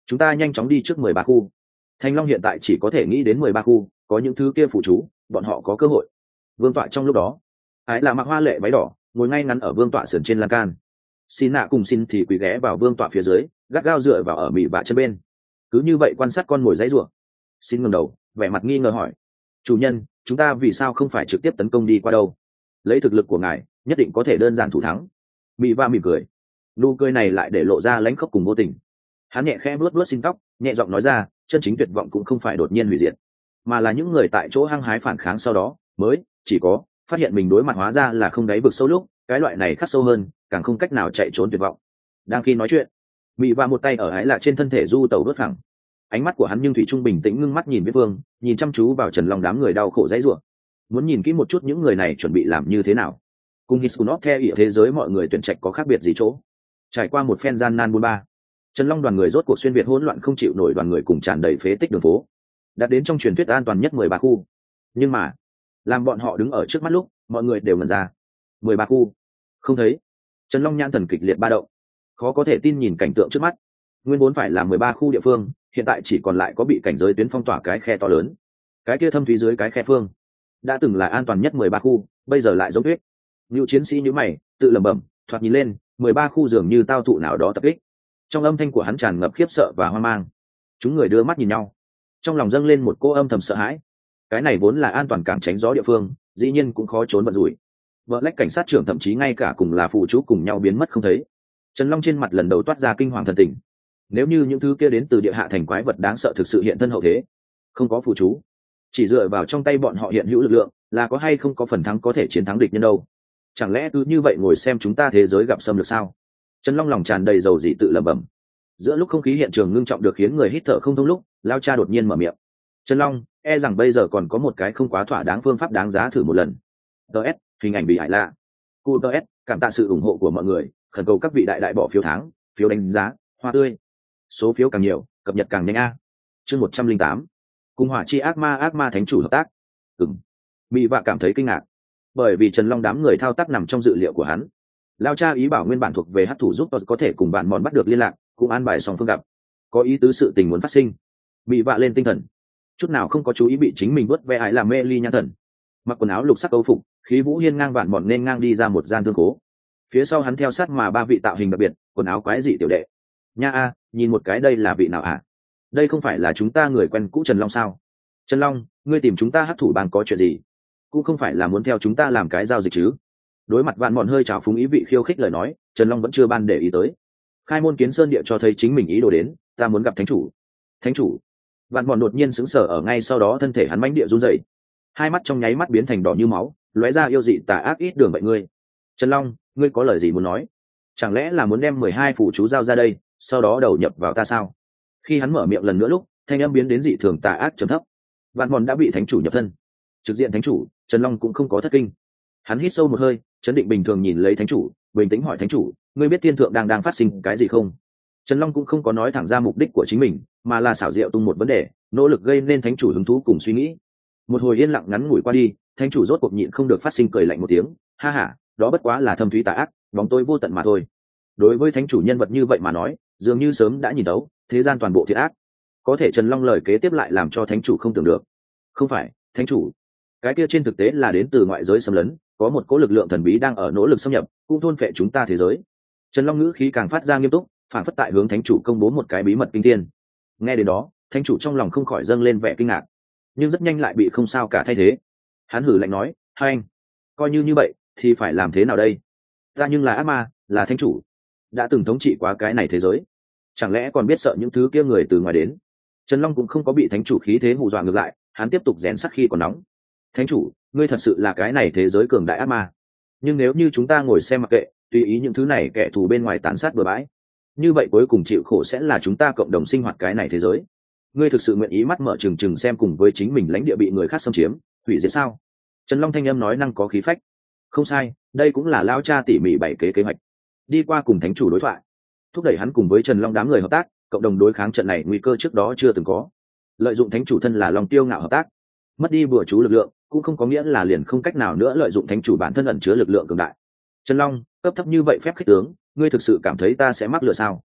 chúng ta nhanh chóng đi trước mười ba khu. Thanh Long hiện tại chỉ có thể nghĩ đến mười ba khu, có những thứ kia phụ chú, bọn họ có cơ hội. Vương tọa trong lúc đó, ái là mặc hoa lệ váy đỏ, ngồi ngay ngắn ở vương tọa sườn trên lan can. Xin nạ cùng xin thì quỳ ghé vào vương tọa phía dưới, gắt gao dựa vào ở mị vạ chân bên. Cứ như vậy quan sát con ngồi dãy rủa. Xin ngẩng đầu, vẻ mặt nghi ngờ hỏi: chủ nhân, chúng ta vì sao không phải trực tiếp tấn công đi qua đâu? Lấy thực lực của ngài, nhất định có thể đơn giản thủ thắng. Mị vạ mỉm cười, nụ cười này lại để lộ ra lãnh khốc cùng vô tình. Hắn nhẹ khẽ vuốt vuốt xin tóc, nhẹ giọng nói ra: chân chính tuyệt vọng cũng không phải đột nhiên hủy diệt, mà là những người tại chỗ hăng hái phản kháng sau đó mới chỉ có phát hiện mình đối mặt hóa ra là không đáy vực sâu lúc, cái loại này khắc sâu hơn, càng không cách nào chạy trốn tuyệt vọng. Đang khi nói chuyện, Mị và một tay ở ái lạ trên thân thể du tẩu vớt phẳng, ánh mắt của hắn nhưng thủy trung bình tĩnh ngưng mắt nhìn viết vương, nhìn chăm chú vào Trần Long đám người đau khổ dãy rủa, muốn nhìn kỹ một chút những người này chuẩn bị làm như thế nào. Cùng Hiskunov theo ý thế giới mọi người tuyển trạch có khác biệt gì chỗ? Trải qua một phen gian nan buôn ba, Trần Long đoàn người rốt cuộc xuyên việt hỗn loạn không chịu nổi đoàn người cùng tràn đầy phế tích đường phố, đạt đến trong truyền thuyết an toàn nhất mười ba khu. Nhưng mà làm bọn họ đứng ở trước mắt lúc, mọi người đều ngẩn ra. mười ba khu không thấy. Trần Long nhãn thần kịch liệt ba động, khó có thể tin nhìn cảnh tượng trước mắt. Nguyên vốn phải là mười ba khu địa phương, hiện tại chỉ còn lại có bị cảnh giới tuyến phong tỏa cái khe to lớn. Cái kia thâm thúy dưới cái khe phương, đã từng là an toàn nhất mười ba khu, bây giờ lại giống tuyết. Nhiều chiến sĩ như mày, tự lẩm bẩm, thoạt nhìn lên, mười ba khu dường như tao thụ nào đó tập kích. Trong âm thanh của hắn tràn ngập khiếp sợ và hoang mang. Chúng người đưa mắt nhìn nhau, trong lòng dâng lên một cô âm thầm sợ hãi. Cái này vốn là an toàn cảng tránh gió địa phương, dĩ nhiên cũng khó trốn bận rủi. Vợ lách cảnh sát trưởng thậm chí ngay cả cùng là phụ chú cùng nhau biến mất không thấy. Trần Long trên mặt lần đầu toát ra kinh hoàng thần tình. Nếu như những thứ kia đến từ địa hạ thành quái vật đáng sợ thực sự hiện thân hậu thế, không có phụ chú, chỉ dựa vào trong tay bọn họ hiện hữu lực lượng, là có hay không có phần thắng có thể chiến thắng địch nhân đâu? Chẳng lẽ cứ như vậy ngồi xem chúng ta thế giới gặp xâm lược sao? Trần Long lòng tràn đầy dầu dị tự lẩm bẩm. Giữa lúc không khí hiện trường ngưng trọng được khiến người hít thở không thông lúc, Lao Cha đột nhiên mở miệng: Trần Long, e rằng bây giờ còn có một cái không quá thỏa đáng phương pháp đáng giá thử một lần. ts hình ảnh bị hại lạ. Cu ts cảm tạ sự ủng hộ của mọi người, khẩn cầu các vị đại đại bỏ phiếu tháng, phiếu đánh giá, hoa tươi. Số phiếu càng nhiều, cập nhật càng nhanh a. Chương một trăm linh tám, cùng hỏa chi ác ma ác ma thánh chủ hợp tác. Ừm. Mị Vạ cảm thấy kinh ngạc, bởi vì Trần Long đám người thao tác nằm trong dự liệu của hắn. Lao Cha ý bảo nguyên bản thuộc về hắc thủ giúp có thể cùng bạn mòn bắt được liên lạc, cũng an bài song phương gặp, có ý tứ sự tình muốn phát sinh. Mị Vạ lên tinh thần, chút nào không có chú ý bị chính mình vớt ve ái làm mê ly nhãn thần. Mặc quần áo lục sắc âu phục, khí vũ hiên ngang vạn mòn nên ngang đi ra một gian thương cố. Phía sau hắn theo sát mà ba vị tạo hình đặc biệt, quần áo quái dị tiểu đệ. Nha a, nhìn một cái đây là vị nào ạ? À? Đây không phải là chúng ta người quen cũ Trần Long sao? Trần Long, ngươi tìm chúng ta hắc thủ bang có chuyện gì? Cũng không phải là muốn theo chúng ta làm cái giao dịch chứ? Đối mặt vạn mòn hơi trào phúng ý vị khiêu khích lời nói, Trần Long vẫn chưa ban để ý tới. Khai môn kiến sơn địa cho thấy chính mình ý đồ đến, ta muốn gặp thánh chủ. Thánh chủ? Vạn mòn đột nhiên sững sờ, ở ngay sau đó thân thể hắn mãnh địa run rẩy, hai mắt trong nháy mắt biến thành đỏ như máu, lóe ra yêu dị tà ác ít đường vậy ngươi. Trần Long, ngươi có lời gì muốn nói? Chẳng lẽ là muốn đem mười hai phụ chú giao ra đây, sau đó đầu nhập vào ta sao? Khi hắn mở miệng lần nữa lúc, thanh âm biến đến dị thường tà ác trầm thấp. Vạn mòn đã bị thánh chủ nhập thân, trực diện thánh chủ, Trần Long cũng không có thất kinh. Hắn hít sâu một hơi, chấn định bình thường nhìn lấy thánh chủ, bình tĩnh hỏi thánh chủ, ngươi biết thiên thượng đang đang phát sinh cái gì không? Trần Long cũng không có nói thẳng ra mục đích của chính mình, mà là xảo diệu tung một vấn đề, nỗ lực gây nên thánh chủ hứng thú cùng suy nghĩ. Một hồi yên lặng ngắn ngủi qua đi, thánh chủ rốt cuộc nhịn không được phát sinh cười lạnh một tiếng, ha ha, đó bất quá là thâm thúy tà ác, bóng tối vô tận mà thôi. Đối với thánh chủ nhân vật như vậy mà nói, dường như sớm đã nhìn đấu thế gian toàn bộ thiện ác. Có thể Trần Long lời kế tiếp lại làm cho thánh chủ không tưởng được. Không phải, thánh chủ, cái kia trên thực tế là đến từ ngoại giới xâm lấn, có một cỗ lực lượng thần bí đang ở nỗ lực xâm nhập, cũng thôn phệ chúng ta thế giới. Trần Long ngữ khí càng phát ra nghiêm túc, phản phất tại hướng thánh chủ công bố một cái bí mật kinh thiên. Nghe đến đó, thánh chủ trong lòng không khỏi dâng lên vẻ kinh ngạc, nhưng rất nhanh lại bị không sao cả thay thế. Hắn hử lạnh nói, hai anh, coi như như vậy thì phải làm thế nào đây? Ta nhưng là ác ma, là thánh chủ, đã từng thống trị quá cái này thế giới, chẳng lẽ còn biết sợ những thứ kia người từ ngoài đến? Trần Long cũng không có bị thánh chủ khí thế hù dọa, ngược lại hắn tiếp tục rèn sắt khi còn nóng. Thánh chủ, ngươi thật sự là cái này thế giới cường đại ác ma, nhưng nếu như chúng ta ngồi xem mặc kệ, tùy ý những thứ này kẻ thù bên ngoài tàn sát bừa bãi, như vậy cuối cùng chịu khổ sẽ là chúng ta cộng đồng sinh hoạt cái này thế giới. Ngươi thực sự nguyện ý mắt mở trừng trừng xem cùng với chính mình lãnh địa bị người khác xâm chiếm, hủy diệt sao? Trần Long thanh âm nói năng có khí phách. Không sai, đây cũng là Lao Cha tỉ mỉ bày kế kế hoạch, đi qua cùng thánh chủ đối thoại, thúc đẩy hắn cùng với Trần Long đám người hợp tác, cộng đồng đối kháng trận này nguy cơ trước đó chưa từng có. Lợi dụng thánh chủ thân là lòng tiêu ngạo hợp tác, mất đi bừa chú lực lượng, cũng không có nghĩa là liền không cách nào nữa lợi dụng thánh chủ bản thân ẩn chứa lực lượng cường đại. Trần Long, cấp thấp như vậy phép khích tướng, ngươi thực sự cảm thấy ta sẽ mắc lừa sao?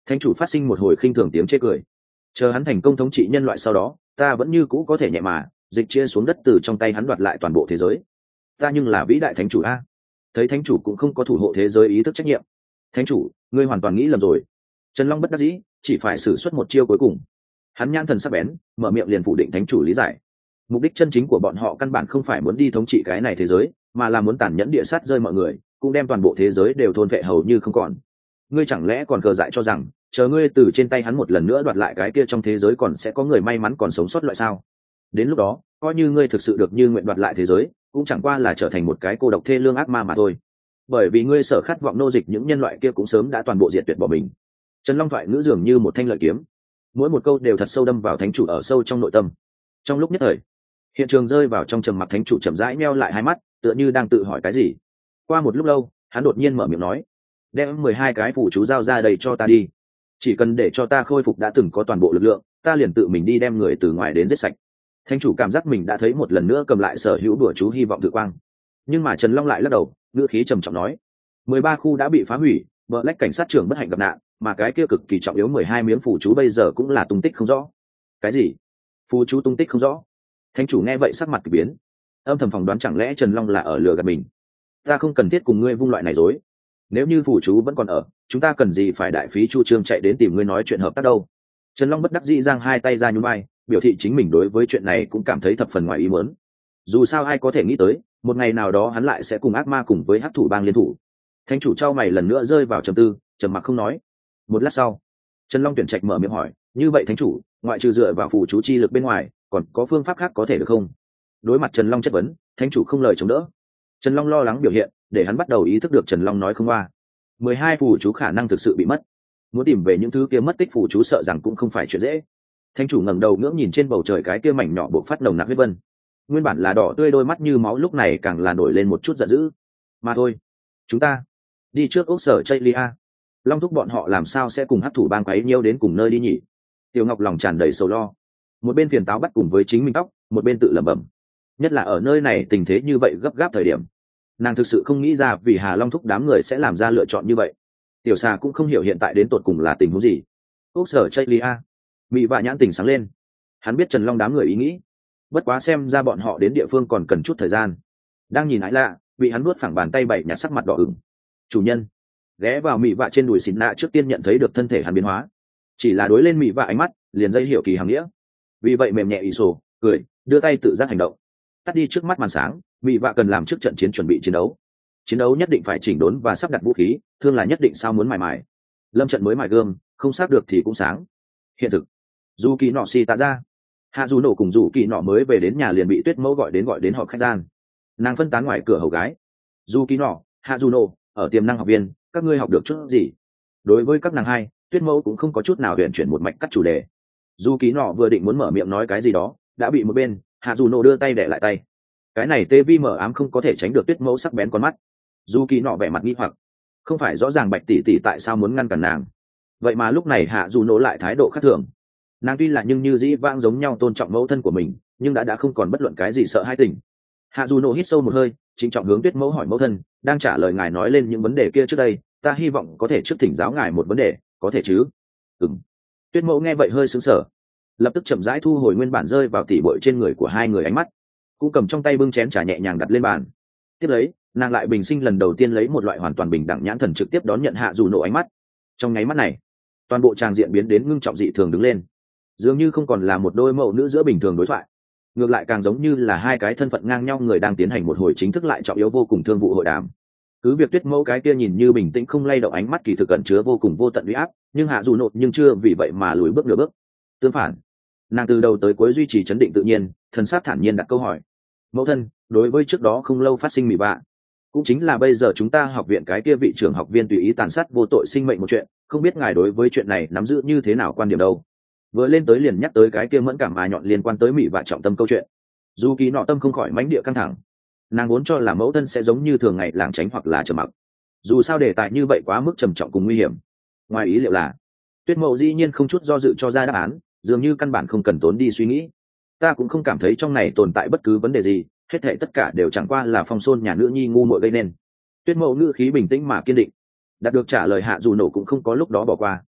Thánh chủ phát sinh một hồi khinh thường tiếng chê cười. Chờ hắn thành công thống trị nhân loại sau đó, ta vẫn như cũ có thể nhẹ mà dịch chia xuống đất từ trong tay hắn đoạt lại toàn bộ thế giới. Ta nhưng là vĩ đại thánh chủ a. Thấy thánh chủ cũng không có thủ hộ thế giới ý thức trách nhiệm. Thánh chủ, ngươi hoàn toàn nghĩ lầm rồi. Trần Long bất đắc dĩ, chỉ phải sử xuất một chiêu cuối cùng. Hắn nhãn thần sắc bén, mở miệng liền phủ định thánh chủ lý giải. Mục đích chân chính của bọn họ căn bản không phải muốn đi thống trị cái này thế giới, mà là muốn tàn nhẫn địa sát rơi mọi người, cũng đem toàn bộ thế giới đều thôn vệ hầu như không còn. Ngươi chẳng lẽ còn cờ dại cho rằng chờ ngươi từ trên tay hắn một lần nữa đoạt lại cái kia trong thế giới còn sẽ có người may mắn còn sống sót loại sao? Đến lúc đó, coi như ngươi thực sự được như nguyện đoạt lại thế giới, cũng chẳng qua là trở thành một cái cô độc thê lương ác ma mà thôi. Bởi vì ngươi sở khát vọng nô dịch những nhân loại kia cũng sớm đã toàn bộ diệt tuyệt bỏ mình. Trần Long thoại ngữ dường như một thanh lợi kiếm, mỗi một câu đều thật sâu đâm vào thánh chủ ở sâu trong nội tâm. Trong lúc nhất thời, hiện trường rơi vào trong trầm mặc, thánh chủ chậm rãi meo lại hai mắt, tựa như đang tự hỏi cái gì. Qua một lúc lâu, hắn đột nhiên mở miệng nói: đem mười hai cái phù chú giao ra đây cho ta đi. Chỉ cần để cho ta khôi phục đã từng có toàn bộ lực lượng, ta liền tự mình đi đem người từ ngoài đến giết sạch. Thánh chủ cảm giác mình đã thấy một lần nữa cầm lại sở hữu đùa chú hy vọng tự quang. Nhưng mà Trần Long lại lắc đầu, ngữ khí trầm trọng nói: mười ba khu đã bị phá hủy, vợ lách cảnh sát trưởng bất hạnh gặp nạn, mà cái kia cực kỳ trọng yếu mười hai miếng phù chú bây giờ cũng là tung tích không rõ. Cái gì? Phù chú tung tích không rõ? Thánh chủ nghe vậy sắc mặt kỳ biến, âm thầm phỏng đoán chẳng lẽ Trần Long là ở lừa gạt mình. Ta không cần thiết cùng ngươi vung loại này dối. Nếu như phù chú vẫn còn ở, chúng ta cần gì phải đại phí chu trương chạy đến tìm ngươi nói chuyện hợp tác đâu. Trần Long bất đắc dĩ giang hai tay ra nhún vai, biểu thị chính mình đối với chuyện này cũng cảm thấy thập phần ngoài ý muốn. Dù sao ai có thể nghĩ tới một ngày nào đó hắn lại sẽ cùng ác ma cùng với hắc thủ bang liên thủ. Thánh chủ trao mày lần nữa rơi vào trầm tư, trầm mặc không nói. Một lát sau, Trần Long tuyển trạch mở miệng hỏi: như vậy thánh chủ, ngoại trừ dựa vào phù chú chi lực bên ngoài, còn có phương pháp khác có thể được không? Đối mặt Trần Long chất vấn, thánh chủ không lời chống đỡ. Trần Long lo lắng biểu hiện để hắn bắt đầu ý thức được Trần Long nói không qua. mười hai phù chú khả năng thực sự bị mất, muốn tìm về những thứ kia mất tích phù chú sợ rằng cũng không phải chuyện dễ. Thánh chủ ngẩng đầu ngưỡng nhìn trên bầu trời cái kia mảnh nhỏ bộc phát nồng nặc huyết vân, nguyên bản là đỏ tươi đôi mắt như máu lúc này càng là nổi lên một chút giận dữ. Mà thôi, chúng ta đi trước ốc sở Chaylia. Long thúc bọn họ làm sao sẽ cùng hắc thủ bang quấy nhiêu đến cùng nơi đi nhỉ? Tiểu Ngọc lòng tràn đầy sầu lo, một bên phiền táo bắt cùng với chính mình tóc, một bên tự lẩm bẩm. Nhất là ở nơi này tình thế như vậy gấp gáp thời điểm, nàng thực sự không nghĩ ra vì Hà Long thúc đám người sẽ làm ra lựa chọn như vậy. Tiểu Xà cũng không hiểu hiện tại đến tột cùng là tình huống gì. Ốc sở Chaylia, Mị Vạ nhãn tình sáng lên, hắn biết Trần Long đám người ý nghĩ, bất quá xem ra bọn họ đến địa phương còn cần chút thời gian. Đang nhìn ái lạ, bị hắn nuốt phẳng bàn tay bảy nhạt sắc mặt đỏ ửng. Chủ nhân ghé vào Mị Vạ trên đùi xịn nạ trước tiên nhận thấy được thân thể hắn biến hóa, chỉ là đối lên Mị Vạ ánh mắt liền dây hiểu kỳ hàm nghĩa, vì vậy mềm nhẹ ỷ sổ cười, đưa tay tự giác hành động, tắt đi trước mắt màn sáng. Mị Vạ cần làm trước trận chiến chuẩn bị chiến đấu, chiến đấu nhất định phải chỉnh đốn và sắp đặt vũ khí, thương là nhất định sao muốn mài mài. Lâm trận mới mài gương, không sát được thì cũng sáng. Hiện thực, dù kỳ nọ xì tạ ra, hạ dù nổ cùng dù kỳ nọ mới về đến nhà liền bị Tuyết Mẫu gọi đến gọi đến họp khách gian. Nàng phân tán ngoài cửa hầu gái: dù kỳ nọ, hạ dù nổ, ở tiềm năng học viên, các ngươi học được chút gì? Đối với các nàng hai, Tuyết Mẫu cũng không có chút nào huyền chuyển một mạch cắt chủ đề. Dù kỳ nọ vừa định muốn mở miệng nói cái gì đó, đã bị một bên hạ dù nổ đưa tay để lại tay. Cái này tê vi mở ám không có thể tránh được Tuyết Mẫu sắc bén con mắt. Dù kỳ nọ vẻ mặt nghi hoặc, không phải rõ ràng Bạch tỷ tỷ tại sao muốn ngăn cản nàng, vậy mà lúc này hạ dù nổ lại thái độ khác thường. Nàng tuy là nhưng như dĩ vãng giống nhau tôn trọng mẫu thân của mình, nhưng đã đã không còn bất luận cái gì sợ hai tình. Hạ dù nổ hít sâu một hơi, trịnh trọng hướng Tuyết Mẫu hỏi: mẫu thân, đang trả lời ngài nói lên những vấn đề kia trước đây, ta hy vọng có thể trước thỉnh giáo ngài một vấn đề, có thể chứ? Ừm. Tuyết Mẫu nghe vậy hơi sững sờ, lập tức chậm rãi thu hồi nguyên bản rơi vào tỉ bội trên người của hai người ánh mắt, cũng cầm trong tay bưng chén trà nhẹ nhàng đặt lên bàn. Tiếp lấy, nàng lại bình sinh lần đầu tiên lấy một loại hoàn toàn bình đẳng nhãn thần trực tiếp đón nhận hạ dù nổ ánh mắt. Trong nháy mắt này, toàn bộ tràng diện biến đến ngưng trọng dị thường đứng lên, dường như không còn là một đôi mẫu nữ giữa bình thường đối thoại, ngược lại càng giống như là hai cái thân phận ngang nhau người đang tiến hành một hồi chính thức lại trọng yếu vô cùng thương vụ hội đàm. Cứ việc Tuyết Mẫu cái kia nhìn như bình tĩnh không lay động ánh mắt kỳ thực cẩn chứa vô cùng vô tận uy áp, nhưng hạ dù nộ nhưng chưa vì vậy mà lùi bước nửa bước. Tương phản, nàng từ đầu tới cuối duy trì chấn định tự nhiên, thần sắc thản nhiên đặt câu hỏi: mẫu thân, đối với trước đó không lâu phát sinh Mị Vạ, cũng chính là bây giờ chúng ta học viện cái kia vị trưởng học viên tùy ý tàn sát vô tội sinh mệnh một chuyện, không biết ngài đối với chuyện này nắm giữ như thế nào quan điểm đâu? Vừa lên tới liền nhắc tới cái kia mẫn cảm mà nhọn liên quan tới Mị Vạ trọng tâm câu chuyện, dù kỳ nọ tâm không khỏi mãnh địa căng thẳng. Nàng vốn cho là mẫu thân sẽ giống như thường ngày lảng tránh hoặc là trầm mặc, dù sao đề tài như vậy quá mức trầm trọng cùng nguy hiểm. Ngoài ý liệu là Tuyết Mẫu dĩ nhiên không chút do dự cho ra đáp án, dường như căn bản không cần tốn đi suy nghĩ. Ta cũng không cảm thấy trong này tồn tại bất cứ vấn đề gì, hết thảy tất cả đều chẳng qua là phong xôn nhà nữ nhi ngu muội gây nên. Tuyết Mẫu ngữ khí bình tĩnh mà kiên định. Đạt được trả lời hạ dù nổ cũng không có lúc đó bỏ qua,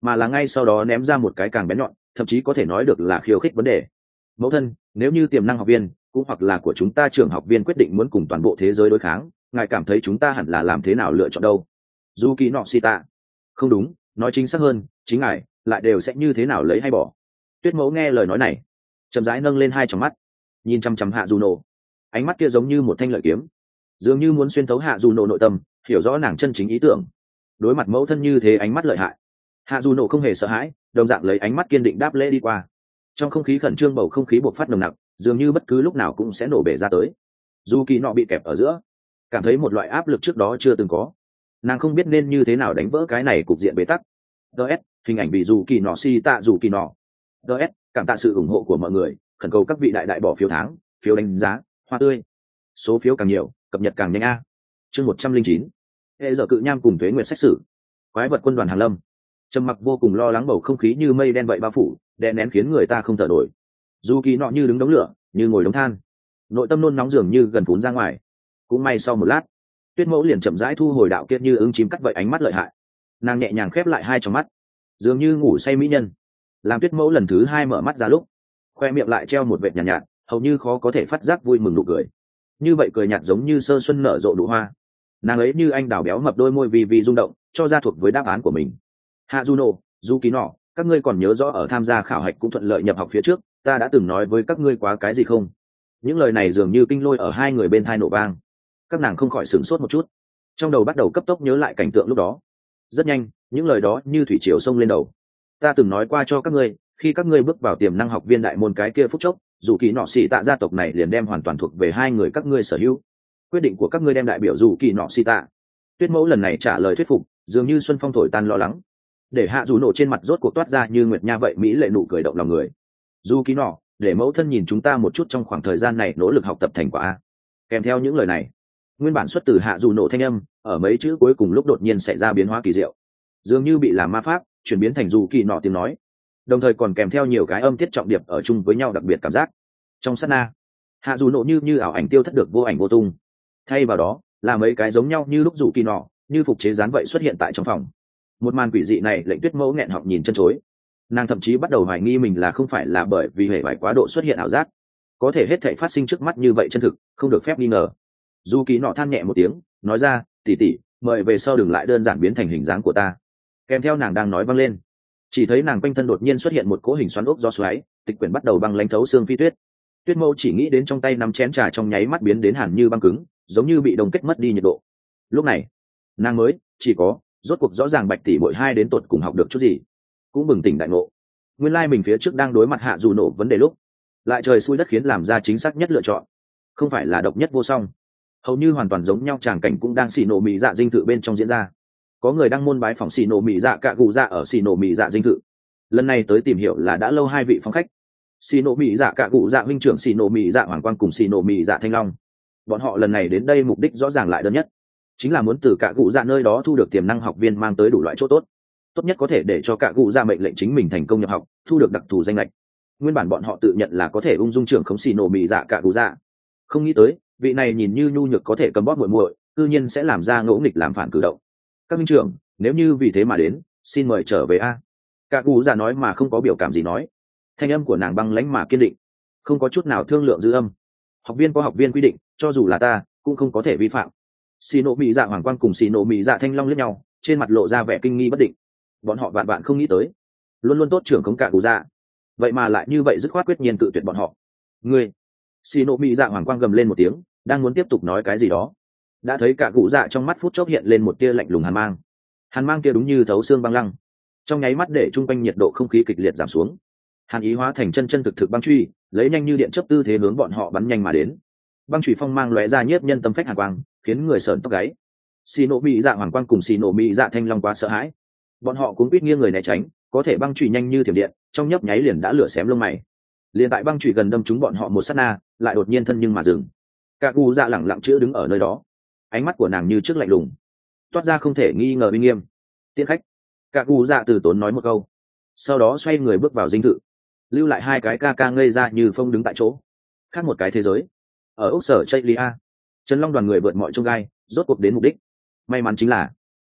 mà là ngay sau đó ném ra một cái càng bén nhọn, thậm chí có thể nói được là khiêu khích vấn đề. Mẫu thân, nếu như tiềm năng học viên cũng hoặc là của chúng ta trường học viên quyết định muốn cùng toàn bộ thế giới đối kháng, ngài cảm thấy chúng ta hẳn là làm thế nào lựa chọn đâu? Dù kỳ nọ xì tạ. Không đúng, nói chính xác hơn, chính ngài lại đều sẽ như thế nào lấy hay bỏ. Tuyết mẫu nghe lời nói này, chậm rãi nâng lên hai tròng mắt, nhìn chăm chăm hạ dù nổ, ánh mắt kia giống như một thanh lợi kiếm, dường như muốn xuyên thấu hạ dù nổ nội tâm, hiểu rõ nàng chân chính ý tưởng. Đối mặt mẫu thân như thế ánh mắt lợi hại, hạ dù nổ không hề sợ hãi, đồng dạng lấy ánh mắt kiên định đáp lễ đi qua. Trong không khí khẩn trương bầu không khí bộc phát nồng nặc, dường như bất cứ lúc nào cũng sẽ nổ bể ra tới. Dù kỳ nọ bị kẹp ở giữa, cảm thấy một loại áp lực trước đó chưa từng có, nàng không biết nên như thế nào đánh vỡ cái này cục diện bế tắc. ds hình ảnh bị dù kỳ nọ si tạ dù kỳ nọ. ds cảm tạ sự ủng hộ của mọi người, khẩn cầu các vị đại đại bỏ phiếu tháng, phiếu đánh giá, hoa tươi, số phiếu càng nhiều cập nhật càng nhanh a. Chương một trăm linh chín, hệ giờ cự nham cùng Tuế Nguyệt xét xử. Quái vật quân đoàn Hàn Lâm trầm mặc vô cùng, lo lắng, bầu không khí như mây đen vậy bao phủ, đè nén khiến người ta không thở nổi. Dù kỳ nọ như đứng đống lửa, như ngồi đống than, nội tâm nôn nóng dường như gần phún ra ngoài. Cũng may sau một lát, Tuyết mẫu liền chậm rãi thu hồi đạo kiệt như ứng chim cắt vậy ánh mắt lợi hại, nàng nhẹ nhàng khép lại hai tròng mắt, dường như ngủ say mỹ nhân. Làm Tuyết mẫu lần thứ hai mở mắt ra lúc, khoe miệng lại treo một vệt nhàn nhạt, nhạt hầu như khó có thể phát giác vui mừng nụ cười. Như vậy cười nhạt giống như sơ xuân nở rộ nụ hoa, nàng ấy như anh đào béo mập, đôi môi vì vì rung động, cho ra thuộc với đáp án của mình. Hạ Juno, Du Kỳ Nọ, các ngươi còn nhớ rõ ở tham gia khảo hạch cũng thuận lợi nhập học phía trước, ta đã từng nói với các ngươi quá cái gì không? Những lời này dường như kinh lôi ở hai người bên tai nổ vang, các nàng không khỏi sửng sốt một chút, trong đầu bắt đầu cấp tốc nhớ lại cảnh tượng lúc đó. Rất nhanh, những lời đó như thủy triều xông lên đầu. Ta từng nói qua cho các ngươi, khi các ngươi bước vào tiềm năng học viên đại môn cái kia phút chốc, Dù Kỳ Nọ xì tạ gia tộc này liền đem hoàn toàn thuộc về hai người các ngươi sở hữu. Quyết định của các ngươi đem đại biểu Dù Kỳ Nọ xì tạ. Tuyết mẫu lần này trả lời thuyết phục, dường như xuân phong thổi tan lo lắng, để hạ dù nổ trên mặt rốt cuộc toát ra như nguyệt nha vậy mỹ lệ nụ cười động lòng người. Dù Kỳ Nọ, để mẫu thân nhìn chúng ta một chút trong khoảng thời gian này nỗ lực học tập thành quả a. Kèm theo những lời này, nguyên bản xuất từ hạ dù nổ thanh âm ở mấy chữ cuối cùng lúc đột nhiên xảy ra biến hóa kỳ diệu, dường như bị làm ma pháp chuyển biến thành Dù Kỳ Nọ tiếng nói, đồng thời còn kèm theo nhiều cái âm tiết trọng điệp ở chung với nhau, đặc biệt cảm giác. Trong sát na, hạ dù nổ như như ảo ảnh tiêu thất được vô ảnh vô tung, thay vào đó là mấy cái giống nhau như lúc Dù Kỳ Nọ như phục chế dán vậy xuất hiện tại trong phòng. Một màn quỷ dị này lệnh Tuyết mẫu nghẹn họng nhìn chân chối, nàng thậm chí bắt đầu hoài nghi mình là không phải là bởi vì hệ vải quá độ xuất hiện ảo giác, có thể hết thảy phát sinh trước mắt như vậy chân thực, không được phép nghi ngờ. Dù Kỳ Nọ than nhẹ một tiếng, nói ra, tỷ tỷ, mời về sau đừng lại đơn giản biến thành hình dáng của ta. Kèm theo nàng đang nói văng lên, chỉ thấy nàng quanh thân đột nhiên xuất hiện một cỗ hình xoắn ốc do xoáy, tịch quyển bắt đầu băng lãnh thấu xương phi tuyết. Tuyết mẫu chỉ nghĩ đến trong tay nắm chén trà trong nháy mắt biến đến hàn như băng cứng, giống như bị đông kết mất đi nhiệt độ. Lúc này, nàng mới chỉ có rốt cuộc rõ ràng Bạch tỷ bội hai đến tột cùng học được chút gì, cũng bừng tỉnh đại ngộ. Nguyên lai mình phía trước đang đối mặt hạ dù nổ vấn đề lúc, lại trời xui đất khiến làm ra chính xác nhất lựa chọn, không phải là độc nhất vô song. Hầu như hoàn toàn giống nhau tràng cảnh cũng đang xì nổ mị dạ dinh thự bên trong diễn ra. Có người đang môn bái phỏng xì nổ mị dạ cạ gù dạ ở xì nổ mị dạ dinh thự, lần này tới tìm hiểu là đã lâu hai vị phóng khách, xì nổ mị dạ cạ gù dạ huynh trưởng xì nổ mị dạ hoàng quang cùng xì nổ mị dạ thanh long. Bọn họ lần này đến đây mục đích rõ ràng lại đơn nhất, chính là muốn từ cạ gù dạ nơi đó thu được tiềm năng học viên mang tới đủ loại chỗ tốt, tốt nhất có thể để cho cạ gù dạ mệnh lệnh chính mình thành công nhập học, thu được đặc thù danh lệch. Nguyên bản bọn họ tự nhận là có thể ung dung trưởng khống xì nổ mị dạ cạ gù dạ, không nghĩ tới vị này nhìn như nhu nhược có thể cầm bóp muội muội, tự nhiên sẽ làm ra ngỗ nghịch làm phản cử động. Các huynh trưởng, nếu như vì thế mà đến, xin mời trở về a. Cạ gù dạ nói mà không có biểu cảm gì nói, thanh âm của nàng băng lãnh mà kiên định, không có chút nào thương lượng dư âm. Học viên có học viên quy định, cho dù là ta cũng không có thể vi phạm. Xì nổ mị dạ hoàng quang cùng xì nổ mị dạ thanh long liếc nhau, trên mặt lộ ra vẻ kinh nghi bất định. Bọn họ vạn vạn không nghĩ tới, luôn luôn tốt trưởng khống cạ gù dạ, vậy mà lại như vậy dứt khoát quyết nhiên cự tuyệt bọn họ. Ngươi! Xì nổ mị dạ hoàng quang gầm lên một tiếng, đang muốn tiếp tục nói cái gì đó, đã thấy cạ gù dạ trong mắt phút chốc hiện lên một tia lạnh lùng hàn mang. Hàn mang kia đúng như thấu xương băng lăng, trong nháy mắt để trung quanh nhiệt độ không khí kịch liệt giảm xuống. Hàn ý hóa thành chân chân thực thực băng truy, lấy nhanh như điện chớp tư thế hướng bọn họ bắn nhanh mà đến. Băng chùy phong mang lóe ra nhiếp nhân tâm phách hàn quang, khiến người sởn tóc gáy. Xì nổ mị dạ hoàng quang cùng xì nổ mị dạ thanh long quá sợ hãi, bọn họ cũng biết nghiêng người né tránh, có thể băng chùy nhanh như thiểm điện, trong nhấp nháy liền đã lửa xém lông mày. Liền tại băng chùy gần đâm trúng bọn họ một sát na, lại đột nhiên thân nhưng mà dừng. Cạ gù dạ lẳng lặng chữa đứng ở nơi đó, ánh mắt của nàng như trước lạnh lùng, toát ra không thể nghi ngờ uy nghiêm. Tiễn khách. Cạ gù dạ từ tốn nói một câu, sau đó xoay người bước vào dinh thự, lưu lại hai cái ca ca ngây ra như phong đứng tại chỗ. Khác một cái thế giới, ở ốc sở Chaylia, Trần Long đoàn người vượt mọi chông gai, rốt cuộc đến mục đích. May mắn chính là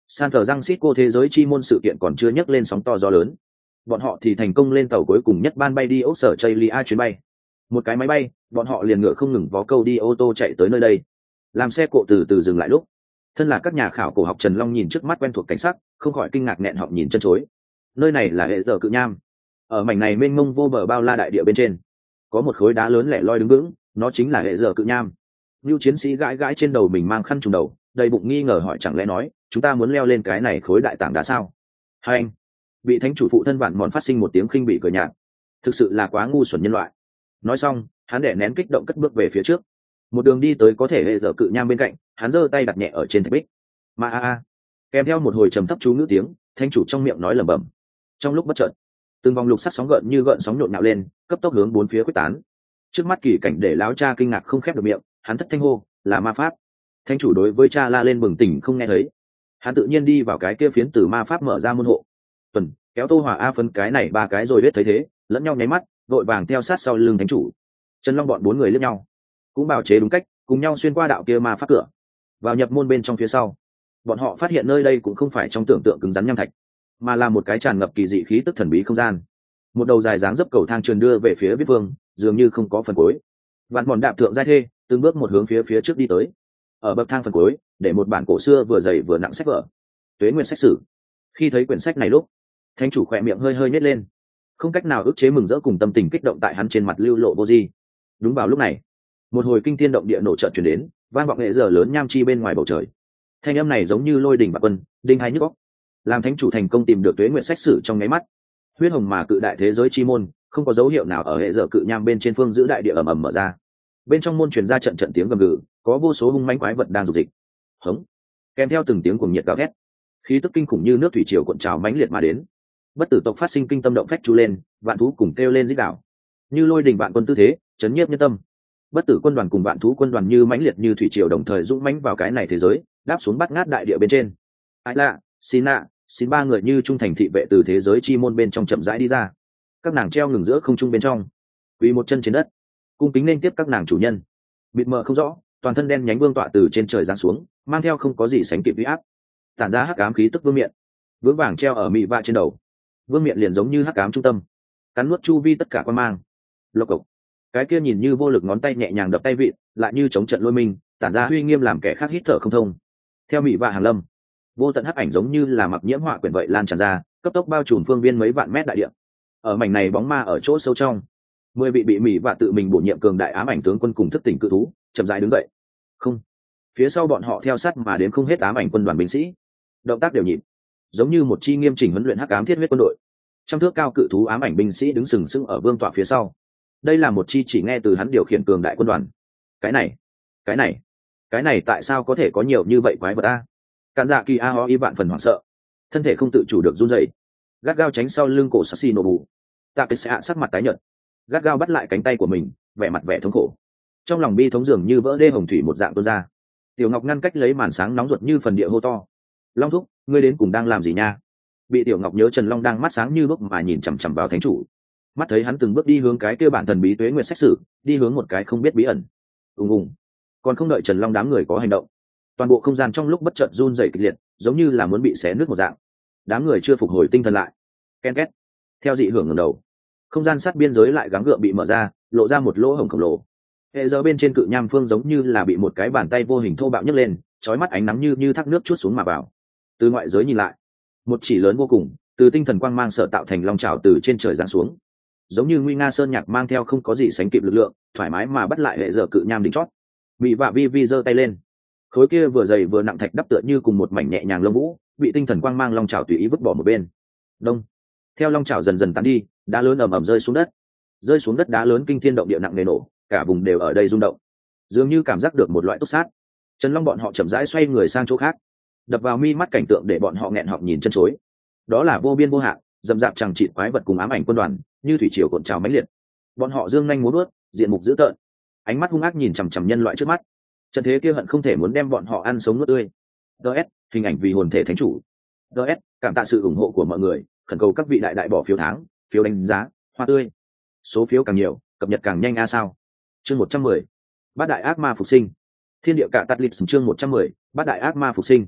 San Francisco thế giới chi môn sự kiện còn chưa nhấc lên sóng to gió lớn, bọn họ thì thành công lên tàu cuối cùng nhất ban bay đi ốc sở Chailia chuyến bay. Một cái máy bay, bọn họ liền ngựa không ngừng vó câu đi ô tô chạy tới nơi đây. Làm xe cộ từ từ dừng lại lúc, thân là các nhà khảo cổ học Trần Long nhìn trước mắt quen thuộc cảnh sắc, không khỏi kinh ngạc nghẹn họng nhìn chân chối. Nơi này là hệ giờ cự nham. Ở mảnh này mênh mông vô bờ bao la đại địa bên trên, có một khối đá lớn lẻ loi đứng vững, nó chính là hệ giờ cự nham. Lưu chiến sĩ gãi gãi trên đầu mình mang khăn trùm đầu, đầy bụng nghi ngờ hỏi chẳng lẽ nói, chúng ta muốn leo lên cái này khối đại tảng đá sao? Hai anh, bị thánh chủ phụ thân vạn mòn phát sinh một tiếng khinh bị cười nhạt. Thực sự là quá ngu xuẩn nhân loại. Nói xong, hắn đè nén kích động cất bước về phía trước. Một đường đi tới có thể hệ giờ cự nham bên cạnh, hắn giơ tay đặt nhẹ ở trên thạch bích. Ma a a. Kèm theo một hồi trầm thấp chú ngữ tiếng, thánh chủ trong miệng nói lẩm bẩm. Trong lúc bất chợt, từng vòng lục sắc sóng gợn như gợn sóng nhộn nhạo lên, cấp tốc hướng bốn phía quyết tán. Trước mắt kỳ cảnh để lão cha kinh ngạc không khép được miệng, hắn thất thanh hô, là ma pháp. Thánh chủ đối với cha la lên bừng tỉnh không nghe thấy. Hắn tự nhiên đi vào cái kia phiến từ ma pháp mở ra môn hộ. Tuần kéo Tô Hòa A phân cái này ba cái rồi biết thấy thế, lẫn nhau nháy mắt, đội vàng theo sát sau lưng thánh chủ. Trần Long bọn bốn người liếc nhau, cũng bào chế đúng cách, cùng nhau xuyên qua đạo kia ma pháp cửa, vào nhập môn bên trong phía sau. Bọn họ phát hiện nơi đây cũng không phải trong tưởng tượng cứng rắn nham thạch, mà là một cái tràn ngập kỳ dị khí tức thần bí không gian. Một đầu dài dáng dấp cầu thang trườn đưa về phía biết vương, dường như không có phần cuối. Vạn mòn đạp thượng giai thê, từng bước một hướng phía phía trước đi tới. Ở bậc thang phần cuối, để một bản cổ xưa vừa dày vừa nặng sách vở. Tuế Nguyên sách sử. Khi thấy quyển sách này lúc, thánh chủ khỏe miệng hơi hơi nhếch lên, không cách nào ức chế mừng rỡ cùng tâm tình kích động tại hắn trên mặt lưu lộ vô di. Đúng vào lúc này, một hồi kinh thiên động địa nổ chợt truyền đến, vang vọng hệ giờ lớn nham chi bên ngoài bầu trời. Thanh âm này giống như lôi đình bạc quân, đinh hai nhức óc. Làm thánh chủ thành công tìm được Tuế Nguyện sách sử trong nháy mắt, huyết hồng mà cự đại thế giới chi môn không có dấu hiệu nào ở hệ giờ cự nham bên trên phương giữ đại địa ầm ầm mở ra. Bên trong môn truyền ra trận trận tiếng gầm gừ, có vô số hung mãnh quái vật đang rục dịch. Hống, kèm theo từng tiếng cuồng nhiệt gào thét, khí tức kinh khủng như nước thủy triều cuộn trào mãnh liệt mà đến. Bất tử tộc phát sinh kinh tâm động phách chú lên, vạn thú cùng kêu lên rít đảo, như lôi đình vạn quân tư thế, chấn nhiếp nhân tâm. Bất tử quân đoàn cùng vạn thú quân đoàn như mãnh liệt như thủy triều đồng thời dũng mãnh vào cái này thế giới, đáp xuống bắt ngát đại địa bên trên. Ai lạ, Sina, xin ba người như trung thành thị vệ từ thế giới chi môn bên trong chậm rãi đi ra. Các nàng treo ngừng giữa không trung bên trong, quỳ một chân trên đất, cung kính nên tiếp các nàng chủ nhân. Mịt mờ không rõ, toàn thân đen nhánh vương tọa từ trên trời giáng xuống, mang theo không có gì sánh kịp uy áp, tản ra hắc ám khí tức vương miện, vững vàng treo ở mị vạ trên đầu. Vương miện liền giống như hắc ám trung tâm, cắn nuốt chu vi tất cả quan mang. Lộc cộc, cái kia nhìn như vô lực ngón tay nhẹ nhàng đập tay vịn, lại như chống trận lôi minh, tản ra uy nghiêm làm kẻ khác hít thở không thông. Theo mị vạ hàng lâm, vô tận hắc ảnh giống như là mặc nhiễm họa quyển vậy lan tràn ra, cấp tốc bao trùm phương viên mấy vạn mét đại địa. Ở mảnh này bóng ma ở chỗ sâu trong, mười vị bị mị vạ tự mình bổ nhiệm cường đại ám ảnh tướng quân cùng thức tỉnh cự thú chậm rãi đứng dậy. Không, phía sau bọn họ theo sát mà đến không hết ám ảnh quân đoàn binh sĩ, động tác đều nhịp, giống như một chi nghiêm chỉnh huấn luyện hắc ám thiết huyết quân đội. Trăm thước cao cự thú ám ảnh binh sĩ đứng sừng sững ở vương tọa phía sau. Đây là một chi chỉ nghe từ hắn điều khiển cường đại quân đoàn. Cái này, cái này, cái này tại sao có thể có nhiều như vậy quái vật a? Cản Dạ Kỳ a ho y vạn phần hoảng sợ, thân thể không tự chủ được run rẩy, gắt gao tránh sau lưng cổ Sashi Nobu. Tạ Cái Sẽ sắc mặt tái nhợt, gắt gao bắt lại cánh tay của mình, vẻ mặt vẻ thống khổ. Trong lòng bi thống dường như vỡ đê hồng thủy một dạng tuôn ra. Tiểu Ngọc ngăn cách lấy màn sáng nóng ruột như phần địa hô to: "Long thúc, ngươi đến cùng đang làm gì nha?" Bị Tiểu Ngọc nhớ Trần Long đang mắt sáng như lúc mà nhìn chằm chằm vào thánh chủ. Mắt thấy hắn từng bước đi hướng cái kia bản thần bí Tuế Nguyệt sách sử, đi hướng một cái không biết bí ẩn. Ùng ùng. Còn không đợi Trần Long đám người có hành động, toàn bộ không gian trong lúc bất chợt run rẩy kịch liệt, giống như là muốn bị xé nứt một dạng. Đám người chưa phục hồi tinh thần lại. Ken két. Theo dị hưởng ngẩng đầu, không gian sát biên giới lại gắng gượng bị mở ra, lộ ra một lỗ hổng khổng lồ. Hệ giờ bên trên cự nham phương giống như là bị một cái bàn tay vô hình thô bạo nhấc lên, chói mắt ánh nắng như như thác nước chuốt xuống mà vào. Từ ngoại giới nhìn lại, một chỉ lớn vô cùng, từ tinh thần quang mang sở tạo thành long trào từ trên trời giáng xuống, giống như nguy nga sơn nhạc mang theo không có gì sánh kịp lực lượng, thoải mái mà bắt lại hệ giờ cự nham đỉnh chót. Mị Vạ vi vi giơ tay lên, khối kia vừa dày vừa nặng thạch đắp tựa như cùng một mảnh nhẹ nhàng lông vũ, bị tinh thần quang mang long trào tùy ý vứt bỏ một bên. Đông. Theo long trào dần dần tán đi, đá lớn ầm ầm rơi xuống đất. Rơi xuống đất đá lớn kinh thiên động địa nặng nề nổ, cả vùng đều ở đây rung động, dường như cảm giác được một loại túc sát. Trần Long bọn họ chậm rãi xoay người sang chỗ khác, đập vào mi mắt cảnh tượng để bọn họ nghẹn họng nhìn chân chối. Đó là vô biên vô hạn, dầm dạp chẳng chịt quái vật cùng ám ảnh quân đoàn, như thủy triều cuộn trào mãnh liệt. Bọn họ dương nhanh múa vuốt, diện mục dữ tợn, ánh mắt hung ác nhìn chằm chằm nhân loại trước mắt. Trận thế kia hận không thể muốn đem bọn họ ăn sống nuốt tươi. ds hình ảnh vì hồn thể thánh chủ. ds cảm tạ sự ủng hộ của mọi người, khẩn cầu các vị đại đại bỏ phiếu tháng, phiếu đánh giá, hoa tươi. Số phiếu càng nhiều, cập nhật càng nhanh a sao. Chương một trăm mười, bát đại ác ma phục sinh. Thiên địa cả tắt lịch chương một trăm mười, bát đại ác ma phục sinh.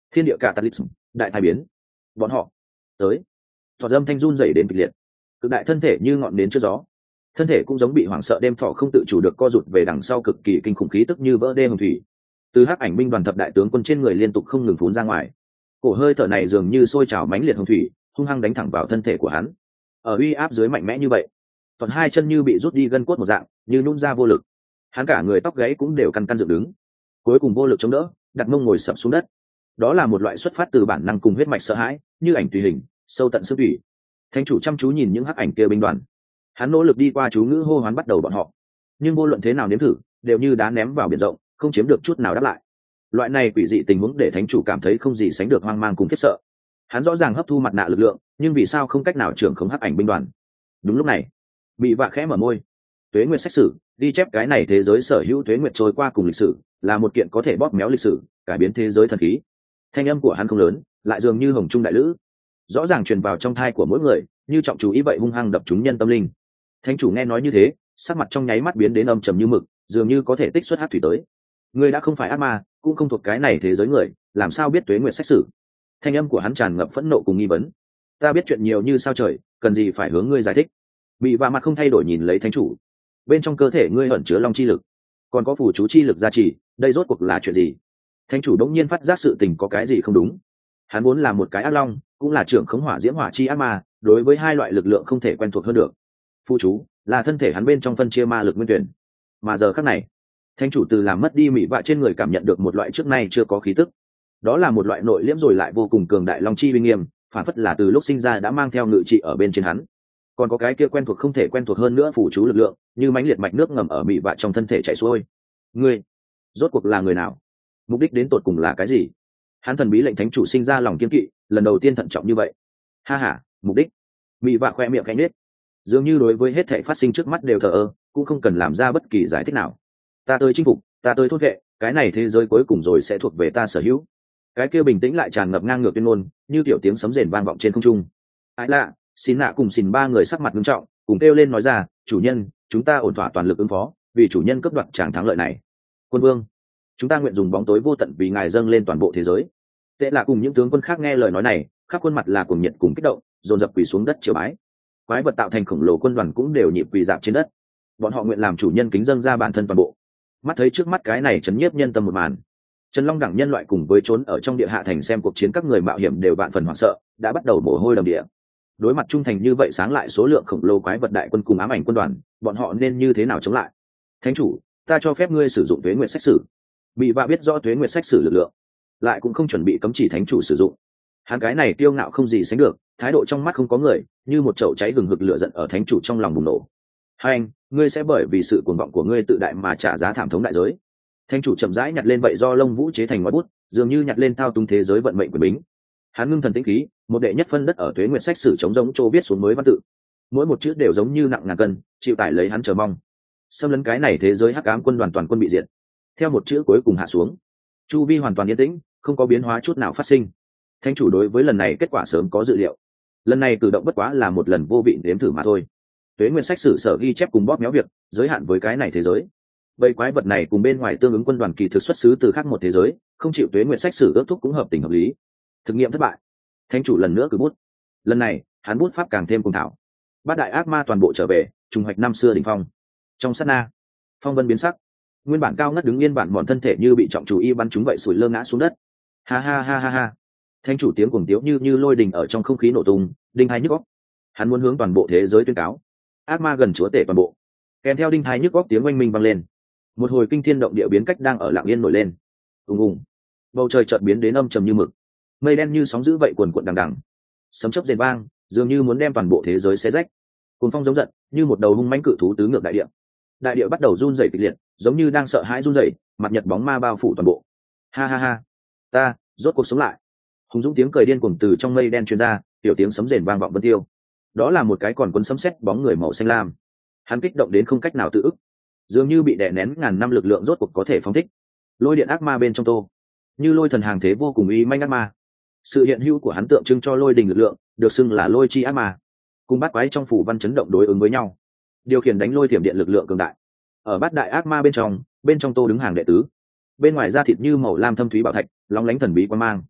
thiên địa cả talism đại thái biến. Bọn họ tới. Thọ dâm thanh run dày đến kịch liệt, cực đại thân thể như ngọn nến trước gió, thân thể cũng giống bị hoảng sợ đêm thọ không tự chủ được co rụt về đằng sau, cực kỳ kinh khủng khí tức như vỡ đê hồng thủy từ hắc ảnh binh đoàn thập đại tướng quân trên người liên tục không ngừng phún ra ngoài. Cổ hơi thở này dường như sôi trào mãnh liệt hồng thủy, hung hăng đánh thẳng vào thân thể của hắn. Ở uy áp dưới mạnh mẽ như vậy, toàn hai chân như bị rút đi gân cốt một dạng, như nhún ra vô lực. Hắn cả người tóc gáy cũng đều căn căn dựng đứng, cuối cùng vô lực chống đỡ, đặt mông ngồi sập xuống đất. Đó là một loại xuất phát từ bản năng cùng huyết mạch sợ hãi, như ảnh tùy hình, sâu tận xương thủy. Thánh chủ chăm chú nhìn những hắc ảnh kia binh đoàn, hắn nỗ lực đi qua chú ngữ hô hoán bắt đầu bọn họ, nhưng vô luận thế nào nếm thử, đều như đá ném vào biển rộng, không chiếm được chút nào đáp lại. Loại này quỷ dị tình huống để thánh chủ cảm thấy không gì sánh được hoang mang cùng khiếp sợ. Hắn rõ ràng hấp thu mặt nạ lực lượng, nhưng vì sao không cách nào trưởng khống hắc ảnh binh đoàn? Đúng lúc này, bị vạ khẽ mở môi. Tuế nguyệt sách sử đi chép cái này thế giới sở hữu tuế nguyệt trôi qua cùng lịch sử, là một kiện có thể bóp méo lịch sử, cải biến thế giới thần khí. Thanh âm của hắn không lớn, lại dường như hồng trung đại lữ, rõ ràng truyền vào trong thai của mỗi người, như trọng chú ý vậy hung hăng đập trúng nhân tâm linh. Thánh chủ nghe nói như thế, sắc mặt trong nháy mắt biến đến âm trầm như mực, dường như có thể tích xuất hắc thủy tới. Ngươi đã không phải ác ma, cũng không thuộc cái này thế giới người, làm sao biết tuế nguyệt sách sử? Thanh âm của hắn tràn ngập phẫn nộ cùng nghi vấn. Ta biết chuyện nhiều như sao trời, cần gì phải hướng ngươi giải thích? Bị vạ mặt không thay đổi nhìn lấy thánh chủ. Bên trong cơ thể ngươi ẩn chứa long chi lực, còn có phù chú chi lực gia trì, đây rốt cuộc là chuyện gì? Thánh chủ đống nhiên phát giác sự tình có cái gì không đúng. Hắn vốn là một cái ác long, cũng là trưởng khống hỏa diễm hỏa chi ác ma, đối với hai loại lực lượng không thể quen thuộc hơn được. Phù chú là thân thể hắn bên trong phân chia ma lực nguyên tuyển, mà giờ khắc này, thánh chủ từ làm mất đi mị vạ trên người cảm nhận được một loại trước nay chưa có khí tức. Đó là một loại nội liễm rồi lại vô cùng cường đại long chi uy nghiêm, phản phất là từ lúc sinh ra đã mang theo ngự trị ở bên trên hắn. Còn có cái kia quen thuộc không thể quen thuộc hơn nữa phù chú lực lượng, như mãnh liệt mạch nước ngầm ở mị vạ trong thân thể chảy xuôi. Ngươi rốt cuộc là người nào? Mục đích đến tột cùng là cái gì? Hắn thần bí lệnh thánh chủ sinh ra lòng kiên kỵ, lần đầu tiên thận trọng như vậy. Ha ha, mục đích? Mị vạ khoe miệng khẽ nhếch, dường như đối với hết thảy phát sinh trước mắt đều thờ ơ, cũng không cần làm ra bất kỳ giải thích nào. Ta tới chinh phục, ta tới thốt vệ, cái này thế giới cuối cùng rồi sẽ thuộc về ta sở hữu. Cái kia bình tĩnh lại tràn ngập ngang ngược tuyên ngôn, như tiểu tiếng sấm rền vang vọng trên không trung. Ai lạ, xin nạ cùng xin ba người sắc mặt nghiêm trọng, cùng kêu lên nói ra, chủ nhân, chúng ta ổn thỏa toàn lực ứng phó, vì chủ nhân cấp đoạt tràng thắng lợi này. Quân vương, chúng ta nguyện dùng bóng tối vô tận vì ngài dâng lên toàn bộ thế giới. Tệ là cùng những tướng quân khác nghe lời nói này, khắp khuôn mặt là cuồng nhiệt cùng kích động, dồn dập quỳ xuống đất triều bái. Quái vật tạo thành khổng lồ quân đoàn cũng đều nhịp quỳ dạp trên đất. Bọn họ nguyện làm chủ nhân kính dâng ra bản thân toàn bộ. Mắt thấy trước mắt cái này chấn nhiếp nhân tâm một màn, Trần Long đẳng nhân loại cùng với trốn ở trong địa hạ thành xem cuộc chiến các người mạo hiểm đều vạn phần hoảng sợ, đã bắt đầu mồ hôi đầm địa. Đối mặt trung thành như vậy sáng lại số lượng khổng lồ quái vật đại quân cùng ám ảnh quân đoàn, bọn họ nên như thế nào chống lại? Thánh chủ, ta cho phép ngươi sử dụng tuế nguyệt sách sử. Bị vạ biết rõ tuế nguyệt sách sử lực lượng, lại cũng không chuẩn bị cấm chỉ thánh chủ sử dụng. Hắn cái này kiêu ngạo không gì sánh được, thái độ trong mắt không có người, như một chậu cháy gừng hực lửa giận ở thánh chủ trong lòng bùng nổ. Hai anh, ngươi sẽ bởi vì sự cuồng vọng của ngươi tự đại mà trả giá thảm thống đại giới. Thánh chủ chậm rãi nhặt lên vậy do lông vũ chế thành ngòi bút, dường như nhặt lên thao túng thế giới vận mệnh quyền bính. Hắn ngưng thần tĩnh khí, một đệ nhất phân đất ở tuế nguyệt sách sử chống giống chỗ viết xuống mới văn tự. Mỗi một chữ đều giống như nặng ngàn cân, chịu tải lấy hắn chờ mong. Xâm lấn cái này thế giới hắc ám quân đoàn toàn quân bị diệt. Theo một chữ cuối cùng hạ xuống, chu vi hoàn toàn yên tĩnh, không có biến hóa chút nào phát sinh. Thánh chủ đối với lần này kết quả sớm có dự liệu. Lần này cử động bất quá là một lần vô vị đếm thử mà thôi. Tuế nguyên sách sử sở ghi chép cùng bóp méo việc giới hạn với cái này thế giới. Vậy quái vật này cùng bên ngoài tương ứng quân đoàn kỳ thực xuất xứ từ khác một thế giới, không chịu tuế nguyện sách sử ước thúc cũng hợp tình hợp lý. Thực nghiệm thất bại, thánh chủ lần nữa cử bút. Lần này hắn bút pháp càng thêm cùng thảo. Bát đại ác ma toàn bộ trở về, trùng hoạch năm xưa đỉnh phong. Trong sát na, phong vân biến sắc, nguyên bản cao ngất đứng yên bản mòn thân thể như bị trọng chủ y bắn trúng vậy sủi lơ ngã xuống đất. Ha ha ha ha ha. Thánh chủ tiếng cuồng tiếu như như lôi đình ở trong không khí nổ tung, đinh hai nhức óc. Hắn muốn hướng toàn bộ thế giới tuyên cáo, ác ma gần chúa tể toàn bộ. Kèm theo đinh hai nhức óc tiếng oanh minh vang lên, một hồi kinh thiên động địa biến cách đang ở lặng yên nổi lên. Ùng ùng, bầu trời chợt biến đến âm trầm như mực, mây đen như sóng dữ vậy cuồn cuộn đằng đằng, sấm chớp rền vang, dường như muốn đem toàn bộ thế giới xé rách. Cuồng phong giống giận, như một đầu hung mãnh cự thú tứ ngược đại địa. Đại địa bắt đầu run rẩy kịch liệt, giống như đang sợ hãi run rẩy, mặt nhật bóng ma bao phủ toàn bộ. Ha ha ha, ta rốt cuộc sống lại. Hùng dũng tiếng cười điên cuồng từ trong mây đen truyền ra, tiểu tiếng sấm rền vang vọng vân tiêu. Đó là một cái còn cuốn sấm sét bóng người màu xanh lam. Hắn kích động đến không cách nào tự ức, dường như bị đè nén ngàn năm lực lượng rốt cuộc có thể phóng thích. Lôi điện ác ma bên trong tô, như lôi thần hàng thế vô cùng uy manh ác ma. Sự hiện hữu của hắn tượng trưng cho lôi đình lực lượng, được xưng là lôi chi ác ma. Cùng bát quái trong phủ văn chấn động đối ứng với nhau, điều khiển đánh lôi thiểm điện lực lượng cường đại. Ở bát đại ác ma bên trong, bên trong tô đứng hàng đệ tứ, bên ngoài da thịt như màu lam thâm thúy bảo thạch, lóng lánh thần bí quan mang.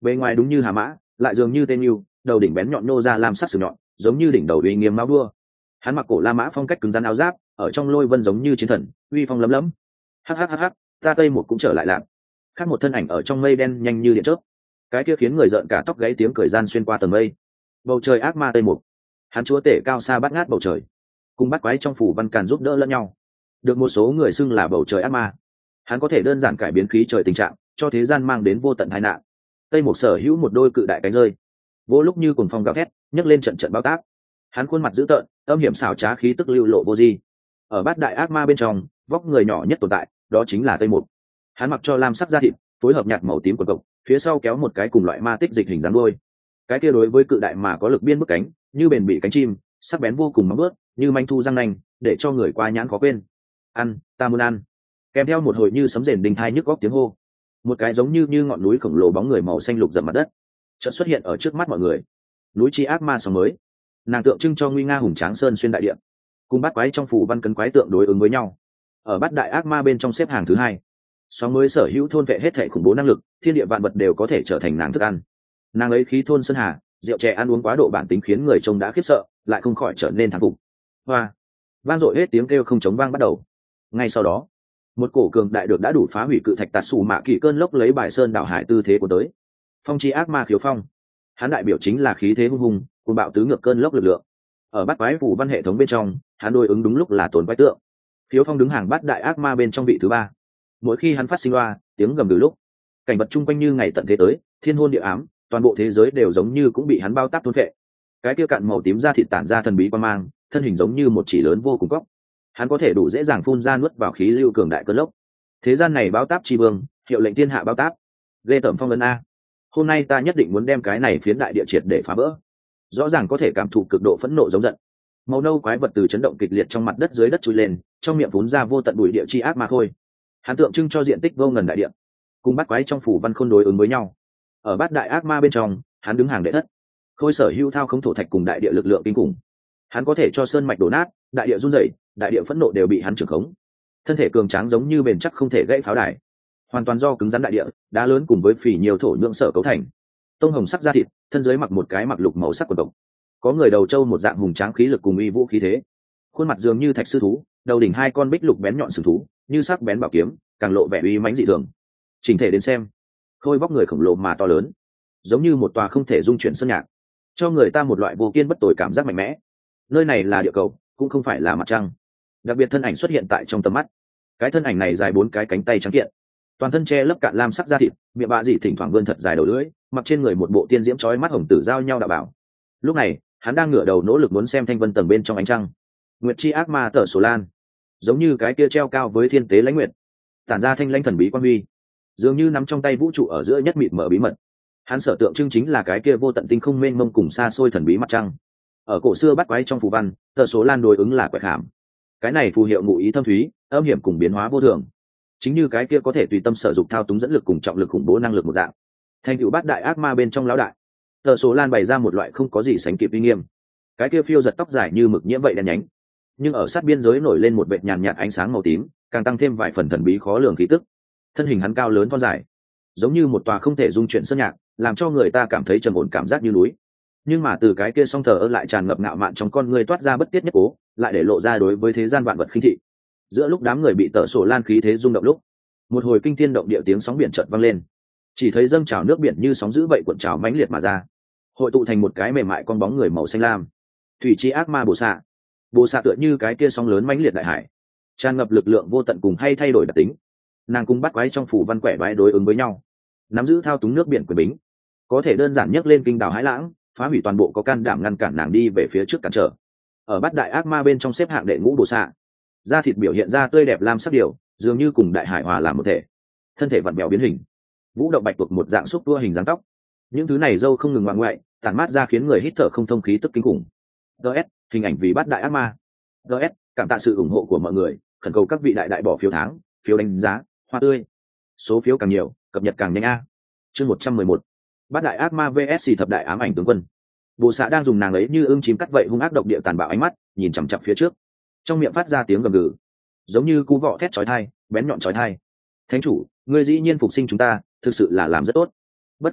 bề ngoài đúng như hà mã, lại dường như tên yêu, đầu đỉnh bén nhọn nô ra làm sắc sừng nhọn, giống như đỉnh đầu uy nghiêm máu đua. Hắn mặc cổ La Mã phong cách cứng rắn áo giáp, ở trong lôi vân giống như chiến thần, uy phong lấm lấm. Hắc hắc hắc hắc, ta Tây một cũng trở lại làm. Khác một thân ảnh ở trong mây đen nhanh như điện chớp. Cái kia khiến người rợn cả tóc gáy tiếng cười gian xuyên qua tầng mây. Bầu trời ác ma Tây một. Hắn chúa tể cao xa bắt ngát bầu trời, cùng bắt quái trong phủ văn càn giúp đỡ lẫn nhau. Được một số người xưng là bầu trời ác ma. Hắn có thể đơn giản cải biến khí trời tình trạng, cho thế gian mang đến vô tận tai nạn. Tây một sở hữu một đôi cự đại cánh rơi, vô lúc như cuồng phong gào thét, nhấc lên trận trận bao tác. Hắn khuôn mặt dữ tợn, âm hiểm xảo trá khí tức lưu lộ vô di. Ở bát đại ác ma bên trong, vóc người nhỏ nhất tồn tại, đó chính là Tây một. Hắn mặc cho lam sắc da thịt, phối hợp nhạt màu tím của cộc, phía sau kéo một cái cùng loại ma tích dịch hình dáng đuôi. Cái kia đối với cự đại mà có lực biên bức cánh, như bền bị cánh chim, sắc bén vô cùng móng vuốt, như manh thu răng nanh, để cho người qua nhãn khó quên. Ăn, ta muốn ăn. Kèm theo một hồi như sấm rền đình thai nhức góc tiếng hô. Một cái giống như như ngọn núi khổng lồ bóng người màu xanh lục dầm mặt đất, chợt xuất hiện ở trước mắt mọi người. Núi chi ác ma sóng mới, nàng tượng trưng cho nguy nga hùng tráng sơn xuyên đại địa, cùng bát quái trong phủ văn cấn quái tượng đối ứng với nhau. Ở bát đại ác ma bên trong xếp hàng thứ hai, sóng mới sở hữu thôn vệ hết thể khủng bố năng lực, thiên địa vạn vật đều có thể trở thành nàng thức ăn. Nàng ấy khí thôn sơn hà, rượu chè ăn uống quá độ bản tính khiến người trông đã khiếp sợ, lại không khỏi trở nên thán phục. Hoa, vang dội hết tiếng kêu không chống vang bắt đầu. Ngay sau đó, một cổ cường đại được đã đủ phá hủy cự thạch tạt xù mạ kỳ cơn lốc lấy bài sơn đảo hải tư thế của tới. Phong chi ác ma khiếu phong, hắn đại biểu chính là khí thế hung hùng, cùng bạo tứ ngược cơn lốc lực lượng. Ở bát quái phủ văn hệ thống bên trong, hắn đối ứng đúng lúc là tồn quái tượng. Khiếu phong đứng hàng bát đại ác ma bên trong vị thứ ba. Mỗi khi hắn phát sinh loa tiếng gầm từ lúc, cảnh vật chung quanh như ngày tận thế tới, thiên hôn địa ám, toàn bộ thế giới đều giống như cũng bị hắn bao tác thôn phệ. Cái kia cạn màu tím da thịt tản ra thần bí quang mang, thân hình giống như một chỉ lớn vô cùng cóc. Hắn có thể đủ dễ dàng phun ra nuốt vào khí lưu cường đại cơn lốc. Thế gian này báo táp chi vương, hiệu lệnh thiên hạ báo táp. Lê Tẩm Phong ấn a. Hôm nay ta nhất định muốn đem cái này phiến đại địa triệt để phá vỡ. Rõ ràng có thể cảm thụ cực độ phẫn nộ giống giận. Màu nâu quái vật từ chấn động kịch liệt trong mặt đất dưới đất chui lên, trong miệng phún ra vô tận bụi địa chi ác ma khôi. Hắn tượng trưng cho diện tích vô ngần đại địa, cùng bắt quái trong phủ văn khôn đối ứng với nhau. Ở bát đại ác ma bên trong, hắn đứng hàng đệ thất. Khôi sở hữu thao khống thổ thạch cùng đại địa lực lượng kinh khủng. Hắn có thể cho sơn mạch đổ nát, đại địa run rẩy, đại địa phẫn nộ đều bị hắn trưởng khống. Thân thể cường tráng giống như bền chắc không thể gãy pháo đài, hoàn toàn do cứng rắn đại địa, đá lớn cùng với phì nhiều thổ nhưỡng sở cấu thành. Tông hồng sắc da thịt, thân dưới mặc một cái mặc lục màu sắc của tộc. Có người đầu trâu một dạng hùng tráng khí lực cùng uy vũ khí thế. Khuôn mặt dường như thạch sư thú, đầu đỉnh hai con bích lục bén nhọn sừng thú, như sắc bén bảo kiếm, càng lộ vẻ uy mãnh dị thường. Chỉnh thể đến xem, khôi vóc người khổng lồ mà to lớn, giống như một tòa không thể dung chuyển sơn nhạc, cho người ta một loại vô kiên bất tồi cảm giác mạnh mẽ. Nơi này là địa cầu, cũng không phải là mặt trăng. Đặc biệt thân ảnh xuất hiện tại trong tầm mắt. Cái thân ảnh này dài bốn cái cánh tay trắng kiện, toàn thân che lấp cạn lam sắc da thịt, miệng bạ dị thỉnh thoảng vươn thật dài đầu lưỡi, mặc trên người một bộ tiên diễm chói mắt hồng tử giao nhau đạo bảo. Lúc này, hắn đang ngửa đầu nỗ lực muốn xem thanh vân tầng bên trong ánh trăng. Nguyệt chi ác ma tở sổ lan, giống như cái kia treo cao với thiên tế lãnh nguyệt, tản ra thanh lãnh thần bí quan huy, dường như nắm trong tay vũ trụ ở giữa nhất mịt mở bí mật. Hắn sở tượng trưng chính là cái kia vô tận tinh không mênh mông cùng xa xôi thần bí mặt trăng. Ở cổ xưa bắt quái trong phù văn, tờ số lan đối ứng là quẻ khảm. Cái này phù hiệu ngụ ý thâm thúy, âm hiểm cùng biến hóa vô thường. Chính như cái kia có thể tùy tâm sở dục thao túng dẫn lực cùng trọng lực khủng bố năng lực một dạng. Thành tựu bát đại ác ma bên trong lão đại, tờ số lan bày ra một loại không có gì sánh kịp uy nghiêm. Cái kia phiêu giật tóc dài như mực nhiễm vậy đen nhánh, nhưng ở sát biên giới nổi lên một vệt nhàn nhạt ánh sáng màu tím, càng tăng thêm vài phần thần bí khó lường khí tức. Thân hình hắn cao lớn thon dài, giống như một tòa không thể dung chuyển sơn nhạc, làm cho người ta cảm thấy trầm ổn cảm giác như núi. Nhưng mà từ cái kia song thờ ơ lại tràn ngập ngạo mạn trong con người toát ra bất tiết nhất cố, lại để lộ ra đối với thế gian vạn vật khinh thị. Giữa lúc đám người bị tở sổ lan khí thế rung động lúc, một hồi kinh thiên động địa tiếng sóng biển chợt vang lên. Chỉ thấy dâng trào nước biển như sóng dữ vậy cuộn trào mãnh liệt mà ra, hội tụ thành một cái mềm mại con bóng người màu xanh lam. Thủy chi ác ma bồ xạ. Bồ xạ tựa như cái kia sóng lớn mãnh liệt đại hải, tràn ngập lực lượng vô tận cùng hay thay đổi đặc tính. Nàng cung bắt quái trong phủ văn quẻ đoái đối ứng với nhau, nắm giữ thao túng nước biển quyền bính, có thể đơn giản nhấc lên kinh đảo hải lãng, phá hủy toàn bộ có can đảm ngăn cản nàng đi về phía trước cản trở. Ở bát đại ác ma bên trong xếp hạng đệ ngũ bồ xạ, da thịt biểu hiện ra tươi đẹp lam sắc điều, dường như cùng đại hải hòa làm một thể, thân thể vặn vẹo biến hình, vũ động bạch tuộc một dạng xúc tua hình dáng tóc, những thứ này dâu không ngừng ngoạn ngoại, tản mát ra khiến người hít thở không thông khí tức kinh khủng. ds hình ảnh vì bát đại ác ma. ds cảm tạ sự ủng hộ của mọi người, khẩn cầu các vị đại đại bỏ phiếu tháng, phiếu đánh giá, hoa tươi, số phiếu càng nhiều cập nhật càng nhanh a. Chương một trăm mười một, bát đại ác ma vs thập đại ám ảnh tướng quân. Bồ xạ đang dùng nàng ấy như ưng chim cắt vậy hung ác độc địa tàn bạo ánh mắt nhìn chằm chằm phía trước, trong miệng phát ra tiếng gầm gừ, giống như cú vọ thét chói tai, bén nhọn chói tai. Thánh chủ, ngươi dĩ nhiên phục sinh chúng ta, thực sự là làm rất tốt. Bất quá,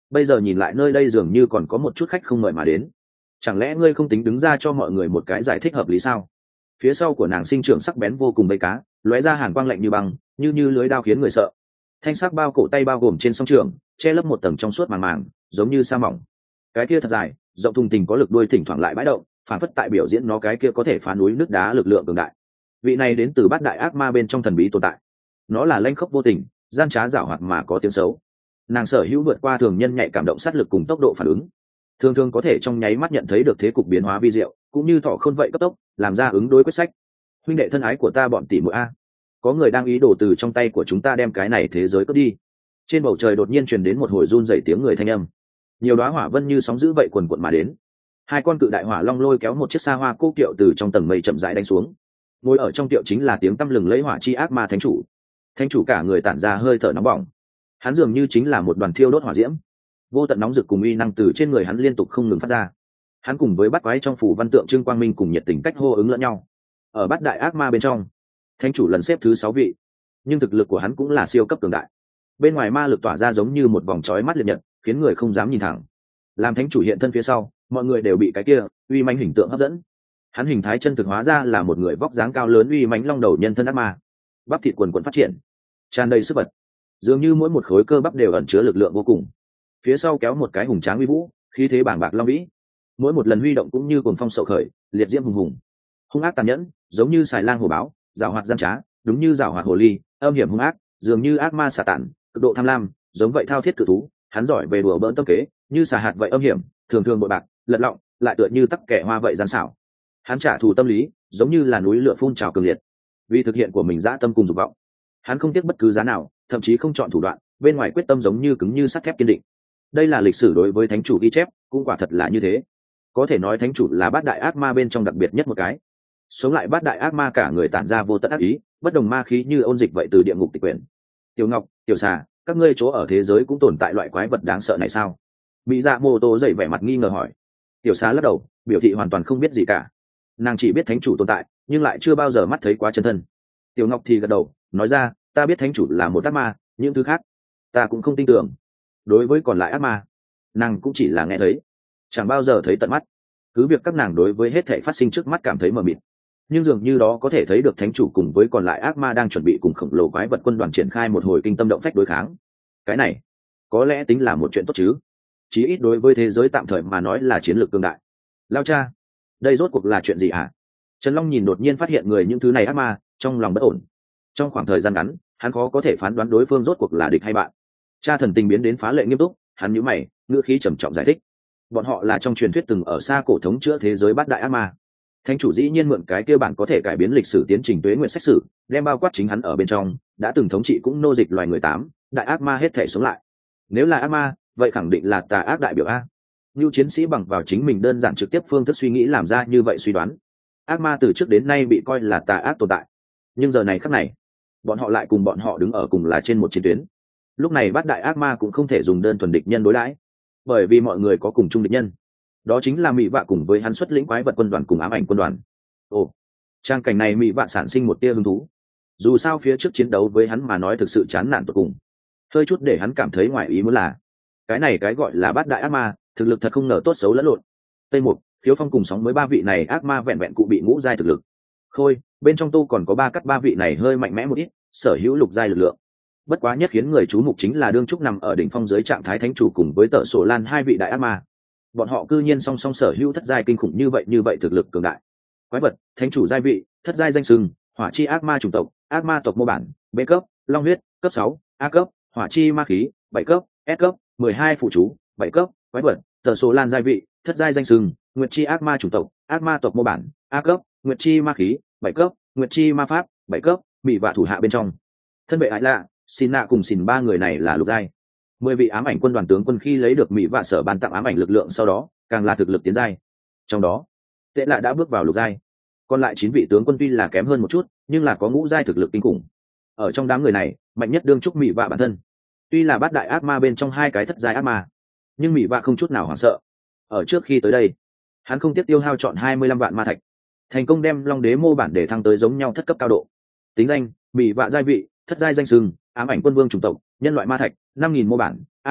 bây giờ nhìn lại nơi đây dường như còn có một chút khách không mời mà đến. Chẳng lẽ ngươi không tính đứng ra cho mọi người một cái giải thích hợp lý sao? Phía sau của nàng sinh trưởng sắc bén vô cùng bầy cá, lóe ra hàn quang lạnh như băng, như như lưới đao khiến người sợ. Thanh sắc bao cổ tay bao gồm trên song trường, che lấp một tầng trong suốt màng màng, giống như sa mỏng. Cái kia thật dài, rộng thùng tình có lực đuôi thỉnh thoảng lại bãi động, phản phất tại biểu diễn nó cái kia có thể phá núi nước đá lực lượng cường đại. Vị này đến từ bát đại ác ma bên trong thần bí tồn tại. Nó là lanh khốc vô tình, gian trá giảo hoạt mà có tiếng xấu. Nàng sở hữu vượt qua thường nhân nhạy cảm động sát lực cùng tốc độ phản ứng, thường thường có thể trong nháy mắt nhận thấy được thế cục biến hóa vi diệu, cũng như thỏ khôn vậy cấp tốc làm ra ứng đối quyết sách. Huynh đệ thân ái của ta, bọn tỷ muội a, có người đang ý đồ từ trong tay của chúng ta đem cái này thế giới cướp đi. Trên bầu trời đột nhiên truyền đến một hồi run rẩy tiếng người thanh âm, nhiều đóa hỏa vân như sóng dữ vậy quần quận mà đến. Hai con cự đại hỏa long lôi kéo một chiếc xa hoa cô kiệu từ trong tầng mây chậm rãi đánh xuống. Ngồi ở trong kiệu chính là tiếng tăm lừng lấy hỏa chi ác ma thánh chủ. Thánh chủ cả người tản ra hơi thở nóng bỏng, hắn dường như chính là một đoàn thiêu đốt hỏa diễm, vô tận nóng rực cùng uy năng từ trên người hắn liên tục không ngừng phát ra. Hắn cùng với bắt quái trong phủ văn tượng trưng quang minh cùng nhiệt tình cách hô ứng lẫn nhau. Ở bát đại ác ma bên trong, thánh chủ lần xếp thứ sáu vị, nhưng thực lực của hắn cũng là siêu cấp cường đại. Bên ngoài ma lực tỏa ra giống như một vòng chói mắt liệt nhật, khiến người không dám nhìn thẳng. Làm thánh chủ hiện thân phía sau, mọi người đều bị cái kia uy mãnh hình tượng hấp dẫn. Hắn hình thái chân thực hóa ra là một người vóc dáng cao lớn uy mãnh long đầu nhân thân ác ma, bắp thịt quần quần phát triển, tràn đầy sức bật, dường như mỗi một khối cơ bắp đều ẩn chứa lực lượng vô cùng. Phía sau kéo một cái hùng tráng uy vũ, khí thế bàng bạc long vĩ, mỗi một lần huy động cũng như cuồng phong sậu khởi, liệt diễm hùng hùng, hung ác tàn nhẫn, giống như xài lang hổ báo, giảo hoạt gian trá, đúng như giảo hoạt hồ ly, âm hiểm hung ác, dường như ác ma xà tản, cực độ tham lam, giống vậy thao thiết cự thú. Hắn giỏi về đùa bỡn tâm kế, như xà hạt vậy âm hiểm, thường thường bội bạc, lật lọng, lại tựa như tắc kẻ hoa vậy gian xảo. Hắn trả thù tâm lý, giống như là núi lửa phun trào cường liệt, vì thực hiện của mình dã tâm cùng dục vọng, hắn không tiếc bất cứ giá nào, thậm chí không chọn thủ đoạn, bên ngoài quyết tâm giống như cứng như sắt thép kiên định. Đây là lịch sử đối với thánh chủ ghi chép, cũng quả thật là như thế. Có thể nói thánh chủ là bát đại ác ma bên trong đặc biệt nhất một cái. Sống lại bát đại ác ma cả người tản ra vô tận ác ý, bất đồng ma khí như ôn dịch vậy từ địa ngục tịch quyển. Tiểu Ngọc, Tiểu Xà, các ngươi chỗ ở thế giới cũng tồn tại loại quái vật đáng sợ này sao? Mỹ Dạ Mô Tô dậy vẻ mặt nghi ngờ hỏi. Tiểu Xà lắc đầu, biểu thị hoàn toàn không biết gì cả. Nàng chỉ biết thánh chủ tồn tại, nhưng lại chưa bao giờ mắt thấy quá chân thân. Tiểu Ngọc thì gật đầu, nói ra, ta biết thánh chủ là một ác ma, những thứ khác ta cũng không tin tưởng. Đối với còn lại ác ma, nàng cũng chỉ là nghe thấy, chẳng bao giờ thấy tận mắt. Cứ việc các nàng đối với hết thảy phát sinh trước mắt cảm thấy mờ mịt, nhưng dường như đó có thể thấy được thánh chủ cùng với còn lại ác ma đang chuẩn bị cùng khổng lồ quái vật quân đoàn triển khai một hồi kinh tâm động phách đối kháng. Cái này có lẽ tính là một chuyện tốt chứ, chí ít đối với thế giới tạm thời mà nói là chiến lược cương đại. Lao cha, đây rốt cuộc là chuyện gì hả? Trần Long nhìn đột nhiên phát hiện người những thứ này ác ma, trong lòng bất ổn. Trong khoảng thời gian ngắn, hắn khó có thể phán đoán đối phương rốt cuộc là địch hay bạn. Cha thần tình biến đến phá lệ nghiêm túc, hắn nhíu mày, ngữ khí trầm trọng giải thích. Bọn họ là trong truyền thuyết từng ở xa cổ thống chữa thế giới bát đại ác ma. Thánh chủ dĩ nhiên mượn cái kia bản có thể cải biến lịch sử tiến trình tuế nguyện xét xử, đem bao quát chính hắn ở bên trong, đã từng thống trị cũng nô dịch loài người tám, đại ác ma hết thể sống lại. Nếu là ác ma, vậy khẳng định là tà ác đại biểu a. Như chiến sĩ bằng vào chính mình đơn giản trực tiếp phương thức suy nghĩ làm ra như vậy suy đoán. Ác ma từ trước đến nay bị coi là tà ác tồn tại, nhưng giờ này khắc này, bọn họ lại cùng bọn họ đứng ở cùng là trên một chiến tuyến. Lúc này bát đại ác ma cũng không thể dùng đơn thuần địch nhân đối đãi, bởi vì mọi người có cùng chung địch nhân, đó chính là Mị Vạ cùng với hắn xuất lĩnh quái vật quân đoàn cùng ám ảnh quân đoàn. Ồ, trang cảnh này Mị Vạ sản sinh một tia hứng thú. Dù sao phía trước chiến đấu với hắn mà nói thực sự chán nản tột cùng, hơi chút để hắn cảm thấy ngoài ý muốn là cái này cái gọi là bát đại ác ma thực lực thật không ngờ tốt xấu lẫn lộn. Tây Mục, Thiếu Phong cùng sóng mới ba vị này ác ma vẹn vẹn cụ bị ngũ giai thực lực. Khôi bên trong tu còn có ba cắt ba vị này hơi mạnh mẽ một ít, sở hữu lục giai lực lượng. Bất quá nhất khiến người chú mục chính là đương trúc nằm ở đỉnh phong dưới trạng thái thánh chủ cùng với Tở Sổ Lan hai vị đại ác ma. Bọn họ cư nhiên song song sở hữu thất giai kinh khủng như vậy như vậy thực lực cường đại. Quái vật, thánh chủ giai vị, thất giai danh sừng, hỏa chi ác ma chủng tộc, ác ma tộc mô bản, B cấp, long huyết, cấp sáu, A cấp, hỏa chi ma khí, bảy cấp, S cấp, mười hai phụ chú, bảy cấp, quái vật, Tở Sổ Lan giai vị, thất giai danh sừng, nguyệt chi ác ma chủng tộc, ác ma tộc mô bản, A cấp, nguyệt chi ma khí, bảy cấp, nguyệt chi ma pháp, bảy cấp, bị vạ thủ hạ bên trong. Thân vệ ái lạ, xin nạ cùng xin ba người này là lục giai. Mười vị ám ảnh quân đoàn tướng quân khi lấy được mỹ vạ sở ban tặng ám ảnh lực lượng sau đó, càng là thực lực tiến giai. Trong đó, tệ lạ đã bước vào lục giai. Còn lại chín vị tướng quân tuy là kém hơn một chút, nhưng là có ngũ giai thực lực kinh khủng. Ở trong đám người này, mạnh nhất đương trúc mỹ vạ bản thân. Tuy là bát đại ác ma bên trong hai cái thất giai ác ma, nhưng mỹ vạ không chút nào hoảng sợ. Ở trước khi tới đây, hắn không tiếc tiêu hao chọn hai mươi lăm vạn ma thạch, thành công đem long đế mô bản để thăng tới giống nhau thất cấp cao độ. Tính danh: mỹ vạ giai vị, thất giai danh sừng, ám ảnh quân vương chủng tộc, nhân loại ma thạch, năm nghìn mô bản, A cấp,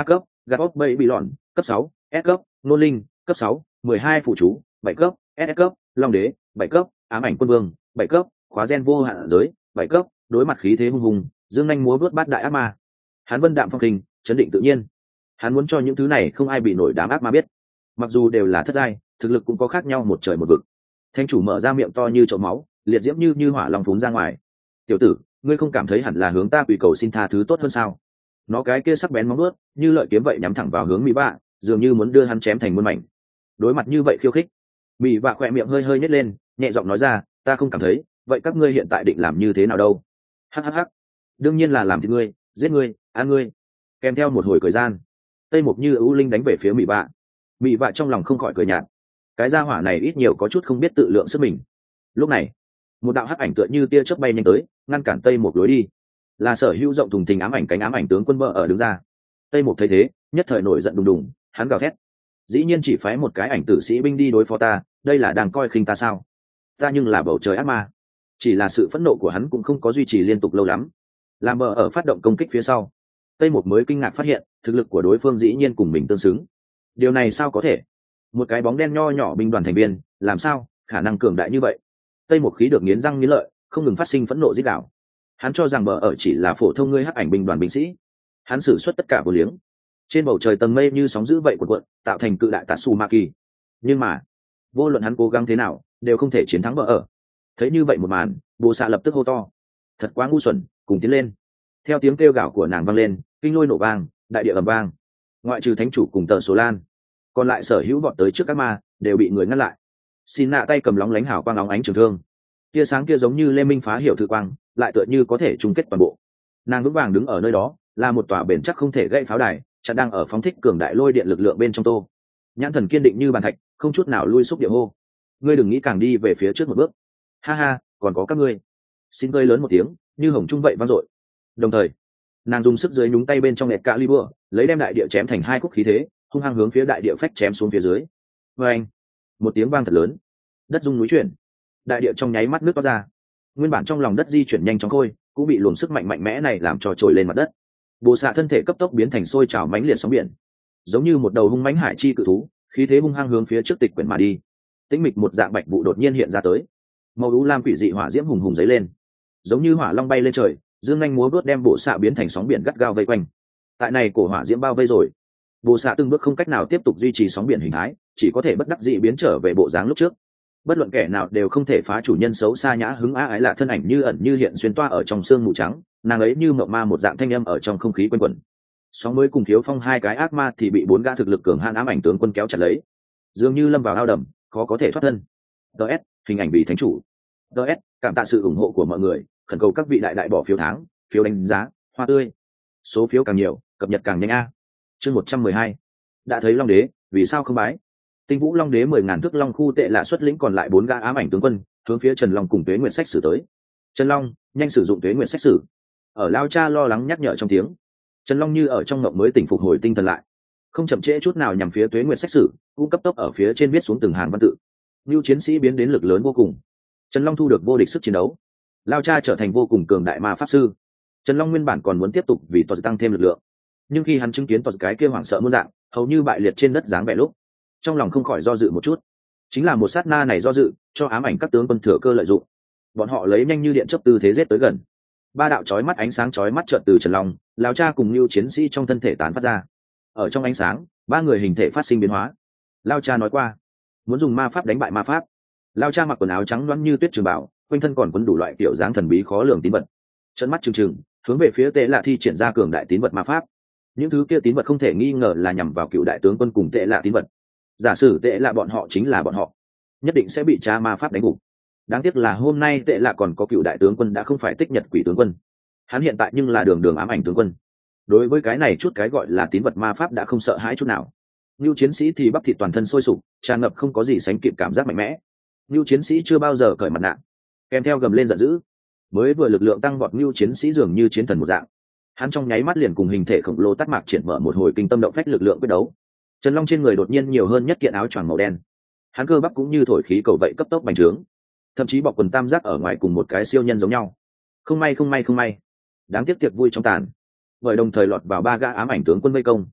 gạt óc bậy bị lọn cấp sáu, S cấp, nô linh cấp sáu, mười hai phụ chú bảy cấp, S cấp, long đế bảy cấp, ám ảnh quân vương bảy cấp, khóa gen vô hạn giới bảy cấp, đối mặt khí thế hung hùng dương nhanh múa vớt bát đại ác ma. Hắn vân đạm phong khinh, chấn định tự nhiên. Hắn muốn cho những thứ này không ai bị nổi đám ác ma biết, mặc dù đều là thất giai, thực lực cũng có khác nhau một trời một vực. Thánh chủ mở ra miệng to như chậu máu, liệt diễm như như hỏa long phúng ra ngoài. Tiểu tử, ngươi không cảm thấy hẳn là hướng ta quỳ cầu xin tha thứ tốt hơn sao? Nó cái kia sắc bén móng vuốt như lợi kiếm vậy nhắm thẳng vào hướng mỹ bạ, dường như muốn đưa hắn chém thành muôn mảnh. Đối mặt như vậy khiêu khích, mỹ bạ khỏe miệng hơi hơi nhếch lên, nhẹ giọng nói ra, ta không cảm thấy, vậy các ngươi hiện tại định làm như thế nào đâu? Hắc hắc, đương nhiên là làm thịt ngươi, giết ngươi, ăn ngươi. Kèm theo một hồi cười gian, tây mục như ưu linh đánh về phía mỹ bạ. Mỹ bạ trong lòng không khỏi cười nhạt, cái gia hỏa này ít nhiều có chút không biết tự lượng sức mình. Lúc này, một đạo hắc ảnh tựa như tia chớp bay nhanh tới, ngăn cản tây mục lối đi. Là sở hữu rộng thùng thình ám ảnh cánh ám ảnh tướng quân bờ ở đứng ra. Tây mục thấy thế, nhất thời nổi giận đùng đùng, hắn gào thét, dĩ nhiên chỉ phái một cái ảnh tử sĩ binh đi đối phó ta, đây là đang coi khinh ta sao? Ta nhưng là bầu trời ác ma. Chỉ là sự phẫn nộ của hắn cũng không có duy trì liên tục lâu lắm. Làm bờ ở phát động công kích phía sau, tây mục mới kinh ngạc phát hiện thực lực của đối phương dĩ nhiên cùng mình tương xứng. Điều này sao có thể? Một cái bóng đen nho nhỏ binh đoàn thành viên, làm sao khả năng cường đại như vậy? Tây mục khí được nghiến răng nghiến lợi, không ngừng phát sinh phẫn nộ rít gào. Hắn cho rằng bờ ở chỉ là phổ thông ngươi hắc ảnh binh đoàn binh sĩ. Hắn sử xuất tất cả vô liếng, trên bầu trời tầng mây như sóng dữ vậy cuộn cuộn, tạo thành cự đại Tatsumaki. Nhưng mà vô luận hắn cố gắng thế nào đều không thể chiến thắng bờ ở. Thấy như vậy một màn, Bồ Xạ lập tức hô to, thật quá ngu xuẩn, cùng tiến lên. Theo tiếng kêu gào của nàng vang lên, kinh lôi nổ vang, đại địa ầm vang. Ngoại trừ thánh chủ cùng tờ số lan, còn lại sở hữu bọn tới trước các ma đều bị người ngăn lại. Xin nạ tay cầm lóng lánh hào quang óng ánh trường thương, tia sáng kia giống như lê minh phá hiểu thư quang, lại tựa như có thể chung kết toàn bộ. Nàng vững vàng đứng ở nơi đó, là một tòa bền chắc không thể gãy pháo đài, chặn đang ở phóng thích cường đại lôi điện lực lượng bên trong tô. Nhãn thần kiên định như bàn thạch, không chút nào lui xúc địa hô, ngươi đừng nghĩ càng đi về phía trước một bước. Ha ha, còn có các ngươi. Xin cười lớn một tiếng, như hồng trung vậy vang dội. Đồng thời, nàng dùng sức dưới nhúng tay bên trong nẹt cạ libur, lấy đem đại địa chém thành hai khúc khí thế, hung hăng hướng phía đại địa phách chém xuống phía dưới. Và anh, một tiếng vang thật lớn, đất rung núi chuyển, đại địa trong nháy mắt nước toát ra. Nguyên bản trong lòng đất di chuyển nhanh chóng khôi, cũng bị luồng sức mạnh mạnh mẽ này làm cho trồi lên mặt đất. Bồ Xạ thân thể cấp tốc biến thành sôi trào mãnh liệt sóng biển, giống như một đầu hung mãnh hải chi cự thú, khí thế hung hăng hướng phía trước tịch quyển mà đi. Tĩnh mịch một dạng bạch vụ đột nhiên hiện ra tới, màu u lam quỷ dị hỏa diễm hùng hùng dấy lên, giống như hỏa long bay lên trời, dương nhanh múa vớt đem Bồ Xạ biến thành sóng biển gắt gao vây quanh. Tại này cổ hỏa diễm bao vây rồi, Bồ Xạ từng bước không cách nào tiếp tục duy trì sóng biển hình thái, chỉ có thể bất đắc dĩ biến trở về bộ dáng lúc trước. Bất luận kẻ nào đều không thể phá chủ nhân xấu xa nhã hứng á ái là thân ảnh như ẩn như hiện xuyên toa ở trong sương mù trắng, nàng ấy như mộng ma một dạng thanh âm ở trong không khí quanh quẩn. Sóng mới cùng thiếu phong hai cái ác ma thì bị bốn gã thực lực cường hãn ám ảnh tướng quân kéo chặt lấy, dường như lâm vào ao đầm, khó có thể thoát thân. ds hình ảnh vị thánh chủ. ds cảm tạ sự ủng hộ của mọi người, khẩn cầu các vị đại đại bỏ phiếu tháng, phiếu đánh giá, hoa tươi, số phiếu càng nhiều cập nhật càng nhanh a. Chương một trăm mười hai, đã thấy long đế, vì sao không bái? Tinh Vũ Long Đế mười ngàn thước long khu tệ là xuất lĩnh còn lại bốn gã ám ảnh tướng quân, hướng phía Trần Long cùng Tuế Nguyệt Sách Sử tới. Trần Long, nhanh sử dụng Tuế Nguyệt Sách Sử. Ở lao cha lo lắng nhắc nhở trong tiếng, Trần Long như ở trong ngộng mới tỉnh phục hồi tinh thần lại, không chậm trễ chút nào nhằm phía Tuế Nguyệt Sách Sử, cũng cấp tốc ở phía trên viết xuống từng hàng văn tự. Như chiến sĩ biến đến lực lớn vô cùng, Trần Long thu được vô địch sức chiến đấu. Lao cha trở thành vô cùng cường đại ma pháp sư. Trần Long nguyên bản còn muốn tiếp tục vì toàn tăng thêm lực lượng, nhưng khi hắn chứng kiến toàn cái kia hoảng sợ muôn dạng, hầu như bại liệt trên đất dáng vẻ lúc, trong lòng không khỏi do dự một chút. Chính là một sát na này do dự, cho ám ảnh các tướng quân thừa cơ lợi dụng. Bọn họ lấy nhanh như điện chớp tư thế giết tới gần. Ba đạo chói mắt ánh sáng chói mắt chợt từ Trần Long, lão cha cùng Nưu chiến sĩ trong thân thể tán phát ra. Ở trong ánh sáng, ba người hình thể phát sinh biến hóa. Lão cha nói qua, muốn dùng ma pháp đánh bại ma pháp. Lão cha mặc quần áo trắng loáng như tuyết trường bảo, quanh thân còn quấn đủ loại kiểu dáng thần bí khó lường tín vật. Trợn mắt trừng trừng, hướng về phía Tệ Lạ thi triển ra cường đại tín vật ma pháp. Những thứ kia tín vật không thể nghi ngờ là nhằm vào cựu đại tướng quân cùng Tệ Lạ tín vật. Giả sử Tệ Lạ bọn họ chính là bọn họ, nhất định sẽ bị cha ma pháp đánh gục. Đáng tiếc là hôm nay Tệ Lạ còn có cựu đại tướng quân đã không phải Tích Nhật quỷ tướng quân, hắn hiện tại nhưng là đường đường ám ảnh tướng quân. Đối với cái này chút cái gọi là tín vật ma pháp đã không sợ hãi chút nào. Nưu chiến sĩ thì bắp thịt toàn thân sôi sục, tràn ngập không có gì sánh kịp cảm giác mạnh mẽ. Nưu chiến sĩ chưa bao giờ cởi mặt nạ, kèm theo gầm lên giận dữ. Mới vừa lực lượng tăng vọt, Nưu chiến sĩ dường như chiến thần một dạng, hắn trong nháy mắt liền cùng hình thể khổng lồ tắc mạc triển mở một hồi kinh tâm động phách lực lượng quyết đấu. Trần Long trên người đột nhiên nhiều hơn nhất kiện áo choàng màu đen, hắn cơ bắp cũng như thổi khí cầu vậy cấp tốc bành trướng, thậm chí bọc quần tam giác ở ngoài cùng một cái siêu nhân giống nhau. Không may không may không may, đáng tiếc tiệc vui trong tàn, bởi đồng thời lọt vào ba gã ám ảnh tướng quân vây công.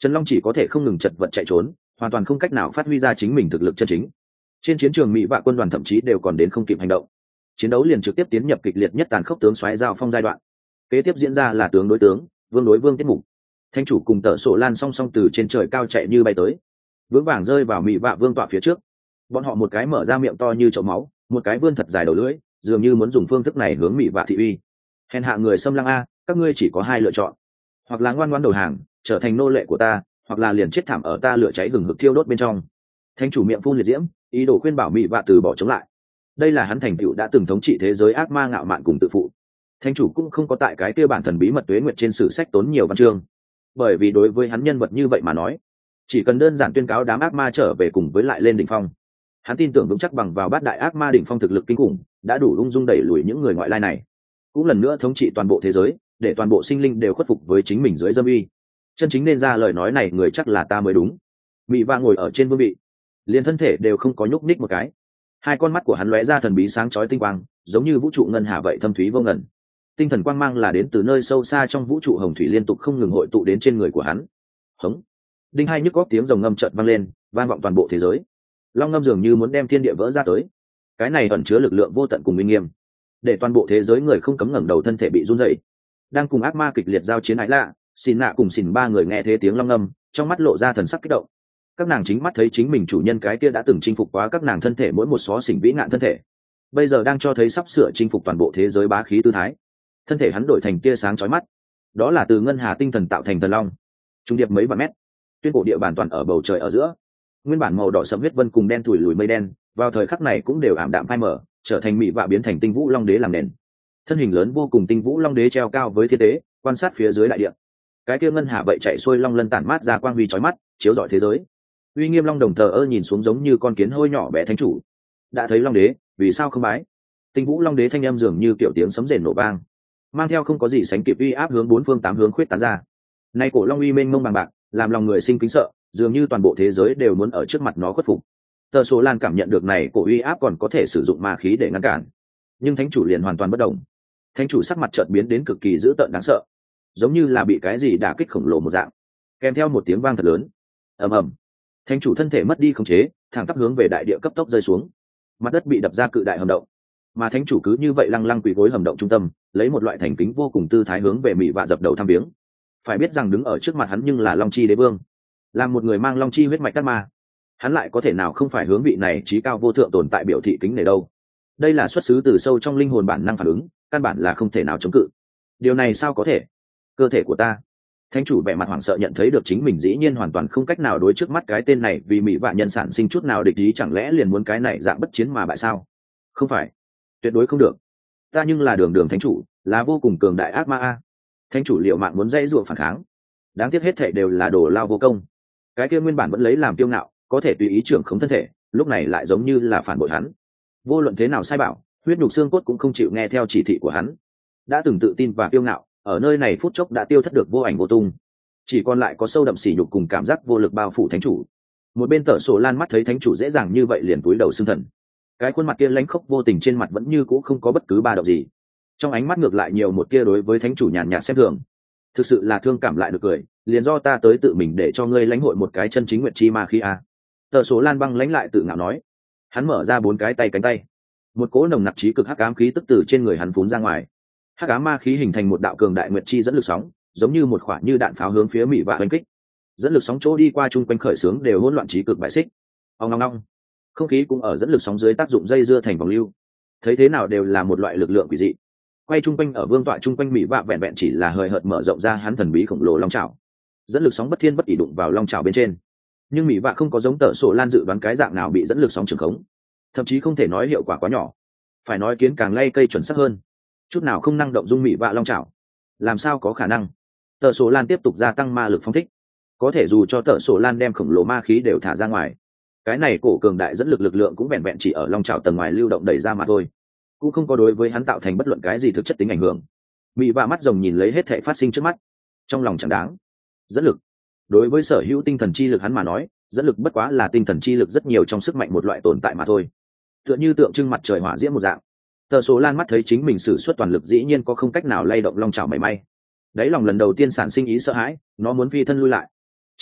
Trần Long chỉ có thể không ngừng chật vật chạy trốn, hoàn toàn không cách nào phát huy ra chính mình thực lực chân chính. Trên chiến trường Mỹ Vạ quân đoàn thậm chí đều còn đến không kịp hành động, chiến đấu liền trực tiếp tiến nhập kịch liệt nhất tàn khốc tướng xoáy giao phong giai đoạn. Kế tiếp diễn ra là tướng đối tướng, vương đối vương tiết mục. Thánh chủ cùng Tở Sổ Lan song song từ trên trời cao chạy như bay tới, vững vàng rơi vào Mỹ Vạ vương tọa phía trước. Bọn họ một cái mở ra miệng to như chậu máu, một cái vươn thật dài đầu lưỡi, dường như muốn dùng phương thức này hướng Mỹ Vạ thị uy. Hèn hạ người xâm lăng a, các ngươi chỉ có hai lựa chọn, hoặc là ngoan ngoãn đầu hàng, trở thành nô lệ của ta, hoặc là liền chết thảm ở ta lửa cháy hừng hực thiêu đốt bên trong. Thánh chủ miệng phun liệt diễm, ý đồ khuyên bảo Mỹ Vạ từ bỏ chống lại. Đây là hắn thành tựu đã từng thống trị thế giới ác ma ngạo mạn cùng tự phụ. Thánh chủ cũng không có tại cái kia bản thần bí mật tuế nguyệt trên sử sách tốn nhiều văn chương, bởi vì đối với hắn nhân vật như vậy mà nói, chỉ cần đơn giản tuyên cáo đám ác ma trở về cùng với lại lên đỉnh phong, hắn tin tưởng vững chắc bằng vào bát đại ác ma đỉnh phong thực lực kinh khủng đã đủ ung dung đẩy lùi những người ngoại lai này, cũng lần nữa thống trị toàn bộ thế giới, để toàn bộ sinh linh đều khuất phục với chính mình dưới dâm uy. Chân chính nên ra lời nói này người chắc là ta mới đúng. Mị Va ngồi ở trên vương vị, liền thân thể đều không có nhúc nhích một cái, hai con mắt của hắn lóe ra thần bí sáng chói tinh quang, giống như vũ trụ ngân hà vậy thâm thúy vô ngần. Tinh thần quang mang là đến từ nơi sâu xa trong vũ trụ hồng thủy liên tục không ngừng hội tụ đến trên người của hắn. Hống! Đinh hai nhức góc tiếng rồng ngâm chợt vang lên, vang vọng toàn bộ thế giới. Long ngâm dường như muốn đem thiên địa vỡ ra tới. Cái này ẩn chứa lực lượng vô tận cùng uy nghiêm, để toàn bộ thế giới người không cấm ngẩng đầu thân thể bị run rẩy. Đang cùng ác ma kịch liệt giao chiến ái lạ, xin nạ cùng xin ba người nghe thế tiếng long ngâm, trong mắt lộ ra thần sắc kích động. Các nàng chính mắt thấy chính mình chủ nhân cái kia đã từng chinh phục quá các nàng thân thể mỗi một xó xỉnh vĩ ngạn thân thể, bây giờ đang cho thấy sắp sửa chinh phục toàn bộ thế giới bá khí tư thái. Thân thể hắn đổi thành tia sáng chói mắt, đó là từ ngân hà tinh thần tạo thành thần long, trung điệp mấy vạn mét, tuyên cổ địa bàn toàn ở bầu trời ở giữa. Nguyên bản màu đỏ sẫm huyết vân cùng đen thủi lùi mây đen, vào thời khắc này cũng đều ảm đạm phai mờ, trở thành Mị Vạ biến thành tinh vũ long đế làm nền. Thân hình lớn vô cùng tinh vũ long đế treo cao với thiên tế, quan sát phía dưới đại địa. Cái kia ngân hà vậy chạy xuôi long lân tản mát ra quang huy chói mắt, chiếu rọi thế giới. Uy nghiêm long đồng thờ ơ nhìn xuống giống như con kiến hôi nhỏ bé thánh chủ. Đã thấy long đế, vì sao không bái? Tinh vũ long đế thanh âm dường như kiểu tiếng sấm rền nổ vang, mang theo không có gì sánh kịp uy áp hướng bốn phương tám hướng khuyết tán ra. Nay cổ long uy mênh mông bằng bạc, làm lòng người sinh kính sợ, dường như toàn bộ thế giới đều muốn ở trước mặt nó khuất phục. Tờ Số Lan cảm nhận được này cổ uy áp còn có thể sử dụng ma khí để ngăn cản, nhưng thánh chủ liền hoàn toàn bất động. Thánh chủ sắc mặt chợt biến đến cực kỳ dữ tợn đáng sợ, giống như là bị cái gì đả kích khổng lồ một dạng, kèm theo một tiếng vang thật lớn. Ầm ầm. Thánh chủ thân thể mất đi khống chế, thẳng tắp hướng về đại địa cấp tốc rơi xuống. Mặt đất bị đập ra cự đại hầm động, mà thánh chủ cứ như vậy lăng lăng quỳ gối hầm động trung tâm, lấy một loại thành kính vô cùng tư thái hướng về Mị Vạ dập đầu thăm viếng. Phải biết rằng đứng ở trước mặt hắn nhưng là Long Chi Đế Vương, là một người mang Long Chi huyết mạch đắc ma, hắn lại có thể nào không phải hướng vị này trí cao vô thượng tồn tại biểu thị kính nể đâu. Đây là xuất xứ từ sâu trong linh hồn bản năng phản ứng, căn bản là không thể nào chống cự. Điều này sao có thể? Cơ thể của ta. Thánh chủ vẻ mặt hoảng sợ nhận thấy được chính mình dĩ nhiên hoàn toàn không cách nào đối trước mắt cái tên này, vì Mị Vạ nhân sản sinh chút nào địch ý, chẳng lẽ liền muốn cái này dạng bất chiến mà bại sao? Không phải, tuyệt đối không được. Ta nhưng là đường đường thánh chủ, là vô cùng cường đại ác ma a. Thánh chủ liệu mạng muốn dãy rủa phản kháng, đáng tiếc hết thảy đều là đồ lao vô công. Cái kia nguyên bản vẫn lấy làm kiêu ngạo, có thể tùy ý trưởng khống thân thể, lúc này lại giống như là phản bội hắn. Vô luận thế nào sai bảo, huyết nhục xương cốt cũng không chịu nghe theo chỉ thị của hắn. Đã từng tự tin và kiêu ngạo, ở nơi này phút chốc đã tiêu thất được vô ảnh vô tung, chỉ còn lại có sâu đậm sỉ nhục cùng cảm giác vô lực bao phủ thánh chủ. Một bên Tở Sổ Lan mắt thấy thánh chủ dễ dàng như vậy liền cúi đầu xưng thần, cái khuôn mặt kia lãnh khốc vô tình trên mặt vẫn như cũ không có bất cứ ba động gì, trong ánh mắt ngược lại nhiều một kia đối với thánh chủ nhàn nhạt xem thường. Thực sự là thương cảm lại được cười, liền do ta tới tự mình để cho ngươi lãnh hội một cái chân chính nguyệt chi ma khí a. Tở Sổ Lan băng lãnh lại tự ngạo nói. Hắn mở ra bốn cái tay cánh tay, một cỗ nồng nặc trí cực hắc ám khí tức từ trên người hắn phún ra ngoài. Hắc ám ma khí hình thành một đạo cường đại nguyệt chi dẫn lực sóng, giống như một quả như đạn pháo hướng phía Mị Vạ đánh kích. Dẫn lực sóng chỗ đi qua chung quanh khởi xướng đều hỗn loạn trí cực bại xích. Ong ong ong. Không khí cũng ở dẫn lực sóng dưới tác dụng dây dưa thành vòng lưu. Thấy thế nào đều là một loại lực lượng quỷ dị. Quay chung quanh ở vương tọa chung quanh Mị Vạ vẹn vẹn chỉ là hơi hợt mở rộng ra hắn thần bí khổng lồ long chảo. Dẫn lực sóng bất thiên bất ỷ đụng vào long chảo bên trên. Nhưng Mị Vạ không có giống Tở Sổ Lan dự đoán cái dạng nào bị dẫn lực sóng trường khống, thậm chí không thể nói hiệu quả quá nhỏ, phải nói kiến càng lay cây chuẩn xác hơn, chút nào không năng động dung Mị Vạ long chảo. Làm sao có khả năng? Tở Sổ Lan tiếp tục gia tăng ma lực phóng thích, có thể dù cho Tở Sổ Lan đem khổng lồ ma khí đều thả ra ngoài, cái này cổ cường đại dẫn lực lực lượng cũng vẹn vẹn chỉ ở long chảo tầng ngoài lưu động đẩy ra mà thôi, cũng không có đối với hắn tạo thành bất luận cái gì thực chất tính ảnh hưởng. Mị Vạ mắt rồng nhìn lấy hết thảy phát sinh trước mắt, trong lòng chẳng đáng. Dẫn lực, đối với sở hữu tinh thần chi lực hắn mà nói, dẫn lực bất quá là tinh thần chi lực rất nhiều trong sức mạnh một loại tồn tại mà thôi, tựa như tượng trưng mặt trời hỏa diễm một dạng. Tở Sổ Lan mắt thấy chính mình sử xuất toàn lực dĩ nhiên có không cách nào lay động long chảo mảy may, đấy lòng lần đầu tiên sản sinh ý sợ hãi, nó muốn phi thân lui lại.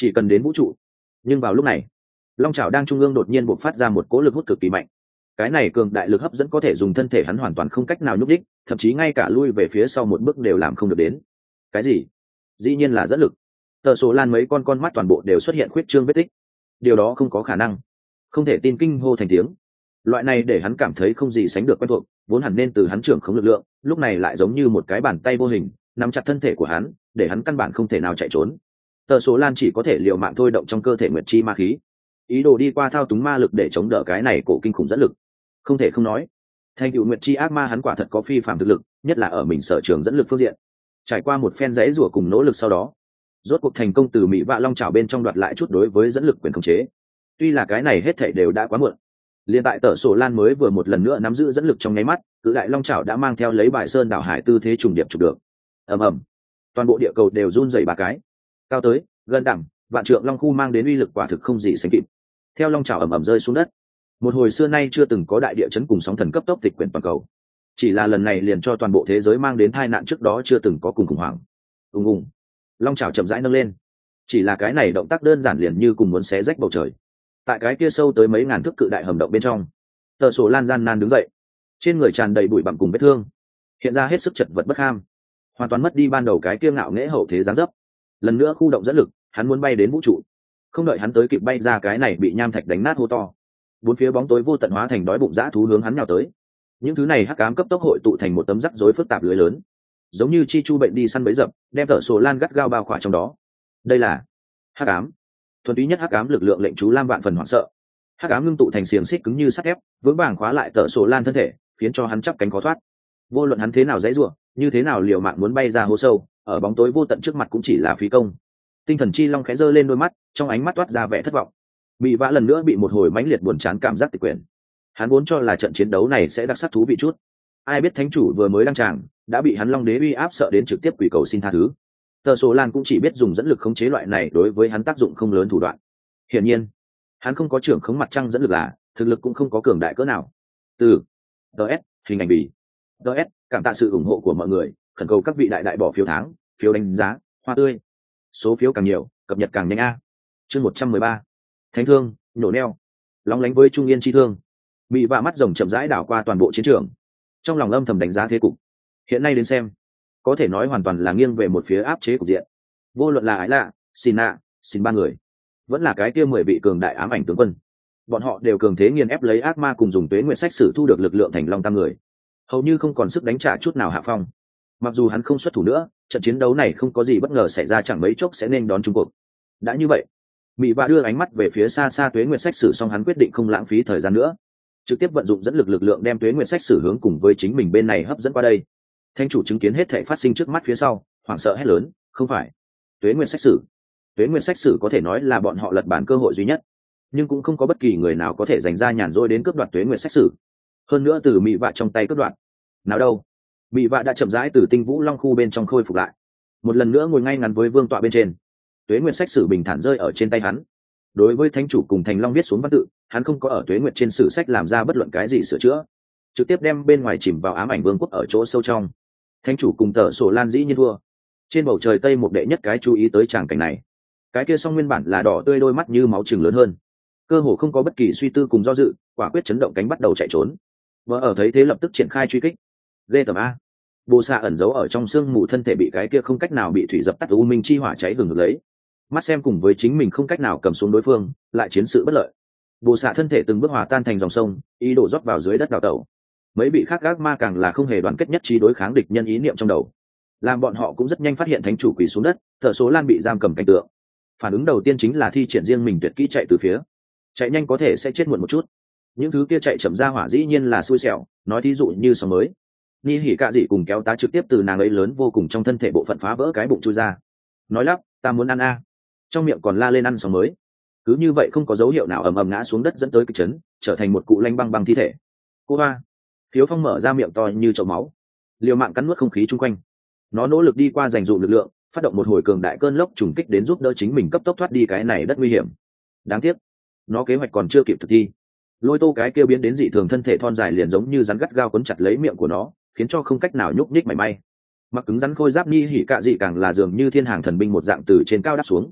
chỉ cần đến vũ trụ. Nhưng vào lúc này, long trào đang trung ương đột nhiên bộc phát ra một cỗ lực hút cực kỳ mạnh. Cái này cường đại lực hấp dẫn có thể dùng thân thể hắn hoàn toàn không cách nào nhúc đích, thậm chí ngay cả lui về phía sau một bước đều làm không được đến. Cái gì? Dĩ nhiên là dẫn lực. Tờ số lan mấy con con mắt toàn bộ đều xuất hiện khuyết trương vết tích. Điều đó không có khả năng. Không thể tin kinh hô thành tiếng. Loại này để hắn cảm thấy không gì sánh được quen thuộc, vốn hẳn nên từ hắn trưởng khống lực lượng, lúc này lại giống như một cái bàn tay vô hình nắm chặt thân thể của hắn, để hắn căn bản không thể nào chạy trốn. Tờ số lan chỉ có thể liều mạng thôi động trong cơ thể nguyệt chi ma khí, ý đồ đi qua thao túng ma lực để chống đỡ cái này cổ kinh khủng dẫn lực. Không thể không nói, thành tựu nguyệt chi ác ma hắn quả thật có phi phàm thực lực, nhất là ở mình sở trường dẫn lực phương diện. Trải qua một phen rẽ rủa cùng nỗ lực sau đó, rốt cuộc thành công từ mỹ vạ long trào bên trong đoạt lại chút đối với dẫn lực quyền khống chế. Tuy là cái này hết thảy đều đã quá muộn, liên tại tờ sổ lan mới vừa một lần nữa nắm giữ dẫn lực trong nháy mắt, cự đại long trào đã mang theo lấy bài sơn đảo hải tư thế trùng điệp chụp được. Ầm ầm, toàn bộ địa cầu đều run rẩy ba cái. Cao tới gần đẳng vạn trượng long khu mang đến uy lực quả thực không gì sánh kịp. Theo long trào ầm ầm rơi xuống đất, một hồi xưa nay chưa từng có đại địa chấn cùng sóng thần cấp tốc tịch quyển toàn cầu. Chỉ là lần này liền cho toàn bộ thế giới mang đến tai nạn trước đó chưa từng có cùng khủng hoảng. Ùng ùng, long trào chậm rãi nâng lên. Chỉ là cái này động tác đơn giản liền như cùng muốn xé rách bầu trời. Tại cái kia sâu tới mấy ngàn thước cự đại hầm động bên trong, tờ sổ lan gian nan đứng dậy, trên người tràn đầy bụi bặm cùng vết thương, hiện ra hết sức chật vật bất ham, hoàn toàn mất đi ban đầu cái kia ngạo nghễ hậu thế dáng dấp. Lần nữa khu động dẫn lực, hắn muốn bay đến vũ trụ. Không đợi hắn tới kịp bay ra cái này bị nham thạch đánh nát hô to, bốn phía bóng tối vô tận hóa thành đói bụng dã thú hướng hắn nhào tới. Những thứ này hắc ám cấp tốc hội tụ thành một tấm rắc rối phức tạp lưới lớn, giống như chi chu bệnh đi săn bẫy dập, đem tờ sổ lan gắt gao bao khỏa trong đó. Đây là hắc ám, thuần túy nhất hắc ám lực lượng lệnh chú lam vạn phần hoảng sợ. Hắc ám ngưng tụ thành xiềng xích cứng như sắt thép, vững vàng khóa lại tờ sổ lan thân thể, khiến cho hắn chắp cánh khó thoát. Vô luận hắn thế nào dãy rủa, như thế nào liều mạng muốn bay ra hố sâu, ở bóng tối vô tận trước mặt cũng chỉ là phí công. Tinh thần chi long khẽ giơ lên đôi mắt, trong ánh mắt toát ra vẻ thất vọng. Bị vã lần nữa bị một hồi mãnh liệt buồn chán cảm giác tịch quyển. Hắn vốn cho là trận chiến đấu này sẽ đặc sắc thú vị chút, ai biết thánh chủ vừa mới đăng tràng đã bị hắn long đế uy áp sợ đến trực tiếp quỳ cầu xin tha thứ. Tờ sổ lan cũng chỉ biết dùng dẫn lực khống chế loại này đối với hắn tác dụng không lớn thủ đoạn. Hiển nhiên hắn không có trưởng khống mặt trăng dẫn lực, là thực lực cũng không có cường đại cỡ nào. Từ ts hình ảnh bì ts cảm tạ sự ủng hộ của mọi người, khẩn cầu các vị đại đại bỏ phiếu tháng, phiếu đánh giá, hoa tươi, số phiếu càng nhiều cập nhật càng nhanh a. Chương một trăm mười ba, thánh thương nhổ neo, lóng lánh với trung yên chi thương. Bị vạ mắt rồng chậm rãi đảo qua toàn bộ chiến trường, trong lòng âm thầm đánh giá thế cục. Hiện nay đến xem, có thể nói hoàn toàn là nghiêng về một phía áp chế cục diện. Vô luận là ái lạ, xin nạ, xin ba người, vẫn là cái kia mười vị cường đại ám ảnh tướng quân, bọn họ đều cường thế nghiền ép lấy ác ma cùng dùng tuế nguyện sách sử thu được lực lượng thành long tam người, hầu như không còn sức đánh trả chút nào hạ phong. Mặc dù hắn không xuất thủ nữa, trận chiến đấu này không có gì bất ngờ xảy ra, chẳng mấy chốc sẽ nên đón trung cuộc. Đã như vậy, mỹ vạ đưa ánh mắt về phía xa xa tuế nguyện sách sử, xong hắn quyết định không lãng phí thời gian nữa, trực tiếp vận dụng dẫn lực lực lượng đem tuế nguyện sách sử hướng cùng với chính mình bên này hấp dẫn qua đây. Thanh chủ chứng kiến hết thảy phát sinh trước mắt phía sau, hoảng sợ hét lớn, không phải tuế nguyện sách sử. Tuế nguyện sách sử có thể nói là bọn họ lật bản cơ hội duy nhất, nhưng cũng không có bất kỳ người nào có thể dành ra nhàn rỗi đến cướp đoạt tuế nguyện sách sử, hơn nữa từ mỹ vạ trong tay cướp đoạt. Nào đâu, mỹ vạ đã chậm rãi từ tinh vũ long khu bên trong khôi phục lại, một lần nữa ngồi ngay ngắn với vương tọa bên trên. Tuế nguyện sách sử bình thản rơi ở trên tay hắn. Đối với thánh chủ cùng thành long viết xuống văn tự, hắn không có ở tuế nguyện trên sử sách làm ra bất luận cái gì sửa chữa, trực tiếp đem bên ngoài chìm vào ám ảnh vương quốc ở chỗ sâu trong. Thánh chủ cùng tờ sổ lan dĩ nhiên thua. Trên bầu trời tây một đệ nhất cái chú ý tới tràng cảnh này, cái kia song nguyên bản là đỏ tươi đôi mắt như máu chừng lớn hơn, cơ hồ không có bất kỳ suy tư cùng do dự, quả quyết chấn động cánh bắt đầu chạy trốn. Vợ ở thấy thế lập tức triển khai truy kích. Ghê tởm a. Bồ xạ ẩn giấu ở trong xương mù thân thể bị cái kia không cách nào bị thủy dập tắt u minh chi hỏa cháy hừng hực lấy, mắt xem cùng với chính mình không cách nào cầm xuống đối phương, lại chiến sự bất lợi. Bồ xạ thân thể từng bước hòa tan thành dòng sông, ý đổ rót vào dưới đất đào tẩu. Mấy vị khác gác ma càng là không hề đoàn kết nhất trí đối kháng địch nhân ý niệm trong đầu, làm bọn họ cũng rất nhanh phát hiện thánh chủ quỳ xuống đất, thợ số lan bị giam cầm cảnh tượng. Phản ứng đầu tiên chính là thi triển riêng mình tuyệt kỹ chạy từ phía. Chạy nhanh có thể sẽ chết muộn một chút, những thứ kia chạy chậm ra hỏa dĩ nhiên là xui xẻo, nói thí dụ như sóng mới. Ni hỉ cạ dị cùng kéo tá trực tiếp từ nàng ấy lớn vô cùng trong thân thể bộ phận phá vỡ cái bụng chui ra, nói lắp, ta muốn ăn a, trong miệng còn la lên ăn sóng mới. Cứ như vậy không có dấu hiệu nào ầm ầm ngã xuống đất, dẫn tới kịch chấn, trở thành một cụ lanh băng băng thi thể. Cô hoa, Khiếu Phong mở ra miệng to như chậu máu, liều mạng cắn nuốt không khí chung quanh. Nó nỗ lực đi qua dành dụm lực lượng, phát động một hồi cường đại cơn lốc trùng kích đến giúp đỡ chính mình cấp tốc thoát đi cái này đất nguy hiểm. Đáng tiếc, nó kế hoạch còn chưa kịp thực thi. Lôi tô cái kêu biến đến dị thường thân thể thon dài liền giống như rắn gắt gao quấn chặt lấy miệng của nó, khiến cho không cách nào nhúc nhích mảy may. Mặc cứng rắn khôi giáp Ni hỉ cạ dị càng là dường như thiên hàng thần binh một dạng từ trên cao đáp xuống.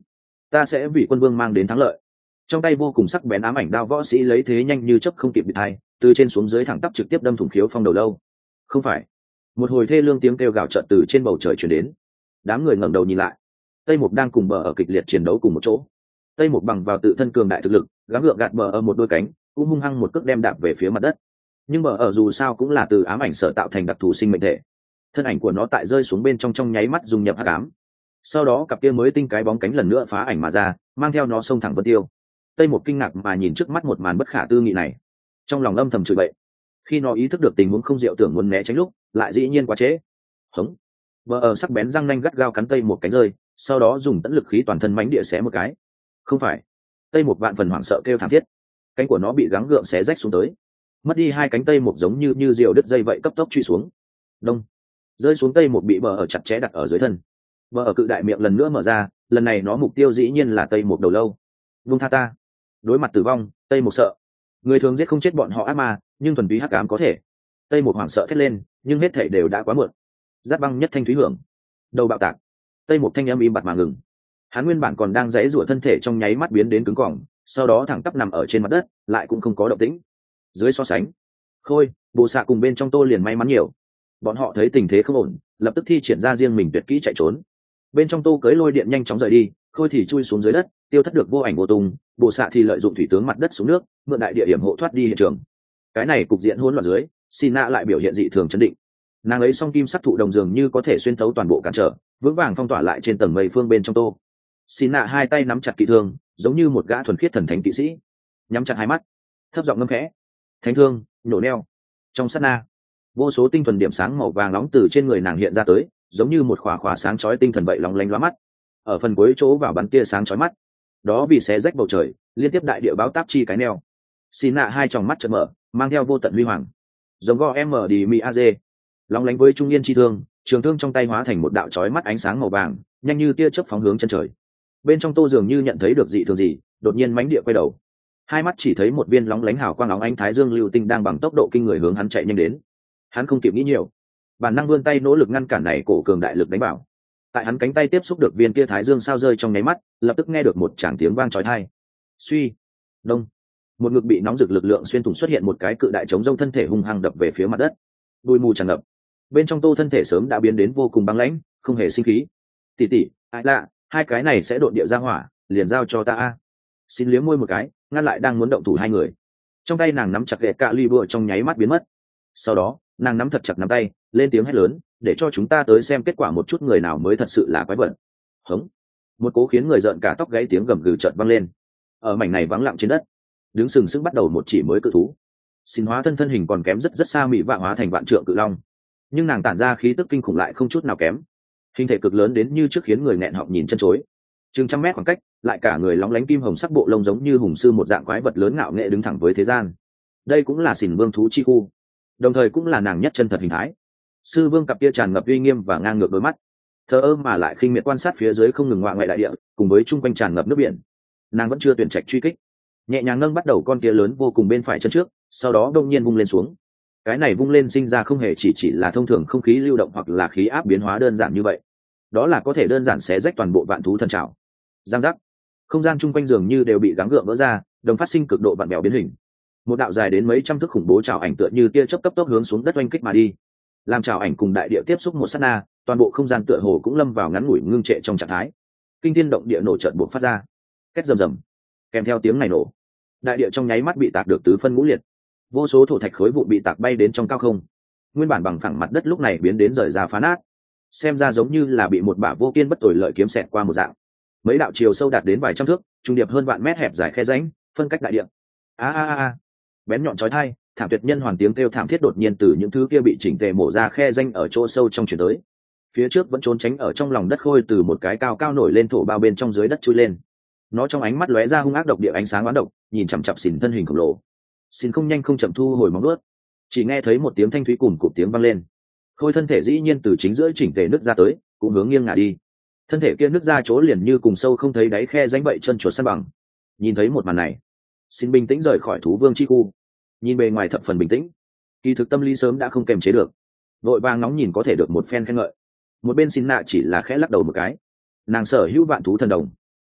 ta sẽ vì quân vương mang đến thắng lợi. Trong tay vô cùng sắc bén ám ảnh đao võ sĩ lấy thế nhanh như chớp không kịp bị thay, từ trên xuống dưới thẳng tắp trực tiếp đâm thủng khiếu phong đầu lâu. Không phải. Một hồi thê lương tiếng kêu gào chợt từ trên bầu trời truyền đến. Đám người ngẩng đầu nhìn lại. Tây Mục đang cùng bờ ở kịch liệt chiến đấu cùng một chỗ. Tây Mục bằng vào tự thân cường đại thực lực, gắng gượng gạt bờ ở một đôi cánh, cũng hung hăng một cước đem đạp về phía mặt đất. Nhưng bờ ở dù sao cũng là từ ám ảnh sở tạo thành đặc thù sinh mệnh thể. Thân ảnh của nó tại rơi xuống bên trong trong nháy mắt dung nhập hắc ám. Sau đó cặp kia mới tinh cái bóng cánh lần nữa phá ảnh mà ra, mang theo nó xông thẳng vân tiêu. Tây Mục kinh ngạc mà nhìn trước mắt một màn bất khả tư nghị này, trong lòng âm thầm chửi bậy. Khi nó ý thức được tình huống không diệu tưởng muốn né tránh lúc, lại dĩ nhiên quá trễ. Hống. Bờ ở sắc bén răng nanh gắt gao cắn Tây Mục cánh rơi, sau đó dùng tận lực khí toàn thân mãnh địa xé một cái. Không phải. Tây Mục vạn phần hoảng sợ kêu thảm thiết. Cánh của nó bị gắng gượng xé rách xuống tới. Mất đi hai cánh Tây Mục giống như như diều đứt dây vậy cấp tốc truy xuống. Đông. Rơi xuống Tây Mục bị bờ ở chặt chẽ đặt ở dưới thân. Bờ ở cự đại miệng lần nữa mở ra, lần này nó mục tiêu dĩ nhiên là Tây Mục đầu lâu. Vung tha ta. Đối mặt tử vong, Tây Mục sợ. Người thường giết không chết bọn họ ác ma, nhưng thuần túy hắc ám có thể. Tây Mục hoảng sợ thét lên, nhưng hết thảy đều đã quá muộn. Giáp băng nhất thanh thúy hưởng, đầu bạo tạc. Tây Mục thanh âm im bặt mà ngừng. Hắn nguyên bản còn đang giãy giụa thân thể trong nháy mắt biến đến cứng cỏi, sau đó thẳng tắp nằm ở trên mặt đất, lại cũng không có động tĩnh. Dưới so sánh, Khôi, Bộ Xạ cùng bên trong Tô liền may mắn nhiều. Bọn họ thấy tình thế không ổn, lập tức thi triển ra riêng mình tuyệt kỹ chạy trốn. Bên trong Tô cưỡi lôi điện nhanh chóng rời đi, Khôi thì chui xuống dưới đất, tiêu thất được vô ảnh vô tung. Bộ Xạ thì lợi dụng thủy tướng mặt đất xuống nước, mượn đại địa điểm hộ thoát đi hiện trường. Cái này cục diện hỗn loạn dưới, Sina lại biểu hiện dị thường chấn định. Nàng ấy song kim sắc thụ đồng dường như có thể xuyên thấu toàn bộ cản trở, vững vàng phong tỏa lại trên tầng mây phương bên trong Tô. Sina hai tay nắm chặt kỵ thương, giống như một gã thuần khiết thần thánh kỵ sĩ, nhắm chặt hai mắt, thấp giọng ngâm khẽ. Thánh thương, nhổ neo. Trong sát na, vô số tinh thuần điểm sáng màu vàng nóng từ trên người nàng hiện ra tới, giống như một khỏa khỏa sáng chói tinh thần vậy lóng lánh lóa mắt. Ở phần cuối chỗ vào bắn tia sáng chói mắt, đó vì xé rách bầu trời, liên tiếp đại địa báo táp chi cái neo. Sina hai tròng mắt chợt mở, mang theo vô tận huy hoàng. Giống go em đi mi a dê, lóng lánh với trung yên chi thương, trường thương trong tay hóa thành một đạo chói mắt ánh sáng màu vàng, nhanh như tia chớp phóng hướng chân trời. Bên trong Tô dường như nhận thấy được dị thường gì, đột nhiên mãnh địa quay đầu, hai mắt chỉ thấy một viên lóng lánh hào quang óng ánh thái dương lưu tinh đang bằng tốc độ kinh người hướng hắn chạy nhanh đến. Hắn không kịp nghĩ nhiều, bản năng vươn tay nỗ lực ngăn cản này cổ cường đại lực đánh vào. Tại hắn cánh tay tiếp xúc được viên kia thái dương sao rơi trong nháy mắt, lập tức nghe được một tràng tiếng vang chói tai. Suy, đông, một ngực bị nóng rực lực lượng xuyên thủng xuất hiện một cái cự đại chống rông thân thể hung hăng đập về phía mặt đất. Bụi mù tràn ngập, bên trong Tô thân thể sớm đã biến đến vô cùng băng lãnh, không hề sinh khí. Tỷ tỷ, ai lạ, hai cái này sẽ độn địa ra hỏa, liền giao cho ta a. Xin liếm môi một cái, ngăn lại đang muốn động thủ hai người. Trong tay nàng nắm chặt gậy cạ ly bùa trong nháy mắt biến mất. Sau đó, nàng nắm thật chặt nắm tay, lên tiếng hét lớn, để cho chúng ta tới xem kết quả một chút người nào mới thật sự là quái vật. Hống. Một cố khiến người rợn cả tóc gáy tiếng gầm gừ chợt vang lên. Ở mảnh này vắng lặng trên đất, đứng sừng sững bắt đầu một chỉ mới cự thú. Xin hóa thân thân hình còn kém rất rất xa mỹ vạn hóa thành vạn trượng cự long, nhưng nàng tản ra khí tức kinh khủng lại không chút nào kém. Hình thể cực lớn đến như trước khiến người nghẹn họng nhìn chân chối. Chừng trăm mét khoảng cách, lại cả người lóng lánh kim hồng sắc bộ lông giống như hùng sư một dạng quái vật lớn ngạo nghệ đứng thẳng với thế gian. Đây cũng là Xỉn Vương thú chi khu, đồng thời cũng là nàng nhất chân thật hình thái. Sư Vương cặp kia tràn ngập uy nghiêm và ngang ngược đôi mắt, thờ ơ mà lại khinh miệt quan sát phía dưới không ngừng ngoại ngoại đại địa, cùng với chung quanh tràn ngập nước biển. Nàng vẫn chưa tuyển trạch truy kích, nhẹ nhàng nâng bắt đầu con kia lớn vô cùng bên phải chân trước, sau đó đông nhiên vung lên xuống. Cái này vung lên sinh ra không hề chỉ chỉ là thông thường không khí lưu động hoặc là khí áp biến hóa đơn giản như vậy, đó là có thể đơn giản xé rách toàn bộ vạn thú thần trảo. Giang giác, không gian chung quanh dường như đều bị gắng gượng vỡ ra, đồng phát sinh cực độ vặn bèo biến hình. Một đạo dài đến mấy trăm thước khủng bố trảo ảnh tựa như tia chớp cấp tốc hướng xuống đất oanh kích mà đi. Làm trảo ảnh cùng đại địa tiếp xúc một sát na, toàn bộ không gian tựa hồ cũng lâm vào ngắn ngủi ngưng trệ trong trạng thái. Kinh thiên động địa nổ chợt buộc phát ra, két rầm rầm, kèm theo tiếng này nổ, đại địa trong nháy mắt bị tạc được tứ phân ngũ liệt. Vô số thổ thạch khối vụ bị tạc bay đến trong cao không, nguyên bản bằng phẳng mặt đất lúc này biến đến rời ra phá nát, xem ra giống như là bị một bả vô kiên bất tồi lợi kiếm xẹt qua một dạng. Mấy đạo chiều sâu đạt đến vài trăm thước, trung điệp hơn vạn mét hẹp dài khe rãnh phân cách đại địa. A a a, bén nhọn chói tai, thảm tuyệt nhân hoàn tiếng kêu thảm thiết đột nhiên từ những thứ kia bị chỉnh tề mổ ra khe rãnh ở chỗ sâu trong chuyển tới. Phía trước vẫn trốn tránh ở trong lòng đất Khôi từ một cái cao cao nổi lên thổ bao bên trong dưới đất chui lên. Nó trong ánh mắt lóe ra hung ác độc địa ánh sáng oán độc, nhìn chằm chằm Xỉn thân hình khổng lồ. Xỉn không nhanh không chậm thu hồi móng vuốt, chỉ nghe thấy một tiếng thanh thúy cùng cụp tiếng vang lên. Khôi thân thể dĩ nhiên từ chính giữa chỉnh tề nứt ra tới, cũng hướng nghiêng ngả đi. Thân thể kia nứt ra chỗ liền như cùng sâu không thấy đáy khe rãnh vậy chân chuột san bằng. Nhìn thấy một màn này, Xỉn bình tĩnh rời khỏi thú vương chi khu, nhìn bề ngoài thập phần bình tĩnh, kỳ thực tâm lý sớm đã không kềm chế được, vội vàng nóng nhìn có thể được một phen khen ngợi. Một bên Xỉn nạ chỉ là khẽ lắc đầu một cái, nàng sở hữu vạn thú thần đồng,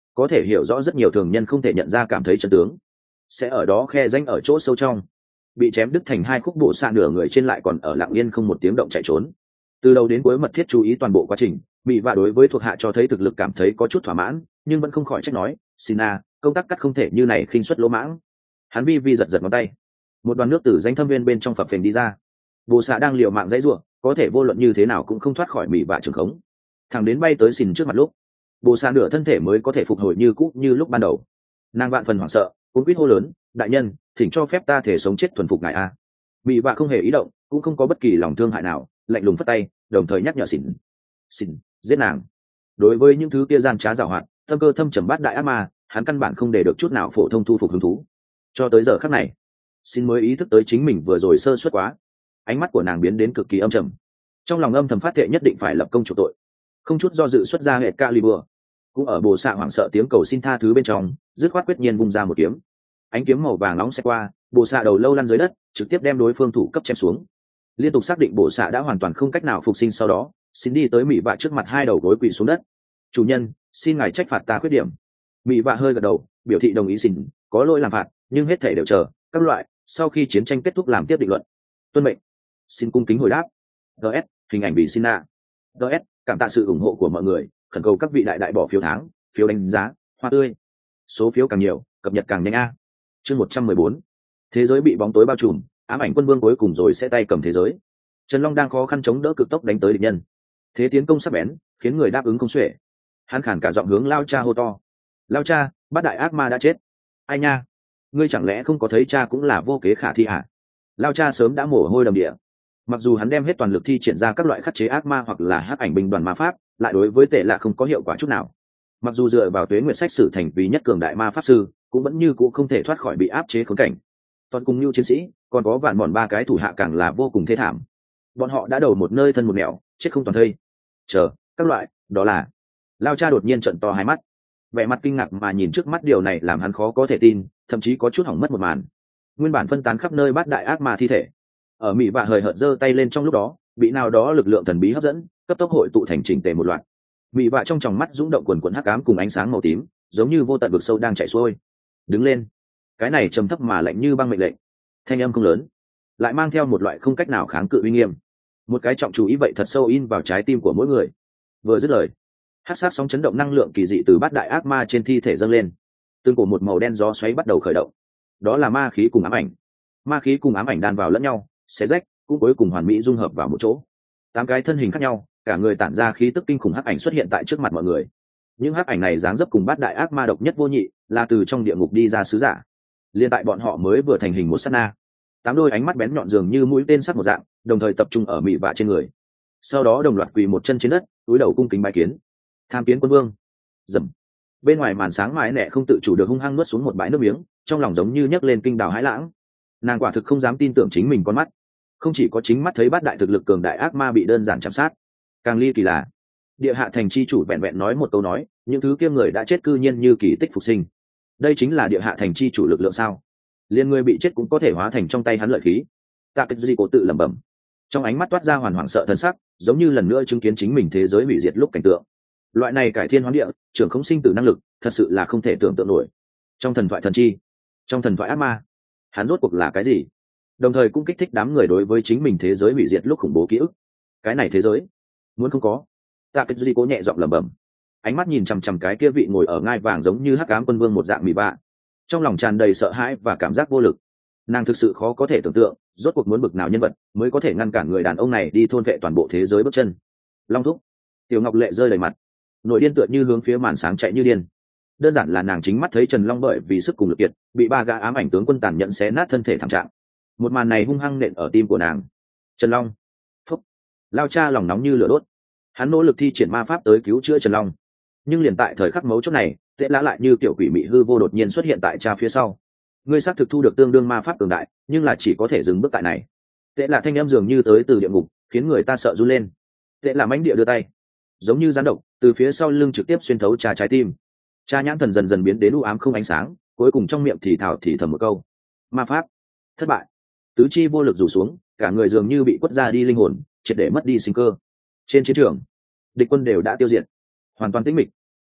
có thể hiểu rõ rất nhiều thường nhân không thể nhận ra cảm thấy chân tướng, sẽ ở đó khe danh ở chỗ sâu trong. Bị chém đứt thành hai khúc, bộ xạ nửa người trên lại còn ở lặng yên không một tiếng động chạy trốn. Từ đầu đến cuối mật thiết chú ý toàn bộ quá trình, Mị Vạ đối với thuộc hạ cho thấy thực lực cảm thấy có chút thỏa mãn, nhưng vẫn không khỏi trách nói, xin a, công tác cắt không thể như này khinh suất lỗ mãng. Hắn vi vi giật giật ngón tay, một đoàn nước từ danh thâm viên bên trong phập phình đi ra. Bộ xạ đang liều mạng dãy ruộng, có thể vô luận như thế nào cũng không thoát khỏi Mị Vạ trường khống. Thằng đến bay tới xin trước mặt lúc, bộ xạ nửa thân thể mới có thể phục hồi như cũ như lúc ban đầu. Nàng vạn phần hoảng sợ, cũng quýt hô lớn, đại nhân, thỉnh cho phép ta thể sống chết thuần phục ngài a. Mị Vạ không hề ý động, cũng không có bất kỳ lòng thương hại nào, lạnh lùng phất tay, đồng thời nhắc nhở xỉn xỉn giết nàng. Đối với những thứ kia gian trá giảo hoạt, thâm cơ thâm trầm bát đại ác ma, hắn căn bản không để được chút nào phổ thông thu phục hứng thú. Cho tới giờ khắc này, xin mới ý thức tới chính mình vừa rồi sơ suất quá. Ánh mắt của nàng biến đến cực kỳ âm trầm, trong lòng âm thầm phát thệ nhất định phải lập công chủ tội, không chút do dự xuất ra hệ Calibur, cũng ở bồ xạ hoảng sợ tiếng cầu xin tha thứ bên trong, dứt khoát quyết nhiên vung ra một kiếm. Ánh kiếm màu vàng nóng xẹt qua, bồ xạ đầu lâu lăn dưới đất, trực tiếp đem đối phương thủ cấp chém xuống. Liên tục xác định bồ xạ đã hoàn toàn không cách nào phục sinh sau đó, xin đi tới Mị Vạ trước mặt, hai đầu gối quỳ xuống đất. Chủ nhân, xin ngài trách phạt ta khuyết điểm. Mị Vạ hơi gật đầu, biểu thị đồng ý. Xin có lỗi làm phạt, nhưng hết thể đều chờ các loại sau khi chiến tranh kết thúc làm tiếp định luận. Tuân mệnh. Xin cung kính hồi đáp. ds hình ảnh bị xin nạ. ds cảm tạ sự ủng hộ của mọi người, khẩn cầu các vị đại đại bỏ phiếu tháng, phiếu đánh giá, hoa tươi. Số phiếu càng nhiều, cập nhật càng nhanh a. Chương một trăm mười bốn. Thế giới bị bóng tối bao trùm, ám ảnh quân vương cuối cùng rồi sẽ tay cầm thế giới. Trần Long đang khó khăn chống đỡ cực tốc đánh tới địch nhân, thế tiến công sắc bén khiến người đáp ứng không xuể. Hắn khản cả giọng hướng Lao Cha hô to, Lao Cha, bát đại ác ma đã chết. Ai nha, ngươi chẳng lẽ không có thấy cha cũng là vô kế khả thi à? Lao Cha sớm đã mồ hôi đầm địa. Mặc dù hắn đem hết toàn lực thi triển ra các loại khắc chế ác ma hoặc là hắc ảnh binh đoàn ma pháp, lại đối với Tệ Lạ không có hiệu quả chút nào. Mặc dù dựa vào Tuế Nguyệt sách sử thành vì nhất cường đại ma pháp sư, cũng vẫn như cũ không thể thoát khỏi bị áp chế khốn cảnh. Toàn cùng như chiến sĩ, còn có vạn bọn ba cái thủ hạ càng là vô cùng thê thảm. Bọn họ đã đầu một nơi thân một nẻo, chết không toàn thây. Chờ các loại, đó là Lao Cha đột nhiên trợn to hai mắt, vẻ mặt kinh ngạc mà nhìn trước mắt, điều này làm hắn khó có thể tin, thậm chí có chút hỏng mất một màn. Nguyên bản phân tán khắp nơi bát đại ác ma thi thể, ở Mị Vạ hời hợt giơ tay lên trong lúc đó, bị nào đó lực lượng thần bí hấp dẫn, cấp tốc hội tụ thành chỉnh tề một loạt. Mị Vạ trong tròng mắt dũng động quần quần hắc ám cùng ánh sáng màu tím, giống như vô tận vực sâu đang chảy xuôi. Đứng lên. Cái này trầm thấp mà lạnh như băng mệnh lệnh, thanh âm không lớn, lại mang theo một loại không cách nào kháng cự uy nghiêm. Một cái trọng chú ý vậy thật sâu in vào trái tim của mỗi người. Vừa dứt lời, hắc sát sóng chấn động năng lượng kỳ dị từ bát đại ác ma trên thi thể dâng lên, tương cổ một màu đen gió xoáy bắt đầu khởi động. Đó là ma khí cùng ám ảnh. Ma khí cùng ám ảnh đan vào lẫn nhau, xé rách, cũng cuối cùng hoàn mỹ dung hợp vào một chỗ. Tám cái thân hình khác nhau, cả người tản ra khí tức kinh khủng hắc ảnh xuất hiện tại trước mặt mọi người. Những hắc ảnh này dáng dấp cùng bát đại ác ma độc nhất vô nhị, là từ trong địa ngục đi ra sứ giả. Liên tại bọn họ mới vừa thành hình một sát na, tám đôi ánh mắt bén nhọn dường như mũi tên sắc một dạng, đồng thời tập trung ở Mị Vạ trên người. Sau đó đồng loạt quỳ một chân trên đất, cúi đầu cung kính bái kiến. Tham kiến quân vương. Dầm. Bên ngoài màn sáng mái nẹ không tự chủ được hung hăng nuốt xuống một bãi nước miếng, trong lòng giống như nhấc lên kinh đào hãi lãng. Nàng quả thực không dám tin tưởng chính mình con mắt. Không chỉ có chính mắt thấy bát đại thực lực cường đại ác ma bị đơn giản chạm sát, càng ly kỳ là địa hạ thành chi chủ vẹn vẹn nói một câu nói, những thứ kia người đã chết cư nhiên như kỳ tích phục sinh. Đây chính là địa hạ thành chi chủ lực lượng sao? Liên người bị chết cũng có thể hóa thành trong tay hắn lợi khí. Tạ Kết Duy cố tự lẩm bẩm, trong ánh mắt toát ra hoàn hoảng sợ thân sắc, giống như lần nữa chứng kiến chính mình thế giới hủy diệt lúc cảnh tượng. Loại này cải thiên hóa địa, trưởng không sinh tử năng lực, thật sự là không thể tưởng tượng nổi. Trong thần thoại thần chi, trong thần thoại ác ma, hắn rốt cuộc là cái gì? Đồng thời cũng kích thích đám người đối với chính mình thế giới hủy diệt lúc khủng bố ký ức. Cái này thế giới, muốn không có. Tạ Kết Duy cố nhẹ giọng lẩm bẩm, ánh mắt nhìn chằm chằm cái kia vị ngồi ở ngai vàng giống như hắc ám quân vương một dạng Mị Vạ, trong lòng tràn đầy sợ hãi và cảm giác vô lực. Nàng thực sự khó có thể tưởng tượng, rốt cuộc muốn bực nào nhân vật mới có thể ngăn cản người đàn ông này đi thôn vệ toàn bộ thế giới bước chân. Long thúc. Tiểu Ngọc Lệ rơi đầy mặt, nội điên tựa như hướng phía màn sáng chạy như điên. Đơn giản là nàng chính mắt thấy Trần Long bởi vì sức cùng lực kiệt, bị ba gã ám ảnh tướng quân tàn nhẫn xé nát thân thể thảm trạng. Một màn này hung hăng nện ở tim của nàng. Trần Long. Phúc. Lao Cha lòng nóng như lửa đốt. Hắn nỗ lực thi triển ma pháp tới cứu chữa Trần Long, nhưng liền tại thời khắc mấu chốt này, Tệ Lạ lại như kiểu quỷ mị hư vô đột nhiên xuất hiện tại cha phía sau. Ngươi xác thực thu được tương đương ma pháp cường đại, nhưng là chỉ có thể dừng bước tại này. Tệ Lạ thanh âm dường như tới từ địa ngục, khiến người ta sợ run lên. Tệ Lạ mãnh địa đưa tay, giống như gián độc, từ phía sau lưng trực tiếp xuyên thấu cha trái tim. Cha nhãn thần dần dần biến đến u ám không ánh sáng, cuối cùng trong miệng thì thào thì thầm một câu: ma pháp thất bại. Tứ chi vô lực rủ xuống, cả người dường như bị quất ra đi linh hồn, triệt để mất đi sinh cơ. Trên chiến trường, địch quân đều đã tiêu diệt, hoàn toàn tĩnh mịch.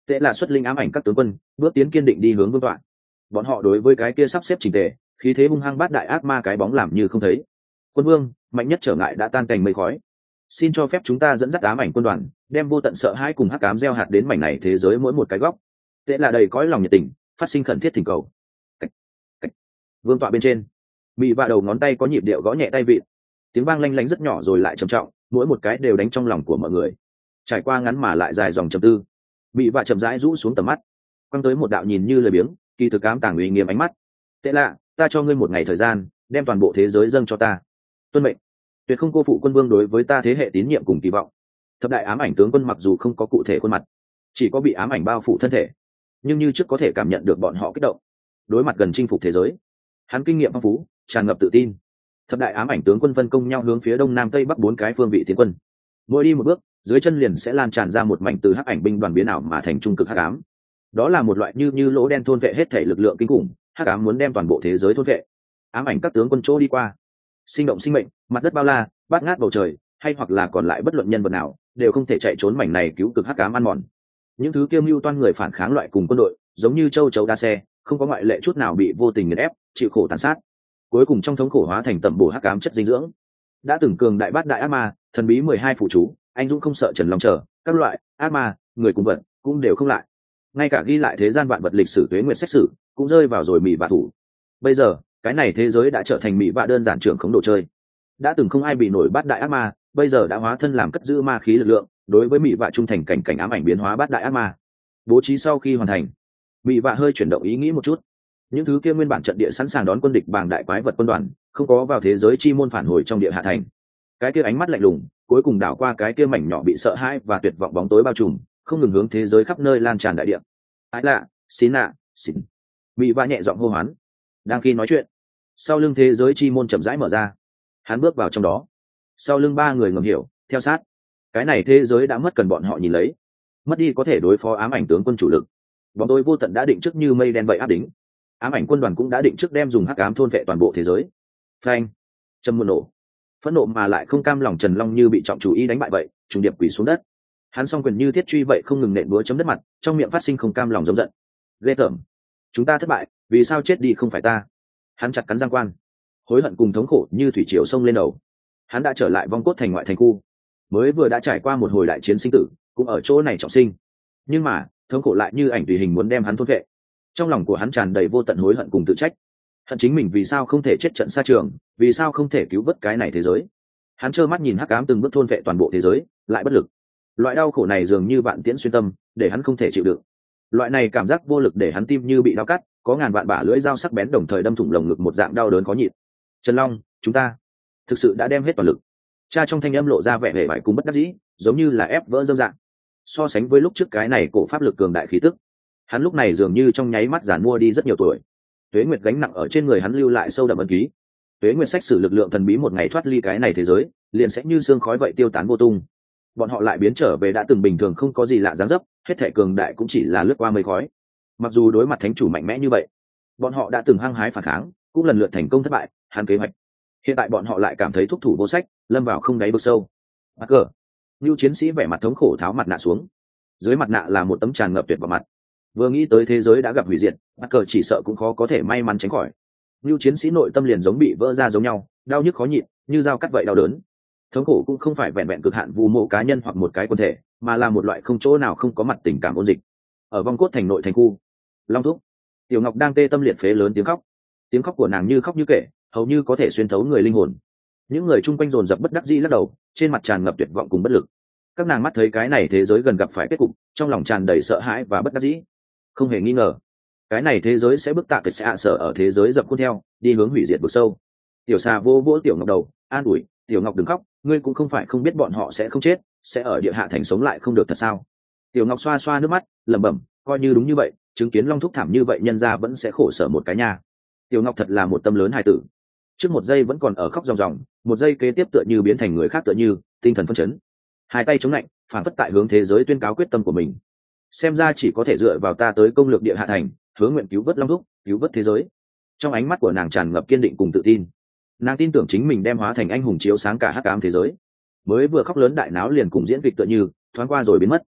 Tệ là xuất linh ám ảnh các tướng quân bước tiến kiên định đi hướng vương tọa. Bọn họ đối với cái kia sắp xếp chỉnh tề khí thế hung hăng bát đại ác ma cái bóng làm như không thấy. Quân vương mạnh nhất trở ngại đã tan cành mây khói, xin cho phép chúng ta dẫn dắt ám ảnh quân đoàn đem vô tận sợ hãi cùng hắc ám gieo hạt đến mảnh này thế giới mỗi một cái góc. Tệ là đầy cõi lòng nhiệt tình phát sinh khẩn thiết thỉnh cầu. Cách, cách. Vương tọa bên trên, mị vạ đầu ngón tay có nhịp điệu gõ nhẹ tay vịn, tiếng vang lanh lảnh rất nhỏ rồi lại trầm trọng, mỗi một cái đều đánh trong lòng của mọi người. Trải qua ngắn mà lại dài dòng trầm tư, mị vạ chậm rãi rũ xuống tầm mắt, quăng tới một đạo nhìn như lười biếng kỳ thực ám tàng uy nghiêm ánh mắt. Tệ lạ, ta cho ngươi một ngày thời gian đem toàn bộ thế giới dâng cho ta. Tuân mệnh. Tuyệt không cô phụ quân vương đối với ta thế hệ tín nhiệm cùng kỳ vọng. Thập đại ám ảnh tướng quân mặc dù không có cụ thể khuôn mặt, chỉ có bị ám ảnh bao phủ thân thể, nhưng như trước có thể cảm nhận được bọn họ kích động. Đối mặt gần chinh phục thế giới, hắn kinh nghiệm phong phú, tràn ngập tự tin. Thập đại ám ảnh tướng quân phân công nhau hướng phía đông nam tây bắc bốn cái phương vị tiến quân. Mỗi đi một bước, dưới chân liền sẽ lan tràn ra một mảnh từ hắc ảnh binh đoàn biến ảo mà thành trung cực hắc ám. Đó là một loại như như lỗ đen thôn vệ hết thể lực lượng kinh khủng, hắc ám muốn đem toàn bộ thế giới thôn vệ. Ám ảnh các tướng quân chỗ đi qua, sinh động sinh mệnh, mặt đất bao la, bát ngát bầu trời, hay hoặc là còn lại bất luận nhân vật nào, đều không thể chạy trốn mảnh này cứu cực hắc ám ăn mòn. Những thứ kiêm mưu toan người phản kháng loại cùng quân đội, giống như châu chấu đa xe, không có ngoại lệ chút nào bị vô tình nghiền ép, chịu khổ tàn sát. Cuối cùng trong thống khổ hóa thành tẩm bổ hắc ám chất dinh dưỡng. Đã từng cường đại bát đại ác ma, thần bí mười hai phụ chú, anh dũng không sợ trần long trở, các loại ác ma, người cùng vật cũng đều không lại. Ngay cả ghi lại thế gian vạn vật lịch sử tuế nguyệt xét xử, cũng rơi vào rồi mị vạ thủ. Bây giờ, cái này thế giới đã trở thành mị vạ đơn giản trưởng khống đồ chơi. Đã từng không ai bị nổi bát đại ác ma, bây giờ đã hóa thân làm cất giữ ma khí lực lượng, đối với mị vạ trung thành cảnh cảnh ám ảnh biến hóa bát đại ác ma. Bố trí sau khi hoàn thành, mị vạ hơi chuyển động ý nghĩ một chút. Những thứ kia nguyên bản trận địa sẵn sàng đón quân địch bàng đại quái vật quân đoàn, không có vào thế giới chi môn phản hồi trong địa hạ thành. Cái kia ánh mắt lạnh lùng, cuối cùng đảo qua cái kia mảnh nhỏ bị sợ hãi và tuyệt vọng bóng tối bao trùm, không ngừng hướng thế giới khắp nơi lan tràn đại địa. Ái lạ, xin lạ, xin. Mị vạ nhẹ giọng hô hoán. Đang khi nói chuyện, sau lưng thế giới chi môn chậm rãi mở ra. Hắn bước vào trong đó. Sau lưng ba người ngầm hiểu, theo sát. Cái này thế giới đã mất cần bọn họ nhìn lấy, mất đi có thể đối phó ám ảnh tướng quân chủ lực. Bóng tối vô tận đã định trước như mây đen vậy áp đính. Ám ảnh quân đoàn cũng đã định trước đem dùng hắc ám thôn vệ toàn bộ thế giới. Phanh, châm muôn nổ. Phẫn nộ mà lại không cam lòng Trần Long như bị trọng chủ ý đánh bại vậy, trùng điệp quỳ xuống đất. Hắn song quyền như thiết truy vậy không ngừng nện búa chấm đất mặt, trong miệng phát sinh không cam lòng giống giận. Ghê tởm, chúng ta thất bại, vì sao chết đi không phải ta? Hắn chặt cắn răng quan, hối hận cùng thống khổ như thủy triều sông lên đầu. Hắn đã trở lại vong cốt thành ngoại thành khu, mới vừa đã trải qua một hồi đại chiến sinh tử, cũng ở chỗ này trọng sinh. Nhưng mà thống khổ lại như ảnh tùy hình muốn đem hắn thôn vệ. Trong lòng của hắn tràn đầy vô tận hối hận cùng tự trách. Hận chính mình vì sao không thể chết trận xa trường, vì sao không thể cứu vớt cái này thế giới. Hắn trơ mắt nhìn hắc ám từng bước thôn vệ toàn bộ thế giới, lại bất lực. Loại đau khổ này dường như vạn tiễn xuyên tâm, để hắn không thể chịu đựng. Loại này cảm giác vô lực để hắn tim như bị đau cắt, có ngàn vạn bả lưỡi dao sắc bén đồng thời đâm thủng lồng ngực một dạng đau đớn khó nhịn. Trần Long, chúng ta thực sự đã đem hết toàn lực. Cha trong thanh âm lộ ra vẻ vẻ vải cùng bất đắc dĩ, giống như là ép vỡ dâm dạng. So sánh với lúc trước cái này cổ pháp lực cường đại khí tức, hắn lúc này dường như trong nháy mắt giàn mua đi rất nhiều tuổi. Tuế Nguyệt gánh nặng ở trên người hắn lưu lại sâu đậm ấn ký. Tuế Nguyệt sách sử lực lượng thần bí một ngày thoát ly cái này thế giới, liền sẽ như sương khói vậy tiêu tán vô tung. Bọn họ lại biến trở về đã từng bình thường không có gì lạ dáng dấp, hết thảy cường đại cũng chỉ là lướt qua mây khói. Mặc dù đối mặt thánh chủ mạnh mẽ như vậy, bọn họ đã từng hăng hái phản kháng, cũng lần lượt thành công thất bại. Hắn kế hoạch, hiện tại bọn họ lại cảm thấy thúc thủ vô sách, lâm vào không đáy vực sâu. Mắc cờ, như chiến sĩ vẻ mặt thống khổ tháo mặt nạ xuống, dưới mặt nạ là một tấm tràn ngập tuyệt vào mặt. Vừa nghĩ tới thế giới đã gặp hủy diệt, Mắc cờ chỉ sợ cũng khó có thể may mắn tránh khỏi. Như chiến sĩ nội tâm liền giống bị vỡ ra giống nhau, đau nhức khó nhịn, như dao cắt vậy đau đớn. Thống khổ cũng không phải vẹn vẹn cực hạn vu mộ cá nhân hoặc một cái quân thể, mà là một loại không chỗ nào không có mặt tình cảm ôn dịch. Ở vong cốt thành nội thành khu, Long Thúc, Tiểu Ngọc đang tê tâm liệt phế lớn tiếng khóc. Tiếng khóc của nàng như khóc như kể, hầu như có thể xuyên thấu người linh hồn. Những người chung quanh dồn dập bất đắc dĩ lắc đầu, trên mặt tràn ngập tuyệt vọng cùng bất lực. Các nàng mắt thấy cái này thế giới gần gặp phải kết cục, trong lòng tràn đầy sợ hãi và bất đắc dĩ. Không hề nghi ngờ, cái này thế giới sẽ bước tạ cái xạ sở ở thế giới dập khuôn theo, đi hướng hủy diệt vực sâu. Tiểu Sa vô vỗ Tiểu Ngọc đầu, an ủi, Tiểu Ngọc đừng khóc, ngươi cũng không phải không biết bọn họ sẽ không chết, sẽ ở địa hạ thành sống lại không được thật sao? Tiểu Ngọc xoa xoa nước mắt, lẩm bẩm, coi như đúng như vậy, chứng kiến Long Thúc thảm như vậy nhân gia vẫn sẽ khổ sở một cái nha. Tiểu Ngọc thật là một tâm lớn hài tử. Trước một giây vẫn còn ở khóc ròng ròng, một giây kế tiếp tựa như biến thành người khác tựa như, tinh thần phấn chấn. Hai tay chống lạnh, phản phất tại hướng thế giới tuyên cáo quyết tâm của mình. Xem ra chỉ có thể dựa vào ta tới công lược địa hạ thành, hứa nguyện cứu vớt Long Thúc, cứu vớt thế giới. Trong ánh mắt của nàng tràn ngập kiên định cùng tự tin. Nàng tin tưởng chính mình đem hóa thành anh hùng chiếu sáng cả hắc ám thế giới. Mới vừa khóc lớn đại náo liền cùng diễn kịch tựa như, thoáng qua rồi biến mất.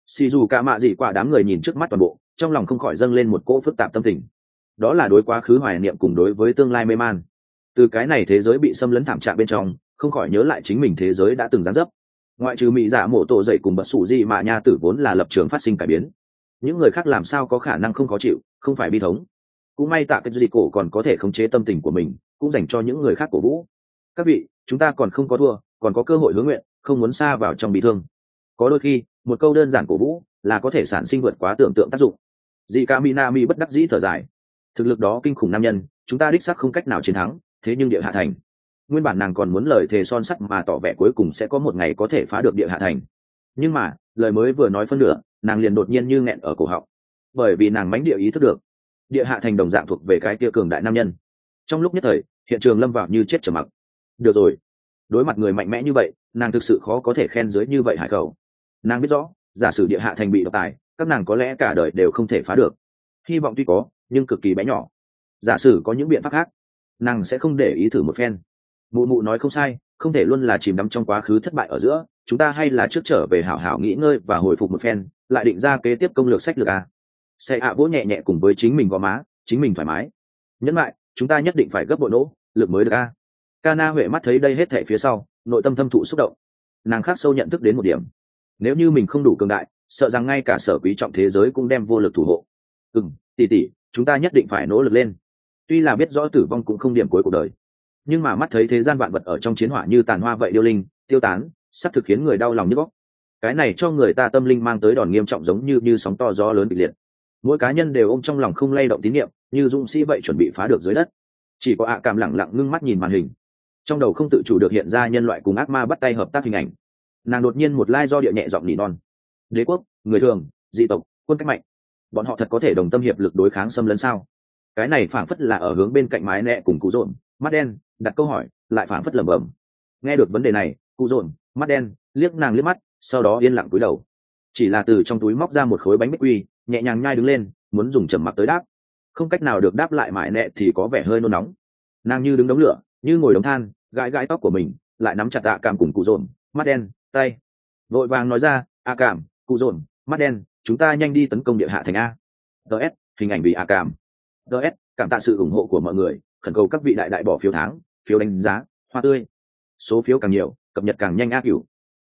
xì dù cả mạ dị quả đám người nhìn trước mắt toàn bộ, trong lòng không khỏi dâng lên một cỗ phức tạp tâm tình. Đó là đối quá khứ hoài niệm cùng đối với tương lai mê man. Từ cái này thế giới bị xâm lấn thảm trạng bên trong, không khỏi nhớ lại chính mình thế giới đã từng gián dấp. Ngoại trừ mỹ dạ mổ tổ dậy cùng bật sủ gì mà nha tử vốn là lập trường phát sinh cải biến, những người khác làm sao có khả năng không khó chịu, không phải bi thống. Cũng may tạ cái gì cổ còn có thể khống chế tâm tình của mình, cũng dành cho những người khác cổ vũ. Các vị, chúng ta còn không có thua, còn có cơ hội hướng nguyện, không muốn xa vào trong bị thương. Có đôi khi một câu đơn giản cổ vũ là có thể sản sinh vượt quá tưởng tượng tác dụng. Dị ca Minami bất đắc dĩ thở dài. Thực lực đó kinh khủng nam nhân, chúng ta đích xác không cách nào chiến thắng, thế nhưng địa hạ thành, nguyên bản nàng còn muốn lời thề son sắt mà tỏ vẻ cuối cùng sẽ có một ngày có thể phá được địa hạ thành. Nhưng mà lời mới vừa nói phân nửa, nàng liền đột nhiên như nghẹn ở cổ họng, bởi vì nàng mãnh địa ý thức được địa hạ thành đồng dạng thuộc về cái kia cường đại nam nhân. Trong lúc nhất thời hiện trường lâm vào như chết trầm mặc. Được rồi, đối mặt người mạnh mẽ như vậy, nàng thực sự khó có thể khen dưới như vậy hải khẩu. Nàng biết rõ, giả sử địa hạ thành bị độc tài, các nàng có lẽ cả đời đều không thể phá được. Hy vọng tuy có, nhưng cực kỳ bé nhỏ. Giả sử có những biện pháp khác, nàng sẽ không để ý thử một phen. Mụ mụ nói không sai, không thể luôn là chìm đắm trong quá khứ thất bại ở giữa, chúng ta hay là trước trở về hảo hảo nghỉ ngơi và hồi phục một phen, lại định ra kế tiếp công lược sách lược a. Xe ạ vỗ nhẹ nhẹ cùng với chính mình gò má, chính mình thoải mái. Nhẫn lại, chúng ta nhất định phải gấp bội nỗ lực mới được a. Kana Huệ mắt thấy đây hết thảy phía sau, nội tâm thâm thụ xúc động. Nàng khác sâu nhận thức đến một điểm, nếu như mình không đủ cường đại, sợ rằng ngay cả sở quý trọng thế giới cũng đem vô lực thủ hộ. Ừm, tỷ tỷ, chúng ta nhất định phải nỗ lực lên. Tuy là biết rõ tử vong cũng không điểm cuối cuộc đời, nhưng mà mắt thấy thế gian vạn vật ở trong chiến hỏa như tàn hoa vậy điêu linh tiêu tán, sắp thực khiến người đau lòng nhức óc. Cái này cho người ta tâm linh mang tới đòn nghiêm trọng, giống như như sóng to gió lớn kịch liệt. Mỗi cá nhân đều ôm trong lòng không lay động tín niệm, như dũng sĩ vậy chuẩn bị phá được dưới đất. Chỉ có ạ cảm lẳng lặng ngưng mắt nhìn màn hình, trong đầu không tự chủ được hiện ra nhân loại cùng ác ma bắt tay hợp tác hình ảnh. Nàng đột nhiên một lai do địa nhẹ giọng nỉ non: đế quốc, người thường, dị tộc, quân cách mạnh, bọn họ thật có thể đồng tâm hiệp lực đối kháng xâm lấn sao? Cái này phảng phất là ở hướng bên cạnh mái nẹ cùng cụ rộn mắt đen đặt câu hỏi, lại phảng phất lẩm bẩm. Nghe được vấn đề này, cụ rộn mắt đen liếc nàng liếc mắt, sau đó yên lặng cúi đầu, chỉ là từ trong túi móc ra một khối bánh bích quy, nhẹ nhàng nhai đứng lên, muốn dùng trầm mặc tới đáp. Không cách nào được đáp lại mãi nẹ thì có vẻ hơi nôn nóng. Nàng như đứng đống lửa, như ngồi đống than, gãi gãi tóc của mình, lại nắm chặt ạ cảm cùng cụ rộn mắt đen tay, vội vàng nói ra: ạ cảm, cụ rộn mắt đen, chúng ta nhanh đi tấn công địa hạ thành a. ts hình ảnh vì ạ cảm. ts cảm tạ sự ủng hộ của mọi người, khẩn cầu các vị đại đại bỏ phiếu tháng, phiếu đánh giá, hoa tươi, số phiếu càng nhiều cập nhật càng nhanh ác cửu.